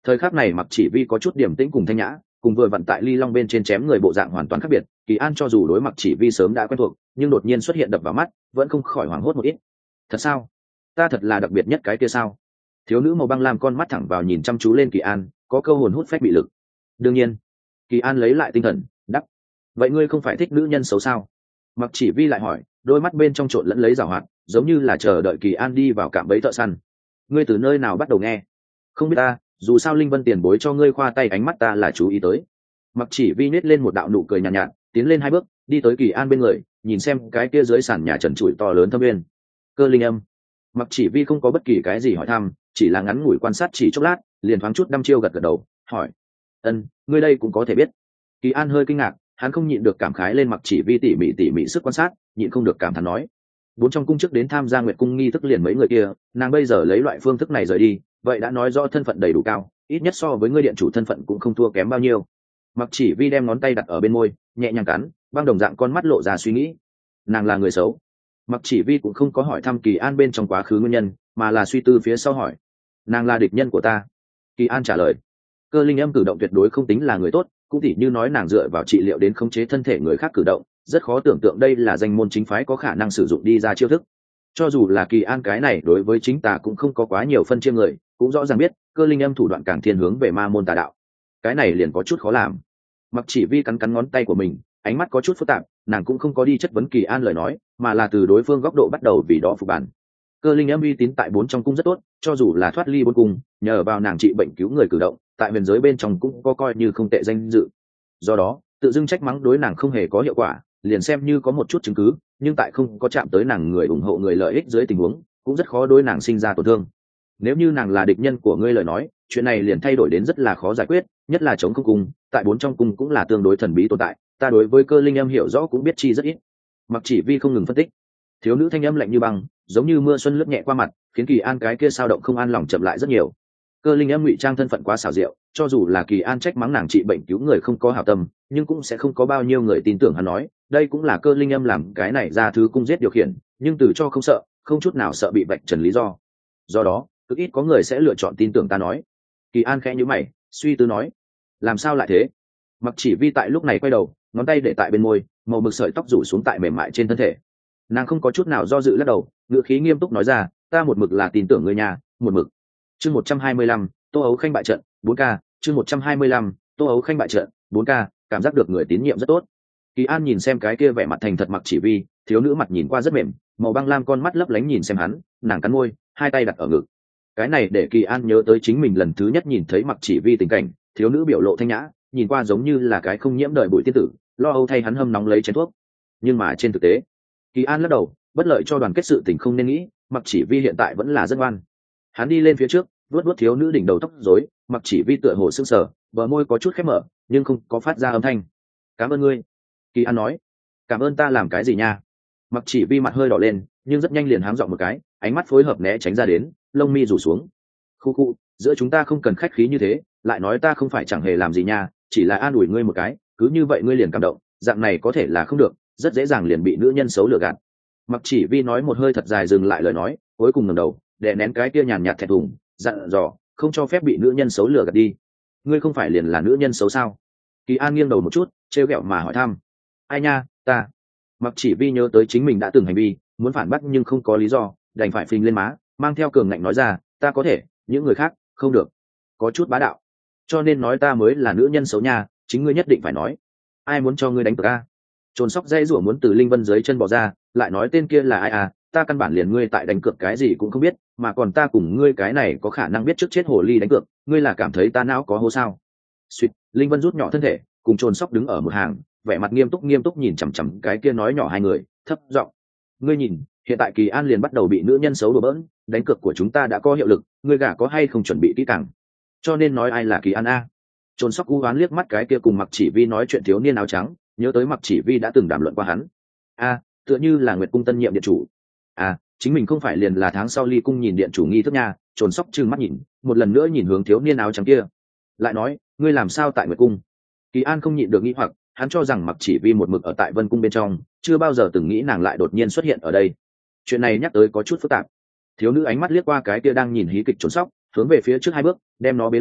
Speaker 1: Thời khắc này mặc chỉ vi có chút điểm tĩnh cùng thanh nhã, cùng vừa vặn tại ly long bên trên chém người bộ dạng hoàn toàn khác biệt. Kỳ An cho dù đối mặc chỉ vi sớm đã quen thuộc, nhưng đột nhiên xuất hiện đập vào mắt, vẫn không khỏi hoảng hốt một ít. Thật sao? Ta thật là đặc biệt nhất cái kia sao? Thiếu nữ màu băng lam con mắt thẳng vào nhìn chăm chú lên Kỳ An, có câu hồn hút phách bị lực. Đương nhiên. Kỳ An lấy lại tinh thần, đáp: vậy ngươi không phải thích nữ nhân xấu sao? Mặc chỉ vi lại hỏi, đôi mắt bên trong trộn lẫn lấy giảo hoạt, giống như là chờ đợi Kỳ An đi vào cạm bẫy thợ săn. Ngươi từ nơi nào bắt đầu nghe? Không biết ta, dù sao Linh Vân tiền bối cho ngươi khoa tay, ánh mắt ta là chú ý tới. Mặc chỉ vi nết lên một đạo nụ cười nhàn nhạt, nhạt, tiến lên hai bước, đi tới Kỳ An bên người, nhìn xem cái kia dưới sàn nhà trần trụi to lớn thâm viên. Cơ linh âm. Mặc chỉ vi không có bất kỳ cái gì hỏi thăm, chỉ là ngắn ngủi quan sát chỉ chốc lát, liền thoáng chút đăm chiêu gật gật đầu, hỏi: ân, ngươi đây cũng có thể biết? Kỳ An hơi kinh ngạc, hắn không nhịn được cảm khái lên mặc chỉ vi tỉ mỉ tỉ mỉ sức quan sát, nhịn không được cảm thán nói: bốn trong cung trước đến tham gia nguyệt cung nghi thức liền mấy người kia, nàng bây giờ lấy loại phương thức này rời đi, vậy đã nói rõ thân phận đầy đủ cao, ít nhất so với ngươi điện chủ thân phận cũng không thua kém bao nhiêu. Mặc chỉ vi đem ngón tay đặt ở bên môi, nhẹ nhàng cắn, băng đồng dạng con mắt lộ ra suy nghĩ. Nàng là người xấu. Mặc chỉ vi cũng không có hỏi thăm Kỳ An bên trong quá khứ nguyên nhân, mà là suy tư phía sau hỏi: nàng là địch nhân của ta. Kỳ An trả lời: Cơ linh âm cử động tuyệt đối không tính là người tốt, cũng tỉ như nói nàng dựa vào trị liệu đến khống chế thân thể người khác cử động, rất khó tưởng tượng đây là danh môn chính phái có khả năng sử dụng đi ra chiêu thức. Cho dù là Kỳ An cái này đối với chính tà cũng không có quá nhiều phân chia người, cũng rõ ràng biết cơ linh âm thủ đoạn càng thiên hướng về ma môn tà đạo. Cái này liền có chút khó làm. Mặc chỉ vi cắn cắn ngón tay của mình, ánh mắt có chút phức tạp, nàng cũng không có đi chất vấn Kỳ An lời nói, mà là từ đối phương góc độ bắt đầu vì đó phục bản. Cơ linh âm uy tín tại bốn trong cung rất tốt, cho dù là thoát ly bốn cung, nhờ vào nàng trị bệnh cứu người cử động, tại huyền giới bên trong cũng có coi như không tệ danh dự. Do đó, tự dưng trách mắng đối nàng không hề có hiệu quả, liền xem như có một chút chứng cứ, nhưng tại không có chạm tới nàng người ủng hộ người lợi ích dưới tình huống, cũng rất khó đối nàng sinh ra tổn thương. Nếu như nàng là địch nhân của ngươi lời nói, chuyện này liền thay đổi đến rất là khó giải quyết, nhất là chống không cung, tại bốn trong cung cũng là tương đối thần bí tồn tại, ta đối với cơ linh âm hiểu rõ cũng biết chi rất ít. Mặc chỉ vi không ngừng phân tích. Thiếu nữ thanh âm lạnh như băng, giống như mưa xuân lướt nhẹ qua mặt, khiến Kỳ An cái kia sao động không an lòng chậm lại rất nhiều. Cơ linh âm ngụy trang thân phận quá xảo diệu, cho dù là Kỳ An trách mắng nàng trị bệnh cứu người không có hảo tâm, nhưng cũng sẽ không có bao nhiêu người tin tưởng hắn nói, đây cũng là cơ linh âm làm cái này ra thứ cung giết điều khiển, nhưng từ cho không sợ, không chút nào sợ bị vạch trần lý do. Do đó, cực ít có người sẽ lựa chọn tin tưởng ta nói. Kỳ An khẽ nhíu mày, suy tư nói: làm sao lại thế? Mặc chỉ vi tại lúc này quay đầu, ngón tay để tại bên môi, màu mực sợi tóc rủ xuống tại mềm mại trên thân thể. Nàng không có chút nào do dự lắc đầu, ngữ khí nghiêm túc nói ra: ta một mực là tin tưởng người nhà, một mực. Chương một trăm hai mươi lăm, Tô Ấu Khanh bại trận, bốn K. Chương một trăm hai mươi lăm, Tô Ấu Khanh bại trận, bốn K. Cảm giác được người tín nhiệm rất tốt. Kỳ An nhìn xem cái kia vẻ mặt thành thật mặc chỉ vi, thiếu nữ mặt nhìn qua rất mềm, màu băng lam con mắt lấp lánh nhìn xem hắn, nàng cắn môi, hai tay đặt ở ngực. Cái này để Kỳ An nhớ tới chính mình lần thứ nhất nhìn thấy mặc chỉ vi tình cảnh, thiếu nữ biểu lộ thanh nhã, nhìn qua giống như là cái không nhiễm đời bụi tiên tử, lo âu thay hắn hâm nóng lấy chén thuốc. Nhưng mà trên thực tế, Kỳ An lắc đầu, bất lợi cho đoàn kết sự tình không nên nghĩ, mặc chỉ vi hiện tại vẫn là rất ngoan. Hắn đi lên phía trước, vuốt vuốt thiếu nữ đỉnh đầu tóc rối, mặc chỉ vi tựa hồ sưng sờ, bờ môi có chút khép mở, nhưng không có phát ra âm thanh. Cảm ơn ngươi. Kỳ An nói. Cảm ơn ta làm cái gì nha? Mặc chỉ vi mặt hơi đỏ lên, nhưng rất nhanh liền háng giọng một cái, ánh mắt phối hợp né tránh ra đến, lông mi rủ xuống. Khu khu, giữa chúng ta không cần khách khí như thế, lại nói ta không phải chẳng hề làm gì nha, chỉ là an ủi ngươi một cái, cứ như vậy ngươi liền cảm động, dạng này có thể là không được, rất dễ dàng liền bị nữ nhân xấu lừa gạt. Mặc chỉ vi nói một hơi thật dài dừng lại lời nói, cuối cùng ngẩng đầu, đè nén cái kia nhàn nhạt thẹn thùng, dặn dò, không cho phép bị nữ nhân xấu lừa gạt đi. Ngươi không phải liền là nữ nhân xấu sao? Kỳ An nghiêng đầu một chút, trêu ghẹo mà hỏi thăm. Ai nha, ta. Mặc chỉ vi nhớ tới chính mình đã từng hành vi, muốn phản bác nhưng không có lý do, đành phải phình lên má, mang theo cường ngạnh nói ra, ta có thể, những người khác không được. Có chút bá đạo. Cho nên nói ta mới là nữ nhân xấu nha, chính ngươi nhất định phải nói. Ai muốn cho ngươi đánh cược a? Trồn sóc dây rủa muốn từ Linh Vân dưới chân bỏ ra, lại nói tên kia là ai à, ta căn bản liền ngươi tại đánh cược cái gì cũng không biết, mà còn ta cùng ngươi cái này có khả năng biết trước chết hồ ly đánh cược, ngươi là cảm thấy ta não có hố sao? Suýt, Linh Vân rút nhỏ thân thể, cùng Trồn sóc đứng ở một hàng, vẻ mặt nghiêm túc nghiêm túc nhìn chằm chằm cái kia nói nhỏ hai người, thấp giọng: ngươi nhìn, hiện tại Kỳ An liền bắt đầu bị nữ nhân xấu đùa bỡn, đánh cược của chúng ta đã có hiệu lực, ngươi gả có hay không chuẩn bị kỹ càng? Cho nên nói ai là Kỳ An a? Trồn sóc u oán liếc mắt cái kia cùng Mặc Chỉ Vi nói chuyện thiếu niên áo trắng, nhớ tới Mặc Chỉ Vi đã từng đàm luận qua hắn. A, tựa như là Nguyệt cung tân nhiệm điện chủ. À, chính mình không phải liền là tháng sau ly cung nhìn điện chủ nghi thức nha. Trồn sóc trừng mắt nhìn, một lần nữa nhìn hướng thiếu niên áo trắng kia, lại nói, ngươi làm sao tại Nguyệt cung? Kỳ An không nhịn được nghi hoặc, hắn cho rằng Mặc Chỉ Vi một mực ở tại Vân cung bên trong, chưa bao giờ từng nghĩ nàng lại đột nhiên xuất hiện ở đây. Chuyện này nhắc tới có chút phức tạp. Thiếu nữ ánh mắt liếc qua cái kia đang nhìn hí kịch Trồn sóc, hướng về phía trước hai bước, đem nó bế lên,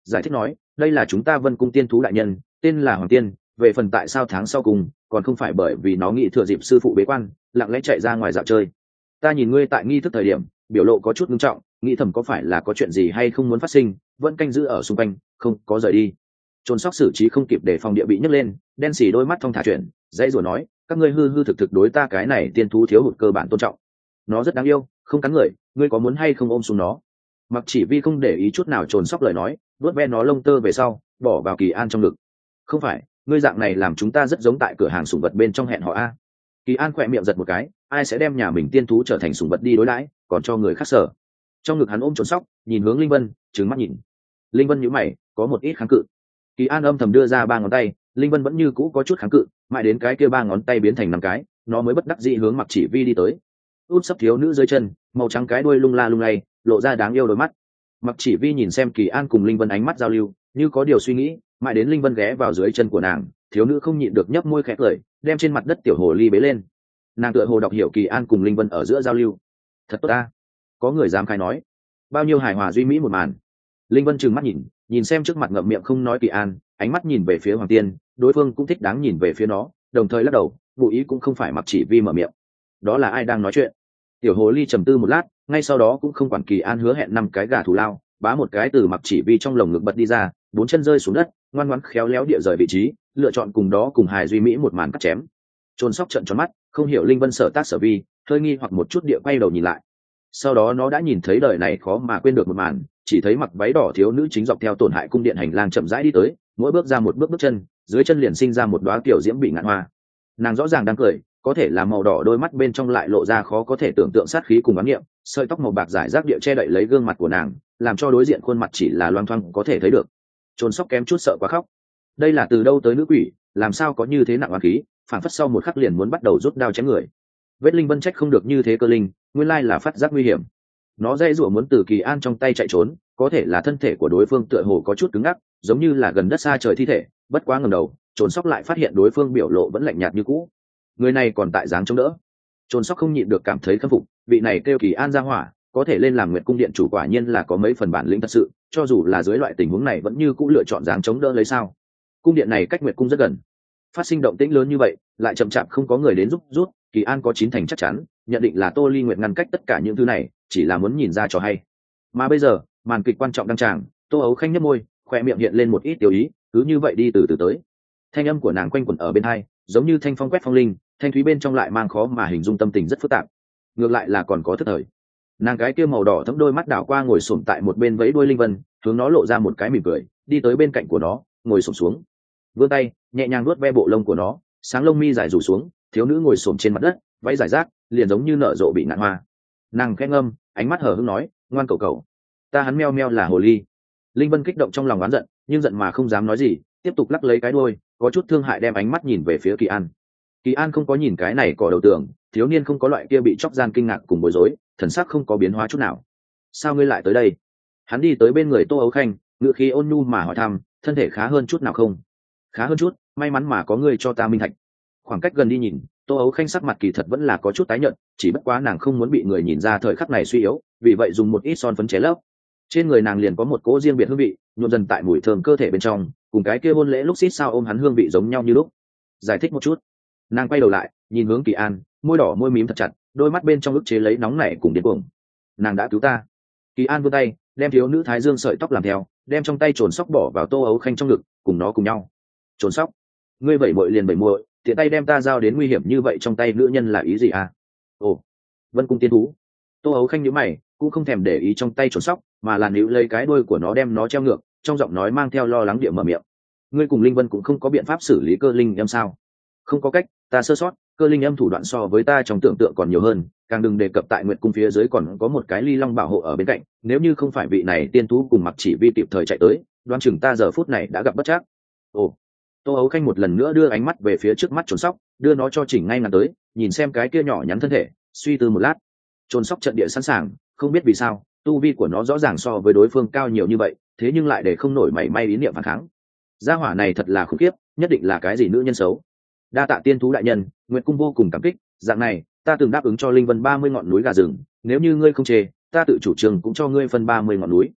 Speaker 1: giải thích nói đây là chúng ta Vân cung tiên thú đại nhân, tên là Hoàng Tiên. Về phần tại sao tháng sau cùng, còn không phải bởi vì nó nghĩ thừa dịp sư phụ bế quan lặng lẽ chạy ra ngoài dạo chơi. Ta nhìn ngươi tại nghi thức thời điểm biểu lộ có chút nghiêm trọng, nghĩ thầm có phải là có chuyện gì hay không muốn phát sinh, vẫn canh giữ ở xung quanh không có rời đi. Trôn sóc xử trí không kịp để phòng địa bị nhấc lên, đen xì đôi mắt thong thả chuyển dãy rồi nói các ngươi hư hư thực thực đối ta cái này tiên thú thiếu hụt cơ bản tôn trọng. Nó rất đáng yêu, không cắn người, ngươi có muốn hay không ôm xuống nó? Mặc chỉ vi không để ý chút nào trồn sóc lời nói, vuốt ve nó lông tơ về sau bỏ vào Kỳ An trong ngực. Không phải, ngươi dạng này làm chúng ta rất giống tại cửa hàng sủng vật bên trong hẹn họ a. Kỳ An khỏe miệng giật một cái, ai sẽ đem nhà mình tiên thú trở thành sủng vật đi đối đãi, còn cho người khác sở. Trong ngực hắn ôm trồn sóc, nhìn hướng Linh Vân, trừng mắt nhìn. Linh Vân nhíu mày, có một ít kháng cự. Kỳ An âm thầm đưa ra ba ngón tay, Linh Vân vẫn như cũ có chút kháng cự, mãi đến cái kia ba ngón tay biến thành năm cái, nó mới bất đắc dĩ hướng Mặc Chỉ Vi đi tới. Út sấp thiếu nữ dưới chân, màu trắng cái đuôi lung la lung lay, lộ ra đáng yêu đôi mắt. Mặc Chỉ Vi nhìn xem Kỳ An cùng Linh Vân ánh mắt giao lưu, như có điều suy nghĩ, mãi đến Linh Vân ghé vào dưới chân của nàng, thiếu nữ không nhịn được nhấp môi khẽ cười, đem trên mặt đất tiểu hồ ly bế lên. Nàng tựa hồ đọc hiểu Kỳ An cùng Linh Vân ở giữa giao lưu. Thật tốt ta, có người dám khai nói, bao nhiêu hài hòa duy mỹ một màn. Linh Vân trừng mắt nhìn, nhìn xem trước mặt ngậm miệng không nói Kỳ An, ánh mắt nhìn về phía Hoàng Tiên, đối phương cũng thích đáng nhìn về phía nó, đồng thời lắc đầu, vụ ý cũng không phải Mặc Chỉ Vi mở miệng. Đó là ai đang nói chuyện? Tiểu hồ ly trầm tư một lát, ngay sau đó cũng không quản Kỳ An hứa hẹn năm cái gà thù lao, bá một cái từ Mặc Chỉ Vi trong lồng ngực bật đi ra, bốn chân rơi xuống đất, ngoan ngoãn khéo léo địa rời vị trí, lựa chọn cùng đó cùng hài duy mỹ một màn cắt chém. Trôn sóc trợn tròn mắt, không hiểu Linh Vân sở tác sở vi, hơi nghi hoặc một chút địa quay đầu nhìn lại. Sau đó nó đã nhìn thấy đời này khó mà quên được một màn, chỉ thấy mặc váy đỏ thiếu nữ chính dọc theo tổn hại cung điện hành lang chậm rãi đi tới, mỗi bước ra một bước bước chân, dưới chân liền sinh ra một đóa tiểu diễm bị ngạn hoa. Nàng rõ ràng đang cười, có thể là màu đỏ đôi mắt bên trong lại lộ ra khó có thể tưởng tượng sát khí cùng ám nghiệm, sợi tóc màu bạc rải rác địa che đậy lấy gương mặt của nàng, làm cho đối diện khuôn mặt chỉ là loang thoang có thể thấy được. Trôn sóc kém chút sợ quá khóc. Đây là từ đâu tới nữ quỷ, làm sao có như thế nặng oán khí, phản phất sau một khắc liền muốn bắt đầu rút đao chém người. Vết Linh Vân trách không được như thế cơ linh, nguyên lai là phát giác nguy hiểm. Nó dây rủa muốn từ Kỳ An trong tay chạy trốn, có thể là thân thể của đối phương tựa hồ có chút cứng ngắc, giống như là gần đất xa trời thi thể, bất quá ngẩng đầu, Trồn sóc lại phát hiện đối phương biểu lộ vẫn lạnh nhạt như cũ. Người này còn tại dáng chống đỡ. Trồn sóc không nhịn được cảm thấy khâm phục, vị này kêu Kỳ An ra hỏa, có thể lên làm Nguyệt cung điện chủ quả nhiên là có mấy phần bản lĩnh thật sự, cho dù là dưới loại tình huống này vẫn như cũ lựa chọn dáng chống đỡ lấy sao? Cung điện này cách Nguyệt cung rất gần, phát sinh động tĩnh lớn như vậy, lại chậm chạp không có người đến giúp rút, Kỳ An có chín thành chắc chắn, nhận định là Tô Ly Nguyệt ngăn cách tất cả những thứ này, chỉ là muốn nhìn ra cho hay. Mà bây giờ, màn kịch quan trọng đăng tràng, Tô Ấu Khanh nhếch môi, khoe miệng hiện lên một ít tiểu ý, cứ như vậy đi từ từ tới. Thanh âm của nàng quanh quẩn ở bên tai, giống như thanh phong quét phong linh, thanh thúy bên trong lại mang khó mà hình dung tâm tình rất phức tạp. Ngược lại là còn có thức thời. Nàng cái kia màu đỏ thẫm đôi mắt đảo qua ngồi xổm tại một bên vẫy đuôi Linh Vân, hướng nó lộ ra một cái mỉm cười, đi tới bên cạnh của nó, ngồi xổm xuống. Vươn tay, nhẹ nhàng vuốt ve bộ lông của nó, sáng lông mi dài rủ xuống, thiếu nữ ngồi xổm trên mặt đất, váy giải rác, liền giống như nở rộ bị nạn hoa. Nàng khẽ ngâm, ánh mắt hờ hững nói, ngoan cậu cậu, ta hắn meo meo là hồ ly. Linh Vân kích động trong lòng oán giận, nhưng giận mà không dám nói gì, tiếp tục lắc lấy cái đuôi, có chút thương hại đem ánh mắt nhìn về phía Kỳ An. Kỳ An không có nhìn cái này cỏ đầu tường, thiếu niên không có loại kia bị chọc gian kinh ngạc cùng bối rối, thần sắc không có biến hóa chút nào. Sao ngươi lại tới đây? Hắn đi tới bên người Tô Ấu Khanh, ngữ khí ôn nhu mà hỏi thăm, thân thể khá hơn chút nào không? Khá hơn chút, may mắn mà có ngươi cho ta minh thạch. Khoảng cách gần đi nhìn, Tô Ấu Khanh sắc mặt kỳ thật vẫn là có chút tái nhợt, chỉ bất quá nàng không muốn bị người nhìn ra thời khắc này suy yếu, vì vậy dùng một ít son phấn chế lấp. Trên người nàng liền có một cỗ riêng biệt hương vị, nhuộm dần tại mùi thơm cơ thể bên trong, cùng cái kia hôn lễ lúc xít sao ôm hắn hương vị giống nhau như lúc. Giải thích một chút. Nàng quay đầu lại, nhìn hướng Kỳ An, môi đỏ môi mím thật chặt, đôi mắt bên trong ức chế lấy nóng nảy cùng điên cuồng. Nàng đã cứu ta. Kỳ An vươn tay, đem thiếu nữ thái dương sợi tóc làm theo, đem trong tay trồn sóc bỏ vào Tô Ấu Khanh trong ngực, cùng nó cùng nhau. Trồn sóc, ngươi bảy muội liền bảy muội, tiện tay đem ta giao đến nguy hiểm như vậy trong tay nữ nhân là ý gì à? Ồ, Vân cung tiên thú. Tô Ấu Khanh nhíu mày, cũng không thèm để ý trong tay trồn sóc, mà là níu lấy cái đuôi của nó đem nó treo ngược, trong giọng nói mang theo lo lắng địa mở miệng. Ngươi cùng Linh Vân cũng không có biện pháp xử lý cơ linh âm sao? Không có cách, ta sơ sót, cơ linh âm thủ đoạn so với ta trong tưởng tượng còn nhiều hơn, càng đừng đề cập tại Nguyệt cung phía dưới còn có một cái ly long bảo hộ ở bên cạnh, nếu như không phải vị này tiên thú cùng Mặc Chỉ Vi kịp thời chạy tới, đoán chừng ta giờ phút này đã gặp bất trắc. Ồ. Tô Ấu Khanh một lần nữa đưa ánh mắt về phía trước mắt trồn sóc, đưa nó cho chỉnh ngay ngắn tới, nhìn xem cái kia nhỏ nhắn thân thể, suy tư một lát. Trồn sóc trận địa sẵn sàng, không biết vì sao, tu vi của nó rõ ràng so với đối phương cao nhiều như vậy, thế nhưng lại để không nổi mảy may ý niệm phản kháng. Gia hỏa này thật là khủng khiếp, nhất định là cái gì nữ nhân xấu. Đa tạ tiên thú đại nhân, Nguyệt cung vô cùng cảm kích, dạng này, ta từng đáp ứng cho Linh Vân ba mươi ngọn núi gà rừng, nếu như ngươi không chê, ta tự chủ trương cũng cho ngươi phân ba mươi ngọn núi.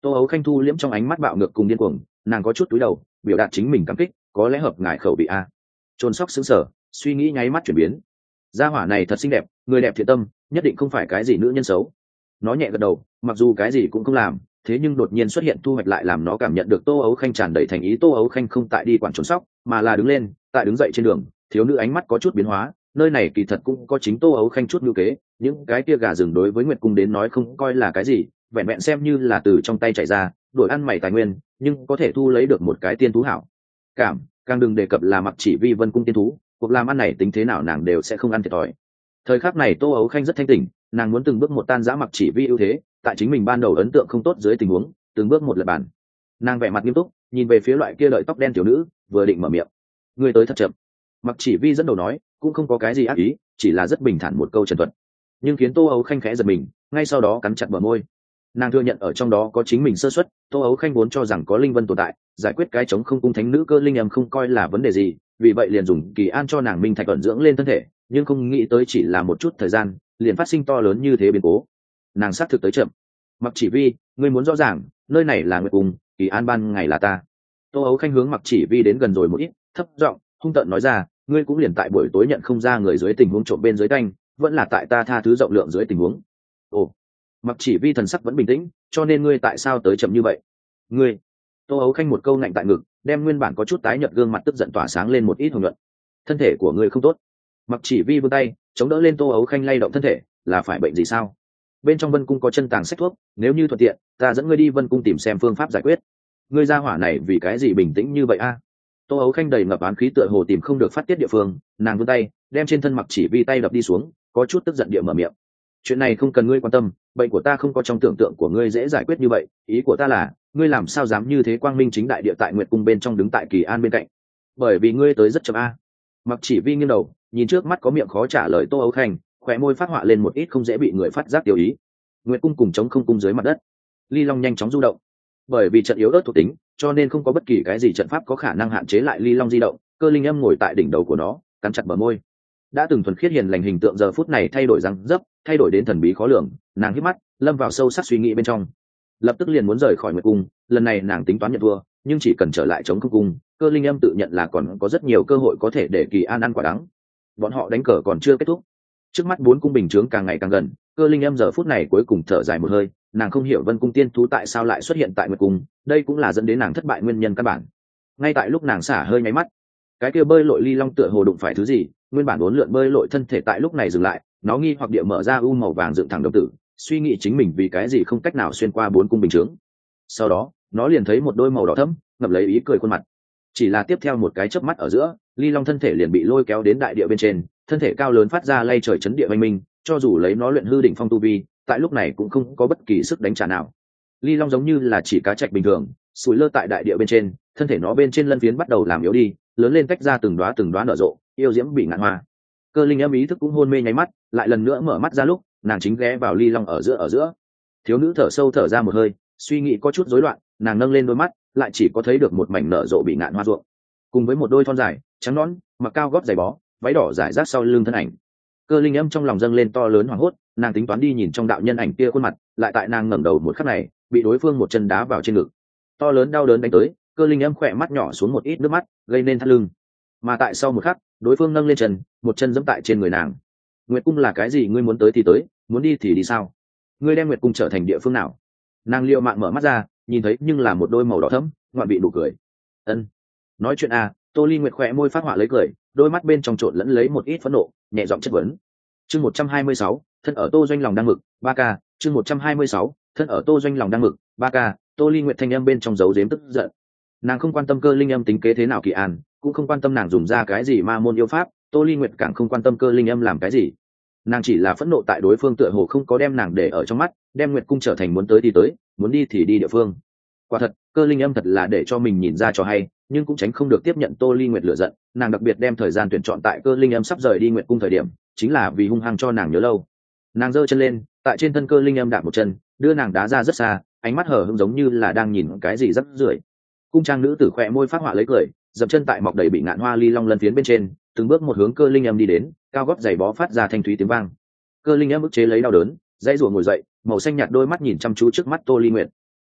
Speaker 1: Tô ấu khanh thu liễm trong ánh mắt bạo ngược cùng điên cuồng, nàng có chút túi đầu biểu đạt chính mình cảm kích, có lẽ hợp ngại khẩu vị a. Trôn sóc xứng sở, suy nghĩ nháy mắt chuyển biến. Gia hỏa này thật xinh đẹp, người đẹp thiện tâm, nhất định không phải cái gì nữ nhân xấu. Nó nhẹ gật đầu, mặc dù cái gì cũng không làm, thế nhưng đột nhiên xuất hiện thu hoạch lại làm nó cảm nhận được Tô ấu khanh tràn đầy thành ý. Tô ấu khanh không tại đi quản trốn sóc, mà là đứng lên, tại đứng dậy trên đường, thiếu nữ ánh mắt có chút biến hóa, nơi này kỳ thật cũng có chính Tô ấu khanh chút ngữ kế, những cái kia gà rừng đối với Nguyệt cung đến nói không coi là cái gì, vẹn vẹn xem như là từ trong tay chạy ra, đổi ăn mày tài nguyên, nhưng có thể thu lấy được một cái tiên thú hảo cảm, càng đừng đề cập là mặc chỉ vi vân cung tiên thú, cuộc làm ăn này tính thế nào nàng đều sẽ không ăn thiệt thòi. Thời khắc này Tô ấu khanh rất thanh tỉnh, nàng muốn từng bước một tan giã mặc chỉ vi ưu thế, tại chính mình ban đầu ấn tượng không tốt dưới tình huống từng bước một lật bàn. Nàng vẻ mặt nghiêm túc nhìn về phía loại kia lợi tóc đen tiểu nữ, vừa định mở miệng, người tới thật chậm. Mặc chỉ vi dẫn đầu nói, cũng không có cái gì ác ý, chỉ là rất bình thản một câu trần thuật, nhưng khiến Tô ấu khanh khẽ giật mình, ngay sau đó cắn chặt bờ môi. Nàng thừa nhận ở trong đó có chính mình sơ suất. Tô ấu khanh vốn cho rằng có linh vân tồn tại, giải quyết cái chống không cung thánh nữ cơ linh âm không coi là vấn đề gì, vì vậy liền dùng kỳ an cho nàng minh thạch ẩn dưỡng lên thân thể, nhưng không nghĩ tới chỉ là một chút thời gian liền phát sinh to lớn như thế biến cố. Nàng xác thực tới chậm. Mặc chỉ vi, ngươi muốn rõ ràng, nơi này là Nguyệt cung, kỳ an ban ngày là ta. Tô ấu khanh hướng mặc chỉ vi đến gần rồi một ít, thấp giọng hung tợn nói ra, ngươi cũng liền tại buổi tối nhận không ra người dưới tình huống trộm bên dưới canh, vẫn là tại ta tha thứ rộng lượng dưới tình huống. Ồ. Mặc chỉ vi thần sắc vẫn bình tĩnh, cho nên ngươi tại sao tới chậm như vậy? Ngươi. Tô ấu khanh một câu ngạnh tại ngực, đem nguyên bản có chút tái nhợt gương mặt tức giận tỏa sáng lên một ít hồng nhuận. Thân thể của ngươi không tốt. Mặc chỉ vi vươn tay chống đỡ lên Tô ấu khanh lay động thân thể, là phải bệnh gì sao? Bên trong Vân cung có chân tàng sách thuốc, nếu như thuận tiện ta dẫn ngươi đi Vân cung tìm xem phương pháp giải quyết. Ngươi ra hỏa này vì cái gì bình tĩnh như vậy a? Tô ấu khanh đầy ngập oán khí tựa hồ tìm không được phát tiết địa phương, nàng vươn tay đem trên thân mặc chỉ vi tay đập đi xuống, có chút tức giận địa mở miệng, chuyện này không cần ngươi quan tâm, bệnh của ta không có trong tưởng tượng của ngươi dễ giải quyết như vậy, ý của ta là ngươi làm sao dám như thế quang minh chính đại địa tại Nguyệt cung bên trong đứng tại kỳ an bên cạnh? Bởi vì ngươi tới rất chậm a. Mặc chỉ vi nghiêng đầu nhìn trước mắt có miệng khó trả lời Tô ấu khanh, khóe môi phát họa lên một ít không dễ bị người phát giác tiêu ý. Nguyệt cung cùng chống không cung dưới mặt đất, ly long nhanh chóng du động, bởi vì trận yếu ớt thuộc tính cho nên không có bất kỳ cái gì trận pháp có khả năng hạn chế lại ly long di động. Cơ linh âm ngồi tại đỉnh đầu của nó, cắn chặt bờ môi, đã từng thuần khiết hiền lành hình tượng giờ phút này thay đổi răng dấp, thay đổi đến thần bí khó lường. Nàng hít mắt lâm vào sâu sắc suy nghĩ bên trong, lập tức liền muốn rời khỏi Nguyệt cung. Lần này nàng tính toán nhận thua, nhưng chỉ cần trở lại chống không cung, Cơ linh âm tự nhận là còn có rất nhiều cơ hội có thể để kỳ an ăn quả đắng. Bọn họ đánh cờ còn chưa kết thúc, trước mắt bốn cung bình chướng càng ngày càng gần. Cơ linh âm giờ phút này cuối cùng thở dài một hơi, nàng không hiểu Vân cung tiên thú tại sao lại xuất hiện tại Nguyệt cung, đây cũng là dẫn đến nàng thất bại nguyên nhân căn bản. Ngay tại lúc nàng xả hơi nháy mắt, cái kia bơi lội ly long tựa hồ đụng phải thứ gì, nguyên bản uốn lượn bơi lội thân thể tại lúc này dừng lại, nó nghi hoặc địa mở ra u màu vàng dựng thẳng đồng tử, suy nghĩ chính mình vì cái gì không cách nào xuyên qua bốn cung bình chướng. Sau đó nó liền thấy một đôi màu đỏ thẫm ngập lấy ý cười khuôn mặt, chỉ là tiếp theo một cái chớp mắt ở giữa, ly long thân thể liền bị lôi kéo đến đại địa bên trên, thân thể cao lớn phát ra lay trời chấn địa oanh minh, cho dù lấy nó luyện hư đỉnh phong tu vi, tại lúc này cũng không có bất kỳ sức đánh trả nào. Ly long giống như là chỉ cá trạch bình thường sủi lơ tại đại địa bên trên, thân thể nó bên trên lân phiến bắt đầu làm yếu đi, lớn lên tách ra từng đóa từng đóa nở rộ, yêu diễm bị ngạn hoa. Cơ linh âm ý thức cũng hôn mê nháy mắt, lại lần nữa mở mắt ra lúc nàng chính ghé vào ly long ở giữa ở giữa. Thiếu nữ thở sâu thở ra một hơi, suy nghĩ có chút rối loạn, nàng nâng lên đôi mắt lại chỉ có thấy được một mảnh nở rộ bị ngạn hoa ruộng, cùng với một đôi thon dài trắng nõn mặc cao gót giày bó, váy đỏ rải rác sau lưng thân ảnh. Cơ linh âm trong lòng dâng lên to lớn hoảng hốt, nàng tính toán đi nhìn trong đạo nhân ảnh kia khuôn mặt, lại tại nàng ngẩng đầu một khắc này bị đối phương một chân đá vào trên ngực, to lớn đau đớn đánh tới. Cơ linh âm khỏe mắt nhỏ xuống một ít nước mắt, gây nên thắt lưng. Mà tại sau một khắc, đối phương nâng lên chân, một chân giẫm tại trên người nàng. Nguyệt cung là cái gì? Ngươi muốn tới thì tới, muốn đi thì đi sao? Ngươi đem Nguyệt cung trở thành địa phương nào? Nàng liệu mạng mở mắt ra, nhìn thấy nhưng là một đôi màu đỏ thẫm, ngoạn bị nụ cười. Ân, nói chuyện à? Tô Ly Nguyệt khỏe môi phát họa lấy cười, đôi mắt bên trong trộn lẫn lấy một ít phẫn nộ, nhẹ giọng chất vấn. Chương một trăm hai mươi sáu, thân ở Tô Doanh lòng đang mực, ba ca. Chương một trăm hai mươi sáu, thân ở Tô Doanh lòng đang mực, ba ca. Tô Ly Nguyệt thanh âm bên trong giấu giếm tức giận. Nàng không quan tâm Cơ linh âm tính kế thế nào kỳ an, cũng không quan tâm nàng dùng ra cái gì ma môn yêu pháp. Tô Ly Nguyệt càng không quan tâm Cơ linh âm làm cái gì, nàng chỉ là phẫn nộ tại đối phương tựa hồ không có đem nàng để ở trong mắt, đem Nguyệt cung trở thành muốn tới thì tới, muốn đi thì đi địa phương. Quả thật, Cơ linh âm thật là để cho mình nhìn ra cho hay, nhưng cũng tránh không được tiếp nhận Tô Ly Nguyệt lựa giận. Nàng đặc biệt đem thời gian tuyển chọn tại Cơ linh âm sắp rời đi Nguyệt cung thời điểm, chính là vì hung hăng cho nàng nhớ lâu. Nàng giơ chân lên, tại trên thân Cơ linh âm đạp một chân, đưa nàng đá ra rất xa, ánh mắt hờ hững giống như là đang nhìn cái gì rất rưởi. Cung trang nữ tử khỏe môi phát họa lấy cười, dậm chân tại mọc đầy bị ngạn hoa ly long lân phiến bên trên, từng bước một hướng Cơ linh âm đi đến, cao gót giày bó phát ra thanh thúy tiếng vang. Cơ linh âm ức chế lấy đau đớn, dãy rủa ngồi dậy, màu xanh nhạt đôi mắt nhìn chăm chú trước mắt Tô Ly Nguyệt.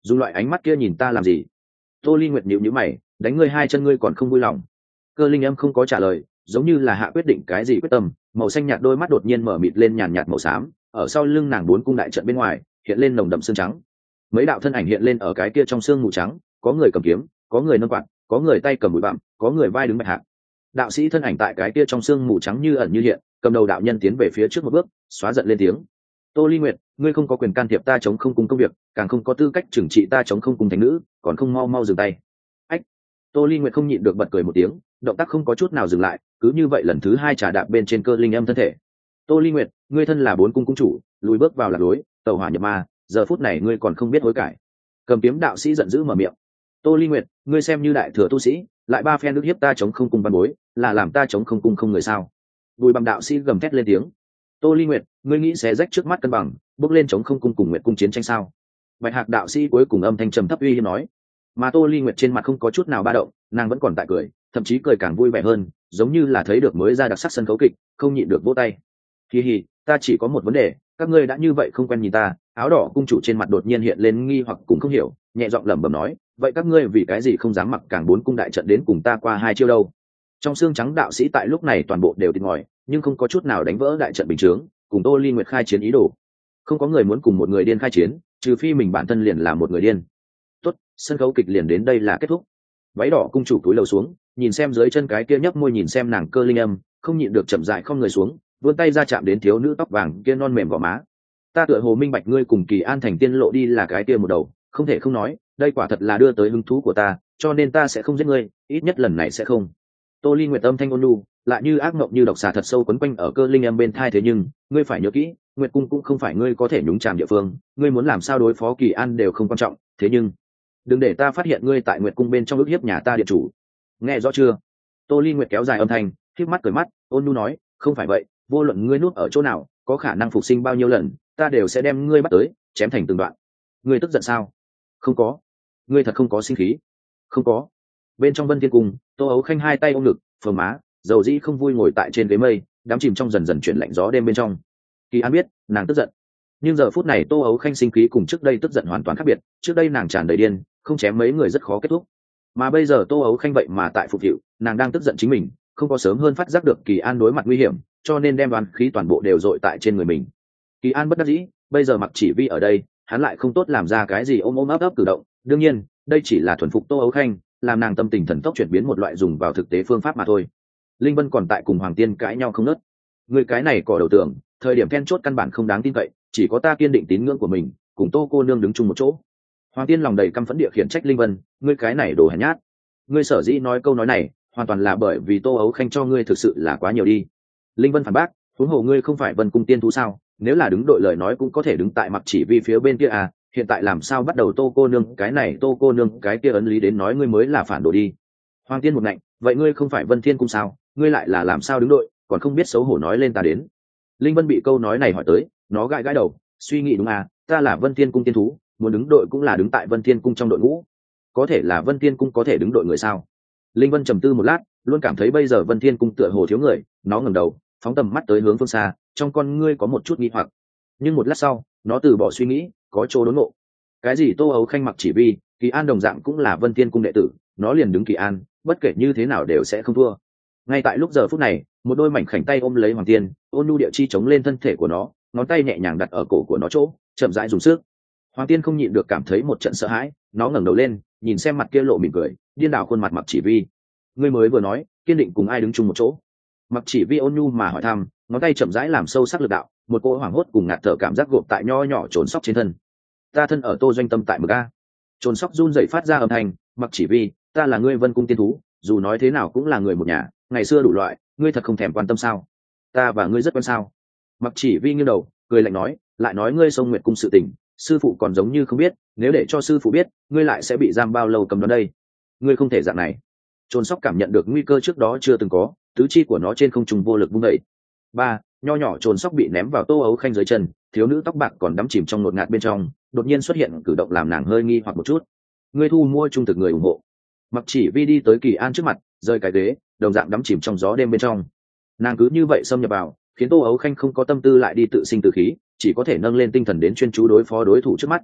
Speaker 1: dùng loại ánh mắt kia nhìn ta làm gì? Tô Ly Nguyệt nhíu nhíu mày, đánh ngươi hai chân ngươi còn không vui lòng? Cơ linh âm không có trả lời, giống như là hạ quyết định cái gì quyết tâm, màu xanh nhạt đôi mắt đột nhiên mở mịt lên nhàn nhạt màu xám, ở sau lưng nàng bốn cung đại trận bên ngoài hiện lên nồng đậm xương trắng. Mấy đạo thân ảnh hiện lên ở cái kia trong xương mù trắng, có người cầm kiếm, có người nâng quạt, có người tay cầm bụi bặm, có người vai đứng bạch hạc. Đạo sĩ thân ảnh tại cái kia trong xương mù trắng như ẩn như hiện, cầm đầu đạo nhân tiến về phía trước một bước, xóa giận lên tiếng: Tô Ly Nguyệt, ngươi không có quyền can thiệp ta chống không cung công việc, càng không có tư cách trừng trị ta chống không cung thánh nữ, còn không mau mau dừng tay. Ách! Tô Ly Nguyệt không nhịn được bật cười một tiếng, động tác không có chút nào dừng lại, cứ như vậy lần thứ hai trà đạp bên trên cơ linh âm thân thể. Tô Ly Nguyệt, ngươi thân là bốn cung cung chủ, lùi bước vào lạc lối, tẩu hỏa nhập ma, giờ phút này ngươi còn không biết hối cải. Cầm kiếm đạo sĩ giận dữ mở miệng: Tô Ly Nguyệt, ngươi xem như đại thừa tu sĩ, lại ba phen nước hiếp ta chống không cung văn bối, là làm ta chống không cung không người sao? Bùi bằng đạo sĩ gầm thét lên tiếng: Tô Ly Nguyệt, ngươi nghĩ sẽ rách trước mắt cân bằng, bước lên chống không cung cùng Nguyệt cung chiến tranh sao? Bạch Hạc đạo sĩ cuối cùng âm thanh trầm thấp uy hiếp nói. Mà Tô Ly Nguyệt trên mặt không có chút nào ba động, nàng vẫn còn tại cười, thậm chí cười càng vui vẻ hơn, giống như là thấy được mới ra đặc sắc sân khấu kịch, không nhịn được vỗ tay. Hi hi, ta chỉ có một vấn đề, các ngươi đã như vậy không quen nhìn ta. Áo đỏ cung chủ trên mặt đột nhiên hiện lên nghi hoặc cũng không hiểu, nhẹ giọng lẩm bẩm nói: vậy các ngươi vì cái gì không dám mặc càng bốn cung đại trận đến cùng ta qua hai chiêu đâu? Trong xương trắng đạo sĩ tại lúc này toàn bộ đều tịt ngòi, nhưng không có chút nào đánh vỡ đại trận bình chướng, cùng Tô Ly Nguyệt khai chiến ý đồ. Không có người muốn cùng một người điên khai chiến, trừ phi mình bản thân liền là một người điên. Tốt, sân khấu kịch liền đến đây là kết thúc. Váy đỏ cung chủ cúi đầu xuống, nhìn xem dưới chân cái kia nhấp môi nhìn xem nàng cơ linh âm, không nhịn được chậm rãi không người xuống, vươn tay ra chạm đến thiếu nữ tóc vàng kia non mềm gò má. Ta tựa hồ minh bạch ngươi cùng Kỳ An thành tiên lộ đi là cái kia một đầu, không thể không nói, đây quả thật là đưa tới hứng thú của ta, cho nên ta sẽ không giết ngươi, ít nhất lần này sẽ không. Tô Ly Nguyệt âm thanh ôn nhu, lại như ác mộng như độc xà thật sâu quấn quanh ở cơ linh em bên thai, thế nhưng ngươi phải nhớ kỹ, Nguyệt cung cũng không phải ngươi có thể nhúng chàm địa phương, ngươi muốn làm sao đối phó Kỳ An đều không quan trọng, thế nhưng đừng để ta phát hiện ngươi tại Nguyệt cung bên trong ức hiếp nhà ta điện chủ. Nghe rõ chưa? Tô Ly Nguyệt kéo dài âm thanh, khép mắt cười mắt, ôn nhu nói: không phải vậy, vô luận ngươi nuốt ở chỗ nào, có khả năng phục sinh bao nhiêu lần, ta đều sẽ đem ngươi bắt tới, chém thành từng đoạn. Ngươi tức giận sao? Không có. Ngươi thật không có sinh khí? Không có. Bên trong Vân Thiên cung, Tô Ấu Khanh hai tay ôm ngực, phồng má, dầu dĩ không vui ngồi tại trên ghế mây, đắm chìm trong dần dần chuyển lạnh gió đêm bên trong. Kỳ An biết nàng tức giận, nhưng giờ phút này Tô Ấu Khanh sinh khí cùng trước đây tức giận hoàn toàn khác biệt. Trước đây nàng tràn đầy điên, không chém mấy người rất khó kết thúc, mà bây giờ Tô Ấu Khanh vậy mà tại phục vụ, nàng đang tức giận chính mình không có sớm hơn phát giác được Kỳ An đối mặt nguy hiểm, cho nên đem đoán khí toàn bộ đều dội tại trên người mình. Kỳ An bất đắc dĩ, bây giờ Mặc Chỉ Vi ở đây, hắn lại không tốt làm ra cái gì ôm ôm ấp ấp cử động. Đương nhiên, đây chỉ là thuần phục Tô Ấu Khanh, làm nàng tâm tình thần tốc chuyển biến một loại dùng vào thực tế phương pháp mà thôi. Linh Vân còn tại cùng Hoàng Tiên cãi nhau không nớt. Người cái này cỏ đầu tưởng, thời điểm then chốt căn bản không đáng tin cậy, chỉ có ta kiên định tín ngưỡng của mình, cùng Tô cô nương đứng chung một chỗ. Hoàng Tiên lòng đầy căm phẫn địa khiển trách Linh Vân: ngươi cái này đồ hèn nhát. Ngươi sở dĩ nói câu nói này, hoàn toàn là bởi vì Tô Ấu Khanh cho ngươi thực sự là quá nhiều đi. Linh Vân phản bác: huống hồ ngươi không phải Vân cung tiên thú sao? Nếu là đứng đội lời nói cũng có thể đứng tại Mặc Chỉ Vi phía bên kia à, hiện tại làm sao bắt đầu Tô cô nương cái này Tô cô nương cái kia ấn lý đến nói ngươi mới là phản đồ đi. Hoàng Tiên một ngạnh: vậy ngươi không phải Vân Thiên cung sao? Ngươi lại là làm sao đứng đội, còn không biết xấu hổ nói lên ta đến. Linh Vân bị câu nói này hỏi tới, nó gãi gãi đầu, suy nghĩ đúng à, ta là Vân Thiên cung tiên thú, muốn đứng đội cũng là đứng tại Vân Thiên cung trong đội ngũ, có thể là Vân Thiên cung có thể đứng đội người sao? Linh Vân trầm tư một lát, luôn cảm thấy bây giờ Vân Thiên cung tựa hồ thiếu người, nó ngẩng đầu, phóng tầm mắt tới hướng phương xa, trong con ngươi có một chút nghi hoặc. Nhưng một lát sau, nó từ bỏ suy nghĩ, có chỗ đốn ngộ. Cái gì Tô Ấu Khanh Mặc Chỉ Vi, Kỳ An đồng dạng cũng là Vân Thiên cung đệ tử, nó liền đứng Kỳ An, bất kể như thế nào đều sẽ không thua. Ngay tại lúc giờ phút này, một đôi mảnh khảnh tay ôm lấy Hoàng Tiên, ôn nhu địa chi chống lên thân thể của nó, ngón tay nhẹ nhàng đặt ở cổ của nó chỗ, chậm rãi dùng sức. Hoàng Tiên không nhịn được cảm thấy một trận sợ hãi, nó ngẩng đầu lên, nhìn xem mặt kia lộ mỉm cười, điên đảo khuôn mặt Mặc Chỉ Vi. Ngươi mới vừa nói, kiên định cùng ai đứng chung một chỗ? Mặc Chỉ Vi ôn nhu mà hỏi thăm, ngón tay chậm rãi làm sâu sắc lực đạo, một cỗ hoảng hốt cùng ngạt thở cảm giác gộp tại nho nhỏ trồn sóc trên thân. Ta thân ở Tô Doanh Tâm tại mực a. Trồn sóc run rẩy phát ra âm thanh: Mặc Chỉ Vi, ta là ngươi Vân cung tiên thú, dù nói thế nào cũng là người một nhà, ngày xưa đủ loại, ngươi thật không thèm quan tâm sao? Ta và ngươi rất quen sao? Mặc Chỉ Vi nghiêng đầu, cười lạnh nói, lại nói ngươi Sông Nguyệt cung sự tình, sư phụ còn giống như không biết, nếu để cho sư phụ biết, ngươi lại sẽ bị giam bao lâu cầm đó đây? Ngươi không thể dạng này. Trồn sóc cảm nhận được nguy cơ trước đó chưa từng có, tứ chi của nó trên không trung vô lực vung dậy. Ba, nho nhỏ trồn sóc bị ném vào Tô Ấu Khanh dưới chân, thiếu nữ tóc bạc còn đắm chìm trong ngột ngạt bên trong, đột nhiên xuất hiện cử động làm nàng hơi nghi hoặc một chút. Ngươi thu mua trung thực người ủng hộ. Mặc Chỉ Vi đi tới Kỳ An trước mặt, rơi cái ghế, đồng dạng đắm chìm trong gió đêm bên trong. Nàng cứ như vậy xâm nhập vào, khiến Tô Ấu Khanh không có tâm tư lại đi tự sinh tự khí, chỉ có thể nâng lên tinh thần đến chuyên chú đối phó đối thủ trước mắt.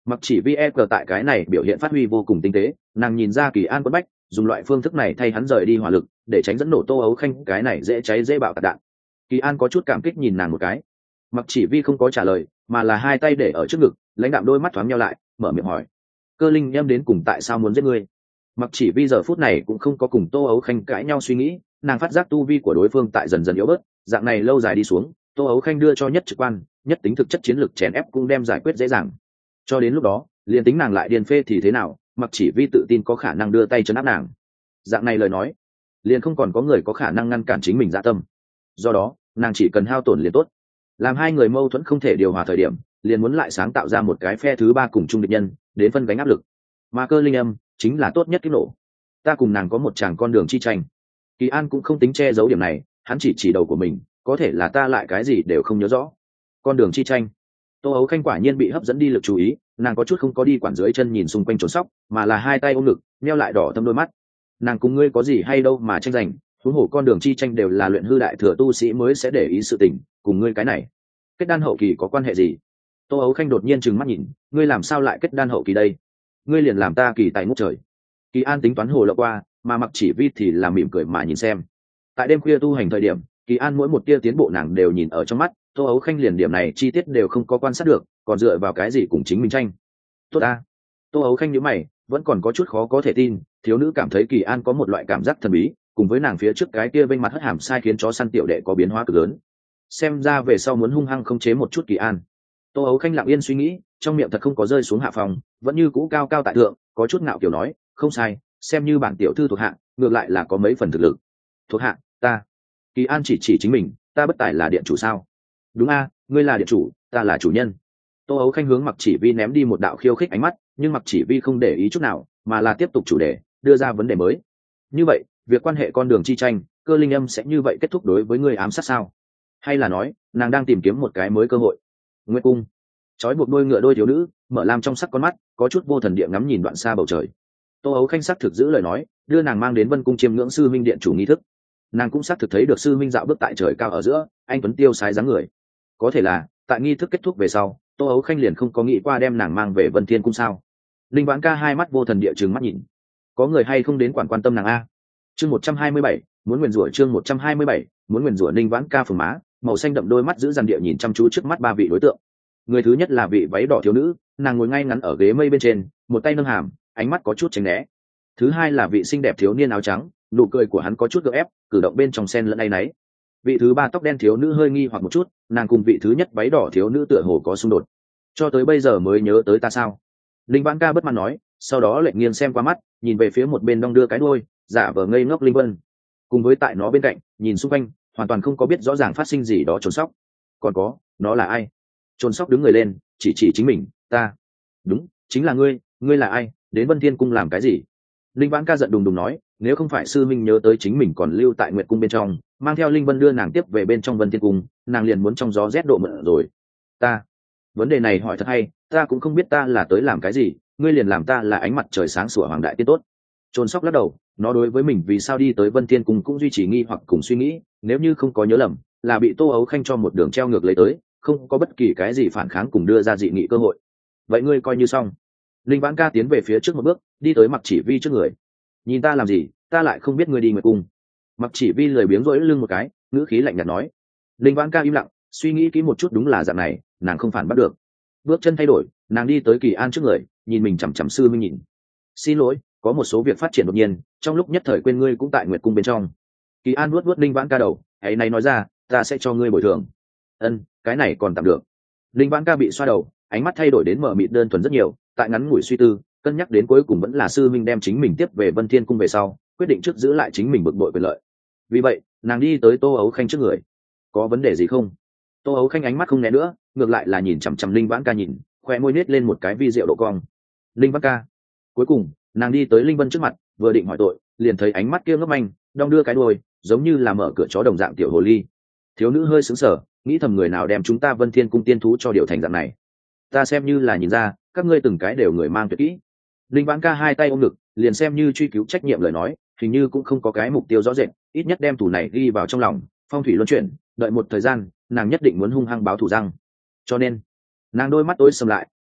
Speaker 1: Mặc chỉ vi e cờ tại cái này biểu hiện phát huy vô cùng tinh tế, nàng nhìn ra Kỳ An quất bách, dùng loại phương thức này thay hắn rời đi hỏa lực, để tránh dẫn nổ Tô Ấu Khanh cái này dễ cháy dễ bạo tạc đạn. Kỳ An có chút cảm kích nhìn nàng một cái. Mặc chỉ vi không có trả lời, mà là hai tay để ở trước ngực, lãnh đạm đôi mắt thoáng nhau lại, mở miệng hỏi: Cơ Linh em đến cùng tại sao muốn giết ngươi? Mặc chỉ vi giờ phút này cũng không có cùng Tô Ấu Khanh cãi nhau suy nghĩ, nàng phát giác tu vi của đối phương tại dần dần yếu bớt, dạng này lâu dài đi xuống, Tô Ấu Khanh đưa cho nhất trực quan, nhất tính thực chất chiến lược chèn ép cũng đem giải quyết dễ dàng. Cho đến lúc đó, liền tính nàng lại điên phê thì thế nào, Mặc chỉ vi tự tin có khả năng đưa tay trấn áp nàng. Dạng này lời nói, liền không còn có người có khả năng ngăn cản chính mình dạ tâm. Do đó, nàng chỉ cần hao tổn liền tốt. Làm hai người mâu thuẫn không thể điều hòa thời điểm, liền muốn lại sáng tạo ra một cái phe thứ ba cùng chung địch nhân, đến phân gánh áp lực. Mà Cơ Linh âm chính là tốt nhất kích nổ. Ta cùng nàng có một chàng con đường chi tranh. Kỳ An cũng không tính che giấu điểm này, hắn chỉ chỉ đầu của mình, có thể là ta lại cái gì đều không nhớ rõ. Con đường chi tranh. Tô Ấu Khanh quả nhiên bị hấp dẫn đi lực chú ý, nàng có chút không có đi quản dưới chân nhìn xung quanh trốn sóc, mà là hai tay ôm ngực, neo lại đỏ thâm đôi mắt. Nàng cùng ngươi có gì hay đâu mà tranh giành, huống hồ con đường chi tranh đều là luyện hư đại thừa tu sĩ mới sẽ để ý sự tình, cùng ngươi cái này kết đan hậu kỳ có quan hệ gì? Tô Ấu Khanh đột nhiên trừng mắt nhìn, ngươi làm sao lại kết đan hậu kỳ đây? Ngươi liền làm ta kỳ tài ngút trời. Kỳ An tính toán hồ lộ qua, mà Mặc chỉ vi thì làm mỉm cười mà nhìn xem. Tại đêm khuya tu hành thời điểm, Kỳ An mỗi một tia tiến bộ nàng đều nhìn ở trong mắt, Tô Ấu Khanh liền điểm này chi tiết đều không có quan sát được, còn dựa vào cái gì cùng chính mình tranh? Tốt a. Tô Ấu Khanh nhíu mày, vẫn còn có chút khó có thể tin, thiếu nữ cảm thấy Kỳ An có một loại cảm giác thần bí, cùng với nàng phía trước cái kia vênh mặt hất hàm sai khiến chó săn tiểu đệ có biến hóa cực lớn. Xem ra về sau muốn hung hăng khống chế một chút Kỳ An. Tô Ấu Khanh lặng yên suy nghĩ, trong miệng thật không có rơi xuống hạ phòng, vẫn như cũ cao cao tại thượng, có chút ngạo kiểu nói, không sai, xem như bản tiểu thư thuộc hạ, ngược lại là có mấy phần thực lực. Thuộc hạ, ta. Kỳ An chỉ chỉ chính mình, ta bất tài là điện chủ sao? Đúng a, ngươi là điện chủ, ta là chủ nhân. Tô Ấu Khanh hướng Mặc chỉ vi ném đi một đạo khiêu khích ánh mắt, nhưng Mặc chỉ vi không để ý chút nào, mà là tiếp tục chủ đề, đưa ra vấn đề mới. Như vậy, việc quan hệ con đường chi tranh, Cơ Linh âm sẽ như vậy kết thúc đối với ngươi ám sát sao? Hay là nói, nàng đang tìm kiếm một cái mới cơ hội? Nguyệt cung, trói buộc đôi ngựa đôi thiếu nữ, mở lam trong sắc con mắt, có chút vô thần địa ngắm nhìn đoạn xa bầu trời. Tô Ấu Khanh xác thực giữ lời nói, đưa nàng mang đến Vân cung chiêm ngưỡng sư minh điện chủ nghi thức. Nàng cũng xác thực thấy được sư minh dạo bước tại trời cao ở giữa, anh tuấn tiêu sái dáng người. Có thể là, tại nghi thức kết thúc về sau, Tô Ấu Khanh liền không có nghĩ qua đem nàng mang về Vân Thiên cung sao? Linh Vãn Ca hai mắt vô thần địa trừng mắt nhìn. Có người hay không đến quản quan tâm nàng a? Chương một trăm hai mươi bảy, muốn nguyền rủa chương một trăm hai mươi bảy, muốn nguyền rủa Linh Vãn Ca phừng má, màu xanh đậm đôi mắt giữ dằn địa nhìn chăm chú trước mắt ba vị đối tượng. Người thứ nhất là vị váy đỏ thiếu nữ, nàng ngồi ngay ngắn ở ghế mây bên trên, một tay nâng hàm, ánh mắt có chút tránh né. Thứ hai là vị xinh đẹp thiếu niên áo trắng, nụ cười của hắn có chút gượng ép, cử động bên trong sen lẫn áy náy. Vị thứ ba tóc đen thiếu nữ hơi nghi hoặc một chút, nàng cùng vị thứ nhất váy đỏ thiếu nữ tựa hồ có xung đột. Cho tới bây giờ mới nhớ tới ta sao? Linh Vãn Ca bất mãn nói, sau đó lệnh nghiêng xem qua mắt, nhìn về phía một bên đong đưa cái đuôi, giả vờ ngây ngốc Linh Vân. Cùng với tại nó bên cạnh, nhìn xung quanh, hoàn toàn không có biết rõ ràng phát sinh gì đó trốn sóc. Còn có, nó là ai? Trốn sóc đứng người lên, chỉ chỉ chính mình, ta. Đúng, chính là ngươi, ngươi là ai, đến Vân Thiên cung làm cái gì? Linh Vãn Ca giận đùng đùng nói, nếu không phải sư minh nhớ tới chính mình còn lưu tại Nguyệt cung bên trong, mang theo Linh Vân đưa nàng tiếp về bên trong Vân Thiên cung, nàng liền muốn trong gió rét độ mượn rồi. Ta, vấn đề này hỏi thật hay, ta cũng không biết ta là tới làm cái gì, ngươi liền làm ta là ánh mặt trời sáng sủa hoàng đại tiên tốt. Trôn sóc lắc đầu, nó đối với mình vì sao đi tới Vân Thiên cung cũng duy trì nghi hoặc cùng suy nghĩ, nếu như không có nhớ lầm, là bị Tô Ấu Khanh cho một đường treo ngược lấy tới, không có bất kỳ cái gì phản kháng cùng đưa ra dị nghị cơ hội. Vậy ngươi coi như xong. Linh Vãn Ca tiến về phía trước một bước, đi tới Mặc chỉ vi trước người. Nhìn ta làm gì, ta lại không biết ngươi đi Nguyệt cung. Mặc chỉ vi lười biếng rỗi lưng một cái, ngữ khí lạnh nhạt nói. Linh Vãn Ca im lặng, suy nghĩ kỹ một chút, đúng là dạng này, nàng không phản bắt được. Bước chân thay đổi, nàng đi tới Kỳ An trước người, nhìn mình chằm chằm sư minh nhìn. Xin lỗi, có một số việc phát triển đột nhiên, trong lúc nhất thời quên ngươi cũng tại Nguyệt cung bên trong. Kỳ An nuốt nuốt Linh Vãn Ca đầu, ấy này nói ra, ta sẽ cho ngươi bồi thường. Ân, cái này còn tạm được. Linh Vãn Ca bị xoa đầu, ánh mắt thay đổi đến mở mịt đơn thuần rất nhiều, tại ngắn ngủi suy tư, cân nhắc đến cuối cùng vẫn là sư minh đem chính mình tiếp về Vân Thiên cung về sau, quyết định trước giữ lại chính mình bực bội quyền lợi. Vì vậy, nàng đi tới Tô Ấu Khanh trước người. Có vấn đề gì không? Tô Ấu Khanh ánh mắt không né nữa, ngược lại là nhìn chằm chằm Linh Vãn Ca nhìn, khoe môi nết lên một cái vi diệu độ cong. Linh Vãn Ca. Cuối cùng, nàng đi tới Linh Vân trước mặt, vừa định hỏi tội, liền thấy ánh mắt kia ngấp anh, đong đưa cái đuôi, giống như là mở cửa chó đồng dạng tiểu hồ ly. Thiếu nữ hơi sững sờ, nghĩ thầm người nào đem chúng ta Vân Thiên cung tiên thú cho điều thành dạng này. Ta xem như là nhìn ra, các ngươi từng cái đều người mang tuyệt kỹ. Linh Vãn Ca hai tay ôm ngực, liền xem như truy cứu trách nhiệm lời nói, hình như cũng không có cái mục tiêu rõ rệt, ít nhất đem thủ này ghi vào trong lòng, phong thủy luân chuyển, đợi một thời gian, nàng nhất định muốn hung hăng báo thù răng. Cho nên, nàng đôi mắt tối sầm lại,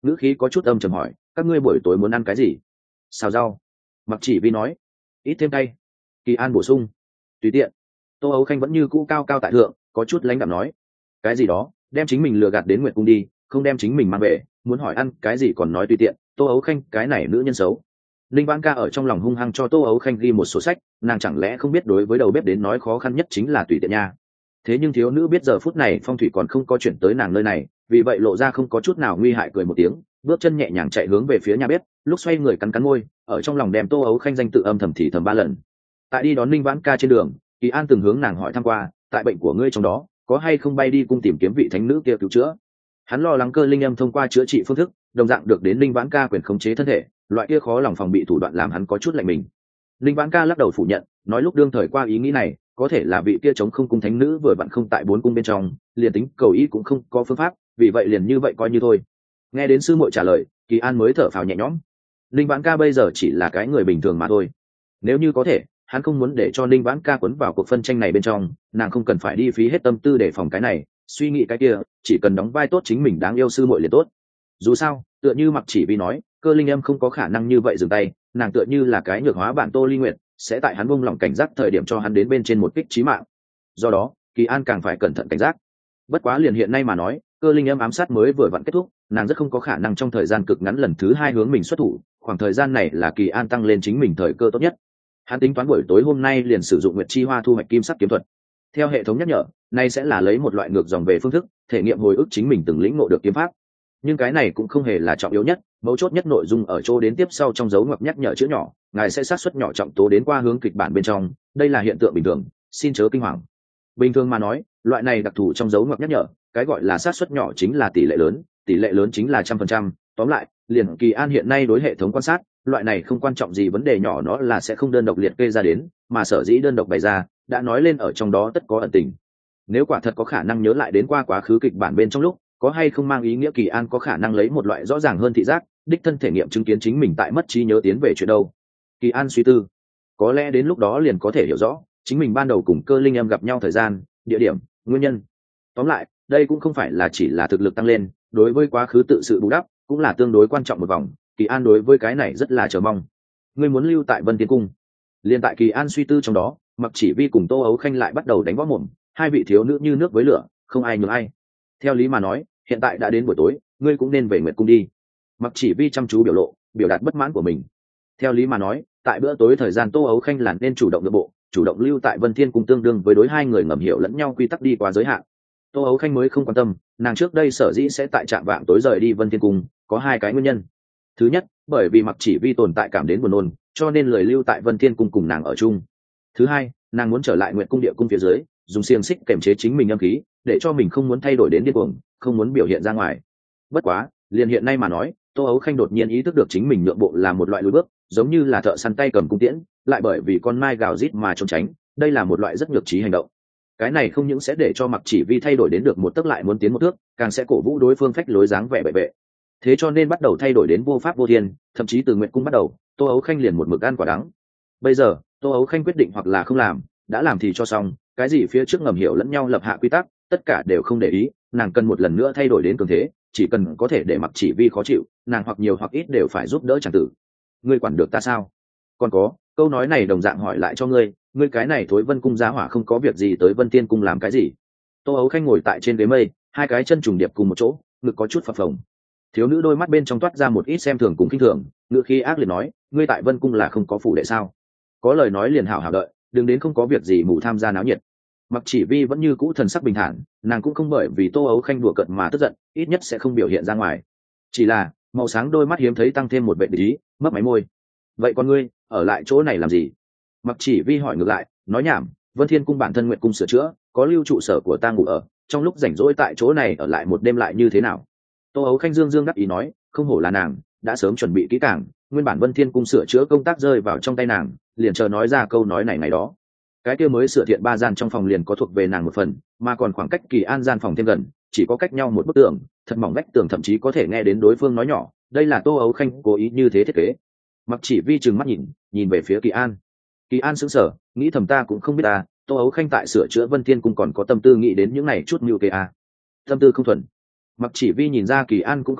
Speaker 1: ngữ khí có chút âm trầm hỏi, các ngươi buổi tối muốn ăn cái gì? Xào rau. Mặc chỉ vi nói, ít thêm cay. Kỳ an bổ sung, tùy tiện. Tô ấu khanh vẫn như cũ cao cao tại thượng, có chút lãnh đạm nói, cái gì đó đem chính mình lừa gạt đến nguyệt cung đi, không đem chính mình mang về, muốn hỏi ăn cái gì còn nói tùy tiện. Tô ấu khanh cái này nữ nhân xấu. Linh Vãn Ca ở trong lòng hung hăng cho Tô ấu khanh ghi một số sách, nàng chẳng lẽ không biết đối với đầu bếp đến nói khó khăn nhất chính là tùy tiện nha. Thế nhưng thiếu nữ biết giờ phút này phong thủy còn không có chuyển tới nàng nơi này, vì vậy lộ ra không có chút nào nguy hại, cười một tiếng, bước chân nhẹ nhàng chạy hướng về phía nhà bếp, lúc xoay người cắn cắn môi, ở trong lòng đem Tô ấu khanh danh tự âm thầm thì thầm ba lần. Tại đi đón Linh Vãn Ca trên đường, Kỳ An từng hướng nàng hỏi thăm qua, tại bệnh của ngươi trong đó có hay không bay đi cung tìm kiếm vị thánh nữ kia cứu chữa. Hắn lo lắng Cơ Linh Âm thông qua chữa trị phương thức đồng dạng được đến Linh Vãn Ca quyền khống chế thân thể, loại kia khó lòng phòng bị thủ đoạn làm hắn có chút lạnh mình. Linh Vãn Ca lắc đầu phủ nhận, nói lúc đương thời qua ý nghĩ này có thể là vị kia chống không cung thánh nữ vừa vặn không tại bốn cung bên trong, liền tính cầu ý cũng không có phương pháp, vì vậy liền như vậy coi như thôi. Nghe đến sư muội trả lời, Kỳ An mới thở phào nhẹ nhõm. Linh Vãn Ca bây giờ chỉ là cái người bình thường mà thôi, nếu như có thể hắn không muốn để cho Linh Vãn Ca quấn vào cuộc phân tranh này bên trong, nàng không cần phải đi phí hết tâm tư để phòng cái này, suy nghĩ cái kia, chỉ cần đóng vai tốt chính mình đáng yêu sư muội liền tốt. Dù sao, tựa như Mặc Chỉ Vi nói, Cơ Linh Âm không có khả năng như vậy dừng tay, nàng tựa như là cái nhược hóa bản Tô Ly Nguyệt, sẽ tại hắn buông lỏng cảnh giác thời điểm cho hắn đến bên trên một kích chí mạng. Do đó, Kỳ An càng phải cẩn thận cảnh giác. Bất quá liền hiện nay mà nói, Cơ Linh Âm ám sát mới vừa vặn kết thúc, nàng rất không có khả năng trong thời gian cực ngắn lần thứ hai hướng mình xuất thủ, khoảng thời gian này là Kỳ An tăng lên chính mình thời cơ tốt nhất. Hắn tính toán buổi tối hôm nay liền sử dụng Nguyệt Chi Hoa thu hoạch kim sắc kiếm thuật. Theo hệ thống nhắc nhở, nay sẽ là lấy một loại ngược dòng về phương thức, thể nghiệm hồi ức chính mình từng lĩnh ngộ được kiếm pháp. Nhưng cái này cũng không hề là trọng yếu nhất, mấu chốt nhất nội dung ở chỗ đến tiếp sau trong dấu ngoặc nhắc nhở chữ nhỏ, ngài sẽ sát suất nhỏ trọng tố đến qua hướng kịch bản bên trong, đây là hiện tượng bình thường, xin chớ kinh hoàng. Bình thường mà nói, loại này đặc thù trong dấu ngoặc nhắc nhở, cái gọi là sát suất nhỏ chính là tỷ lệ lớn, tỷ lệ lớn chính là trăm phần trăm. Tóm lại, liền Kỳ An hiện nay đối hệ thống quan sát, loại này không quan trọng gì vấn đề nhỏ nó là sẽ không đơn độc liệt kê ra đến, mà sở dĩ đơn độc bày ra, đã nói lên ở trong đó tất có ẩn tình. Nếu quả thật có khả năng nhớ lại đến qua quá khứ kịch bản bên trong lúc, có hay không mang ý nghĩa Kỳ An có khả năng lấy một loại rõ ràng hơn thị giác, đích thân thể nghiệm chứng kiến chính mình tại mất trí nhớ tiến về chuyện đâu. Kỳ An suy tư, có lẽ đến lúc đó liền có thể hiểu rõ chính mình ban đầu cùng Cơ Linh Âm gặp nhau thời gian, địa điểm, nguyên nhân. Tóm lại, đây cũng không phải là chỉ là thực lực tăng lên, đối với quá khứ tự sự bù đắp cũng là tương đối quan trọng một vòng. Kỳ An đối với cái này rất là chờ mong. Ngươi muốn lưu tại Vân Tiên Cung? Liên tại Kỳ An suy tư trong đó, Mặc Chỉ Vi cùng Tô ấu khanh lại bắt đầu đánh võ mồm, hai vị thiếu nữ như nước với lửa, không ai nhường ai. Theo lý mà nói, hiện tại đã đến buổi tối, ngươi cũng nên về Nguyệt Cung đi. Mặc Chỉ Vi chăm chú biểu lộ, biểu đạt bất mãn của mình. Theo lý mà nói, tại bữa tối thời gian Tô ấu khanh là nên chủ động nội bộ, chủ động lưu tại Vân Thiên Cung, tương đương với đối hai người ngầm hiểu lẫn nhau quy tắc đi quá giới hạn. Tô ấu khanh mới không quan tâm, nàng trước đây sở dĩ sẽ tại trạm vạng tối rời đi Vân Thiên Cung, có hai cái nguyên nhân. Thứ nhất, bởi vì Mặc Chỉ Vi tồn tại cảm đến buồn nôn, cho nên lười lưu tại Vân Thiên Cung cùng nàng ở chung. Thứ hai, nàng muốn trở lại Nguyệt Cung địa cung phía dưới, dùng xiềng xích kềm chế chính mình âm khí, để cho mình không muốn thay đổi đến điên cuồng, không muốn biểu hiện ra ngoài. Bất quá, liền hiện nay mà nói, Tô ấu khanh đột nhiên ý thức được chính mình nhượng bộ là một loại lùi bước, giống như là thợ săn tay cầm cung tiễn, lại bởi vì con mai gào rít mà trốn tránh, đây là một loại rất nhược trí hành động. Cái này không những sẽ để cho Mặc Chỉ Vi thay đổi đến được một tấc lại muốn tiến một thước, càng sẽ cổ vũ đối phương phách lối dáng vẻ bệ bệ. Thế cho nên bắt đầu thay đổi đến vô pháp vô thiên, thậm chí từ Nguyệt Cung bắt đầu, Tô ấu khanh liền một mực ăn quả đắng. Bây giờ, Tô ấu khanh quyết định hoặc là không làm, đã làm thì cho xong, cái gì phía trước ngầm hiểu lẫn nhau lập hạ quy tắc, tất cả đều không để ý, nàng cần một lần nữa thay đổi đến cường thế, chỉ cần có thể để Mặc Chỉ Vi khó chịu, nàng hoặc nhiều hoặc ít đều phải giúp đỡ chàng tử. Ngươi quản được ta sao? Còn có, câu nói này đồng dạng hỏi lại cho ngươi, ngươi cái này thối Vân Cung giá hỏa không có việc gì tới Vân Tiên Cung làm cái gì? Tô ấu khanh ngồi tại trên ghế mây, hai cái chân trùng điệp cùng một chỗ, ngực có chút phập phồng. Thiếu nữ đôi mắt bên trong toát ra một ít xem thường cùng khinh thường, ngữ khí ác liệt nói, ngươi tại Vân Cung là không có phủ đệ sao? Có lời nói liền hảo hảo đợi, đừng đến không có việc gì mù tham gia náo nhiệt. Mặc Chỉ Vi vẫn như cũ thần sắc bình thản, nàng cũng không bởi vì Tô ấu khanh đùa cợt mà tức giận, ít nhất sẽ không biểu hiện ra ngoài. Chỉ là màu sáng đôi mắt hiếm thấy tăng thêm một vẻ ý, mấp máy môi. Vậy con ngươi ở lại chỗ này làm gì? Mặc Chỉ Vi hỏi ngược lại, nói nhảm, Vân Thiên Cung bản thân Nguyệt Cung sửa chữa, có lưu trụ sở của ta ngủ ở, trong lúc rảnh rỗi tại chỗ này ở lại một đêm lại như thế nào? Tô ấu khanh dương dương đắc ý nói, không hổ là nàng, đã sớm chuẩn bị kỹ càng, nguyên bản Vân Thiên Cung sửa chữa công tác rơi vào trong tay nàng, liền chờ nói ra câu nói này ngày đó. Cái kia mới sửa thiện ba gian trong phòng liền có thuộc về nàng một phần, mà còn khoảng cách Kỳ An gian phòng thêm gần, chỉ có cách nhau một bức tường, thật mỏng vách tường thậm chí có thể nghe đến đối phương nói nhỏ, đây là Tô ấu khanh cố ý như thế thiết kế. Mặc Chỉ Vi trừng mắt nhìn, nhìn về phía Kỳ An. Kỳ An sững sờ, nghĩ thầm ta cũng không biết ta, Tô ấu khanh tại sửa chữa Vân Thiên Cung còn có tâm tư nghĩ đến những này chút mưu kế à. Tâm tư không thuần. Mặc Chỉ Vi nhìn ra Kỳ An cũng không rõ,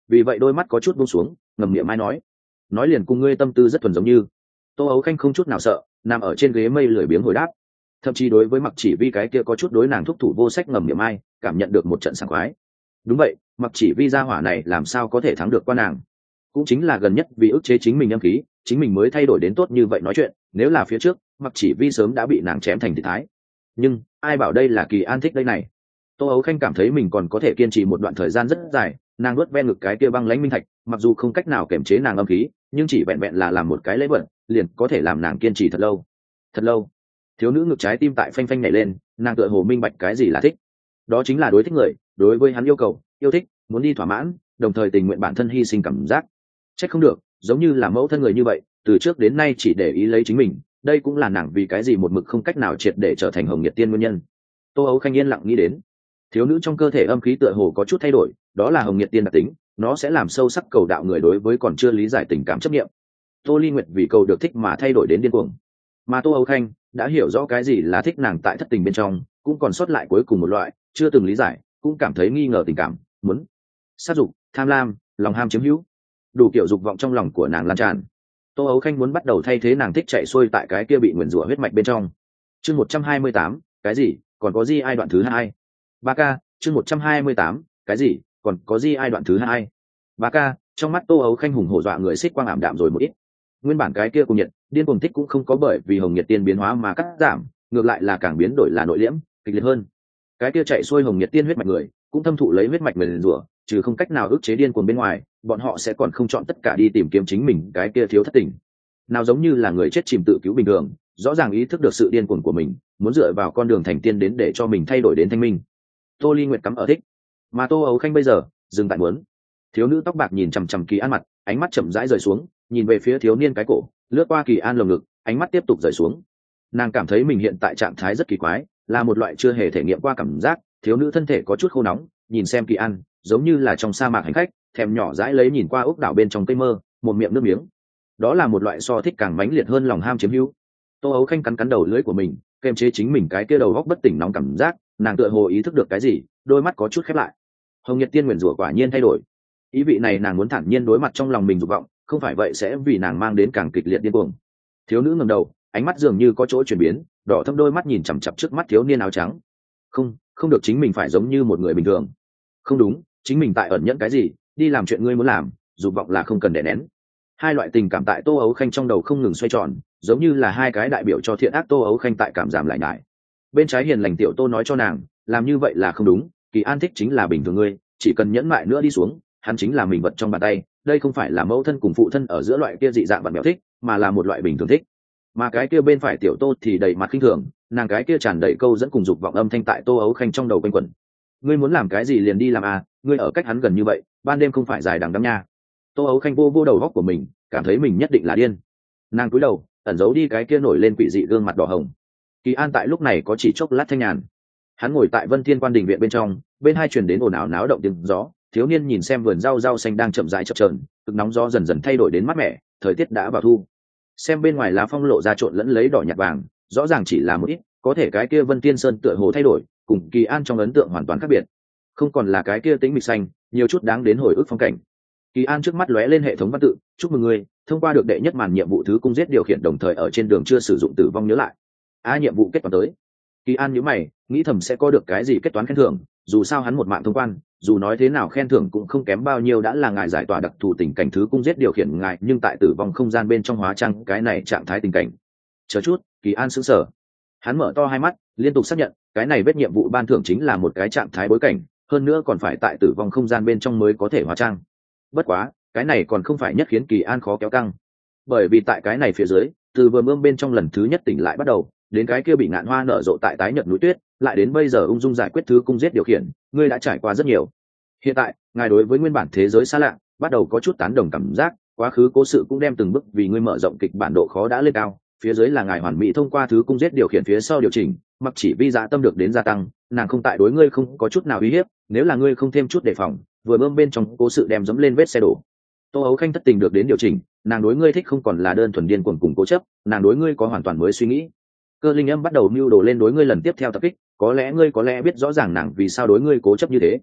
Speaker 1: vì vậy đôi mắt có chút buông xuống, ngầm miệng mai nói nói liền cùng ngươi tâm tư rất thuần giống như. Tô Ấu Khanh không chút nào sợ, nằm ở trên ghế mây lười biếng hồi đáp, thậm chí đối với Mặc Chỉ Vi cái kia có chút đối nàng thúc thủ vô sách ngầm miệng mai cảm nhận được một trận sảng khoái. Đúng vậy, Mặc Chỉ Vi gia hỏa này làm sao có thể thắng được qua nàng, cũng chính là gần nhất vì ức chế chính mình âm khí, chính mình mới thay đổi đến tốt như vậy nói chuyện, nếu là phía trước Mặc Chỉ Vi sớm đã bị nàng chém thành thịt thái. Nhưng ai bảo đây là Kỳ An thích đây này. Tô Ấu Khanh cảm thấy mình còn có thể kiên trì một đoạn thời gian rất dài, nàng nuốt ven ngực cái kia băng lãnh minh thạch, mặc dù không cách nào kiềm chế nàng âm khí, nhưng chỉ vẹn vẹn là làm một cái lễ vật, liền có thể làm nàng kiên trì thật lâu. Thật lâu. Thiếu nữ ngực trái tim tại phanh phanh nhảy lên, nàng tựa hồ minh bạch cái gì là thích. Đó chính là đối thích người, đối với hắn yêu cầu, yêu thích, muốn đi thỏa mãn, đồng thời tình nguyện bản thân hy sinh cảm giác. Trách không được, giống như là mẫu thân người như vậy, từ trước đến nay chỉ để ý lấy chính mình, đây cũng là nàng vì cái gì một mực không cách nào triệt để trở thành Hồng Nhiệt Tiên nguyên nhân. Tô Ấu Khanh yên lặng nghĩ đến, thiếu nữ trong cơ thể âm khí tựa hồ có chút thay đổi, đó là Hồng Nhiệt Tiên đặc tính, nó sẽ làm sâu sắc cầu đạo người đối với còn chưa lý giải tình cảm chấp niệm. Tô Ly Nguyệt vì cầu được thích mà thay đổi đến điên cuồng, mà Tô Ấu Khanh đã hiểu rõ cái gì là thích, nàng tại thất tình bên trong cũng còn sót lại cuối cùng một loại chưa từng lý giải, cũng cảm thấy nghi ngờ tình cảm, muốn sát dục, tham lam, lòng ham chiếm hữu, đủ kiểu dục vọng trong lòng của nàng lan tràn. Tô Ấu Khanh muốn bắt đầu thay thế nàng thích chạy xuôi tại cái kia bị nguyền rủa huyết mạch bên trong. Chương một trăm hai mươi tám, cái gì còn có gì ai đoạn thứ hai. Ba ca, chương một trăm hai mươi tám, cái gì còn có gì ai đoạn thứ hai. Ba ca, trong mắt Tô Ấu Khanh hùng hổ dọa người, xích quang ảm đạm rồi một ít. Nguyên bản cái kia cùng nhiệt điên cuồng thích cũng không có bởi vì Hồng Nhiệt Tiên biến hóa mà cắt giảm, ngược lại là càng biến đổi là nội liễm, kịch liệt hơn. Cái kia chạy xuôi Hồng Nhiệt Tiên huyết mạch người cũng thâm thụ lấy huyết mạch nguyền rủa, trừ không cách nào ức chế điên cuồng bên ngoài, bọn họ sẽ còn không chọn tất cả đi tìm kiếm chính mình cái kia thiếu thất tình. Nào giống như là người chết chìm tự cứu bình thường, rõ ràng ý thức được sự điên cuồng của mình, muốn dựa vào con đường thành tiên đến để cho mình thay đổi đến thanh minh. Tô Ly Nguyệt cắm ở thích, mà Tô Ấu Khanh bây giờ dừng tại muốn. Thiếu nữ tóc bạc nhìn chằm chằm Kỳ An mặt, ánh mắt chậm rãi rời xuống, nhìn về phía thiếu niên cái cổ, lướt qua Kỳ An lồng ngực, ánh mắt tiếp tục rời xuống. Nàng cảm thấy mình hiện tại trạng thái rất kỳ quái, là một loại chưa hề thể nghiệm qua cảm giác. Thiếu nữ thân thể có chút khô nóng, nhìn xem Kỳ An giống như là trong sa mạc hành khách, thèm nhỏ dãi lấy nhìn qua ốc đảo bên trong cây mơ, một miệng nước miếng. Đó là một loại so thích càng mãnh liệt hơn lòng ham chiếm hữu. Tô Ấu Khanh cắn cắn đầu lưỡi của mình, kiềm chế chính mình cái kia đầu góc bất tỉnh nóng cảm giác, nàng tựa hồ ý thức được cái gì, đôi mắt có chút khép lại. Hồng Nhiệt Tiên nguyền rủa quả nhiên thay đổi, ý vị này nàng muốn thản nhiên đối mặt trong lòng mình dục vọng, không phải vậy sẽ vì nàng mang đến càng kịch liệt điên cuồng. Thiếu nữ ngẩng đầu, ánh mắt dường như có chỗ chuyển biến, đỏ thâm đôi mắt nhìn chằm chằm trước mắt thiếu niên áo trắng. Không, không được, chính mình phải giống như một người bình thường. Không đúng, chính mình tại ẩn nhẫn cái gì, đi làm chuyện ngươi muốn làm, dục vọng là không cần đè nén. Hai loại tình cảm tại Tô Ấu Khanh trong đầu không ngừng xoay tròn, giống như là hai cái đại biểu cho thiện ác. Tô Ấu Khanh tại cảm giảm lại nhải. Bên trái hiền lành tiểu Tô nói cho nàng, làm như vậy là không đúng, Kỳ An thích chính là bình thường ngươi, chỉ cần nhẫn mại nữa đi xuống, hắn chính là mình vật trong bàn tay, đây không phải là mẫu thân cùng phụ thân ở giữa loại kia dị dạng bạn bèo thích, mà là một loại bình thường thích. Mà cái kia bên phải tiểu Tô thì đầy mặt khinh thường, nàng cái kia tràn đầy câu dẫn cùng dục vọng âm thanh tại Tô Ấu Khanh trong đầu quanh quẩn. Ngươi muốn làm cái gì liền đi làm à, ngươi ở cách hắn gần như vậy, ban đêm không phải dài đằng đẵng nha. Tô Ấu Khanh vô vô đầu góc của mình, cảm thấy mình nhất định là điên. Nàng cúi đầu, ẩn giấu đi cái kia nổi lên quỷ dị gương mặt đỏ hồng. Kỳ An tại lúc này có chỉ chốc lát thanh nhàn. Hắn ngồi tại Vân Thiên Quan đình viện bên trong, bên hai truyền đến ồn ào náo động tiếng gió. Thiếu niên nhìn xem vườn rau rau xanh đang chậm rãi chập chờn, cực nóng gió dần dần thay đổi đến mát mẻ, thời tiết đã vào thu. Xem bên ngoài lá phong lộ ra trộn lẫn lấy đỏ nhạt vàng, rõ ràng chỉ là một ít, có thể cái kia Vân Tiên Sơn tựa hồ thay đổi, cùng Kỳ An trong ấn tượng hoàn toàn khác biệt. Không còn là cái kia tĩnh mịch xanh, nhiều chút đáng đến hồi ức phong cảnh. Kỳ An trước mắt lóe lên hệ thống văn tự, chúc mừng ngươi thông qua được đệ nhất màn nhiệm vụ thứ cung giết điều khiển, đồng thời ở trên đường chưa sử dụng tử vong nhớ lại. A nhiệm vụ kết toán tới. Kỳ An nhíu mày, nghĩ thầm sẽ có được cái gì kết toán khen thưởng, dù sao hắn một mạng thông quan, dù nói thế nào khen thưởng cũng không kém bao nhiêu, đã là ngài giải tỏa đặc thù tình cảnh thứ cung giết điều khiển ngài, nhưng tại tử vong không gian bên trong hóa trang cái này trạng thái tình cảnh. Chờ chút, Kỳ An sững sờ. Hắn mở to hai mắt, liên tục xác nhận, cái này vết nhiệm vụ ban thưởng chính là một cái trạng thái bối cảnh, hơn nữa còn phải tại tử vong không gian bên trong mới có thể hóa trang. Bất quá, cái này còn không phải nhất khiến Kỳ An khó kéo căng, bởi vì tại cái này phía dưới, từ vừa mương bên trong lần thứ nhất tỉnh lại bắt đầu, đến cái kia bị ngạn hoa nở rộ tại tái nhật núi tuyết, lại đến bây giờ ung dung giải quyết thứ cung giết điều khiển, ngươi đã trải qua rất nhiều. Hiện tại, ngài đối với nguyên bản thế giới xa lạ bắt đầu có chút tán đồng cảm giác, quá khứ cố sự cũng đem từng bước vì ngươi mở rộng kịch bản độ khó đã lên cao, phía dưới là ngài hoàn mỹ thông qua thứ cung giết điều khiển phía sau điều chỉnh, mặc chỉ vi giá tâm được đến gia tăng, nàng không tại đối ngươi không có chút nào uy hiếp, nếu là ngươi không thêm chút đề phòng, vừa bơm bên trong cố sự đem dẫm lên vết xe đổ. Tô Ấu Khanh thất tình được đến điều chỉnh, nàng đối ngươi thích không còn là đơn thuần điên cuồng cùng cố chấp, nàng đối ngươi có hoàn toàn mới suy nghĩ. Cơ linh âm bắt đầu mưu đồ lên đối ngươi lần tiếp theo tập kích, có lẽ ngươi có lẽ biết rõ ràng nàng vì sao đối ngươi cố chấp như thế.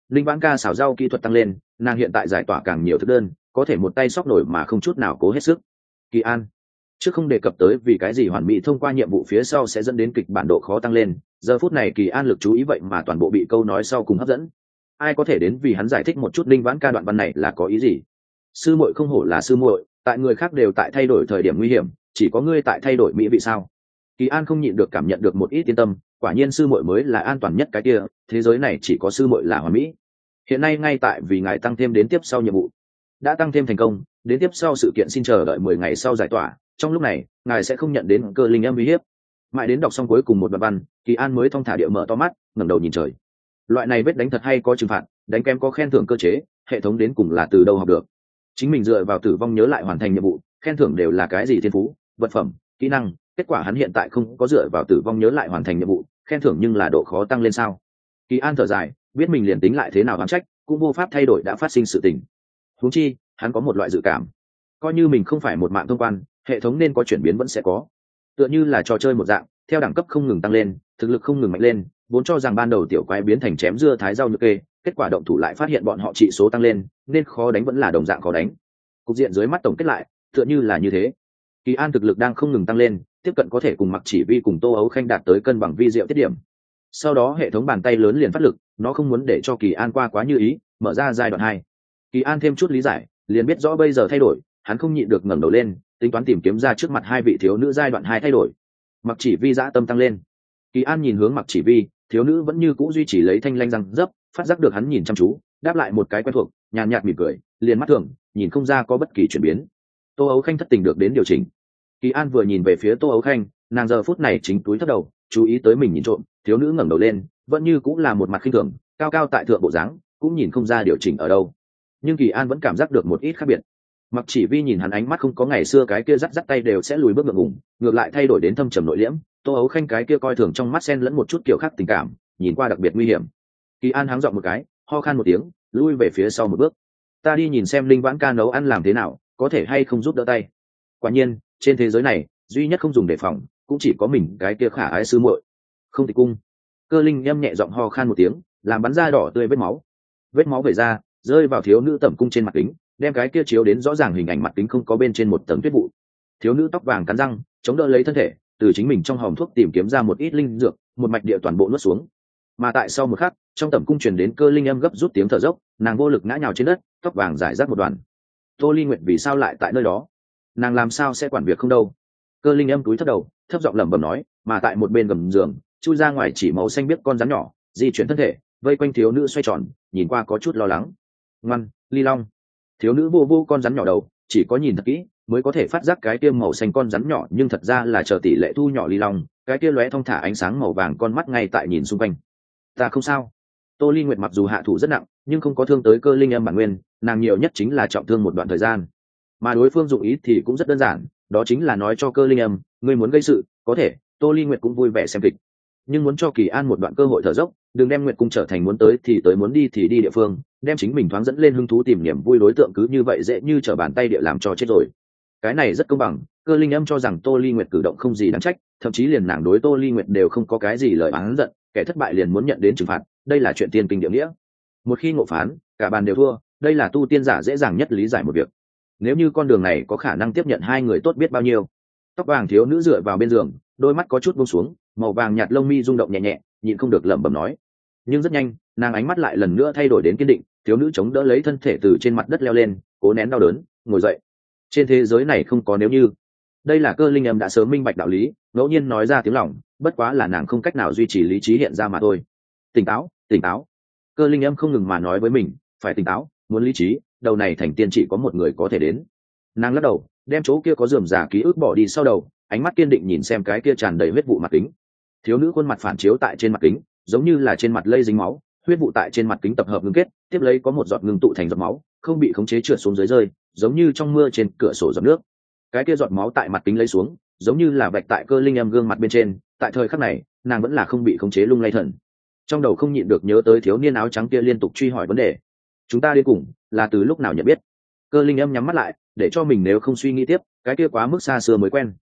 Speaker 1: linh vãn ca xào rau kỹ thuật tăng lên, nàng hiện tại giải tỏa càng nhiều thức đơn, có thể một tay xóc nổi mà không chút nào cố hết sức. Kỳ An trước không đề cập tới vì cái gì hoàn mỹ thông qua nhiệm vụ phía sau sẽ dẫn đến kịch bản độ khó tăng lên, giờ phút này Kỳ An lực chú ý vậy mà toàn bộ bị câu nói sau cùng hấp dẫn. Ai có thể đến vì hắn giải thích một chút linh vãn ca đoạn văn này là có ý gì? Sư muội không hổ là sư muội, tại người khác đều tại thay đổi thời điểm nguy hiểm, chỉ có ngươi tại thay đổi mỹ vị sao? Kỳ An không nhịn được cảm nhận được một ít yên tâm, quả nhiên sư muội mới là an toàn nhất cái kia, thế giới này chỉ có sư muội là hoàn mỹ. Hiện nay ngay tại vì ngài tăng thêm đến tiếp sau nhiệm vụ đã tăng thêm thành công, đến tiếp sau sự kiện xin chờ đợi mười ngày sau giải tỏa, trong lúc này ngài sẽ không nhận đến cơ linh âm uy hiếp. Mãi đến đọc xong cuối cùng một đoạn văn, Kỳ An mới thong thả địa mở to mắt, ngẩng đầu nhìn trời. Loại này vết đánh thật hay có trừng phạt, đánh kém có khen thưởng cơ chế, hệ thống đến cùng là từ đâu học được? Chính mình dựa vào tử vong nhớ lại hoàn thành nhiệm vụ, khen thưởng đều là cái gì thiên phú, vật phẩm, kỹ năng, kết quả hắn hiện tại không có dựa vào tử vong nhớ lại hoàn thành nhiệm vụ, khen thưởng nhưng là độ khó tăng lên sao? Kỳ An thở dài, biết mình liền tính lại thế nào oán trách, cũng vô pháp thay đổi đã phát sinh sự tình. Huống chi, hắn có một loại dự cảm, coi như mình không phải một mạng thông quan, hệ thống nên có chuyển biến vẫn sẽ có. Tựa như là trò chơi một dạng, theo đẳng cấp không ngừng tăng lên, thực lực không ngừng mạnh lên, vốn cho rằng ban đầu tiểu quái biến thành chém dưa thái rau nhược kê, kết quả động thủ lại phát hiện bọn họ trị số tăng lên, nên khó đánh vẫn là đồng dạng khó đánh. Cục diện dưới mắt tổng kết lại, tựa như là như thế. Kỳ An thực lực đang không ngừng tăng lên, tiếp cận có thể cùng Mặc Chỉ Vi cùng Tô Ấu Khanh đạt tới cân bằng vi diệu tiết điểm. Sau đó hệ thống bàn tay lớn liền phát lực, nó không muốn để cho Kỳ An qua quá như ý, mở ra giai đoạn hai. Kỳ An thêm chút lý giải, liền biết rõ bây giờ thay đổi, hắn không nhịn được ngẩng đầu lên, tính toán tìm kiếm ra trước mặt hai vị thiếu nữ giai đoạn hai thay đổi. Mặc Chỉ Vi dã tâm tăng lên. Kỳ An nhìn hướng Mặc Chỉ Vi, thiếu nữ vẫn như cũ duy trì lấy thanh lanh răng dấp, phát giác được hắn nhìn chăm chú, đáp lại một cái quen thuộc, nhàn nhạt mỉm cười, liền mắt thường, nhìn không ra có bất kỳ chuyển biến. Tô Ấu Khanh thất tình được đến điều chỉnh. Kỳ An vừa nhìn về phía Tô Ấu Khanh, nàng giờ phút này chính túi thấp đầu, chú ý tới mình nhìn trộm, thiếu nữ ngẩng đầu lên, vẫn như cũng là một mặt khinh thường, cao cao tại thượng bộ dáng, cũng nhìn không ra điều chỉnh ở đâu. Nhưng Kỳ An vẫn cảm giác được một ít khác biệt. Mặc Chỉ Vi nhìn hắn ánh mắt không có ngày xưa cái kia dắt dắt tay đều sẽ lùi bước ngượng ngùng, ngược lại thay đổi đến thâm trầm nội liễm. Tô Ấu Khanh cái kia coi thường trong mắt xen lẫn một chút kiểu khác tình cảm, nhìn qua đặc biệt nguy hiểm. Kỳ An háng giọng một cái, ho khan một tiếng, lui về phía sau một bước. Ta đi nhìn xem Linh Vãn ca nấu ăn làm thế nào, có thể hay không giúp đỡ tay. Quả nhiên, trên thế giới này, duy nhất không dùng đề phòng, cũng chỉ có mình cái kia khả ái sư muội. Không Tịch Cung. Cơ Linh em nhẹ giọng ho khan một tiếng, làm bắn ra đỏ tươi vết máu. Vết máu vẩy ra, rơi vào thiếu nữ tẩm cung trên mặt kính, đem cái kia chiếu đến rõ ràng hình ảnh mặt kính không có bên trên một tấm tuyết vụ. Thiếu nữ tóc vàng cắn răng, chống đỡ lấy thân thể, từ chính mình trong hòm thuốc tìm kiếm ra một ít linh dược, một mạch địa toàn bộ nuốt xuống. Mà tại sau một khắc, trong tẩm cung truyền đến Cơ Linh em gấp rút tiếng thở dốc, nàng vô lực ngã nhào trên đất, tóc vàng rải rác một đoàn. Tô Ly Nguyệt vì sao lại tại nơi đó? Nàng làm sao sẽ quản việc không đâu? Cơ Linh em túi thấp đầu, thấp giọng lẩm bẩm nói, mà tại một bên gầm giường, chui ra ngoài chỉ màu xanh biếc con rắn nhỏ, di chuyển thân thể, vây quanh thiếu nữ xoay tròn, nhìn qua có chút lo lắng. Ngoan, Ly Long. Thiếu nữ vô vô con rắn nhỏ đầu, chỉ có nhìn thật kỹ mới có thể phát giác cái kia màu xanh con rắn nhỏ, nhưng thật ra là chờ tỷ lệ thu nhỏ Ly Long, cái kia lóe thong thả ánh sáng màu vàng con mắt ngay tại nhìn xung quanh. Ta không sao. Tô Ly Nguyệt mặc dù hạ thủ rất nặng, nhưng không có thương tới Cơ Linh em bản nguyên, nàng nhiều nhất chính là trọng thương một đoạn thời gian. Mà đối phương dụng ý thì cũng rất đơn giản, đó chính là nói cho Cơ Linh em, ngươi muốn gây sự, có thể. Tô Ly Nguyệt cũng vui vẻ xem kịch, nhưng muốn cho Kỳ An một đoạn cơ hội thở dốc, đừng đem Nguyệt Cung trở thành muốn tới thì tới muốn đi thì đi địa phương, đem chính mình thoáng dẫn lên hứng thú tìm niềm vui đối tượng cứ như vậy dễ như trở bàn tay địa làm cho chết rồi. Cái này rất công bằng, Cơ Linh âm cho rằng Tô Ly Nguyệt cử động không gì đáng trách, thậm chí liền nàng đối Tô Ly Nguyệt đều không có cái gì lời oán giận, kẻ thất bại liền muốn nhận đến trừng phạt, đây là chuyện tiên kinh địa nghĩa. Một khi ngộ phán, cả bàn đều thua, đây là tu tiên giả dễ dàng nhất lý giải một việc. Nếu như con đường này có khả năng tiếp nhận hai người tốt biết bao nhiêu. Tóc vàng thiếu nữ dựa vào bên giường, đôi mắt có chút buông xuống, màu vàng nhạt lông mi rung động nhẹ nhẹ, nhịn không được lẩm bẩm nói. Nhưng rất nhanh, nàng ánh mắt lại lần nữa thay đổi đến kiên định, thiếu nữ chống đỡ lấy thân thể từ trên mặt đất leo lên, cố nén đau đớn, ngồi dậy. Trên thế giới này không có nếu như. Đây là Cơ Linh em đã sớm minh bạch đạo lý, ngẫu nhiên nói ra tiếng lòng, bất quá là nàng không cách nào duy trì lý trí hiện ra mà thôi. Tỉnh táo, tỉnh táo. Cơ Linh em không ngừng mà nói với mình, phải tỉnh táo, muốn lý trí, đầu này thành tiên chỉ có một người có thể đến. Nàng lắc đầu, đem chỗ kia có rườm rà ký ức bỏ đi sau đầu, ánh mắt kiên định nhìn xem cái kia tràn đầy huyết vụ mặt kính. Thiếu nữ khuôn mặt phản chiếu tại trên mặt kính, giống như là trên mặt lây dính máu, huyết vụ tại trên mặt kính tập hợp ngưng kết, tiếp lấy có một giọt ngưng tụ thành giọt máu, không bị khống chế trượt xuống dưới rơi, giống như trong mưa trên cửa sổ giọt nước. Cái kia giọt máu tại mặt kính lấy xuống, giống như là vạch tại Cơ Linh em gương mặt bên trên, tại thời khắc này, nàng vẫn là không bị khống chế lung lay thần. Trong đầu không nhịn được nhớ tới thiếu niên áo trắng kia liên tục truy hỏi vấn đề. Chúng ta đi cùng, là từ lúc nào nhận biết? Cơ Linh em nhắm mắt lại, để cho mình nếu không suy nghĩ tiếp, cái kia quá mức xa xưa mới quen.